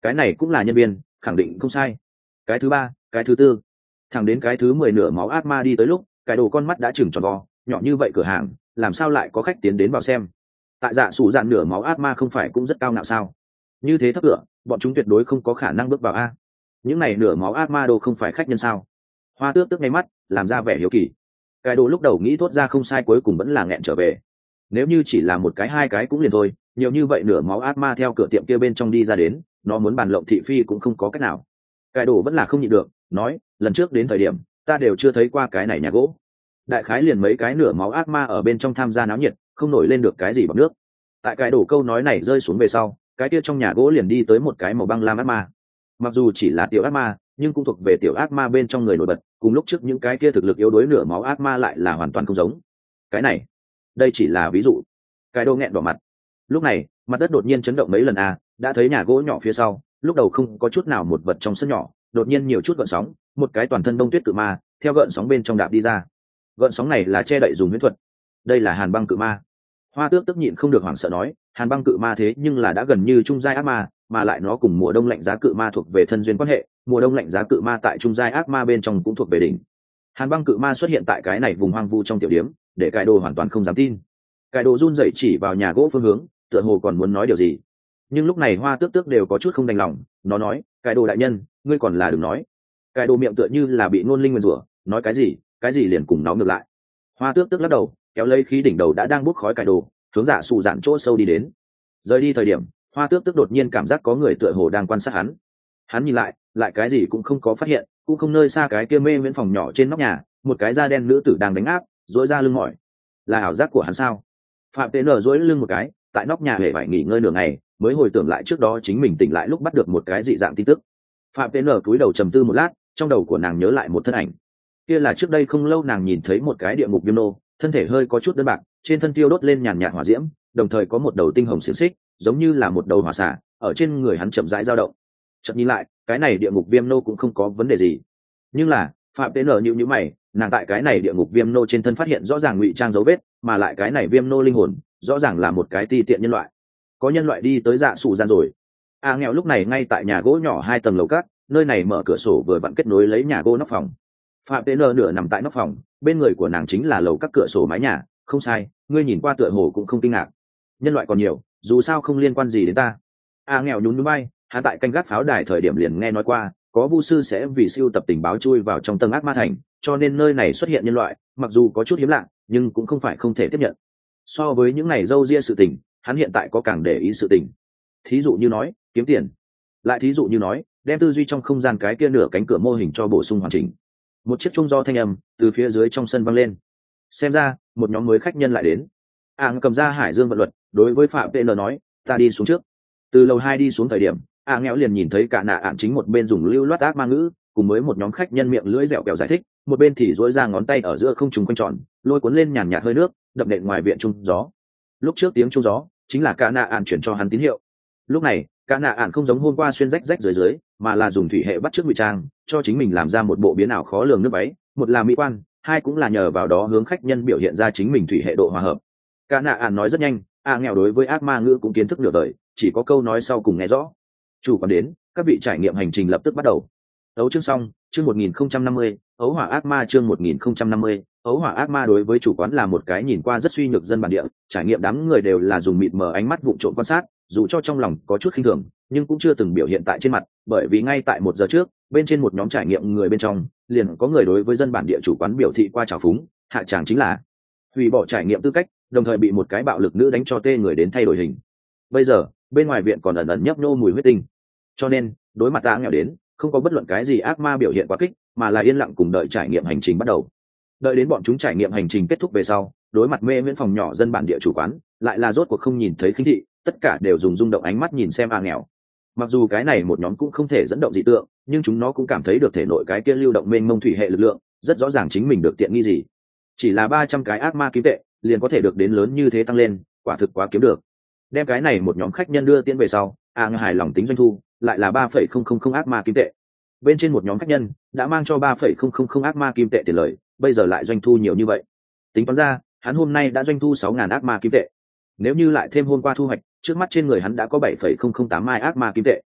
cái này cũng là nhân viên, khẳng định không sai. Cái thứ ba, cái thứ tư, thẳng đến cái thứ mười nửa máu ác ma đi tới lúc cái đồ con mắt đã chừng tròn vo, nhỏ như vậy cửa hàng làm sao lại có khách tiến đến vào xem. Tại dạ sủ dạn nửa máu ác ma không phải cũng rất cao ngạo sao? Như thế thấp cửa bọn chúng tuyệt đối không có khả năng bước vào a. Những này nửa máu ác ma đồ không phải khách nhân sao? Hoa tước tức ngay mắt làm ra vẻ hiếu kỳ. Cái đồ lúc đầu nghĩ thốt ra không sai, cuối cùng vẫn là nghẹn trở về. Nếu như chỉ là một cái hai cái cũng liền thôi, nhiều như vậy nửa máu ác ma theo cửa tiệm kia bên trong đi ra đến, nó muốn bàn lộng thị phi cũng không có cách nào. Cái đồ vẫn là không nhịn được, nói lần trước đến thời điểm ta đều chưa thấy qua cái này nhà gỗ. Đại khái liền mấy cái nửa máu ác ma ở bên trong tham gia náo nhiệt, không nổi lên được cái gì bằng nước. Tại cái đổ câu nói này rơi xuống về sau, cái kia trong nhà gỗ liền đi tới một cái màu băng lam ác ma. Mặc dù chỉ là tiểu ác ma, nhưng cũng thuộc về tiểu ác ma bên trong người nổi bật, cùng lúc trước những cái kia thực lực yếu đuối nửa máu ác ma lại là hoàn toàn không giống. Cái này, đây chỉ là ví dụ. Cái đồ nghẹn đỏ mặt. Lúc này, mặt đất đột nhiên chấn động mấy lần a, đã thấy nhà gỗ nhỏ phía sau, lúc đầu không có chút nào một vật trong sân nhỏ, đột nhiên nhiều chút gợn sóng, một cái toàn thân đông tuyết cự ma theo gợn sóng bên trong đạp đi ra. Gợn sóng này là che đậy dùng huyễn thuật. Đây là Hàn Băng cự ma. Hoa tước tức nhịn không được hoảng sợ nói, Hàn Băng cự ma thế nhưng là đã gần như trung giai ác ma, mà lại nó cùng mùa đông lạnh giá cự ma thuộc về thân duyên quan hệ, mùa đông lạnh giá cự ma tại trung giai ác ma bên trong cũng thuộc về đỉnh. Hàn Băng cự ma xuất hiện tại cái này vùng hoang vu trong tiểu điếm, để Cải Đồ hoàn toàn không dám tin. Cải Đồ run rẩy chỉ vào nhà gỗ phương hướng, tựa hồ còn muốn nói điều gì. Nhưng lúc này Hoa tước tước đều có chút không đành lòng, nó nói, Cải Đồ đại nhân, ngươi còn là đừng nói. Cải Đồ miệng tựa như là bị ngôn linh nguyền rủa, nói cái gì, cái gì liền cùng nó ngược lại. Hoa tước tước lắc đầu, kéo lấy khí đỉnh đầu đã đang bốc khói Cải Đồ, hướng dạ sụ dạn chỗ sâu đi đến. Rời đi thời điểm, Hoa tước tước đột nhiên cảm giác có người tựa hồ đang quan sát hắn. Hắn nhìn lại, lại cái gì cũng không có phát hiện, cũng không nơi xa cái kia mê miễn phòng nhỏ trên nóc nhà, một cái da đen nữ tử đang đánh áp, duỗi ra lưng mỏi. Là ảo giác của hắn sao? Phạm Tế Nở duỗi lưng một cái, tại nóc nhà hề phải nghỉ ngơi nửa ngày, mới hồi tưởng lại trước đó chính mình tỉnh lại lúc bắt được một cái dị dạng tin tức. Phạm Tế Nở cúi đầu trầm tư một lát, trong đầu của nàng nhớ lại một thân ảnh. Kia là trước đây không lâu nàng nhìn thấy một cái địa ngục viêm nô, thân thể hơi có chút đơn bạc, trên thân tiêu đốt lên nhàn nhạt hỏa diễm, đồng thời có một đầu tinh hồng xiển xích, giống như là một đầu hỏa xả, ở trên người hắn chậm rãi dao động. Chợt nhìn lại, cái này địa ngục viêm nô cũng không có vấn đề gì. Nhưng là, Phạm Tế Nở nhíu nhíu mày, nàng tại cái này địa ngục viêm nô trên thân phát hiện rõ ràng ngụy trang dấu vết, mà lại cái này viêm nô linh hồn, rõ ràng là một cái ti tiện nhân loại. Có nhân loại đi tới dạ sụ gian rồi. A nghèo lúc này ngay tại nhà gỗ nhỏ hai tầng lầu cát, nơi này mở cửa sổ vừa vặn kết nối lấy nhà gỗ nóc phòng. Phạm Tế Nở nửa nằm tại nóc phòng, bên người của nàng chính là lầu các cửa sổ mái nhà, không sai, ngươi nhìn qua tựa hồ cũng không kinh ngạc. Nhân loại còn nhiều, dù sao không liên quan gì đến ta. A nghèo nhún nhún vai, hắn tại canh gác pháo đài thời điểm liền nghe nói qua, có vu sư sẽ vì siêu tập tình báo chui vào trong tầng ác ma thành, cho nên nơi này xuất hiện nhân loại, mặc dù có chút hiếm lạ, nhưng cũng không phải không thể tiếp nhận. So với những này dâu ria sự tình, hắn hiện tại có càng để ý sự tình. Thí dụ như nói, kiếm tiền. Lại thí dụ như nói, đem tư duy trong không gian cái kia nửa cánh cửa mô hình cho bổ sung hoàn chỉnh. Một chiếc trung do thanh âm từ phía dưới trong sân vang lên. Xem ra, một nhóm mới khách nhân lại đến. Ảng cầm ra Hải Dương vận luật, đối với Phạm pê en nói, ta đi xuống trước. Từ lầu hai đi xuống thời điểm, Ảng nghèo liền nhìn thấy cả nạ ạn chính một bên dùng lưu loát ác ma ngữ, cùng với một nhóm khách nhân miệng lưỡi dẻo bèo giải thích, một bên thì duỗi ra ngón tay ở giữa không trùng quanh tròn, lôi cuốn lên nhàn nhạt hơi nước, đập nện ngoài viện trung gió. Lúc trước tiếng trung gió chính là cả nạ ạn chuyển cho hắn tín hiệu. Lúc này, cả nạ ạn không giống hôm qua xuyên rách rách dưới dưới, mà là dùng thủy hệ bắt chước ngụy trang, cho chính mình làm ra một bộ biến ảo khó lường nước váy, một là mỹ quan, hai cũng là nhờ vào đó hướng khách nhân biểu hiện ra chính mình thủy hệ độ hòa hợp. Cả nạ ạn nói rất nhanh, a nghèo đối với ác ma ngữ cũng kiến thức nửa đời, chỉ có câu nói sau cùng nghe rõ. Chủ còn đến, các vị trải nghiệm hành trình lập tức bắt đầu. Đấu chương xong, chương một nghìn không trăm năm mươi, ấu hỏa ác ma chương một nghìn không trăm năm mươi, ấu hỏa ác ma đối với chủ quán là một cái nhìn qua rất suy nhược dân bản địa, trải nghiệm đám người đều là dùng mịt mờ ánh mắt vụng trộm quan sát, dù cho trong lòng có chút khinh thường, nhưng cũng chưa từng biểu hiện tại trên mặt, bởi vì ngay tại một giờ trước, bên trên một nhóm trải nghiệm người bên trong, liền có người đối với dân bản địa chủ quán biểu thị qua trào phúng, hạ tràng chính là hủy bỏ trải nghiệm tư cách, đồng thời bị một cái bạo lực nữ đánh cho tê người đến thay đổi hình. Bây giờ, bên ngoài viện còn ẩn ẩn nhấp nhô mùi huyết tinh. Cho nên, đối mặt ta nghèo đến, không có bất luận cái gì ác ma biểu hiện quá kích, mà là yên lặng cùng đợi trải nghiệm hành trình bắt đầu. Đợi đến bọn chúng trải nghiệm hành trình kết thúc về sau, đối mặt mê miễn phòng nhỏ dân bản địa chủ quán, lại là rốt cuộc không nhìn thấy khinh thị, tất cả đều dùng rung động ánh mắt nhìn xem a nghèo. Mặc dù cái này một nhóm cũng không thể dẫn động dị tượng, nhưng chúng nó cũng cảm thấy được thể nội cái kia lưu động mênh mông thủy hệ lực lượng, rất rõ ràng chính mình được tiện nghi gì. Chỉ là ba trăm cái ác ma kiếm tệ, liền có thể được đến lớn như thế tăng lên, quả thực quá kiếm được. Đem cái này một nhóm khách nhân đưa tiễn về sau, a nghèo hài lòng tính doanh thu, lại là ba phẩy không không không ác ma kim tệ. Bên trên một nhóm khách nhân đã mang cho ba phẩy không không không ác ma kim tệ tiền lời, bây giờ lại doanh thu nhiều như vậy. Tính toán ra, hắn hôm nay đã doanh thu sáu ngàn ác ma kim tệ. Nếu như lại thêm hôm qua thu hoạch, trước mắt trên người hắn đã có bảy phẩy không không tám mai ác ma kim tệ.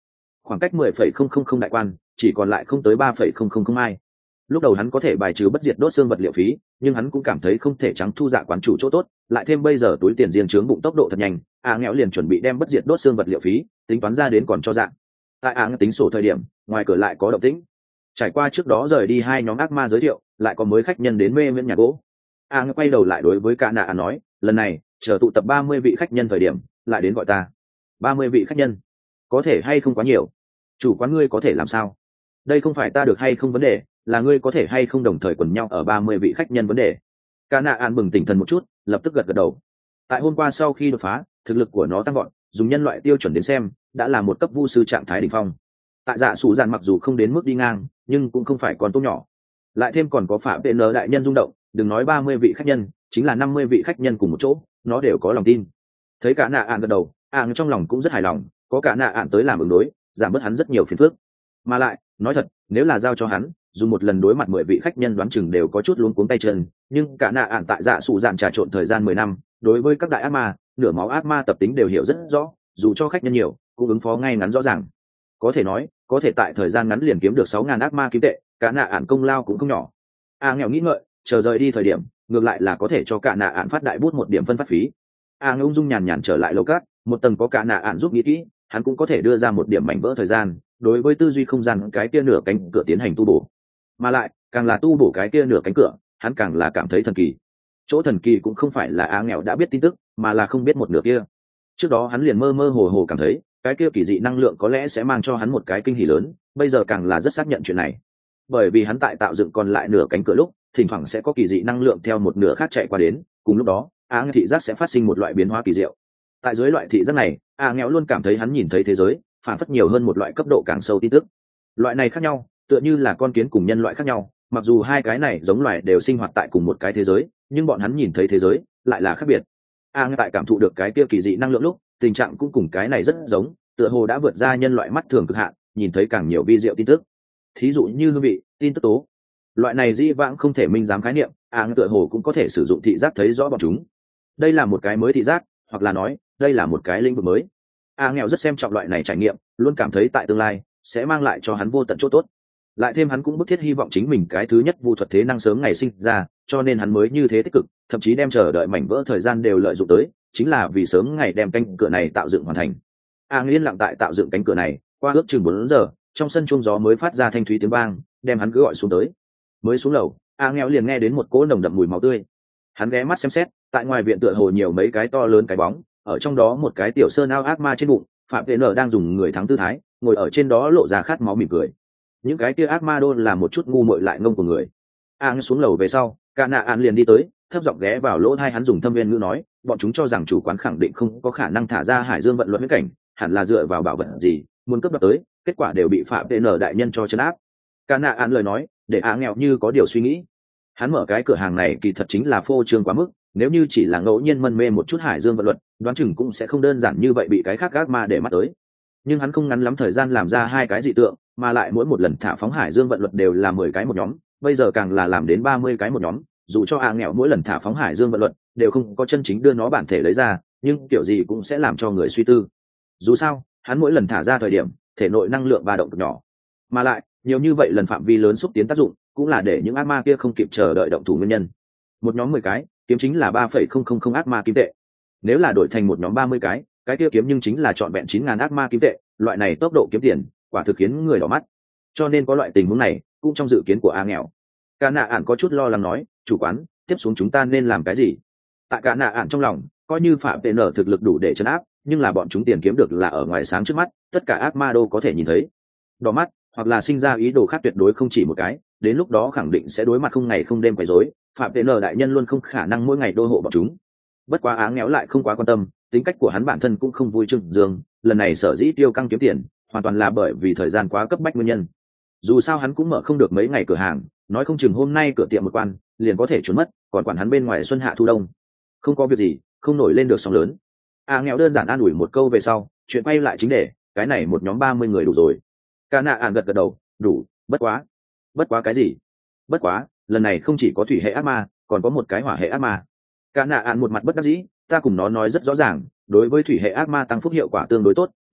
khoảng cách mười phẩy không không không đại quan chỉ còn lại không tới ba phẩy không không không ai. Lúc đầu hắn có thể bài trừ bất diệt đốt xương vật liệu phí, nhưng hắn cũng cảm thấy không thể trắng thu dạ quán chủ chỗ tốt, lại thêm bây giờ túi tiền riêng trướng bụng tốc độ thật nhanh, a nghèo liền chuẩn bị đem bất diệt đốt xương vật liệu phí tính toán ra đến còn cho dạng. Tại a nghèo tính sổ thời điểm, ngoài cửa lại có động tĩnh. Trải qua trước đó rời đi hai nhóm ác ma giới thiệu, lại có mới khách nhân đến mê miễn nhà gỗ. a nghèo quay đầu lại đối với cả nạ nói, lần này chờ tụ tập ba mươi vị khách nhân thời điểm lại đến gọi ta. Ba mươi vị khách nhân có thể hay không quá nhiều? Chủ quán ngươi có thể làm sao? Đây không phải ta được hay không vấn đề, là ngươi có thể hay không đồng thời quần nhau ở ba mươi vị khách nhân vấn đề. Cả nạ an bừng tỉnh thần một chút, lập tức gật gật đầu. Tại hôm qua sau khi đột phá, thực lực của nó tăng vọt, dùng nhân loại tiêu chuẩn đến xem, đã là một cấp vu sư trạng thái đỉnh phong. Tại dạ sủ dàn mặc dù không đến mức đi ngang, nhưng cũng không phải còn tốt nhỏ. Lại thêm còn có phạm vn đại nhân rung động, đừng nói ba mươi vị khách nhân, chính là năm mươi vị khách nhân cùng một chỗ, nó đều có lòng tin. Thấy cả nạ an gật đầu, an trong lòng cũng rất hài lòng, có cả nạ an tới làm ứng đối, giảm bớt hắn rất nhiều phiền phức. Mà lại, nói thật, nếu là giao cho hắn, dùng một lần đối mặt mười vị khách nhân đoán chừng đều có chút luống cuống tay chân, nhưng cả nạ ạn tại dạ sủ dạn trà trộn thời gian mười năm, đối với các đại ác ma, nửa máu ác ma tập tính đều hiểu rất rõ, dù cho khách nhân nhiều, cũng ứng phó ngay ngắn rõ ràng. Có thể nói, có thể tại thời gian ngắn liền kiếm được sáu ngàn ác ma kim tệ, cả nạ ạn công lao cũng không nhỏ. A nghèo nghĩ ngợi, chờ rời đi thời điểm, ngược lại là có thể cho cả nạ ạn phát đại bút một điểm phân phát phí. A ngông dung nhàn nhàn trở lại lầu cát, một tầng có cả nạ ạn giúp nghĩ kỹ, hắn cũng có thể đưa ra một điểm mảnh vỡ thời gian, đối với tư duy không gian cái kia nửa cánh cửa tiến hành tu bổ. Mà lại, càng là tu bổ cái kia nửa cánh cửa, hắn càng là cảm thấy thần kỳ. Chỗ thần kỳ cũng không phải là á nghèo đã biết tin tức, mà là không biết một nửa kia. Trước đó hắn liền mơ mơ hồ hồ cảm thấy cái kia kỳ dị năng lượng có lẽ sẽ mang cho hắn một cái kinh hỉ lớn, bây giờ càng là rất xác nhận chuyện này. Bởi vì hắn tại tạo dựng còn lại nửa cánh cửa lúc, thỉnh thoảng sẽ có kỳ dị năng lượng theo một nửa khác chạy qua đến, cùng lúc đó, á nghèo thị giác sẽ phát sinh một loại biến hóa kỳ diệu. Tại dưới loại thị giác này, á nghèo luôn cảm thấy hắn nhìn thấy thế giới phản phất nhiều hơn một loại cấp độ càng sâu tin tức. Loại này khác nhau, tựa như là con kiến cùng nhân loại khác nhau, mặc dù hai cái này giống loài đều sinh hoạt tại cùng một cái thế giới, nhưng bọn hắn nhìn thấy thế giới lại là khác biệt. A ngay tại cảm thụ được cái kia kỳ dị năng lượng lúc, tình trạng cũng cùng cái này rất giống, tựa hồ đã vượt ra nhân loại mắt thường cực hạn, nhìn thấy càng nhiều vi diệu tin tức. Thí dụ như hương vị, tin tức tố. Loại này dĩ vãng không thể minh giám khái niệm, A tựa hồ cũng có thể sử dụng thị giác thấy rõ bọn chúng. Đây là một cái mới thị giác, hoặc là nói, đây là một cái lĩnh vực mới. A nghèo rất xem trọng loại này trải nghiệm, luôn cảm thấy tại tương lai sẽ mang lại cho hắn vô tận chỗ tốt. Lại thêm hắn cũng bức thiết hy vọng chính mình cái thứ nhất vu thuật thế năng sớm ngày sinh ra, cho nên hắn mới như thế tích cực, thậm chí đem chờ đợi mảnh vỡ thời gian đều lợi dụng tới, chính là vì sớm ngày đem cánh cửa này tạo dựng hoàn thành. A Nghiên lặng tại tạo dựng cánh cửa này, qua ước chừng bốn giờ, trong sân chuông gió mới phát ra thanh thúy tiếng vang, đem hắn cứ gọi xuống tới. Mới xuống lầu, A nghèo liền nghe đến một cỗ nồng đậm mùi máu tươi. Hắn ghé mắt xem xét, tại ngoài viện tựa hồ nhiều mấy cái to lớn cái bóng, ở trong đó một cái tiểu sơn ao ác ma trên bụng, phạm vn đang dùng người thắng tư thái ngồi ở trên đó lộ ra khát máu mỉm cười. Những cái kia ác ma đô là một chút ngu muội lại ngông của người. An xuống lầu về sau, cả nạ an liền đi tới, thấp giọng ghé vào lỗ tai hắn dùng thâm viên ngữ nói, bọn chúng cho rằng chủ quán khẳng định không có khả năng thả ra hải dương vận luật huyết cảnh, hẳn là dựa vào bảo vật gì muốn cướp đoạt tới, kết quả đều bị phạm vn đại nhân cho trấn áp. Cả nạ an lời nói để Á nghèo như có điều suy nghĩ. Hắn mở cái cửa hàng này kỳ thật chính là phô trương quá mức, nếu như chỉ là ngẫu nhiên mân mê một chút hải dương vận luật, đoán chừng cũng sẽ không đơn giản như vậy bị cái khác ác ma để mắt tới. Nhưng hắn không ngắn lắm thời gian làm ra hai cái dị tượng, mà lại mỗi một lần thả phóng hải dương vận luật đều là mười cái một nhóm, bây giờ càng là làm đến ba mươi cái một nhóm, dù cho A nghèo mỗi lần thả phóng hải dương vận luật đều không có chân chính đưa nó bản thể lấy ra, nhưng kiểu gì cũng sẽ làm cho người suy tư. Dù sao, hắn mỗi lần thả ra thời điểm, thể nội năng lượng ba động cực nhỏ, mà lại nhiều như vậy lần phạm vi lớn xúc tiến tác dụng, cũng là để những ác ma kia không kịp chờ đợi động thủ nguyên nhân. Một nhóm mười cái kiếm chính là ba phẩy không không không ác ma kim tệ, nếu là đổi thành một nhóm ba mươi cái cái kia kiếm nhưng chính là trọn vẹn chín ngàn ác ma kim tệ. Loại này tốc độ kiếm tiền quả thực khiến người đỏ mắt, cho nên có loại tình huống này cũng trong dự kiến của A nghèo. Cả nạ ạn có chút lo lắng nói, chủ quán, tiếp xuống chúng ta nên làm cái gì? Tại cả nạ ạn trong lòng, coi như phạm vn thực lực đủ để chấn áp, nhưng là bọn chúng tiền kiếm được là ở ngoài sáng trước mắt, tất cả ác ma đô có thể nhìn thấy. Đỏ mắt hoặc là sinh ra ý đồ khác tuyệt đối không chỉ một cái, đến lúc đó khẳng định sẽ đối mặt không ngày không đêm quấy rối. Phạm vn đại nhân luôn không khả năng mỗi ngày đô hộ bọn chúng. Bất quá Á nghèo lại không quá quan tâm, tính cách của hắn bản thân cũng không vui trưng dương, lần này sở dĩ tiêu căng kiếm tiền hoàn toàn là bởi vì thời gian quá cấp bách nguyên nhân. Dù sao hắn cũng mở không được mấy ngày cửa hàng, nói không chừng hôm nay cửa tiệm một quan liền có thể trốn mất, còn quản hắn bên ngoài xuân hạ thu đông không có việc gì, không nổi lên được sóng lớn. Á nghèo đơn giản an ủi một câu về sau, chuyện quay lại chính đề, cái này một nhóm ba mươi người đủ rồi. Ca nạ ạn gật gật đầu, đủ. Bất quá bất quá cái gì? Bất quá lần này không chỉ có thủy hệ ác ma, còn có một cái hỏa hệ ác ma. Cả nạ ạn một mặt bất đắc dĩ, ta cùng nó nói rất rõ ràng, đối với thủy hệ ác ma tăng phúc hiệu quả tương đối tốt,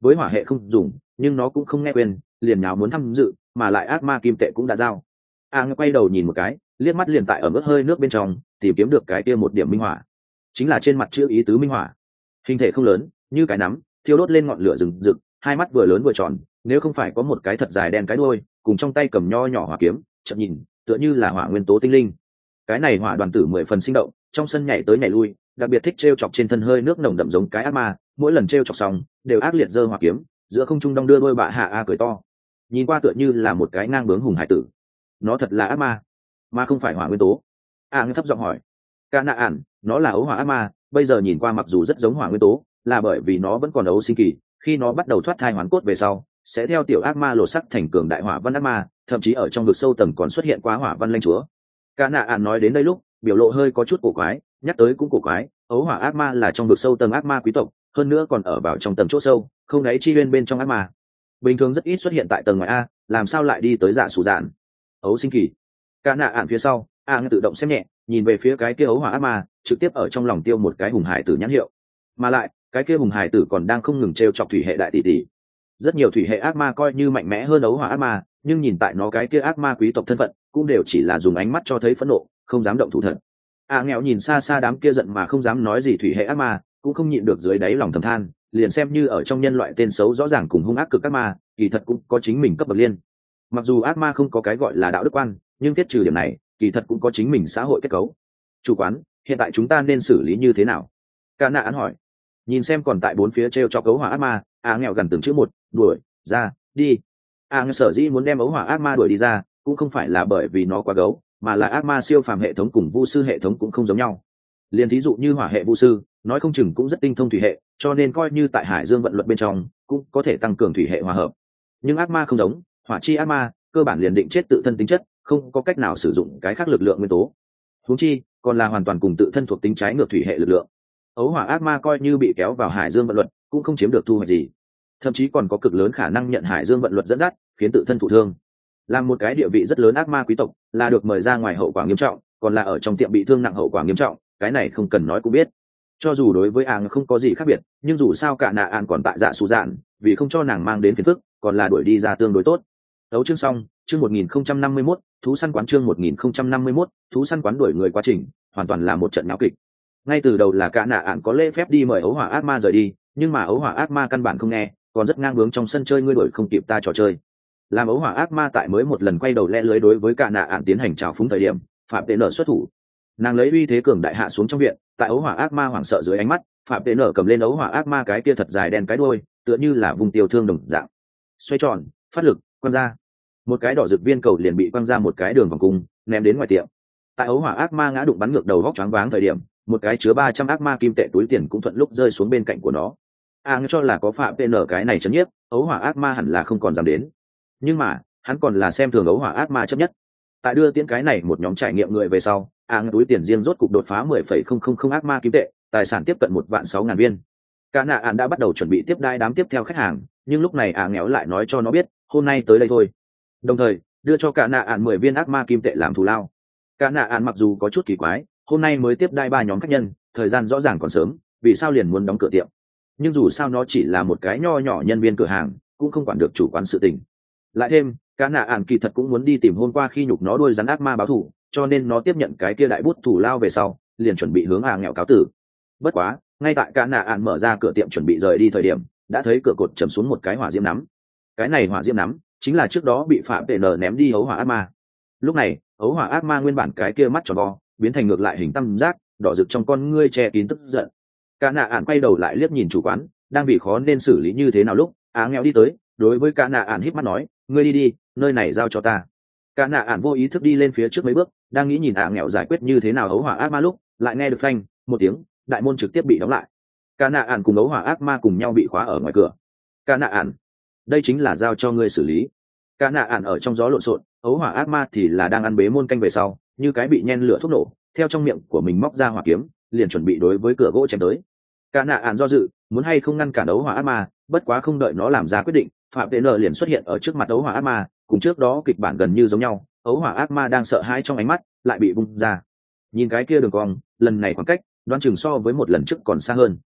với hỏa hệ không dùng nhưng nó cũng không nghe quên, liền nháo muốn tham dự, mà lại ác ma kim tệ cũng đã giao. a à, quay đầu nhìn một cái, liếc mắt liền tại ở mức hơi nước bên trong tìm kiếm được cái kia một điểm minh hỏa, chính là trên mặt chữ ý tứ minh hỏa. Hình thể không lớn, như cái nắm, thiêu đốt lên ngọn lửa rừng rực, hai mắt vừa lớn vừa tròn, nếu không phải có một cái thật dài đen cái đuôi, cùng trong tay cầm nho nhỏ hỏa kiếm, chợt nhìn tựa như là hỏa nguyên tố tinh linh. Cái này hỏa đoàn tử mười phần sinh động, trong sân nhảy tới nhảy lui, đặc biệt thích trêu chọc trên thân hơi nước nồng đậm giống cái ác ma, mỗi lần trêu chọc xong đều ác liệt giơ hỏa kiếm, giữa không trung đong đưa đôi bạ hạ a cười to, nhìn qua tựa như là một cái ngang bướng hùng hải tử. Nó thật là ác ma mà không phải hỏa nguyên tố? a à, thấp giọng hỏi. Ca nạ ản, nó là ấu hỏa ác ma, bây giờ nhìn qua mặc dù rất giống hỏa nguyên tố, là bởi vì nó vẫn còn ấu sinh kỳ, khi nó bắt đầu thoát thai hoàn cốt về sau sẽ theo tiểu ác ma lột sắc thành cường đại hỏa văn ác ma, thậm chí ở trong vực sâu tầng còn xuất hiện quá hỏa văn lanh chúa. Ca nạ ản nói đến đây lúc biểu lộ hơi có chút cổ quái, nhắc tới cũng cổ quái, ấu hỏa ác ma là trong vực sâu tầng ác ma quý tộc, hơn nữa còn ở vào trong tầng chỗ sâu không đáy chi bên bên trong ác ma, bình thường rất ít xuất hiện tại tầng ngoài a, làm sao lại đi tới dạ sủ dạn ấu sinh kỳ? Ca nạ ản phía sau a tự động xem nhẹ, nhìn về phía cái kia ấu hỏa ác ma, trực tiếp ở trong lòng tiêu một cái hùng hải tử nhãn hiệu, mà lại cái kia hùng hải tử còn đang không ngừng t r e o chọc thủy hệ đại tỷ tỷ. Rất nhiều thủy hệ ác ma coi như mạnh mẽ hơn ấu hỏa ác ma, nhưng nhìn tại nó cái kia ác ma quý tộc thân phận cũng đều chỉ là dùng ánh mắt cho thấy phẫn nộ, không dám động thủ thật. A nghèo nhìn xa xa đám kia giận mà không dám nói gì thủy hệ ác ma, cũng không nhịn được dưới đáy lòng thầm than, liền xem như ở trong nhân loại tên xấu rõ ràng cùng hung ác cực ác ma, kỳ thật cũng có chính mình cấp bậc liên. Mặc dù ác ma không có cái gọi là đạo đức quan, nhưng thiết trừ điểm này kỳ thật cũng có chính mình xã hội kết cấu. Chủ quán, hiện tại chúng ta nên xử lý như thế nào? Ca nạ án hỏi. Nhìn xem còn tại bốn phía t r e o cho cấu hỏa ác ma, a nghèo gần từng chữ một, đuổi ra đi. A nghèo sở dĩ muốn đem ấu hỏa ác ma đuổi đi ra cũng không phải là bởi vì nó quá gấu, mà là ác ma siêu phàm hệ thống cùng vu sư hệ thống cũng không giống nhau. Liền thí dụ như hỏa hệ vu sư, nói không chừng cũng rất tinh thông thủy hệ, cho nên coi như tại hải dương vận luật bên trong cũng có thể tăng cường thủy hệ hòa hợp. Nhưng ác ma không giống, hỏa chi ác ma cơ bản liền định chết tự thân tính chất, không có cách nào sử dụng cái khác lực lượng nguyên tố, huống chi còn là hoàn toàn cùng tự thân thuộc tính trái ngược thủy hệ lực lượng. Ấu hỏa ác ma coi như bị kéo vào hải dương vận luật cũng không chiếm được thu hoạch gì, thậm chí còn có cực lớn khả năng nhận hải dương vận luật dẫn dắt, khiến tự thân thụ thương. Làm một cái địa vị rất lớn ác ma quý tộc là được mời ra ngoài hậu quả nghiêm trọng, còn là ở trong tiệm bị thương nặng hậu quả nghiêm trọng, cái này không cần nói cũng biết. Cho dù đối với áng không có gì khác biệt, nhưng dù sao cả nạ ạn còn tại dạ xù dạn, vì không cho nàng mang đến phiền phức còn là đuổi đi ra tương đối tốt. Đấu chương xong, chương một nghìn không trăm năm mươi mốt, thú săn quán chương một nghìn không trăm năm mươi mốt, thú săn quán đuổi người quá trình hoàn toàn là một trận náo kịch. Ngay từ đầu là cả nạ ạn có lễ phép đi mời ấu hỏa ác ma rời đi, nhưng mà ấu hỏa ác ma căn bản không nghe, còn rất ngang bướng trong sân chơi ngươi đuổi không kịp ta trò chơi. Làm ấu hỏa ác ma tại mới một lần quay đầu le lưới đối với cả nạ ạn tiến hành trào phúng thời điểm, phạm tệ nở xuất thủ, nàng lấy uy thế cường đại hạ xuống trong viện, tại ấu hỏa ác ma hoảng sợ dưới ánh mắt, phạm tệ nở cầm lên ấu hỏa ác ma cái kia thật dài đen cái đuôi, tựa như là vùng tiêu thương đồng dạng, xoay tròn phát lực quăng ra, một cái đỏ rực viên cầu liền bị quăng ra một cái đường vòng cung, ném đến ngoài tiệm. Tại ấu hỏa ác ma ngã đụng bắn ngược đầu vóc choáng váng thời điểm, một cái chứa ba trăm ác ma kim tệ túi tiền cũng thuận lúc rơi xuống bên cạnh của nó. A à, cho là có phạm pê nở cái này chấn nhiếp, ấu hỏa ác ma hẳn là không còn dám đến, nhưng mà hắn còn là xem thường ấu hỏa ác ma chấp nhất. Tại đưa tiễn cái này một nhóm trải nghiệm người về sau, A à, túi tiền riêng rốt cục đột phá mười phẩy không không không ác ma kim tệ, tài sản tiếp cận một vạn sáu ngàn viên. Cả nạ ạn đã bắt đầu chuẩn bị tiếp đai đám tiếp theo khách hàng, nhưng lúc này A à nghèo lại nói cho nó biết hôm nay tới đây thôi, đồng thời đưa cho cả nạ ạn mười viên ác ma kim tệ làm thù lao. Cả nạ ạn mặc dù có chút kỳ quái, hôm nay mới tiếp đai ba nhóm khách nhân, thời gian rõ ràng còn sớm, vì sao liền muốn đóng cửa tiệm? Nhưng dù sao nó chỉ là một cái nho nhỏ nhân viên cửa hàng, cũng không quản được chủ quán sự tình. Lại thêm cả nạ ạn kỳ thật cũng muốn đi tìm hôm qua khi nhục nó đuôi rắn ác ma báo thù, cho nên nó tiếp nhận cái kia đại bút thủ lao về sau liền chuẩn bị hướng A nghèo cáo tử. Bất quá ngay tại cả nạ ạn mở ra cửa tiệm chuẩn bị rời đi thời điểm, đã thấy cửa cột chầm xuống một cái hỏa diễm nắm. Cái này hỏa diễm nắm chính là trước đó bị phạm tệ nở ném đi ấu hỏa ác ma. Lúc này ấu hỏa ác ma nguyên bản cái kia mắt tròn vo biến thành ngược lại hình tam giác, đỏ rực trong con ngươi che kín tức giận. Cả nạ ạn quay đầu lại liếc nhìn chủ quán, đang vì khó nên xử lý như thế nào lúc Á nghèo đi tới, đối với cả nạ ạn híp mắt nói, ngươi đi đi, nơi này giao cho ta. Cả nạ ạn vô ý thức đi lên phía trước mấy bước, đang nghĩ nhìn Á nghèo giải quyết như thế nào ấu hỏa ác ma lúc lại nghe được phanh một tiếng, đại môn trực tiếp bị đóng lại. Cả nạ ạn cùng ấu hỏa ác ma cùng nhau bị khóa ở ngoài cửa. Cả nạ ạn, đây chính là giao cho ngươi xử lý. Cả nạ ạn ở trong gió lộn xộn, ấu hỏa ác ma thì là đang ăn bế môn canh về sau, như cái bị nhen lửa thuốc nổ, theo trong miệng của mình móc ra hỏa kiếm, liền chuẩn bị đối với cửa gỗ chém tới. Cả nạ ạn do dự, muốn hay không ngăn cản ấu hỏa ác ma, bất quá không đợi nó làm ra quyết định, phạm tệ nở liền xuất hiện ở trước mặt ấu hỏa ác ma, cùng trước đó kịch bản gần như giống nhau, ấu hỏa ác ma đang sợ hãi trong ánh mắt lại bị bung ra. Nhìn cái kia đường cong, lần này khoảng cách đoán chừng so với một lần trước còn xa hơn.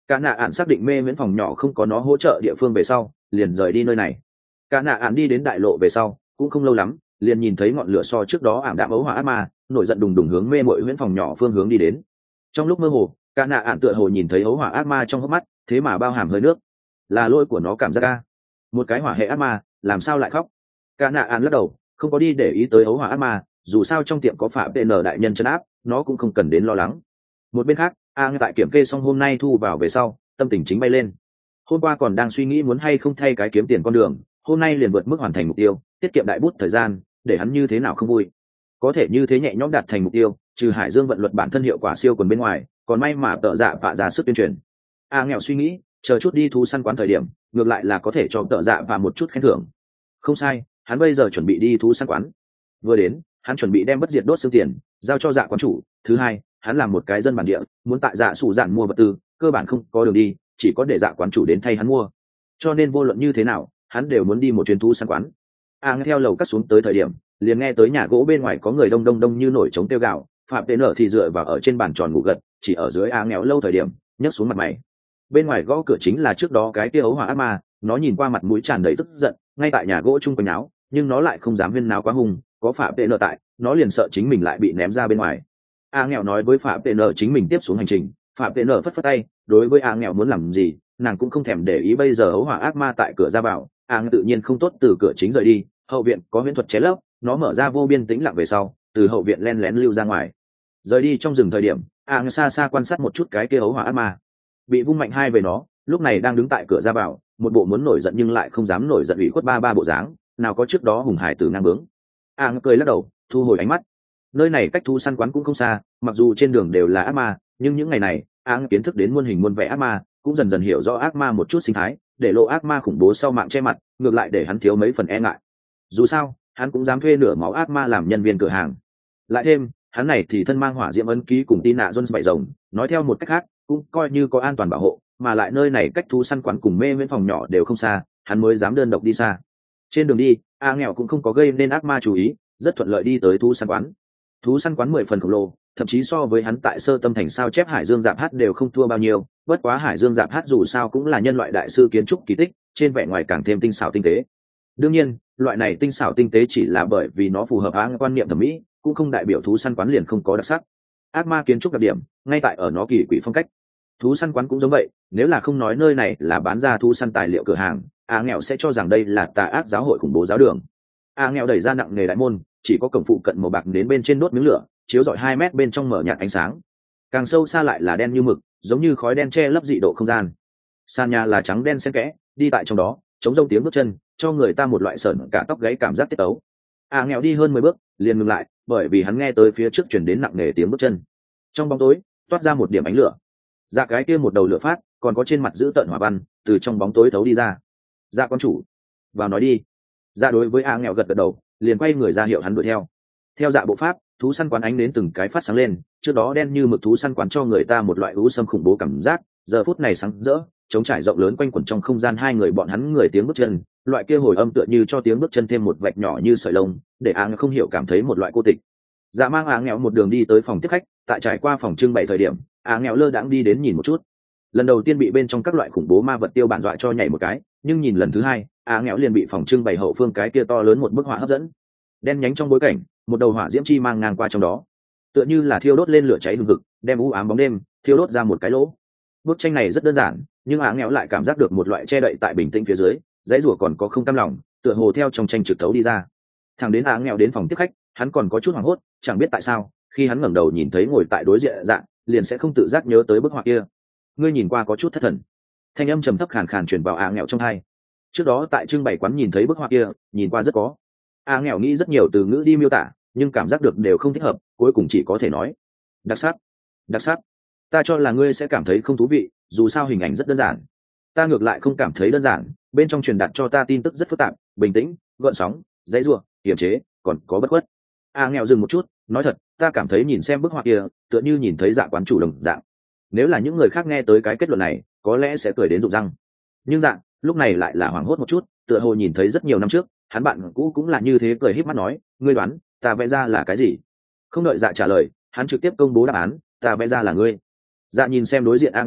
Cả nạ ạn xác định mê miễn phòng nhỏ không có nó hỗ trợ địa phương về sau liền rời đi nơi này. Cả nạ ạn đi đến đại lộ về sau cũng không lâu lắm liền nhìn thấy ngọn lửa so trước đó ảm đạm ấu hỏa ác ma nổi giận đùng đùng hướng mê mội huyễn phòng nhỏ phương hướng đi đến. Trong lúc mơ hồ cả nạ ạn tựa hồ nhìn thấy ấu hỏa ác ma trong hốc mắt thế mà bao hàm hơi nước, là lỗi của nó cảm giác ca. Một cái hỏa hệ ác ma làm sao lại khóc? Cả nạ ạn lắc đầu không có đi để ý tới ấu hỏa ác ma, dù sao trong tiệm có phạm pn đại nhân chân áp, nó cũng không cần đến lo lắng. Một bên khác a tại kiểm kê xong hôm nay thu vào về sau tâm tình chính bay lên. Hôm qua còn đang suy nghĩ muốn hay không thay cái kiếm tiền con đường, hôm nay liền vượt mức hoàn thành mục tiêu, tiết kiệm đại bút thời gian, để hắn như thế nào không vui. Có thể như thế nhẹ nhõm đạt thành mục tiêu, trừ Hải Dương vận luật bản thân hiệu quả siêu quần bên ngoài, còn may mà tợ dạ vạ ra sức tuyên truyền. A nghèo suy nghĩ, chờ chút đi thú săn quán thời điểm, ngược lại là có thể cho tợ dạ và một chút khen thưởng. Không sai, hắn bây giờ chuẩn bị đi thú săn quán. Vừa đến, hắn chuẩn bị đem bất diệt đốt xương tiền giao cho dạ quán chủ. Thứ hai, hắn làm một cái dân bản địa, muốn tại dạ sủ dạn mua vật tư, cơ bản không có đường đi, chỉ có để dạ quán chủ đến thay hắn mua. Cho nên vô luận như thế nào, hắn đều muốn đi một chuyến thú săn quán. A nghe theo lầu cắt xuống tới thời điểm, liền nghe tới nhà gỗ bên ngoài có người đông đông đông như nổi trống tiêu gạo. Phạm Tê Nở thì dựa vào ở trên bàn tròn ngủ gật, chỉ ở dưới A nghèo lâu thời điểm nhấc xuống mặt mày. Bên ngoài gõ cửa chính là trước đó cái kia ấu hỏa ác ma, nó nhìn qua mặt mũi tràn đầy tức giận, ngay tại nhà gỗ chung quanh náo, nhưng nó lại không dám huyên náo quá hung, có Phạm Tê Nở tại, nó liền sợ chính mình lại bị ném ra bên ngoài. A nghèo nói với Phạm Tê Nở chính mình tiếp xuống hành trình, Phạm Tê Nở phất phất tay, đối với A nghèo muốn làm gì, nàng cũng không thèm để ý. Bây giờ ấu hỏa ác ma tại cửa ra vào, A nghèo tự nhiên không tốt từ cửa chính rời đi, hậu viện có huyễn thuật chế lấp, nó mở ra vô biên tĩnh lặng về sau, từ hậu viện len lén lưu ra ngoài. Rời đi trong rừng thời điểm, A nghèo xa xa quan sát một chút cái kia ấu hỏa ác ma, bị vung mạnh hai về nó, lúc này đang đứng tại cửa ra vào, một bộ muốn nổi giận nhưng lại không dám nổi giận ủy khuất ba ba bộ dáng, nào có trước đó hùng hải tử ngang bướng. A nghèo cười lắc đầu, thu hồi ánh mắt. Nơi này cách thú săn quán cũng không xa, mặc dù trên đường đều là ác ma, nhưng những ngày này A nghèo kiến thức đến muôn hình muôn vẻ ác ma, cũng dần dần hiểu rõ ác ma một chút sinh thái, để lộ ác ma khủng bố sau mạng che mặt, ngược lại để hắn thiếu mấy phần e ngại. Dù sao hắn cũng dám thuê nửa máu ác ma làm nhân viên cửa hàng. Lại thêm hắn này thì thân mang hỏa diễm ấn ký cùng Tina Jones bảy rồng, nói theo một cách khác cũng coi như có an toàn bảo hộ, mà lại nơi này cách thú săn quán cùng mê viễn phòng nhỏ đều không xa, hắn mới dám đơn độc đi xa. Trên đường đi A nghèo cũng không có gây nên ác ma chú ý, rất thuận lợi đi tới thú săn quán. Thú săn quán mười phần khổng lồ, thậm chí so với hắn tại sơ tâm thành sao chép Hải Dương Dạp Hát đều không thua bao nhiêu, bất quá Hải Dương Dạp Hát dù sao cũng là nhân loại đại sư kiến trúc kỳ tích, trên vẻ ngoài càng thêm tinh xảo tinh tế. Đương nhiên loại này tinh xảo tinh tế chỉ là bởi vì nó phù hợp ác quan niệm thẩm mỹ, cũng không đại biểu thú săn quán liền không có đặc sắc. Ác ma kiến trúc đặc điểm ngay tại ở nó kỳ quỷ phong cách. Thú săn quán cũng giống vậy, nếu là không nói nơi này là bán ra thú săn tài liệu cửa hàng, A nghèo sẽ cho rằng đây là tà ác giáo hội khủng bố giáo đường. A nghèo đẩy ra nặng nề đại môn, chỉ có cổng phụ cận màu bạc đến bên trên đốt miếng lửa, chiếu rọi hai mét bên trong mở nhạt ánh sáng. Càng sâu xa lại là đen như mực, giống như khói đen che lấp dị độ không gian. Sàn nhà là trắng đen xen kẽ, đi tại trong đó chống rông tiếng bước chân cho người ta một loại sởn cả tóc gáy cảm giác tiết tấu. A nghèo đi hơn mười bước liền ngừng lại, bởi vì hắn nghe tới phía trước chuyển đến nặng nề tiếng bước chân. Trong bóng tối toát ra một điểm ánh lửa. Dạ cái kia một đầu lửa phát, còn có trên mặt giữ tợn hỏa văn từ trong bóng tối thấu đi ra. Dạ con chủ, vào nói đi. Dạ đối với A nghèo gật gật đầu, liền quay người ra hiệu hắn đuổi theo. Theo dạ bộ pháp, thú săn quán ánh đến từng cái phát sáng lên, trước đó đen như mực thú săn quán cho người ta một loại u sâm khủng bố cảm giác, giờ phút này sáng rỡ, trống trải rộng lớn quanh quẩn trong không gian hai người bọn hắn người tiếng bước chân, loại kia hồi âm tựa như cho tiếng bước chân thêm một vạch nhỏ như sợi lông, để A nghèo không hiểu cảm thấy một loại cô tịch. Dạ mang A nghèo một đường đi tới phòng tiếp khách, tại trải qua phòng trưng bày thời điểm, A nghèo lơ đãng đi đến nhìn một chút. Lần đầu tiên bị bên trong các loại khủng bố ma vật tiêu bản dọa cho nhảy một cái, nhưng nhìn lần thứ hai, A nghèo liền bị phòng trưng bày hậu phương cái kia to lớn một bức họa hấp dẫn. Đen nhánh trong bối cảnh, một đầu hỏa diễm chi mang ngang qua trong đó, tựa như là thiêu đốt lên lửa cháy hừng hực, đem u ám bóng đêm thiêu đốt ra một cái lỗ. Bức tranh này rất đơn giản, nhưng A nghèo lại cảm giác được một loại che đậy tại bình tĩnh phía dưới, dãy rủa còn có không cam lòng, tựa hồ theo trong tranh trực thấu đi ra. Thằng đến A nghèo đến phòng tiếp khách, hắn còn có chút hoảng hốt, chẳng biết tại sao, khi hắn ngẩng đầu nhìn thấy ngồi tại đối diện Dạ, liền sẽ không tự giác nhớ tới bức họa kia. Ngươi nhìn qua có chút thất thần. Thanh âm trầm thấp khàn khàn truyền vào A nghèo trong tai. Trước đó tại trưng bày quán nhìn thấy bức họa kia, nhìn qua rất có. A nghèo nghĩ rất nhiều từ ngữ đi miêu tả, nhưng cảm giác được đều không thích hợp, cuối cùng chỉ có thể nói đặc sắc. Đặc sắc? Ta cho là ngươi sẽ cảm thấy không thú vị, dù sao hình ảnh rất đơn giản. Ta ngược lại không cảm thấy đơn giản, bên trong truyền đạt cho ta tin tức rất phức tạp, bình tĩnh, gợn sóng, dãy rủa, kiềm chế, còn có bất khuất. A nghèo dừng một chút, nói thật, ta cảm thấy nhìn xem bức họa kia, tựa như nhìn thấy Dạ quán chủ đồng dạng. Nếu là những người khác nghe tới cái kết luận này, có lẽ sẽ cười đến rụng răng. Nhưng Dạ, lúc này lại là hoảng hốt một chút, tựa hồ nhìn thấy rất nhiều năm trước, hắn bạn cũ cũng là như thế, cười híp mắt nói, ngươi đoán, ta vẽ ra là cái gì? Không đợi Dạ trả lời, hắn trực tiếp công bố đáp án, ta vẽ ra là ngươi. Dạ nhìn xem đối diện A nghèo,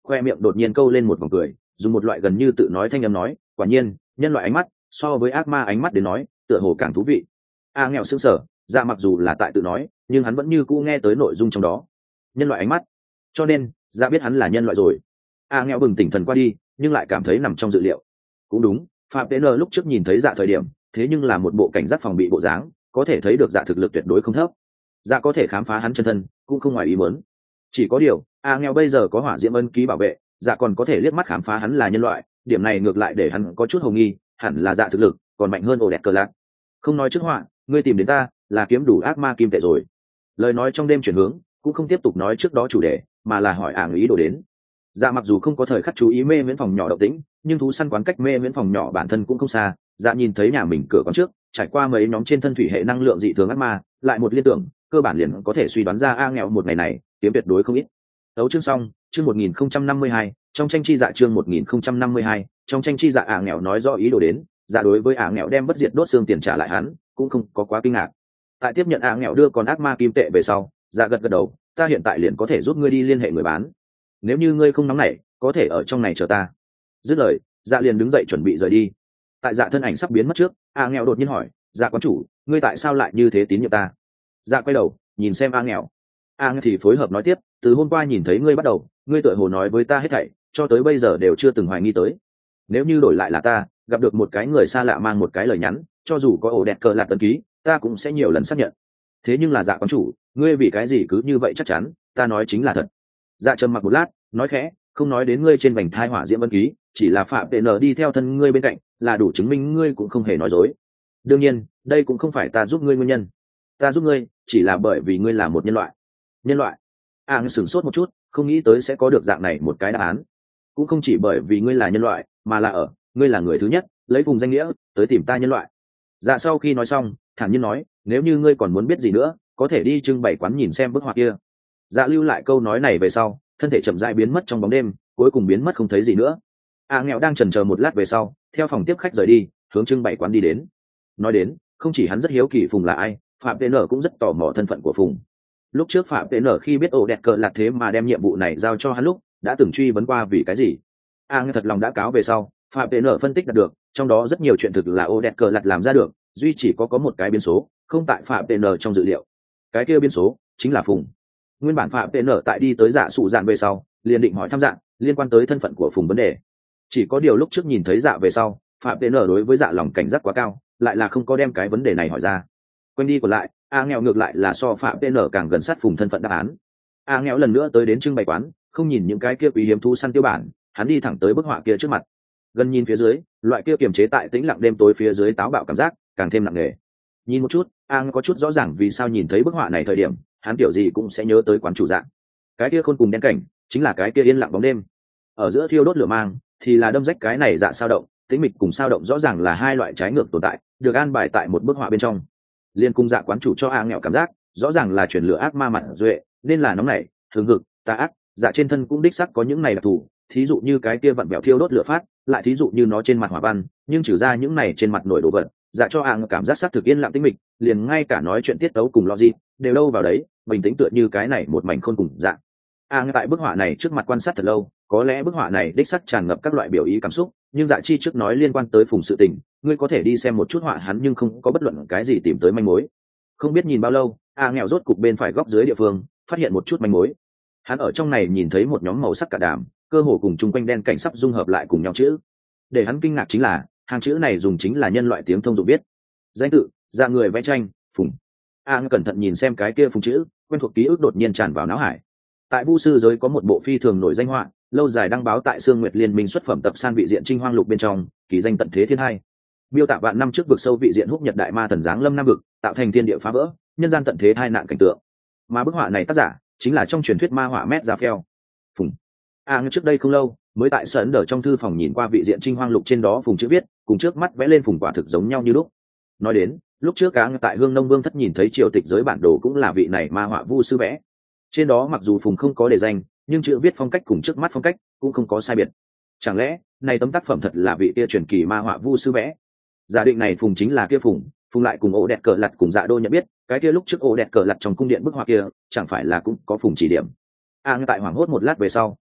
khoe miệng đột nhiên câu lên một vòng cười, dùng một loại gần như tự nói thanh âm nói, quả nhiên nhân loại ánh mắt so với ác ma ánh mắt đến nói tựa hồ càng thú vị. A nghèo sững sờ, dạ mặc dù là tại tự nói nhưng hắn vẫn như cũ nghe tới nội dung trong đó. Nhân loại ánh mắt, cho nên dạ biết hắn là nhân loại rồi. A nghèo bừng tỉnh thần qua đi nhưng lại cảm thấy nằm trong dự liệu. Cũng đúng, phạm tn lúc trước nhìn thấy dạ thời điểm thế nhưng là một bộ cảnh giác phòng bị bộ dáng, có thể thấy được dạ thực lực tuyệt đối không thấp. Dạ có thể khám phá hắn chân thân cũng không ngoài ý muốn. Chỉ có điều A nghèo bây giờ có hỏa diễm ân ký bảo vệ, dạ còn có thể liếc mắt khám phá hắn là nhân loại, điểm này ngược lại để hắn có chút hồ nghi, hẳn là dạ thực lực còn mạnh hơn ổ đẹp cờ lạc. Không nói trước họa, ngươi tìm đến ta là kiếm đủ ác ma kim tệ rồi. Lời nói trong đêm chuyển hướng, cũng không tiếp tục nói trước đó chủ đề, mà là hỏi ả ý đồ đến. Dạ mặc dù không có thời khắc chú ý mê miễn phòng nhỏ động tĩnh, nhưng thú săn quán cách mê miễn phòng nhỏ bản thân cũng không xa. Dạ nhìn thấy nhà mình cửa quán trước trải qua mấy nhóm trên thân thủy hệ năng lượng dị thường ác ma, lại một liên tưởng cơ bản liền có thể suy đoán ra A nghèo một ngày này kiếm tuyệt đối không ít. Tấu chương xong, chương một nghìn không trăm năm mươi hai, trong tranh chi dạ chương một nghìn không trăm năm mươi hai, trong tranh chi dạ ả nghèo nói rõ ý đồ đến. Dạ đối với ả nghèo đem bất diệt đốt xương tiền trả lại hắn cũng không có quá kinh ngạc. Tại tiếp nhận ả nghèo đưa con ác ma kim tệ về sau, dạ gật gật đầu, ta hiện tại liền có thể giúp ngươi đi liên hệ người bán, nếu như ngươi không nóng nảy có thể ở trong này chờ ta. Dứt lời dạ liền đứng dậy chuẩn bị rời đi. Tại dạ thân ảnh sắp biến mất trước, ả nghèo đột nhiên hỏi, dạ quán chủ, ngươi tại sao lại như thế tín nhiệm ta? Dạ quay đầu nhìn xem a nghèo. A nghèo thì phối hợp nói tiếp, từ hôm qua nhìn thấy ngươi bắt đầu, ngươi tựa hồ nói với ta hết thảy cho tới bây giờ đều chưa từng hoài nghi tới. Nếu như đổi lại là ta gặp được một cái người xa lạ mang một cái lời nhắn, cho dù có ổ đẹp cờ lạc tấn ký ta cũng sẽ nhiều lần xác nhận. Thế nhưng là dạ quán chủ, ngươi vì cái gì cứ như vậy chắc chắn ta nói chính là thật? Dạ trầm mặc một lát nói khẽ, không nói đến ngươi trên vành thai hỏa diễm ân ký, chỉ là phạm tệ nở đi theo thân ngươi bên cạnh là đủ chứng minh ngươi cũng không hề nói dối. Đương nhiên đây cũng không phải ta giúp ngươi nguyên nhân, ta giúp ngươi chỉ là bởi vì ngươi là một nhân loại. Nhân loại? A à, sửng sốt một chút, không nghĩ tới sẽ có được dạng này một cái đáp án. Cũng không chỉ bởi vì ngươi là nhân loại, mà là ở ngươi là người thứ nhất lấy vùng danh nghĩa tới tìm ta nhân loại. Dạ sau khi nói xong thản nhiên nói, nếu như ngươi còn muốn biết gì nữa có thể đi trưng bày quán nhìn xem bức họa kia. Dạ lưu lại câu nói này về sau, thân thể chậm rãi biến mất trong bóng đêm, cuối cùng biến mất không thấy gì nữa. A à, nghèo đang chần chờ một lát về sau theo phòng tiếp khách rời đi, hướng trưng bày quán đi đến. Nói đến không chỉ hắn rất hiếu kỳ Phùng là ai, phạm tn cũng rất tò mò thân phận của Phùng. Lúc trước phạm tn khi biết ổ đẹp cờ lạc thế mà đem nhiệm vụ này giao cho hắn lúc đã từng truy vấn qua vì cái gì. A à, thật lòng đã cáo về sau, phạm tn phân tích đạt được trong đó rất nhiều chuyện thực là ổ đẹp cờ lạc làm ra được, duy chỉ có có một cái biến số không tại phạm tn trong dự liệu. Cái kia biến số chính là Phùng. Nguyên bản phạm tn tại đi tới dạ sụ dạn về sau liền định hỏi thăm dạng liên quan tới thân phận của Phùng vấn đề, chỉ có điều lúc trước nhìn thấy dạ về sau phạm tn đối với dạ lòng cảnh giác quá cao, lại là không có đem cái vấn đề này hỏi ra. Quên đi còn lại, A nghèo ngược lại là so phạm tn càng gần sát Phùng thân phận đáp án. A nghèo lần nữa tới đến trưng bày quán, không nhìn những cái kia quý hiếm thú săn tiêu bản, hắn đi thẳng tới bức họa kia trước mặt. Gần nhìn phía dưới, loại kia kiềm chế tại tĩnh lặng đêm tối phía dưới táo bạo cảm giác càng thêm nặng nề. Nhìn một chút, A có chút rõ ràng vì sao nhìn thấy bức họa này thời điểm hắn kiểu gì cũng sẽ nhớ tới quán chủ dạng. Cái kia khôn cùng đen cảnh chính là cái kia yên lặng bóng đêm, ở giữa thiêu đốt lửa mang thì là đâm rách cái này dạ sao động. Tĩnh mịch cùng sao động rõ ràng là hai loại trái ngược tồn tại, được an bài tại một bức họa bên trong. Liên cung dạ quán chủ cho A nghèo cảm giác rõ ràng là chuyển lửa ác ma mặt duệ, nên là nóng nảy thường hực tà ác. Dạ trên thân cũng đích sắc có những này đặc thù, thí dụ như cái kia vặn bẹo thiêu đốt lửa phát, lại thí dụ như nó trên mặt hỏa văn, nhưng trừ ra những này trên mặt nổi đồ vật, dạ cho A cảm giác xác thực yên lặng tĩnh mịch, liền ngay cả nói chuyện tiết tấu cùng logic đều đâu vào đấy, bình tĩnh tựa như cái này một mảnh khôn cùng dạ. A tại bức họa này trước mặt quan sát thật lâu, có lẽ bức họa này đích sắc tràn ngập các loại biểu ý cảm xúc, nhưng dạ chi trước nói liên quan tới Phùng sự tình, ngươi có thể đi xem một chút họa hắn nhưng không có bất luận cái gì tìm tới manh mối. Không biết nhìn bao lâu, A nghèo rốt cục bên phải góc dưới địa phương phát hiện một chút manh mối. Hắn ở trong này nhìn thấy một nhóm màu sắc cả đàm, cơ hồ cùng chung quanh đen cảnh sắp dung hợp lại cùng nhau chữ. Để hắn kinh ngạc chính là hàng chữ này dùng chính là nhân loại tiếng thông dụng viết. Danh tự, dạ người vẽ tranh, Phùng. A cẩn thận nhìn xem cái kia Phùng chữ, quen thuộc ký ức đột nhiên tràn vào não hải. Tại vu sư giới có một bộ phi thường nổi danh họa, lâu dài đăng báo tại Sương Nguyệt Liên Minh xuất phẩm tập san vị diện Trinh Hoang Lục bên trong, kỳ danh Tận Thế Thiên Hai. Miêu tả vạn năm trước vực sâu vị diện húc nhật đại ma thần giáng lâm nam vực, tạo thành thiên địa phá vỡ, nhân gian tận thế hai nạn cảnh tượng. Mà bức họa này tác giả chính là trong truyền thuyết ma họa Mét Ra-phèo. Phùng. À trước đây không lâu, mới tại sân ở trong thư phòng nhìn qua vị diện Trinh Hoang Lục trên đó Phùng chữ viết, cùng trước mắt vẽ lên Phùng quả thực giống nhau như lúc. Nói đến, lúc trước cá tại Hương Nông Vương thất nhìn thấy triều tịch giới bản đồ cũng là vị này ma họa vu sư vẽ. Trên đó mặc dù Phùng không có đề danh, nhưng chữ viết phong cách cùng trước mắt phong cách cũng không có sai biệt. Chẳng lẽ này tấm tác phẩm thật là vị kia truyền kỳ ma họa vu sư vẽ? Giả định này Phùng chính là kia Phùng, Phùng lại cùng ổ đẹp cờ lặt cùng dạ đô nhận biết, cái kia lúc trước ổ đẹp cờ lặt trong cung điện bức họa kia chẳng phải là cũng có Phùng chỉ điểm. À tại hoảng hốt một lát về sau,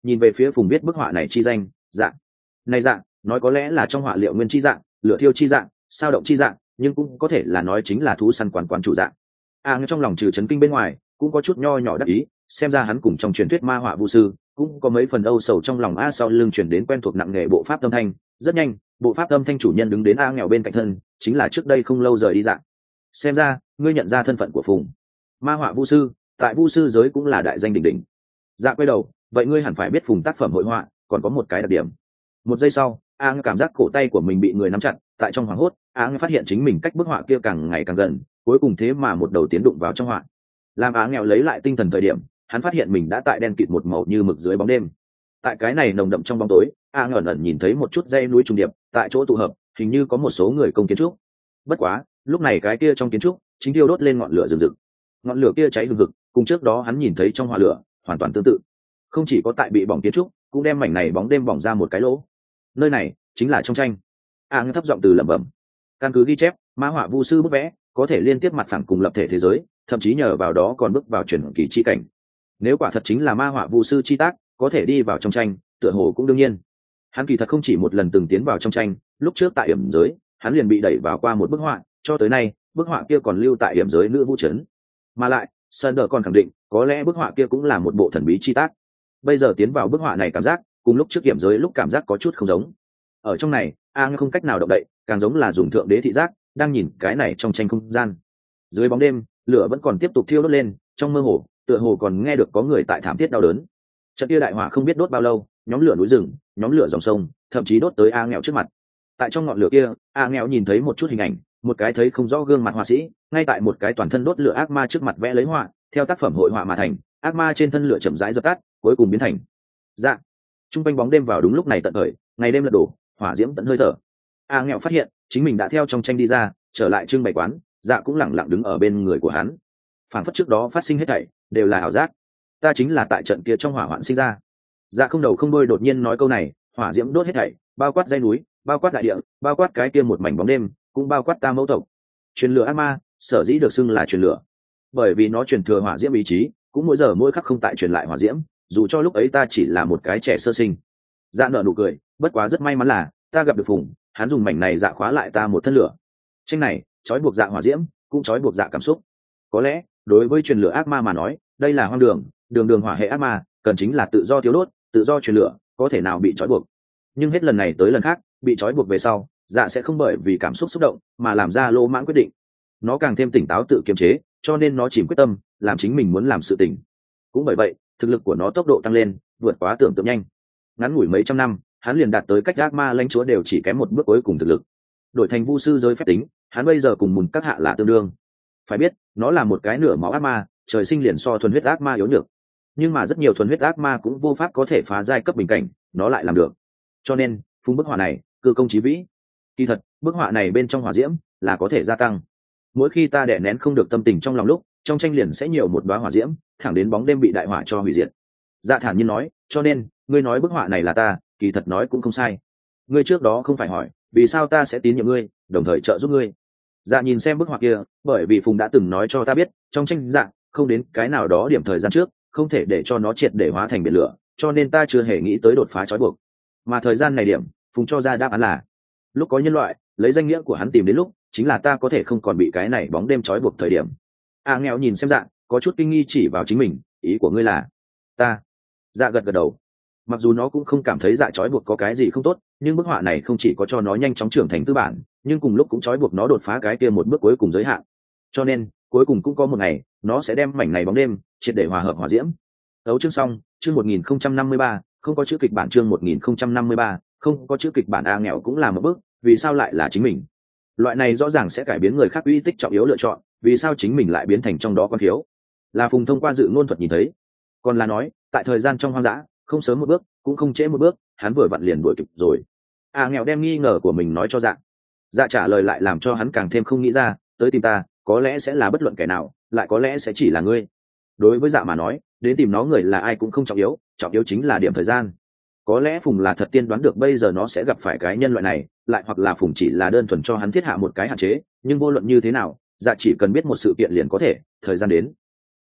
nhìn về phía Phùng biết bức họa này chi danh. Dạng này dạng nói có lẽ là trong họa liệu nguyên chi dạng, lửa thiêu chi dạng, sao động chi dạng, nhưng cũng có thể là nói chính là thú săn quán quán chủ dạng. A Ngưu trong lòng trừ chấn kinh bên ngoài cũng có chút nho nhỏ đắc ý, xem ra hắn cùng trong truyền thuyết ma họa vu sư cũng có mấy phần âu sầu trong lòng. A sau lưng chuyển đến quen thuộc nặng nề bộ pháp âm thanh, rất nhanh bộ pháp âm thanh chủ nhân đứng đến A Nghèo bên cạnh thân, chính là trước đây không lâu rời đi dạng. Xem ra ngươi nhận ra thân phận của Phùng, ma họa vu sư tại vu sư giới cũng là đại danh đỉnh đỉnh. Dạ quay đầu, vậy ngươi hẳn phải biết Phùng tác phẩm hội họa còn có một cái đặc điểm. Một giây sau, A Ngưu cảm giác cổ tay của mình bị người nắm chặt, tại trong hoảng hốt A Ngưu phát hiện chính mình cách bức họa kia càng ngày càng gần, cuối cùng thế mà một đầu tiến đụng vào trong họa. Làm A Nghèo lấy lại tinh thần thời điểm, hắn phát hiện mình đã tại đen kịt một màu như mực dưới bóng đêm. Tại cái này nồng đậm trong bóng tối, A Ngưu ẩn ẩn nhìn thấy một chút dãy núi trùng điệp, tại chỗ tụ hợp hình như có một số người công kiến trúc. Bất quá lúc này cái kia trong kiến trúc chính thiêu đốt lên ngọn lửa rừng rực. Ngọn lửa kia cháy hừng hực, cùng trước đó hắn nhìn thấy trong hỏa lửa hoàn toàn tương tự. Không chỉ có tại bị bỏng kiến trúc, cũng đem mảnh này bóng đêm bỏng ra một cái lỗ. Nơi này chính là trong tranh. A Ngưu thấp giọng từ lẩm bẩm. Căn cứ ghi chép, ma họa vu sư bức vẽ có thể liên tiếp mặt phẳng cùng lập thể thế giới, thậm chí nhờ vào đó còn bước vào chuyển kỳ chi cảnh. Nếu quả thật chính là ma họa vu sư chi tác, có thể đi vào trong tranh, tựa hồ cũng đương nhiên. Hắn kỳ thật không chỉ một lần từng tiến vào trong tranh, lúc trước tại hiểm giới hắn liền bị đẩy vào qua một bức họa, cho tới nay bức họa kia còn lưu tại hiểm giới nữ vũ trấn. Mà lại Sander còn khẳng định có lẽ bức họa kia cũng là một bộ thần bí chi tác. Bây giờ tiến vào bức họa này cảm giác cùng lúc trước hiểm giới lúc cảm giác có chút không giống. Ở trong này A Ngưu không cách nào động đậy, càng giống là dùng thượng đế thị giác đang nhìn cái này trong tranh không gian. Dưới bóng đêm lửa vẫn còn tiếp tục thiêu đốt lên, trong mơ hồ tựa hồ còn nghe được có người tại thảm thiết đau đớn. Trận kia đại hỏa không biết đốt bao lâu, nhóm lửa núi rừng, nhóm lửa dòng sông, thậm chí đốt tới A Nghèo trước mặt. Tại trong ngọn lửa kia, A Nghèo nhìn thấy một chút hình ảnh, một cái thấy không rõ gương mặt họa sĩ ngay tại một cái toàn thân đốt lửa ác ma trước mặt vẽ lấy họa, theo tác phẩm hội họa mà thành. Ác ma trên thân lửa chậm rãi dập tắt, cuối cùng biến thành dạ. Trung quanh bóng đêm vào đúng lúc này tận khởi, ngày đêm lật đổ, hỏa diễm tận hơi thở. A Nghèo phát hiện chính mình đã theo trong tranh đi ra, trở lại trưng bày quán, dạ cũng lẳng lặng đứng ở bên người của hắn. Phản phất trước đó phát sinh hết thảy đều là ảo giác, ta chính là tại trận kia trong hỏa hoạn sinh ra. Dạ không đầu không đuôi đột nhiên nói câu này, hỏa diễm đốt hết thảy, bao quát dãy núi, bao quát đại địa, bao quát cái kia một mảnh bóng đêm, cũng bao quát ta mẫu tộc. Truyền lửa ác ma sở dĩ được xưng là truyền lửa, bởi vì nó truyền thừa hỏa diễm ý chí, cũng mỗi giờ mỗi khắc không tại truyền lại hỏa diễm, dù cho lúc ấy ta chỉ là một cái trẻ sơ sinh. Dạ nở nụ cười, bất quá rất may mắn là ta gặp được Phùng, hắn dùng mảnh này dạ khóa lại ta một thân lửa. Tranh này trói buộc dạ hỏa diễm, cũng trói buộc dạ cảm xúc. Có lẽ đối với truyền lửa ác ma mà nói, đây là hoang đường, đường đường hỏa hệ ác ma cần chính là tự do thiếu đốt, tự do truyền lửa, có thể nào bị trói buộc. Nhưng hết lần này tới lần khác, bị trói buộc về sau, dạ sẽ không bởi vì cảm xúc xúc động mà làm ra lỗ mãng quyết định. Nó càng thêm tỉnh táo tự kiềm chế, cho nên nó chìm quyết tâm làm chính mình muốn làm sự tình. Cũng bởi vậy thực lực của nó tốc độ tăng lên vượt quá tưởng tượng nhanh. Ngắn ngủi mấy trăm năm, hắn liền đạt tới cách ác ma lãnh chúa đều chỉ kém một bước cuối cùng thực lực. Đổi thành vu sư giới phép tính, hắn bây giờ cùng mùn các hạ là tương đương. Phải biết nó là một cái nửa máu ác ma, trời sinh liền so thuần huyết ác ma yếu nhược, nhưng mà rất nhiều thuần huyết ác ma cũng vô pháp có thể phá giai cấp bình cảnh, nó lại làm được. Cho nên phun bức họa này cư công chí vĩ. Kỳ thật bức họa này bên trong hỏa diễm là có thể gia tăng. Mỗi khi ta đè nén không được tâm tình trong lòng lúc, trong tranh liền sẽ nhiều một đóa hỏa diễm, thẳng đến bóng đêm bị đại hỏa cho hủy diệt. Dạ thản nhiên nói, cho nên ngươi nói bức họa này là ta, kỳ thật nói cũng không sai. Ngươi trước đó không phải hỏi vì sao ta sẽ tín nhiệm ngươi, đồng thời trợ giúp ngươi. Dạ nhìn xem bức họa kia, bởi vì Phùng đã từng nói cho ta biết, trong tranh dạ không đến cái nào đó điểm thời gian trước, không thể để cho nó triệt để hóa thành biển lửa, cho nên ta chưa hề nghĩ tới đột phá trói buộc. Mà thời gian này điểm, Phùng cho ra đáp án là lúc có nhân loại lấy danh nghĩa của hắn tìm đến lúc, chính là ta có thể không còn bị cái này bóng đêm trói buộc thời điểm. A Nghèo nhìn xem dạ, có chút kinh nghi chỉ vào chính mình, ý của ngươi là ta? Dạ gật gật đầu. Mặc dù nó cũng không cảm thấy dạ trói buộc có cái gì không tốt, nhưng bức họa này không chỉ có cho nó nhanh chóng trưởng thành tư bản, nhưng cùng lúc cũng trói buộc nó đột phá cái kia một bước cuối cùng giới hạn. Cho nên cuối cùng cũng có một ngày nó sẽ đem mảnh này bóng đêm triệt để hòa hợp hỏa diễm. Đấu chương xong, chương một nghìn không trăm năm mươi ba, không có chữ kịch bản. Chương một nghìn không trăm năm mươi ba, không có chữ kịch bản. A Nghèo cũng là một bước, vì sao lại là chính mình? Loại này rõ ràng sẽ cải biến người khác uy tích trọng yếu lựa chọn, vì sao chính mình lại biến thành trong đó con thiếu? Là Phùng thông qua dự ngôn thuật nhìn thấy, còn là nói tại thời gian trong hoang dã, không sớm một bước cũng không trễ một bước, hắn vừa vặn liền đuổi kịp rồi. A Nghèo đem nghi ngờ của mình nói cho dạ. Dạ trả lời lại làm cho hắn càng thêm không nghĩ ra, tới tìm ta có lẽ sẽ là bất luận kẻ nào, lại có lẽ sẽ chỉ là ngươi. Đối với dạ mà nói, đến tìm nó người là ai cũng không trọng yếu, trọng yếu chính là điểm thời gian. Có lẽ Phùng là thật tiên đoán được bây giờ nó sẽ gặp phải cái nhân loại này, lại hoặc là Phùng chỉ là đơn thuần cho hắn thiết hạ một cái hạn chế, nhưng vô luận như thế nào, dạ chỉ cần biết một sự kiện liền có thể, thời gian đến.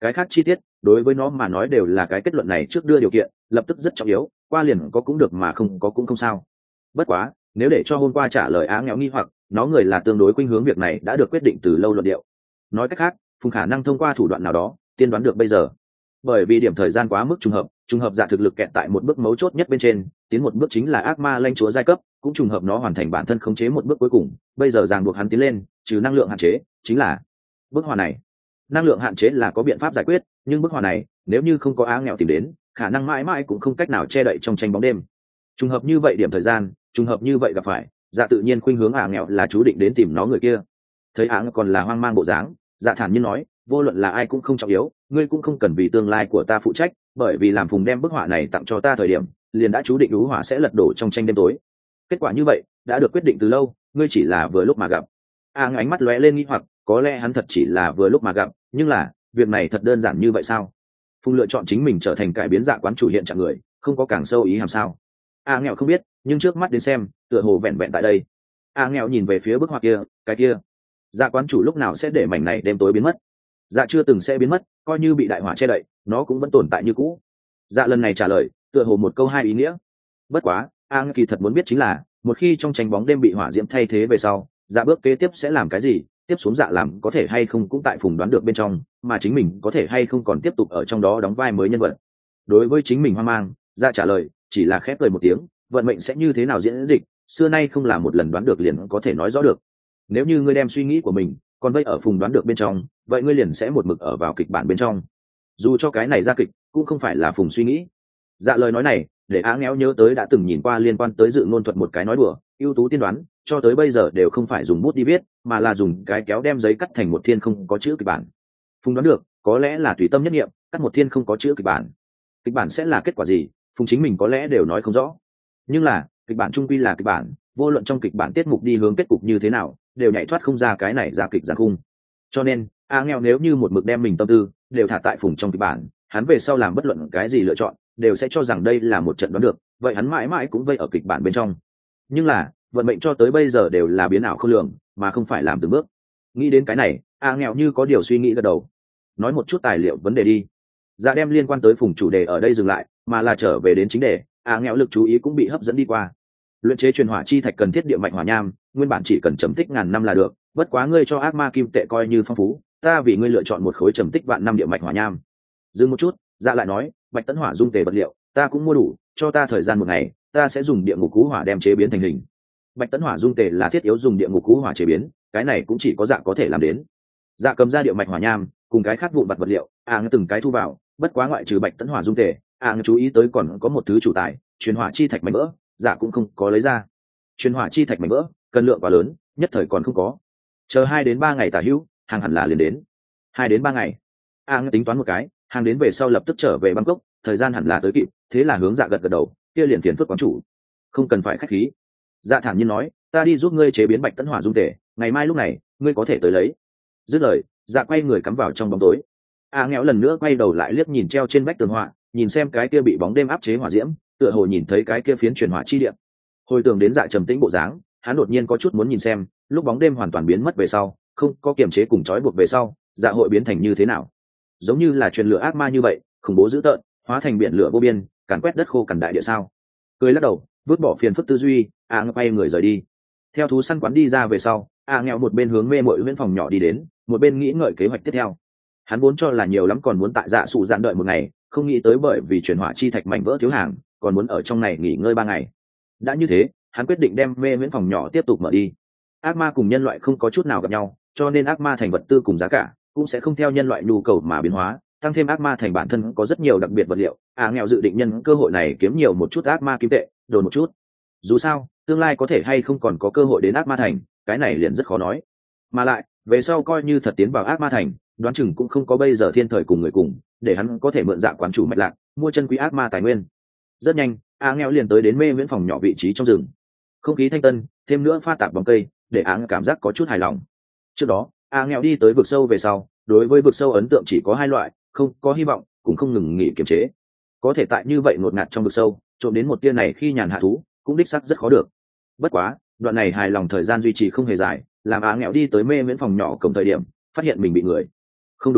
cái khác chi tiết đối với nó mà nói đều là cái kết luận này trước đưa điều kiện lập tức rất trọng yếu, qua liền có cũng được mà không có cũng không sao. Bất quá nếu để cho hôm qua trả lời á nghèo nghi hoặc, nó người là tương đối khuynh hướng việc này đã được quyết định từ lâu luận điệu. Nói cách khác, Phùng khả năng thông qua thủ đoạn nào đó tiên đoán được bây giờ. Bởi vì điểm thời gian quá mức trùng hợp, trùng hợp Dạ thực lực kẹt tại một bước mấu chốt nhất bên trên, tiến một bước chính là ác ma lãnh chúa giai cấp, cũng trùng hợp nó hoàn thành bản thân khống chế một bước cuối cùng, bây giờ ràng buộc hắn tiến lên, trừ năng lượng hạn chế, chính là bức họa này. Năng lượng hạn chế là có biện pháp giải quyết, nhưng bức họa này nếu như không có á nghèo tìm đến, khả năng mãi mãi cũng không cách nào che đậy trong tranh bóng đêm. Trùng hợp như vậy điểm thời gian, trùng hợp như vậy gặp phải, Dạ tự nhiên khuynh hướng á nghèo là chú định đến tìm nó người kia. Thấy á còn là hoang mang bộ dáng, Dạ thản nhiên nói, vô luận là ai cũng không trọng yếu, ngươi cũng không cần vì tương lai của ta phụ trách, bởi vì làm Phùng đem bức họa này tặng cho ta thời điểm, liền đã chú định ú hỏa sẽ lật đổ trong tranh đêm tối. Kết quả như vậy đã được quyết định từ lâu, ngươi chỉ là vừa lúc mà gặp. A à, ánh mắt lóe lên nghi hoặc, có lẽ hắn thật chỉ là vừa lúc mà gặp, nhưng là việc này thật đơn giản như vậy sao? Phùng lựa chọn chính mình trở thành cải biến Dạ quán chủ hiện trạng người, không có càng sâu ý hàm sao? A à, nghèo không biết, nhưng trước mắt đến xem, tựa hồ vẹn vẹn tại đây. A à, nghèo nhìn về phía bức họa kia, cái kia, Dạ quán chủ lúc nào sẽ để mảnh này đêm tối biến mất? Dạ chưa từng sẽ biến mất, coi như bị đại hỏa che đậy, nó cũng vẫn tồn tại như cũ. Dạ lần này trả lời tựa hồ một câu hai ý nghĩa. Bất quá A kỳ thật muốn biết chính là, một khi trong tranh bóng đêm bị hỏa diễm thay thế về sau, Dạ bước kế tiếp sẽ làm cái gì, tiếp xuống Dạ làm có thể hay không cũng tại Phùng đoán được bên trong, mà chính mình có thể hay không còn tiếp tục ở trong đó đóng vai mới nhân vật. Đối với chính mình hoang mang, Dạ trả lời chỉ là khép cười một tiếng, vận mệnh sẽ như thế nào diễn dịch, xưa nay không là một lần đoán được liền có thể nói rõ được. Nếu như ngươi đem suy nghĩ của mình còn vây ở Phùng đoán được bên trong, vậy ngươi liền sẽ một mực ở vào kịch bản bên trong, dù cho cái này ra kịch cũng không phải là Phùng suy nghĩ. Dạ lời nói này để á ngéo nhớ tới đã từng nhìn qua liên quan tới dự ngôn thuật một cái nói đùa, ưu tú tiên đoán cho tới bây giờ đều không phải dùng bút đi viết, mà là dùng cái kéo đem giấy cắt thành một thiên không có chữ kịch bản. Phùng đoán được có lẽ là tùy tâm nhất nghiệm cắt một thiên không có chữ kịch bản, kịch bản sẽ là kết quả gì Phùng chính mình có lẽ đều nói không rõ, nhưng là kịch bản trung quy là kịch bản, vô luận trong kịch bản tiết mục đi hướng kết cục như thế nào đều nhảy thoát không ra cái này ra kịch giàn khung. Cho nên a nghèo nếu như một mực đem mình tâm tư đều thả tại Phùng trong kịch bản, hắn về sau làm bất luận cái gì lựa chọn đều sẽ cho rằng đây là một trận đoán được, vậy hắn mãi mãi cũng vây ở kịch bản bên trong. Nhưng là vận mệnh cho tới bây giờ đều là biến ảo không lường, mà không phải làm từng bước. Nghĩ đến cái này, a nghèo như có điều suy nghĩ gật đầu. Nói một chút tài liệu vấn đề đi. Dạ đem liên quan tới Phùng chủ đề ở đây dừng lại, mà là trở về đến chính đề. A nghèo lực chú ý cũng bị hấp dẫn đi qua. Luyện chế truyền hỏa chi thạch cần thiết địa mạnh hỏa nham, nguyên bản chỉ cần trầm tích ngàn năm là được, bất quá ngươi cho ác ma kim tệ coi như phong phú, ta vì ngươi lựa chọn một khối trầm tích vạn năm địa mạch hỏa nham. Dừng một chút, Dạ lại nói, bạch tấn hỏa dung tề vật liệu ta cũng mua đủ, cho ta thời gian một ngày, ta sẽ dùng địa ngục cú hỏa đem chế biến thành hình. Bạch tấn hỏa dung tề là thiết yếu dùng địa ngục cú hỏa chế biến, cái này cũng chỉ có Dạ có thể làm đến. Dạ cầm ra địa mạch hỏa nham cùng cái khác vụn vặt vật liệu, áng từng cái thu vào, bất quá ngoại trừ bạch tấn hỏa dung tề, áng chú ý tới còn có một thứ chủ tài, truyền hỏa chi thạch mảnh vỡ, Dạ cũng không có lấy ra. Truyền hỏa chi thạch mảnh vỡ cần lượng quá lớn, nhất thời còn không có, chờ hai đến ba ngày tả hữu hàng hẳn là liền đến. Hai đến ba ngày, áng tính toán một cái, hàng đến về sau lập tức trở về Bangkok, thời gian hẳn là tới kịp, thế là hướng Dạ gật gật đầu, kia liền phiền phức quán chủ, không cần phải khách khí. Dạ thản nhiên nói, ta đi giúp ngươi chế biến bạch tấn hỏa dung tề, ngày mai lúc này ngươi có thể tới lấy. Dứt lời, Dạ quay người cắm vào trong bóng tối. A nghèo lần nữa quay đầu lại liếc nhìn treo trên vách tường họa, nhìn xem cái kia bị bóng đêm áp chế hỏa diễm, tựa hồ nhìn thấy cái kia phiến truyền hỏa chi địa. Hồi tưởng đến Dạ trầm tĩnh bộ dáng, hắn đột nhiên có chút muốn nhìn xem, lúc bóng đêm hoàn toàn biến mất về sau, không có kiềm chế cùng trói buộc về sau, Dạ hội biến thành như thế nào? Giống như là truyền lửa ác ma như vậy, khủng bố dữ tợn, hóa thành biển lửa vô biên, càn quét đất khô cằn đại địa sao? Cười lắc đầu, vứt bỏ phiền phức tư duy, A ngẹo quay người rời đi. Theo thú săn quán đi ra về sau, A nghèo một bên hướng mê mội viễn phòng nhỏ đi đến, một bên nghĩ ngợi kế hoạch tiếp theo. Hắn vốn cho là nhiều lắm còn muốn tại Dạ sụ dạn đợi một ngày, không nghĩ tới bởi vì chuyển hỏa chi thạch mảnh vỡ thiếu hàng, còn muốn ở trong này nghỉ ngơi ba ngày. Đã như thế, hắn quyết định đem mê viễn phòng nhỏ tiếp tục mở đi. Ác ma cùng nhân loại không có chút nào gặp nhau, cho nên ác ma thành vật tư cùng giá cả cũng sẽ không theo nhân loại nhu cầu mà biến hóa. Tăng thêm ác ma thành bản thân có rất nhiều đặc biệt vật liệu, A nghèo dự định nhân cơ hội này kiếm nhiều một chút ác ma kim tệ, đồn một chút. Dù sao, tương lai có thể hay không còn có cơ hội đến ác ma thành, cái này liền rất khó nói. Mà lại, về sau coi như thật tiến vào ác ma thành, đoán chừng cũng không có bây giờ thiên thời cùng người cùng, để hắn có thể mượn Dạ quán chủ mạch lạc, mua chân quý ác ma tài nguyên. Rất nhanh, A nghèo liền tới đến mê viễn phòng nhỏ vị trí trong rừng. Không khí thanh tân, thêm nữa pha tạp bóng cây, để A cảm giác có chút hài lòng. Trước đó, A nghèo đi tới vực sâu về sau, đối với vực sâu ấn tượng chỉ có hai loại, không có hy vọng, cũng không ngừng nghỉ kiềm chế. Có thể tại như vậy ngột ngạt trong vực sâu, trộm đến một tia này khi nhàn hạ thú, cũng đích xác rất khó được. Bất quá, đoạn này hài lòng thời gian duy trì không hề dài, làm A nghèo đi tới mê viễn phòng nhỏ cổng thời điểm, phát hiện mình bị người. Không đúng,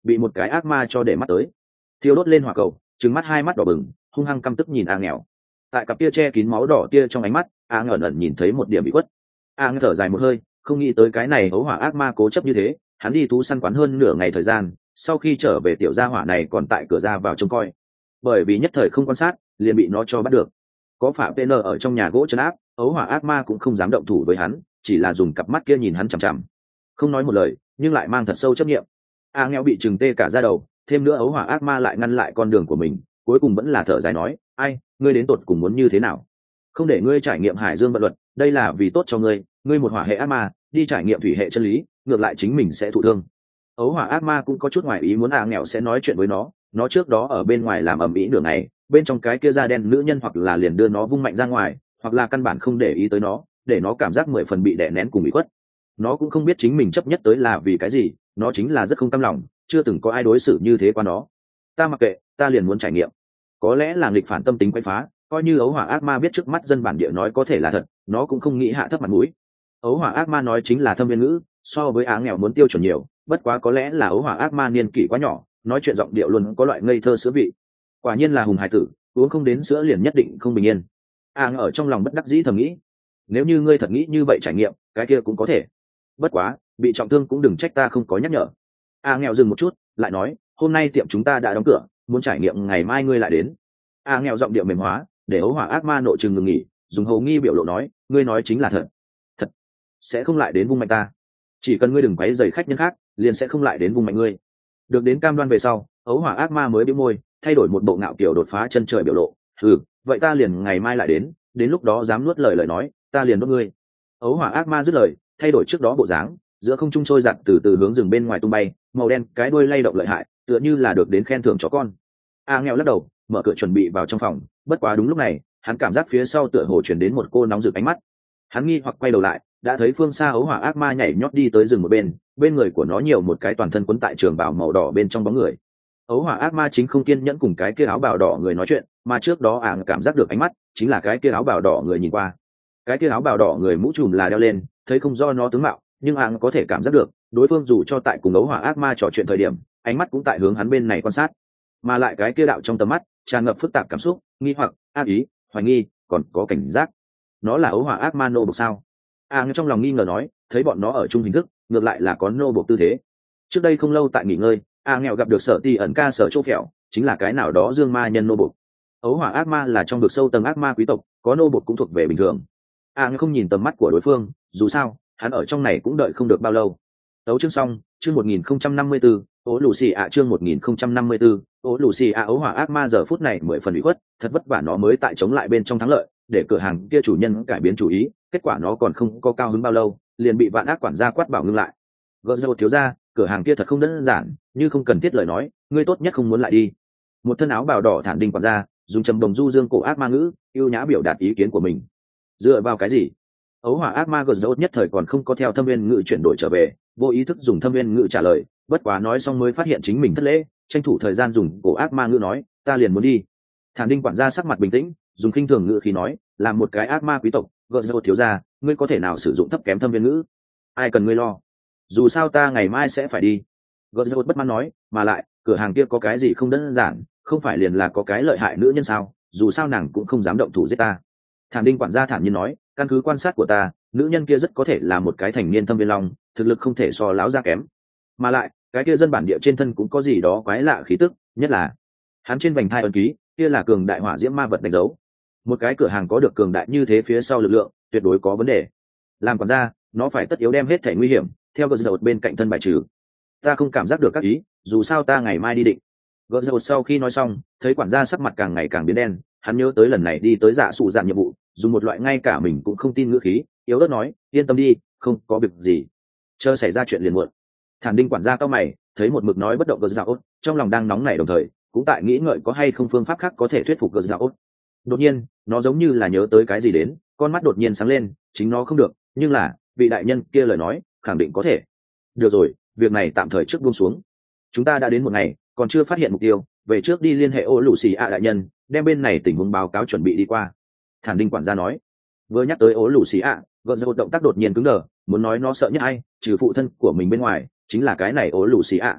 bị một cái ác ma cho để mắt tới, thiêu đốt lên hỏa cầu, trừng mắt hai mắt đỏ bừng, hung hăng căm tức nhìn a nghèo. Tại cặp tia che kín máu đỏ tia trong ánh mắt, a ngẩn ẩn nhìn thấy một điểm bị khuất. A ngẩn thở dài một hơi, không nghĩ tới cái này ấu hỏa ác ma cố chấp như thế. Hắn đi thú săn quán hơn nửa ngày thời gian, sau khi trở về tiểu gia hỏa này còn tại cửa ra vào trông coi, bởi vì nhất thời không quan sát liền bị nó cho bắt được. Có phạm pê en ở trong nhà gỗ trấn áp, ấu hỏa ác ma cũng không dám động thủ với hắn, chỉ là dùng cặp mắt kia nhìn hắn chằm chằm, không nói một lời nhưng lại mang thật sâu chấp nghiệm. A nghèo bị chừng tê cả da đầu, thêm nữa ấu hỏa ác ma lại ngăn lại con đường của mình, cuối cùng vẫn là thở dài nói, ai, ngươi đến tột cùng muốn như thế nào? Không để ngươi trải nghiệm hải dương vận luật, đây là vì tốt cho ngươi, ngươi một hỏa hệ ác ma đi trải nghiệm thủy hệ chân lý, ngược lại chính mình sẽ thụ thương. Ấu hỏa ác ma cũng có chút ngoài ý muốn A nghèo sẽ nói chuyện với nó, nó trước đó ở bên ngoài làm ầm ĩ nửa ngày, bên trong cái kia da đen nữ nhân hoặc là liền đưa nó vung mạnh ra ngoài, hoặc là căn bản không để ý tới nó, để nó cảm giác mười phần bị đè nén cùng bị khuất. Nó cũng không biết chính mình chấp nhất tới là vì cái gì, nó chính là rất không cam lòng, chưa từng có ai đối xử như thế qua nó. Ta mặc kệ, ta liền muốn trải nghiệm. Có lẽ là nghịch phản tâm tính quấy phá, coi như ấu hỏa ác ma biết trước mắt dân bản địa nói có thể là thật, nó cũng không nghĩ hạ thấp mặt mũi. Ấu hỏa ác ma nói chính là thâm viên ngữ, so với á nghèo muốn tiêu chuẩn nhiều, bất quá có lẽ là ấu hỏa ác ma niên kỷ quá nhỏ, nói chuyện giọng điệu luôn có loại ngây thơ sữa vị. Quả nhiên là hùng hải tử, uống không đến sữa liền nhất định không bình yên. A ở trong lòng bất đắc dĩ thầm nghĩ, nếu như ngươi thật nghĩ như vậy trải nghiệm, cái kia cũng có thể. Bất quá, bị trọng thương cũng đừng trách ta không có nhắc nhở. A nghèo dừng một chút, lại nói, hôm nay tiệm chúng ta đã đóng cửa, muốn trải nghiệm ngày mai ngươi lại đến. A nghèo giọng điệu mềm hóa, để ấu hỏa ác ma nội trừng ngừng nghỉ, dùng hầu nghi biểu lộ nói, ngươi nói chính là thật. Thật, sẽ không lại đến vung mạnh ta. Chỉ cần ngươi đừng quấy rầy khách nhân khác, liền sẽ không lại đến vung mạnh ngươi. Được đến cam đoan về sau, ấu hỏa ác ma mới bĩu môi, thay đổi một bộ ngạo kiểu đột phá chân trời biểu lộ. Ừ, vậy ta liền ngày mai lại đến, đến lúc đó dám nuốt lời lời nói, ta liền đốt ngươi. Ấu hỏa ác ma dứt lời, thay đổi trước đó bộ dáng, giữa không trung trôi giặt từ từ hướng rừng bên ngoài tung bay, màu đen cái đuôi lay động lợi hại, tựa như là được đến khen thưởng chó con. A nghèo lắc đầu, mở cửa chuẩn bị vào trong phòng, bất quá đúng lúc này, hắn cảm giác phía sau tựa hồ chuyển đến một cô nóng rực ánh mắt. Hắn nghi hoặc quay đầu lại, đã thấy phương xa ấu hỏa ác ma nhảy nhót đi tới rừng một bên, bên người của nó nhiều một cái toàn thân quấn tại trường bào màu đỏ bên trong bóng người. Ấu hỏa ác ma chính không kiên nhẫn cùng cái kia áo bào đỏ người nói chuyện, mà trước đó ảng cảm giác được ánh mắt chính là cái kia áo bào đỏ người nhìn qua. Cái kia áo bào đỏ người mũ trùm là đeo lên, thấy không do nó tướng mạo, nhưng ảng có thể cảm giác được đối phương dù cho tại cùng ấu hỏa ác ma trò chuyện thời điểm, ánh mắt cũng tại hướng hắn bên này quan sát, mà lại cái kia đạo trong tầm mắt tràn ngập phức tạp cảm xúc, nghi hoặc, ác ý, hoài nghi, còn có cảnh giác. Nó là ấu hỏa ác ma nô bộc sao? Ảng trong lòng nghi ngờ nói, thấy bọn nó ở chung hình thức, ngược lại là có nô bộc tư thế. Trước đây không lâu tại nghỉ ngơi, A nghèo gặp được Sở Ti ẩn ca Sở Châu Phèo, chính là cái nào đó dương ma nhân nô bộc. Ấu hỏa ác ma là trong vực sâu tầng ác ma quý tộc, có nô bộc cũng thuộc về bình thường. A nghèo không nhìn tầm mắt của đối phương, dù sao, hắn ở trong này cũng đợi không được bao lâu. Tấu chương xong, chương một nghìn không trăm năm mươi tư, ố lù xì ạ chương một nghìn không trăm năm mươi tư, ố lù xì ạ ấu hỏa ác ma giờ phút này mười phần ủy khuất, thật vất vả nó mới tại chống lại bên trong thắng lợi, để cửa hàng kia chủ nhân cải biến chủ ý, kết quả nó còn không có cao hứng bao lâu, liền bị vạn ác quản gia quát bảo ngưng lại. Gỡ ra một thiếu gia, cửa hàng kia thật không đơn giản, như không cần thiết lời nói, ngươi tốt nhất không muốn lại đi. Một thân áo bào đỏ thản đinh quản gia, dùng trầm đồng du dương cổ ác ma ngữ, yêu nhã biểu đạt ý kiến của mình. Dựa vào cái gì? Ấu hỏa ác ma gợn rốt nhất thời còn không có theo thâm viên ngữ chuyển đổi trở về, vô ý thức dùng thâm viên ngữ trả lời, bất quá nói xong mới phát hiện chính mình thất lễ, tranh thủ thời gian dùng cổ ác ma ngữ nói, ta liền muốn đi. Thản đinh quản gia sắc mặt bình tĩnh, dùng khinh thường ngữ khí nói, làm một cái ác ma quý tộc, gợn rốt thiếu gia, ngươi có thể nào sử dụng thấp kém thâm viên ngữ? Ai cần ngươi lo? Dù sao ta ngày mai sẽ phải đi. Gợn rốt bất mãn nói, mà lại, cửa hàng kia có cái gì không đơn giản, không phải liền là có cái lợi hại nữ nhân sao? Dù sao nàng cũng không dám động thủ giết ta. Thản đinh quản gia thản nhiên nói, căn cứ quan sát của ta, nữ nhân kia rất có thể là một cái thành niên thâm viên long, thực lực không thể so lão gia kém. Mà lại, cái kia dân bản địa trên thân cũng có gì đó quái lạ khí tức, nhất là hắn trên vành thai ấn ký, kia là cường đại hỏa diễm ma vật đánh dấu. Một cái cửa hàng có được cường đại như thế phía sau lực lượng, tuyệt đối có vấn đề. Làm quản gia, nó phải tất yếu đem hết thể nguy hiểm theo gợt dầu bên cạnh thân bài trừ. Ta không cảm giác được các ý, dù sao ta ngày mai đi định. Gợt dầu sau khi nói xong, thấy quản gia sắc mặt càng ngày càng biến đen, hắn nhớ tới lần này đi tới dạ sụ dạn nhiệm vụ, dùng một loại ngay cả mình cũng không tin ngữ khí, yếu ớt nói, yên tâm đi, không có việc gì, chờ xảy ra chuyện liền muộn. Thản đinh quản gia cao mày, thấy một mực nói bất động gợt dạo, trong lòng đang nóng nảy đồng thời cũng tại nghĩ ngợi có hay không phương pháp khác có thể thuyết phục gợt dạo. Đột nhiên, nó giống như là nhớ tới cái gì đến, con mắt đột nhiên sáng lên, chính nó không được, nhưng là vị đại nhân kia lời nói, khẳng định có thể. Được rồi, việc này tạm thời trước buông xuống. Chúng ta đã đến một ngày, còn chưa phát hiện mục tiêu, về trước đi liên hệ ô lũ xì ạ đại nhân, đem bên này tình huống báo cáo chuẩn bị đi qua. Thản đinh quản gia nói. Vừa nhắc tới ô lũ xì ạ, gợn ra một động tác đột nhiên cứng đờ, muốn nói nó sợ nhất ai, trừ phụ thân của mình bên ngoài, chính là cái này ô lũ xì ạ.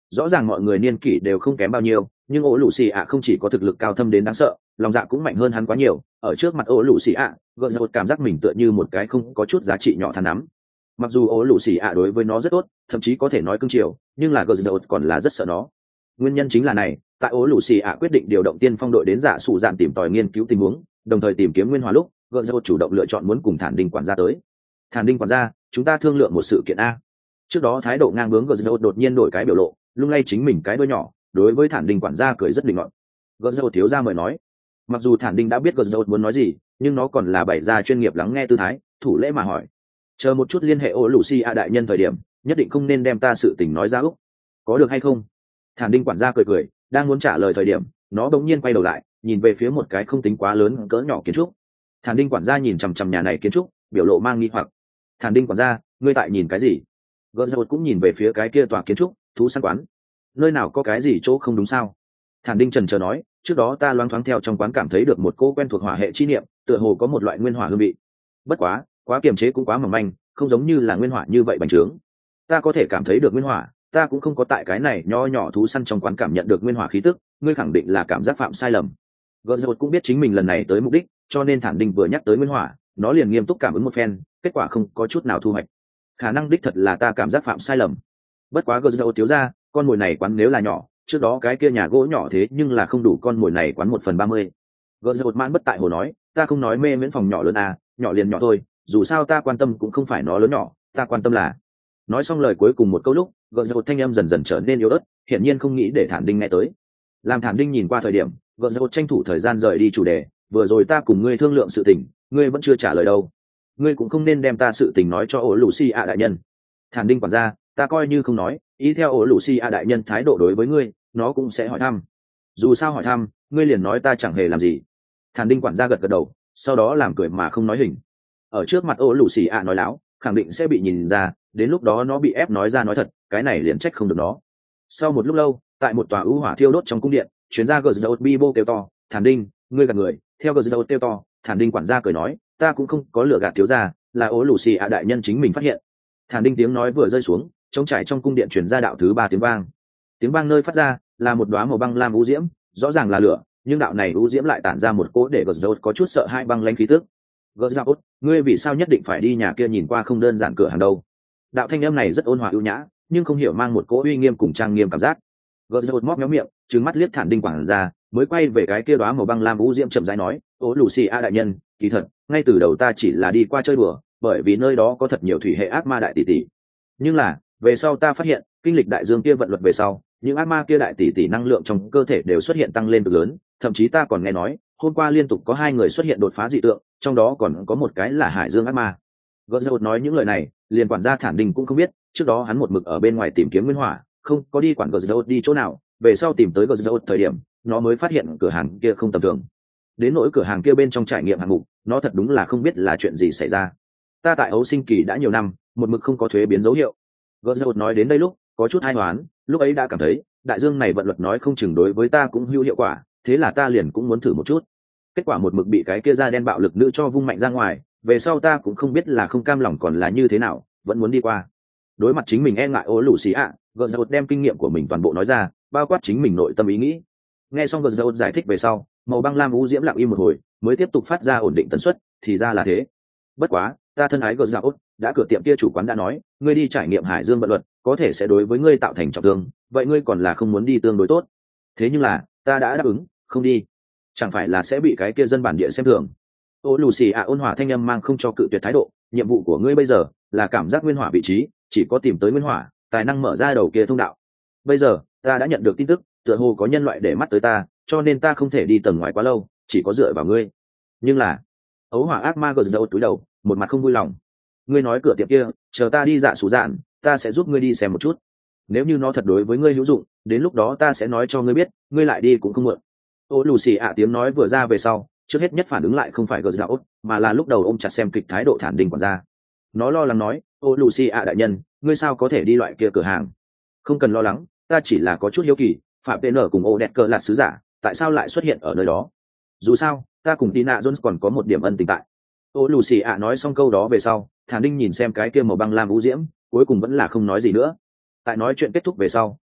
rõ ràng mọi người niên kỷ đều không kém bao nhiêu, nhưng ổ lù xì ạ không chỉ có thực lực cao thâm đến đáng sợ, lòng dạ cũng mạnh hơn hắn quá nhiều. Ở trước mặt ổ lù xì ạ, gợn ra một cảm giác mình tựa như một cái không có chút giá trị nhỏ than nắm. Mặc dù ổ lù xì ạ đối với nó rất tốt, thậm chí có thể nói cưng chiều, nhưng là gợn ra một còn là rất sợ nó. Nguyên nhân chính là này, tại ổ lù xì ạ quyết định điều động tiên phong đội đến giả sủ dạn tìm tòi nghiên cứu tình huống, đồng thời tìm kiếm nguyên hòa lúc, gợn ra một chủ động lựa chọn muốn cùng thản đinh quản gia tới. Thản đinh quản gia, chúng ta thương lượng một sự kiện a. Trước đó thái độ ngang bướng gợn ra một đột nhiên đổi cái biểu lộ, lung lay chính mình cái đuôi nhỏ, đối với thản đinh quản gia cười rất định luận. Gợn ra một thiếu gia mời nói. Mặc dù thản đinh đã biết gợn ra một muốn nói gì, nhưng nó còn là bày ra chuyên nghiệp lắng nghe tư thái, thủ lễ mà hỏi. Chờ một chút liên hệ ổ lù xì ạ đại nhân thời điểm, nhất định không nên đem ta sự tình nói ra úc, có được hay không? Thản đinh quản gia cười cười, đang muốn trả lời thời điểm, nó bỗng nhiên quay đầu lại, nhìn về phía một cái không tính quá lớn cỡ nhỏ kiến trúc. Thản đinh quản gia nhìn chằm chằm nhà này kiến trúc, biểu lộ mang nghi hoặc. Thản đinh quản gia, ngươi tại nhìn cái gì? Gợn ra cũng nhìn về phía cái kia tòa kiến trúc, thú săn quán. Nơi nào có cái gì chỗ không đúng sao? Thản đinh trần chờ nói, trước đó ta loáng thoáng theo trong quán cảm thấy được một cô quen thuộc hỏa hệ chi niệm, tựa hồ có một loại nguyên hỏa hương vị. Bất quá, quá kiềm chế cũng quá mỏng manh, không giống như là nguyên hỏa như vậy bành trướng. Ta có thể cảm thấy được nguyên hỏa, ta cũng không có tại cái này nho nhỏ thú săn trong quán cảm nhận được nguyên hỏa khí tức, ngươi khẳng định là cảm giác phạm sai lầm. Gợn ra cũng biết chính mình lần này tới mục đích, cho nên thản đinh vừa nhắc tới nguyên hỏa, nó liền nghiêm túc cảm ứng một phen, kết quả không có chút nào thu hoạch. Khả năng đích thật là ta cảm giác phạm sai lầm. Bất quá gợn ra thiếu ra, con mồi này quán nếu là nhỏ, trước đó cái kia nhà gỗ nhỏ thế nhưng là không đủ con mồi này quán một phần ba mươi. Gợn ra mãn bất tại hồ nói, ta không nói mê miễn phòng nhỏ lớn à, nhỏ liền nhỏ thôi, dù sao ta quan tâm cũng không phải nó lớn nhỏ, ta quan tâm là. Nói xong lời cuối cùng một câu lúc, gợn ra thanh âm dần dần trở nên yếu ớt, hiển nhiên không nghĩ để thản đinh nghe tới. Làm thản đinh nhìn qua thời điểm, gợn ra tranh thủ thời gian rời đi chủ đề, vừa rồi ta cùng ngươi thương lượng sự tình, ngươi vẫn chưa trả lời đâu, ngươi cũng không nên đem ta sự tình nói cho ổ lù xì ạ đại nhân. Thản đinh quản gia, ta coi như không nói, ý theo ổ lù xì ạ đại nhân thái độ đối với ngươi, nó cũng sẽ hỏi thăm. Dù sao hỏi thăm, ngươi liền nói ta chẳng hề làm gì. Thản đinh quản gia gật gật đầu, sau đó làm cười mà không nói hình. Ở trước mặt ổ lù xì ạ nói láo, khẳng định sẽ bị nhìn ra, đến lúc đó nó bị ép nói ra nói thật, cái này liền trách không được nó. Sau một lúc lâu, tại một tòa ưu hỏa thiêu đốt trong cung điện, chuyến ra gờ dầu bibo kêu to, thản đinh, ngươi gạt người. Theo gờ dầu kêu to, thản đinh quản gia cười nói, ta cũng không có lừa gạt thiếu gia, là ố lù xì ạ đại nhân chính mình phát hiện. Thản đinh tiếng nói vừa rơi xuống, trống trải trong cung điện truyền ra đạo thứ ba tiếng vang. Tiếng vang nơi phát ra là một đóa màu băng lam u diễm, rõ ràng là lửa, nhưng đạo này u diễm lại tản ra một cỗ để gờ dầu có chút sợ hai băng lãnh khí tức. Gờ dầu, ngươi vì sao nhất định phải đi nhà kia nhìn qua không đơn giản cửa hàng đâu? Đạo thanh âm này rất ôn hòa ưu nhã, nhưng không hiểu mang một cỗ uy nghiêm cùng trang nghiêm cảm giác. Gờ dầu móc méo miệng, trừng mắt liếc thản đinh quản gia, mới quay về cái kia đóa màu băng lam u diễm chậm rãi nói, ố lù xì a đại nhân, kỳ thật ngay từ đầu ta chỉ là đi qua chơi đùa, bởi vì nơi đó có thật nhiều thủy hệ ác ma đại tỷ tỷ. Nhưng là về sau ta phát hiện, kinh lịch đại dương kia vận luật về sau, những ác ma kia đại tỷ tỷ năng lượng trong cơ thể đều xuất hiện tăng lên cực lớn, thậm chí ta còn nghe nói hôm qua liên tục có hai người xuất hiện đột phá dị tượng, trong đó còn có một cái là hải dương ác ma. Gợn dầu nói những lời này, liền quản gia thản đình cũng không biết, trước đó hắn một mực ở bên ngoài tìm kiếm nguyên hỏa, không có đi quản gợn dầu đi chỗ nào, về sau tìm tới gợn dầu thời điểm, nó mới phát hiện cửa hàng kia không tầm thường. Đến nỗi cửa hàng kia bên trong trải nghiệm hạng mục, nó thật đúng là không biết là chuyện gì xảy ra. Ta tại ấu sinh kỳ đã nhiều năm, một mực không có thuế biến dấu hiệu. Gợn dầu nói đến đây lúc có chút hai hoán, lúc ấy đã cảm thấy đại dương này vận luật nói không chừng đối với ta cũng hữu hiệu quả, thế là ta liền cũng muốn thử một chút. Kết quả một mực bị cái kia da đen bạo lực nữ cho vung mạnh ra ngoài, về sau ta cũng không biết là không cam lòng còn là như thế nào, vẫn muốn đi qua. Đối mặt chính mình e ngại ố lù xì ạ, gợn dầu đem kinh nghiệm của mình toàn bộ nói ra, bao quát chính mình nội tâm ý nghĩ. Nghe xong gợn dầu giải thích về sau, màu băng lam u diễm lặng im một hồi, mới tiếp tục phát ra ổn định tần suất, thì ra là thế. Bất quá, ta thân ái gợn dầu, đã cửa tiệm kia chủ quán đã nói, ngươi đi trải nghiệm hải dương vận luật, có thể sẽ đối với ngươi tạo thành trọng thương, vậy ngươi còn là không muốn đi tương đối tốt. Thế nhưng là, ta đã đáp ứng, không đi. Chẳng phải là sẽ bị cái kia dân bản địa xem thường. Ô lù xì ạ ôn hòa thanh âm mang không cho cự tuyệt thái độ, nhiệm vụ của ngươi bây giờ là cảm giác nguyên hỏa vị trí, chỉ có tìm tới nguyên hỏa, tài năng mở ra đầu kia thông đạo. Bây giờ, ta đã nhận được tin tức, tựa hồ có nhân loại để mắt tới ta, cho nên ta không thể đi tầng ngoài quá lâu, chỉ có dựa vào ngươi. Nhưng là, ấu hỏa ác ma gật dầu túi đầu, một mặt không vui lòng. Ngươi nói cửa tiệm kia, chờ ta đi dạ số dạn, ta sẽ giúp ngươi đi xem một chút. Nếu như nó thật đối với ngươi hữu dụng, đến lúc đó ta sẽ nói cho ngươi biết, ngươi lại đi cũng không muộn. Ô lù xì ạ tiếng nói vừa ra về sau, trước hết nhất phản ứng lại không phải gờ dạo, mà là lúc đầu ôm chặt xem kịch thái độ thản đình quản gia. Nó lo lắng nói, ô lù xì ạ đại nhân, ngươi sao có thể đi loại kia cửa hàng? Không cần lo lắng, ta chỉ là có chút hiếu kỳ, phạm pê nở cùng ô đẹp cờ là sứ giả, tại sao lại xuất hiện ở nơi đó? Dù sao, ta cùng Tina Jones còn có một điểm ân tình tại. Ô lù xì ạ nói xong câu đó về sau, thản đinh nhìn xem cái kia màu băng lam vũ diễm, cuối cùng vẫn là không nói gì nữa. Tại nói chuyện kết thúc về sau,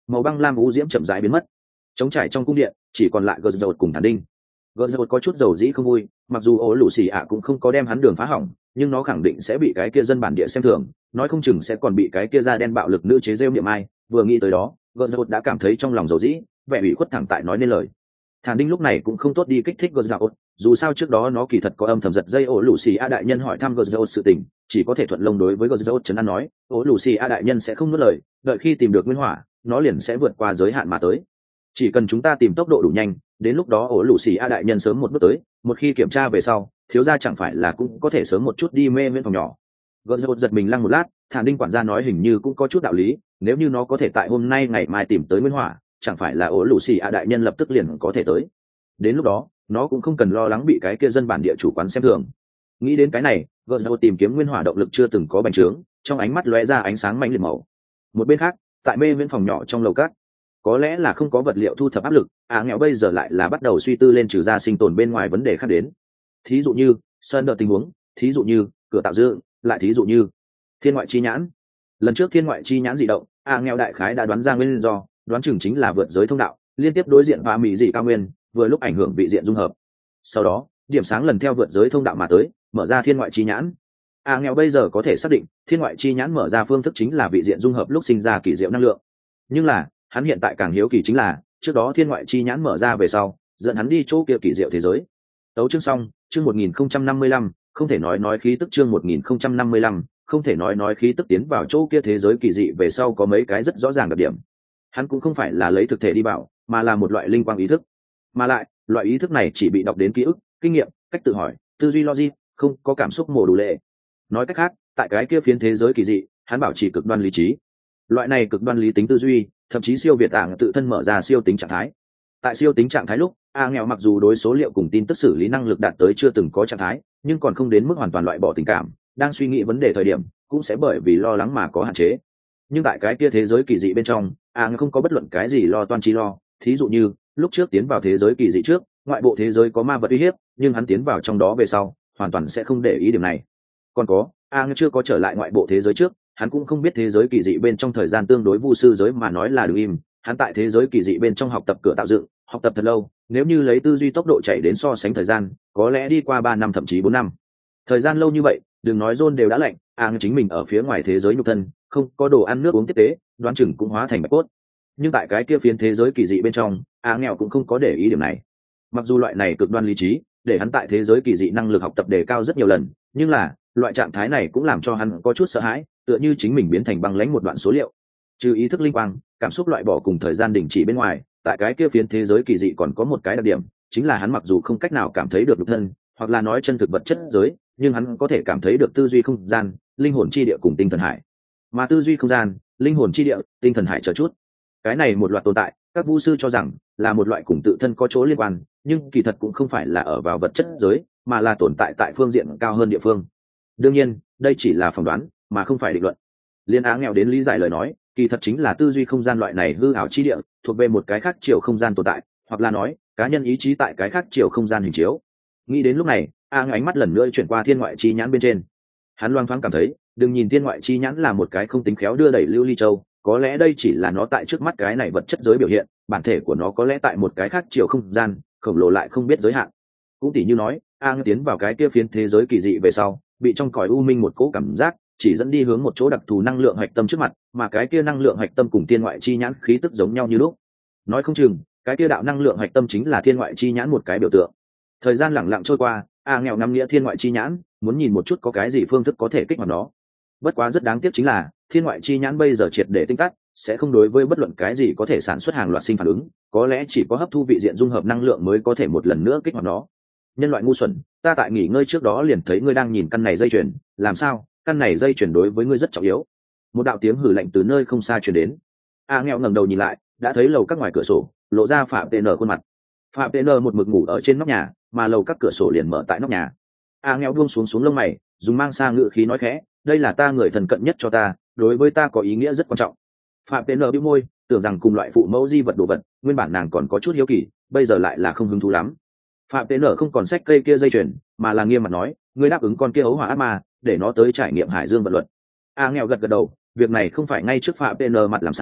màu băng lam u diễm chậm rãi biến mất. Trống trải trong cung điện chỉ còn lại gờ dầu cùng thản đinh. Gờ dầu có chút dầu dĩ không vui, mặc dù ố lù xì ạ cũng không có đem hắn đường phá hỏng, nhưng nó khẳng định sẽ bị cái kia dân bản địa xem thường, nói không chừng sẽ còn bị cái kia da đen bạo lực nữ chế rêu niệm ai. Vừa nghĩ tới đó, gờ dầu đã cảm thấy trong lòng dầu dĩ, vẻ ủy khuất thẳng tại nói nên lời. Thản đinh lúc này cũng không tốt đi kích thích gờ dầu, dù sao trước đó nó kỳ thật có âm thầm giật dây ố lù xì a đại nhân hỏi thăm gờ dầu sự tình, chỉ có thể thuận lông đối với gờ dầu trấn an nói, ố lù xì a đại nhân sẽ không nuốt lời, đợi khi tìm được nguyên hỏa, nó liền sẽ vượt qua giới hạn mà tới. Chỉ cần chúng ta tìm tốc độ đủ nhanh, đến lúc đó ố lù xì a đại nhân sớm một bước tới, một khi kiểm tra về sau, thiếu gia chẳng phải là cũng có thể sớm một chút đi mê miễn phòng nhỏ. Gờ dầu giật mình lăng một lát, Thản đinh quản gia nói hình như cũng có chút đạo lý, nếu như nó có thể tại hôm nay ngày mai tìm tới nguyên hỏa, chẳng phải là ố lù xì a đại nhân lập tức liền có thể tới. Đến lúc đó nó cũng không cần lo lắng bị cái kia dân bản địa chủ quán xem thường. Nghĩ đến cái này, gờ dầu tìm kiếm nguyên hỏa động lực chưa từng có bành trướng, trong ánh mắt lóe ra ánh sáng mãnh liệt màu. Một bên khác, tại mê viễn phòng nhỏ trong lầu cát, có lẽ là không có vật liệu thu thập áp lực, à nghèo bây giờ lại là bắt đầu suy tư lên trừ ra sinh tồn bên ngoài vấn đề khác đến. Thí dụ như sơn đợt tình huống, thí dụ như cửa tạo dựng, lại thí dụ như thiên ngoại chi nhãn. Lần trước thiên ngoại chi nhãn dị động, à nghèo đại khái đã đoán ra nguyên do, đoán chừng chính là vượt giới thông đạo liên tiếp đối diện và mỹ dị cao nguyên, vừa lúc ảnh hưởng vị diện dung hợp. Sau đó điểm sáng lần theo vượt giới thông đạo mà tới, mở ra thiên ngoại chi nhãn. À nghèo bây giờ có thể xác định thiên ngoại chi nhãn mở ra phương thức chính là vị diện dung hợp lúc sinh ra kỳ diệu năng lượng. Nhưng là hắn hiện tại càng hiếu kỳ chính là trước đó thiên ngoại chi nhãn mở ra về sau dẫn hắn đi chỗ kia kỳ diệu thế giới. Tấu chương xong, chương một nghìn không trăm năm mươi lăm, không thể nói nói khí tức chương một nghìn không trăm năm mươi lăm, không thể nói nói khí tức tiến vào chỗ kia thế giới kỳ dị về sau có mấy cái rất rõ ràng đặc điểm. Hắn cũng không phải là lấy thực thể đi vào, mà là một loại linh quang ý thức. Mà lại, loại ý thức này chỉ bị đọc đến ký ức, kinh nghiệm, cách tự hỏi, tư duy logic, không có cảm xúc mổ đủ lệ. Nói cách khác, tại cái kia phiến thế giới kỳ dị, hắn bảo trì cực đoan lý trí. Loại này cực đoan lý tính tư duy, thậm chí siêu việt ảng tự thân mở ra siêu tính trạng thái. Tại siêu tính trạng thái lúc, a nghèo mặc dù đối số liệu cùng tin tức xử lý năng lực đạt tới chưa từng có trạng thái, nhưng còn không đến mức hoàn toàn loại bỏ tình cảm, đang suy nghĩ vấn đề thời điểm, cũng sẽ bởi vì lo lắng mà có hạn chế. Nhưng tại cái kia thế giới kỳ dị bên trong, a nghèo không có bất luận cái gì lo toan chi lo. Thí dụ như lúc trước tiến vào thế giới kỳ dị trước, ngoại bộ thế giới có ma vật uy hiếp, nhưng hắn tiến vào trong đó về sau, hoàn toàn sẽ không để ý điểm này. Còn có, a nghèo chưa có trở lại ngoại bộ thế giới trước, hắn cũng không biết thế giới kỳ dị bên trong thời gian tương đối vu sư giới mà nói là đứng im. Hắn tại thế giới kỳ dị bên trong học tập cửa tạo dựng, học tập thật lâu, nếu như lấy tư duy tốc độ chạy đến so sánh thời gian, có lẽ đi qua ba năm thậm chí bốn năm. Thời gian lâu như vậy, đừng nói John đều đã lạnh, à chính mình ở phía ngoài thế giới nhục thân, không có đồ ăn nước uống tiếp tế, đoán chừng cũng hóa thành bạch cốt. Nhưng tại cái kia phiến thế giới kỳ dị bên trong, à nghèo cũng không có để ý điểm này. Mặc dù loại này cực đoan lý trí, để hắn tại thế giới kỳ dị năng lực học tập đề cao rất nhiều lần, nhưng là loại trạng thái này cũng làm cho hắn có chút sợ hãi, tựa như chính mình biến thành băng lãnh một đoạn số liệu. Trừ ý thức linh quang, cảm xúc loại bỏ cùng thời gian đình chỉ bên ngoài, tại cái kia phiến thế giới kỳ dị còn có một cái đặc điểm, chính là hắn mặc dù không cách nào cảm thấy được nhục thân, hoặc là nói chân thực vật chất giới, nhưng hắn có thể cảm thấy được tư duy không gian, linh hồn chi địa cùng tinh thần hải. Mà tư duy không gian, linh hồn chi địa, tinh thần hải chờ chút, cái này một loạt tồn tại, các vu sư cho rằng là một loại cùng tự thân có chỗ liên quan, nhưng kỳ thật cũng không phải là ở vào vật chất giới, mà là tồn tại tại phương diện cao hơn địa phương. Đương nhiên, đây chỉ là phỏng đoán, mà không phải định luận. Liên Á nghèo đến lý giải lời nói, kỳ thật chính là tư duy không gian loại này hư ảo chi địa, thuộc về một cái khác chiều không gian tồn tại, hoặc là nói cá nhân ý chí tại cái khác chiều không gian hình chiếu. Nghĩ đến lúc này, a ánh mắt lần nữa chuyển qua thiên ngoại chi nhãn bên trên. Hắn loang thoáng cảm thấy, đừng nhìn thiên ngoại chi nhãn là một cái không tính khéo đưa đẩy lưu ly châu, có lẽ đây chỉ là nó tại trước mắt cái này vật chất giới biểu hiện, bản thể của nó có lẽ tại một cái khác chiều không gian khổng lồ lại không biết giới hạn. Cũng tỉ như nói, a tiến vào cái kia phiến thế giới kỳ dị về sau, bị trong cõi u minh một cỗ cảm giác chỉ dẫn đi hướng một chỗ đặc thù năng lượng hạch tâm trước mặt, mà cái kia năng lượng hạch tâm cùng thiên ngoại chi nhãn khí tức giống nhau như lúc. Nói không chừng, cái kia đạo năng lượng hạch tâm chính là thiên ngoại chi nhãn một cái biểu tượng. Thời gian lẳng lặng trôi qua, a nghèo ngắm nghĩa thiên ngoại chi nhãn, muốn nhìn một chút có cái gì phương thức có thể kích hoạt nó. Bất quá rất đáng tiếc chính là, thiên ngoại chi nhãn bây giờ triệt để tinh tắt, sẽ không đối với bất luận cái gì có thể sản xuất hàng loạt sinh phản ứng, có lẽ chỉ có hấp thu vị diện dung hợp năng lượng mới có thể một lần nữa kích hoạt nó. Nhân loại ngu xuẩn, ta tại nghỉ ngơi trước đó liền thấy ngươi đang nhìn căn này dây chuyền, làm sao? Căn này dây chuyền đối với ngươi rất trọng yếu. Một đạo tiếng hử lạnh từ nơi không xa truyền đến. A nghèo ngẩng đầu nhìn lại, đã thấy lầu các ngoài cửa sổ lộ ra Phạm tê en khuôn mặt. Phạm tê en một mực ngủ ở trên nóc nhà, mà lầu các cửa sổ liền mở tại nóc nhà. A nghèo buông xuống xuống lông mày, dùng mang sang ngữ khí nói khẽ, đây là ta người thần cận nhất cho ta, đối với ta có ý nghĩa rất quan trọng. Phạm tê en bĩu môi, tưởng rằng cùng loại phụ mẫu di vật đồ vật, nguyên bản nàng còn có chút hiếu kỳ, bây giờ lại là không hứng thú lắm. Phạm tê en không còn xách cây kia dây chuyền, mà là nghiêm mặt nói, ngươi đáp ứng con kia ấu hỏa ác ma, để nó tới trải nghiệm hải dương vận luật. A nghèo gật gật đầu, việc này không phải ngay trước Phạm tê en mặt làm sao,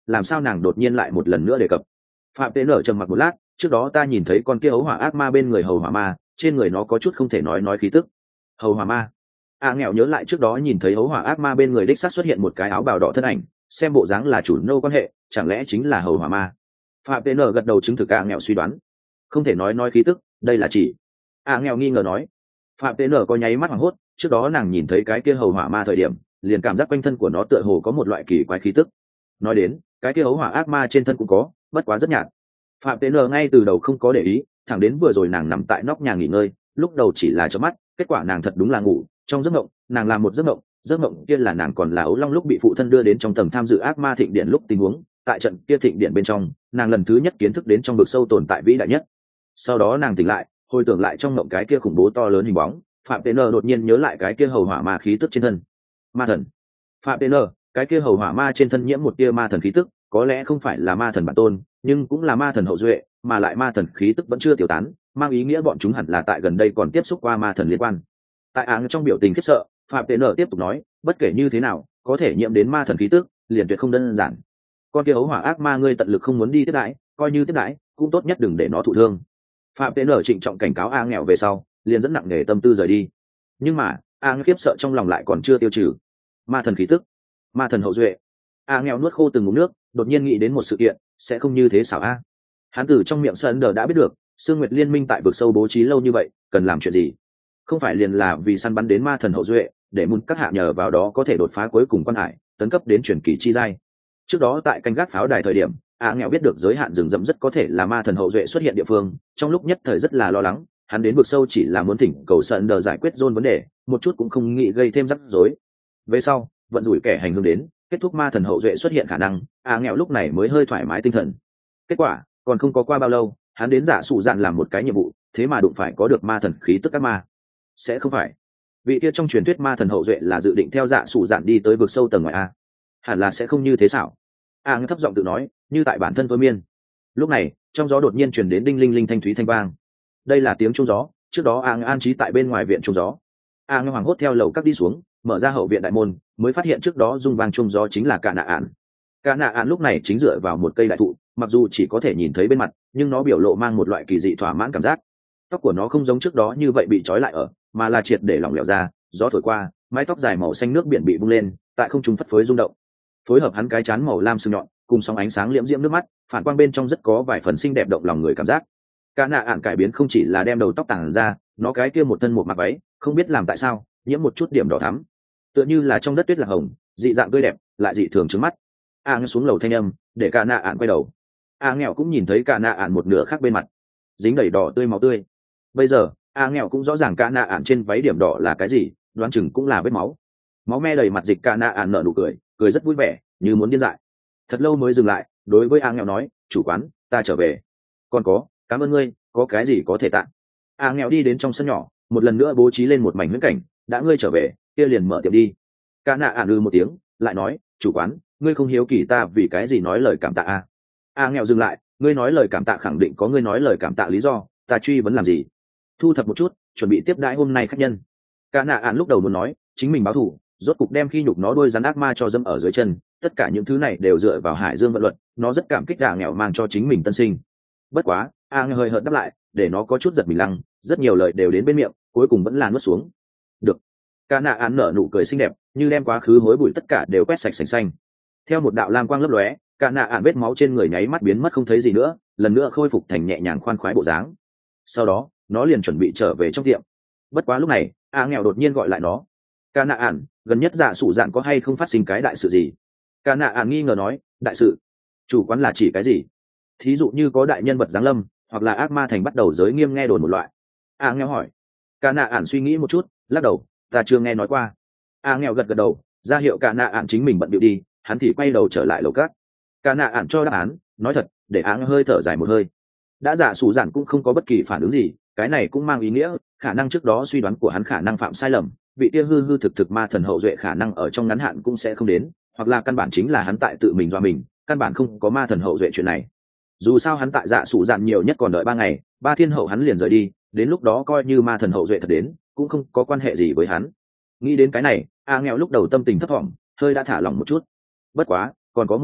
làm sao nàng đột nhiên lại một lần nữa đề cập. Phạm Tế Nở trầm mặc một lát, trước đó ta nhìn thấy con kia ấu hỏa ác ma bên người hầu hỏa ma, trên người nó có chút không thể nói nói khí tức. Hầu hỏa ma. A nghèo nhớ lại trước đó nhìn thấy ấu hỏa ác ma bên người đích xác xuất hiện một cái áo bào đỏ thân ảnh, xem bộ dáng là chủ nô quan hệ, chẳng lẽ chính là hầu hỏa ma. Phạm Tế Nở gật đầu chứng thực A nghèo suy đoán. Không thể nói nói khí tức, đây là chỉ. A nghèo nghi ngờ nói. Phạm Tế Nở có nháy mắt hoảng hốt, trước đó nàng nhìn thấy cái kia hầu hỏa ma thời điểm, liền cảm giác quanh thân của nó tựa hồ có một loại kỳ quái khí tức. Nói đến, cái kia ấu hỏa ác ma trên thân cũng có, bất quá rất nhạt. Phạm Tế Nở ngay từ đầu không có để ý, thẳng đến vừa rồi nàng nằm tại nóc nhà nghỉ ngơi, lúc đầu chỉ là chớp mắt, kết quả nàng thật đúng là ngủ, trong giấc mộng, nàng làm một giấc mộng, giấc mộng kia là nàng còn là ấu long lúc bị phụ thân đưa đến trong tầng tham dự ác ma thịnh điện lúc tình huống, tại trận kia thịnh điện bên trong, nàng lần thứ nhất kiến thức đến trong vực sâu tồn tại vĩ đại nhất. Sau đó nàng tỉnh lại, hồi tưởng lại trong mộng cái kia khủng bố to lớn hình bóng, Phạm Tế Nở đột nhiên nhớ lại cái kia hầu hỏa ma khí tức trên thân. Ma thần. Phạm Tế Nở, cái kia hầu hỏa ma trên thân nhiễm một tia ma thần khí tức, có lẽ không phải là ma thần bản tôn, nhưng cũng là ma thần hậu duệ, mà lại ma thần khí tức vẫn chưa tiêu tán, mang ý nghĩa bọn chúng hẳn là tại gần đây còn tiếp xúc qua ma thần liên quan. Tại áng trong biểu tình khiếp sợ, Phạm Tế Nở tiếp tục nói, bất kể như thế nào, có thể nhiễm đến ma thần khí tức, liền tuyệt không đơn giản. Con kia ấu hỏa ác ma ngươi tận lực không muốn đi tiếp đãi, coi như tiếp đãi, cũng tốt nhất đừng để nó thụ thương. Phạm Tế Nở trịnh trọng cảnh cáo A nghèo về sau, liền dẫn nặng nề tâm tư rời đi. Nhưng mà, A khiếp sợ trong lòng lại còn chưa tiêu trừ. Ma thần khí tức, ma thần hậu duệ. A nghèo nuốt khô từng ngụm nước, đột nhiên nghĩ đến một sự kiện, sẽ không như thế xảo a. Hắn từ trong miệng Sơn Đờ đã biết được, Sương Nguyệt Liên minh tại vực sâu bố trí lâu như vậy, cần làm chuyện gì? Không phải liền là vì săn bắn đến ma thần hậu duệ, để muốn các hạ nhờ vào đó có thể đột phá cuối cùng quan hải, tấn cấp đến truyền kỳ chi giai. Trước đó tại canh gác pháo đài thời điểm, A nghèo biết được giới hạn rừng rậm rất có thể là ma thần hậu duệ xuất hiện địa phương, trong lúc nhất thời rất là lo lắng, hắn đến vực sâu chỉ là muốn thỉnh cầu Sơn Đờ giải quyết John vấn đề, một chút cũng không nghĩ gây thêm rắc rối. Về sau, vận rủi kẻ hành hung đến, kết thúc ma thần hậu duệ xuất hiện khả năng, A nghèo lúc này mới hơi thoải mái tinh thần. Kết quả, còn không có qua bao lâu, hắn đến giả sụ dạn làm một cái nhiệm vụ, thế mà đụng phải có được ma thần khí tức các ma. Sẽ không phải vị kia trong truyền thuyết ma thần hậu duệ là dự định theo dạ sụ dạn đi tới vực sâu tầng ngoài a? Hẳn là sẽ không như thế xảo. A thấp giọng tự nói, như tại bản thân thôi miên. Lúc này, trong gió đột nhiên truyền đến đinh linh linh thanh thúy thanh vang. đây là tiếng chuông gió, trước đó A an trí tại bên ngoài viện chuông gió. A hoảng hốt theo lầu các đi xuống, mở ra hậu viện đại môn, mới phát hiện trước đó rung vang chuông gió chính là Cả Nạ Ản. Cả Nạ Ản lúc này chính dựa vào một cây đại thụ, mặc dù chỉ có thể nhìn thấy bên mặt, nhưng nó biểu lộ mang một loại kỳ dị thỏa mãn cảm giác. Tóc của nó không giống trước đó như vậy bị trói lại ở, mà là triệt để lỏng lẻo ra, gió thổi qua, mái tóc dài màu xanh nước biển bị bung lên, tại không trung phất phới rung động. Phối hợp hắn cái trán màu lam sừng nhọn, cùng sóng ánh sáng liễm diễm nước mắt, phản quang bên trong rất có vài phần xinh đẹp động lòng người cảm giác. Cả Nạ Ản cải biến không chỉ là đem đầu tóc tàng ra, nó cái kia một thân một mặc váy, không biết làm tại sao, nhiễm một chút điểm đỏ thắm, tựa như là trong đất tuyết là hồng, dị dạng tươi đẹp, lại dị thường trứng mắt. A xuống lầu thanh âm, để Cả Nạ Ản quay đầu. A nghèo cũng nhìn thấy Cả Nạ Ản một nửa khác bên mặt, dính đầy đỏ tươi máu tươi. Bây giờ, A nghèo cũng rõ ràng Cả Nạ Ản trên váy điểm đỏ là cái gì, đoán chừng cũng là vết máu. Máu me đầy mặt dịch, Cả Nạ Ản nở nụ cười, cười rất vui vẻ, như muốn điên dại. Thật lâu mới dừng lại, đối với A nghèo nói, chủ quán, ta trở về. Còn có, cảm ơn ngươi, có cái gì có thể tặng. A nghèo đi đến trong sân nhỏ, một lần nữa bố trí lên một mảnh huyễn cảnh, đã ngươi trở về, kia liền mở tiệm đi. Cả Nạ Ản ư một tiếng, lại nói, chủ quán, ngươi không hiếu kỳ ta vì cái gì nói lời cảm tạ a? A nghèo dừng lại, ngươi nói lời cảm tạ khẳng định có ngươi nói lời cảm tạ lý do, ta truy vấn làm gì? Thu thập một chút, chuẩn bị tiếp đãi hôm nay khách nhân. Cả Nạ Ản lúc đầu muốn nói, chính mình báo thù, rốt cục đem khi nhục nó đuôi rắn ác ma cho dẫm ở dưới chân, tất cả những thứ này đều dựa vào Hải Dương vận luật, nó rất cảm kích A nghèo mang cho chính mình tân sinh. Bất quá, A nghèo hơi hợt đáp lại, để nó có chút giật mình lăng, rất nhiều lời đều đến bên miệng, cuối cùng vẫn là nuốt xuống. Được. Cả Nạ Ản nở nụ cười xinh đẹp, như đem quá khứ hối bụi tất cả đều quét sạch sành xanh. Theo một đạo lam quang lấp lóe, Cả Nạ Ản vết máu trên người nháy mắt biến mất không thấy gì nữa, lần nữa khôi phục thành nhẹ nhàng khoan khoái bộ dáng. Sau đó, nó liền chuẩn bị trở về trong tiệm. Bất quá lúc này, A nghèo đột nhiên gọi lại nó. Cả Nạ Ản, gần nhất Dạ Sủ Dạn có hay không phát sinh cái đại sự gì? Cả Nạ Ản nghi ngờ nói, đại sự? Chủ quán là chỉ cái gì? Thí dụ như có đại nhân vật giáng lâm, hoặc là ác ma thành bắt đầu giới nghiêm nghe đồn một loại. A nghèo hỏi. Cả Nạ Ản suy nghĩ một chút, lắc đầu, ta chưa nghe nói qua. A nghèo gật gật đầu, ra hiệu Cả Nạ Ản chính mình bận bịu đi, hắn thì quay đầu trở lại lầu cát. Cả Nạ Ản cho đáp án, nói thật, để Á hơi thở dài một hơi. Đã Dạ Sủ Dạn cũng không có bất kỳ phản ứng gì, cái này cũng mang ý nghĩa khả năng trước đó suy đoán của hắn khả năng phạm sai lầm, vị kia hư hư thực thực ma thần hậu duệ khả năng ở trong ngắn hạn cũng sẽ không đến, hoặc là căn bản chính là hắn tại tự mình dọa mình, căn bản không có ma thần hậu duệ chuyện này. Dù sao hắn tại Dạ Sủ Dạn nhiều nhất còn đợi ba ngày, ba thiên hậu hắn liền rời đi, đến lúc đó coi như ma thần hậu duệ thật đến, cũng không có quan hệ gì với hắn. Nghĩ đến cái này, A nghèo lúc đầu tâm tình thấp thỏm, hơi đã thả lỏng một chút. Bất quá, còn có một chuyện,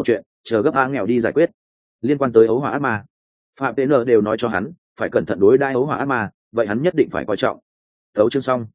chờ gấp a nghèo đi giải quyết. Liên quan tới ấu hỏa ác ma, phạm tn đều nói cho hắn phải cẩn thận đối đãi ấu hỏa ác ma, vậy hắn nhất định phải coi trọng. Thấu chương xong.